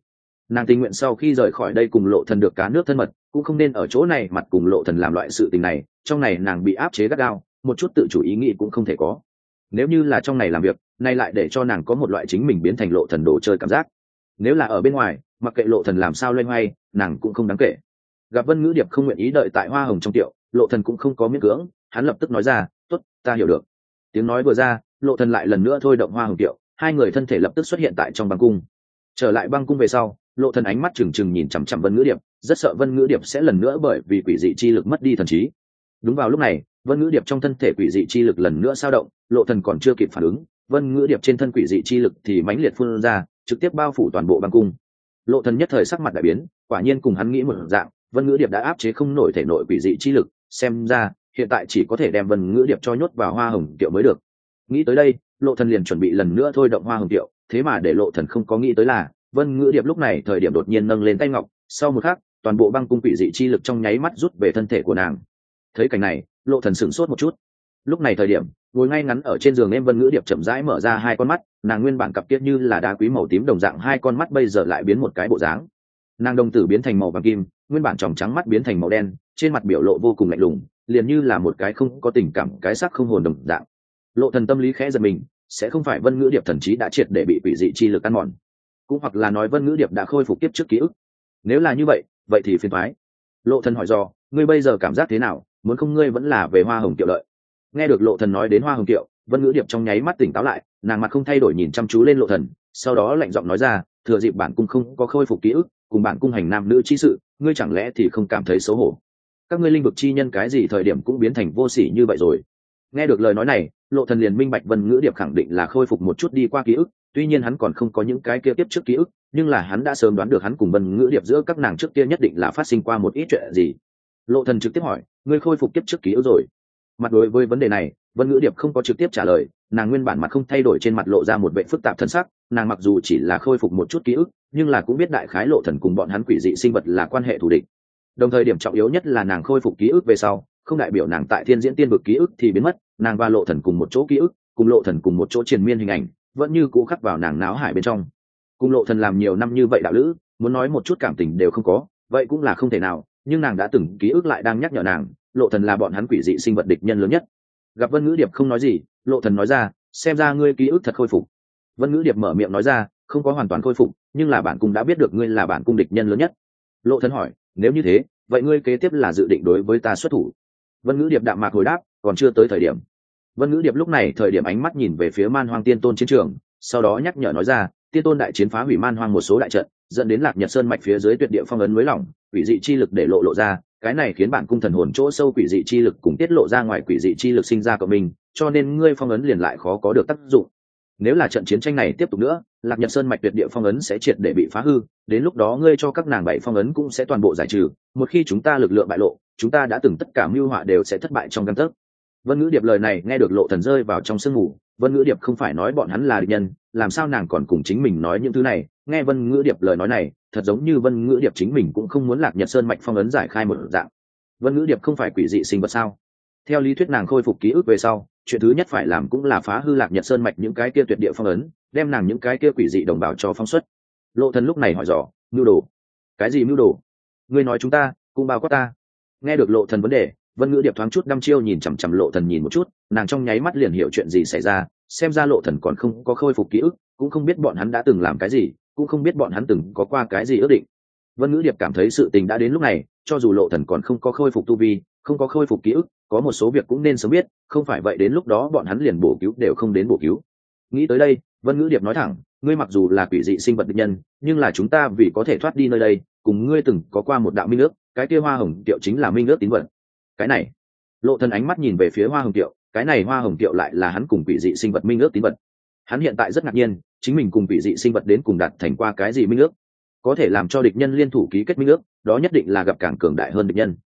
Nàng tình nguyện sau khi rời khỏi đây cùng lộ thần được cá nước thân mật, cũng không nên ở chỗ này mặt cùng lộ thần làm loại sự tình này. Trong này nàng bị áp chế gắt gao, một chút tự chủ ý nghĩ cũng không thể có. Nếu như là trong này làm việc, nay lại để cho nàng có một loại chính mình biến thành lộ thần đồ chơi cảm giác. Nếu là ở bên ngoài, mặc kệ lộ thần làm sao loay hoay, nàng cũng không đáng kể. Gặp Vân Ngữ Điệp không nguyện ý đợi tại hoa hồng trong tiệu, lộ thần cũng không có miễn cưỡng, hắn lập tức nói ra, tốt, ta hiểu được. Tiếng nói vừa ra, lộ thần lại lần nữa thôi động hoa hồng tiệu, hai người thân thể lập tức xuất hiện tại trong băng cung. Trở lại băng cung về sau, lộ thần ánh mắt trừng trừng nhìn chằm chằm Vân Ngữ Điệp, rất sợ Vân Ngữ Điệp sẽ lần nữa bởi vì quỷ dị chi lực mất đi thần trí. Đúng vào lúc này, Vân Ngữ Điệp trong thân thể quỷ dị chi lực lần nữa dao động, lộ thần còn chưa kịp phản ứng, Vân Ngữ Điệp trên thân quỷ dị chi lực thì mãnh liệt phun ra, trực tiếp bao phủ toàn bộ băng cung. Lộ thần nhất thời sắc mặt đại biến, quả nhiên cùng hắn nghĩ một dạng, Vân Ngữ Điệp đã áp chế không nổi thể nội quỷ dị chi lực, xem ra hiện tại chỉ có thể đem Vân Ngữ Điệp cho nhốt vào hoa hồng tiệu mới được. Nghĩ tới đây, lộ thần liền chuẩn bị lần nữa thôi động hoa hồng tiệu, thế mà để lộ thần không có nghĩ tới là Vân Ngữ Điệp lúc này thời điểm đột nhiên nâng lên tay ngọc, sau một khắc, toàn bộ băng cung quỷ dị chi lực trong nháy mắt rút về thân thể của nàng. Thấy cảnh này, lộ thần sửng sốt một chút. Lúc này thời điểm, ngồi ngay ngắn ở trên giường em Vân Ngữ Điệp chậm rãi mở ra hai con mắt, nàng nguyên bản cặp kia như là đá quý màu tím đồng dạng hai con mắt bây giờ lại biến một cái bộ dáng. Nàng đồng tử biến thành màu vàng kim, nguyên bản tròng trắng mắt biến thành màu đen, trên mặt biểu lộ vô cùng lạnh lùng, liền như là một cái không có tình cảm cái xác không hồn đồng dạng. Lộ thần tâm lý khẽ giật mình, sẽ không phải Vân Ngữ Điệp thần trí đã triệt để bị quỷ dị chi lực ăn mòn, cũng hoặc là nói Vân Ngữ Điệp đã khôi phục tiếp trước ký ức. Nếu là như vậy, vậy thì phiền toái. Lộ thần hỏi do, ngươi bây giờ cảm giác thế nào, muốn không ngươi vẫn là về hoa hồng tiệu đợi. Nghe được lộ thần nói đến hoa hồng tiệu, Vân Ngữ Điệp trong nháy mắt tỉnh táo lại, nàng mặt không thay đổi nhìn chăm chú lên lộ thần, sau đó lạnh giọng nói ra, thừa dịp bản cung không có khôi phục ký ức, cùng bản cung hành nam nữ chi sự, ngươi chẳng lẽ thì không cảm thấy xấu hổ? Các ngươi linh vực chi nhân cái gì thời điểm cũng biến thành vô sỉ như vậy rồi. Nghe được lời nói này, lộ thần liền minh bạch Vân Ngữ Điệp khẳng định là khôi phục một chút đi qua ký ức, tuy nhiên hắn còn không có những cái kia tiếp trước ký ức, nhưng là hắn đã sớm đoán được hắn cùng Vân Ngữ Điệp giữa các nàng trước kia nhất định là phát sinh qua một ít chuyện gì. Lộ thần trực tiếp hỏi, ngươi khôi phục tiếp trước ký ức rồi? Mặt đối với vấn đề này, Vân Ngữ Điệp không có trực tiếp trả lời, nàng nguyên bản mặt không thay đổi, trên mặt lộ ra một vẻ phức tạp thân sắc. Nàng mặc dù chỉ là khôi phục một chút ký ức, nhưng là cũng biết đại khái lộ thần cùng bọn hắn quỷ dị sinh vật là quan hệ thù địch. Đồng thời điểm trọng yếu nhất là nàng khôi phục ký ức về sau, không đại biểu nàng tại thiên diễn tiên vực ký ức thì biến mất, nàng và lộ thần cùng một chỗ ký ức, cùng lộ thần cùng một chỗ triền miên hình ảnh, vẫn như cũ khắc vào nàng náo hải bên trong. Cùng lộ thần làm nhiều năm như vậy đạo lữ, muốn nói một chút cảm tình đều không có, vậy cũng là không thể nào. Nhưng nàng đã từng ký ức lại đang nhắc nhở nàng, lộ thần là bọn hắn quỷ dị sinh vật địch nhân lớn nhất. Gặp Vân Ngữ Điệp không nói gì, lộ thần nói ra, xem ra ngươi ký ức thật khôi phục. Vân Ngữ Điệp mở miệng nói ra, không có hoàn toàn khôi phục, nhưng là bản cung đã biết được ngươi là bản cung địch nhân lớn nhất. Lộ thần hỏi, nếu như thế, vậy ngươi kế tiếp là dự định đối với ta xuất thủ? Vân Ngữ Điệp đạm mạc hồi đáp, còn chưa tới thời điểm. Vân Ngữ Điệp lúc này thời điểm ánh mắt nhìn về phía Man Hoang Tiên Tôn chiến trường, sau đó nhắc nhở nói ra, Tiên Tôn đại chiến phá hủy Man Hoang một số đại trận, dẫn đến Lạc Nhật Sơn mạch phía dưới tuyệt địa phong ấn mới lỏng, quỷ dị chi lực để lộ ra, cái này khiến bản cung thần hồn chỗ sâu quỷ dị chi lực cùng tiết lộ ra ngoài quỷ dị chi lực sinh ra của mình, cho nên ngươi phong ấn liền lại khó có được tác dụng. Nếu là trận chiến tranh này tiếp tục nữa, Lạc Nhật Sơn mạch tuyệt địa phong ấn sẽ triệt để bị phá hư, đến lúc đó ngươi cho các nàng bảy phong ấn cũng sẽ toàn bộ giải trừ, một khi chúng ta lực lượng bại lộ, chúng ta đã từng tất cả mưu họa đều sẽ thất bại trong gang tấc. Vân Ngữ Điệp lời này nghe được lộ thần rơi vào trong sương mù. Vân Ngữ Điệp không phải nói bọn hắn là địch nhân, làm sao nàng còn cùng chính mình nói những thứ này? Nghe Vân Ngữ Điệp lời nói này, thật giống như Vân Ngữ Điệp chính mình cũng không muốn Lạc Nhật Sơn mạch phong ấn giải khai một dạng. Vân Ngữ Điệp không phải quỷ dị sinh vật sao? Theo lý thuyết nàng khôi phục ký ức về sau, chuyện thứ nhất phải làm cũng là phá hư Lạc Nhật Sơn mạch những cái kia tuyệt địa phong ấn, đem nàng những cái kia quỷ dị đồng bào cho phong xuất. Lộ thần lúc này hỏi dò, mưu đồ? Cái gì mưu đồ? Ngươi nói chúng ta, cũng bao quát ta? Nghe được lộ thần vấn đề, Vân Ngữ Điệp thoáng chút đăm chiêu nhìn chằm chằm lộ thần nhìn một chút, nàng trong nháy mắt liền hiểu chuyện gì xảy ra, xem ra lộ thần còn không có khôi phục ký ức, cũng không biết bọn hắn đã từng làm cái gì, cũng không biết bọn hắn từng có qua cái gì ước định. Vân Ngữ Điệp cảm thấy sự tình đã đến lúc này, cho dù lộ thần còn không có khôi phục tu vi, không có khôi phục ký ức, có một số việc cũng nên sớm biết, không phải vậy đến lúc đó bọn hắn liền bổ cứu đều không đến bổ cứu. Nghĩ tới đây, Vân Ngữ Điệp nói thẳng, ngươi mặc dù là quỷ dị sinh vật địch nhân, nhưng là chúng ta vì có thể thoát đi nơi đây, cùng ngươi từng có qua một đạo minh ước, cái kia hoa hồng tiệu chính là minh ước tín vật. Cái này, lộ thần ánh mắt nhìn về phía hoa hồng tiệu, cái này hoa hồng tiệu lại là hắn cùng quỷ dị sinh vật minh ước tín vật. Hắn hiện tại rất ngạc nhiên, chính mình cùng quỷ dị sinh vật đến cùng đạt thành qua cái gì minh ước, có thể làm cho địch nhân liên thủ ký kết minh ước, đó nhất định là gặp càng cường đại hơn địch nhân.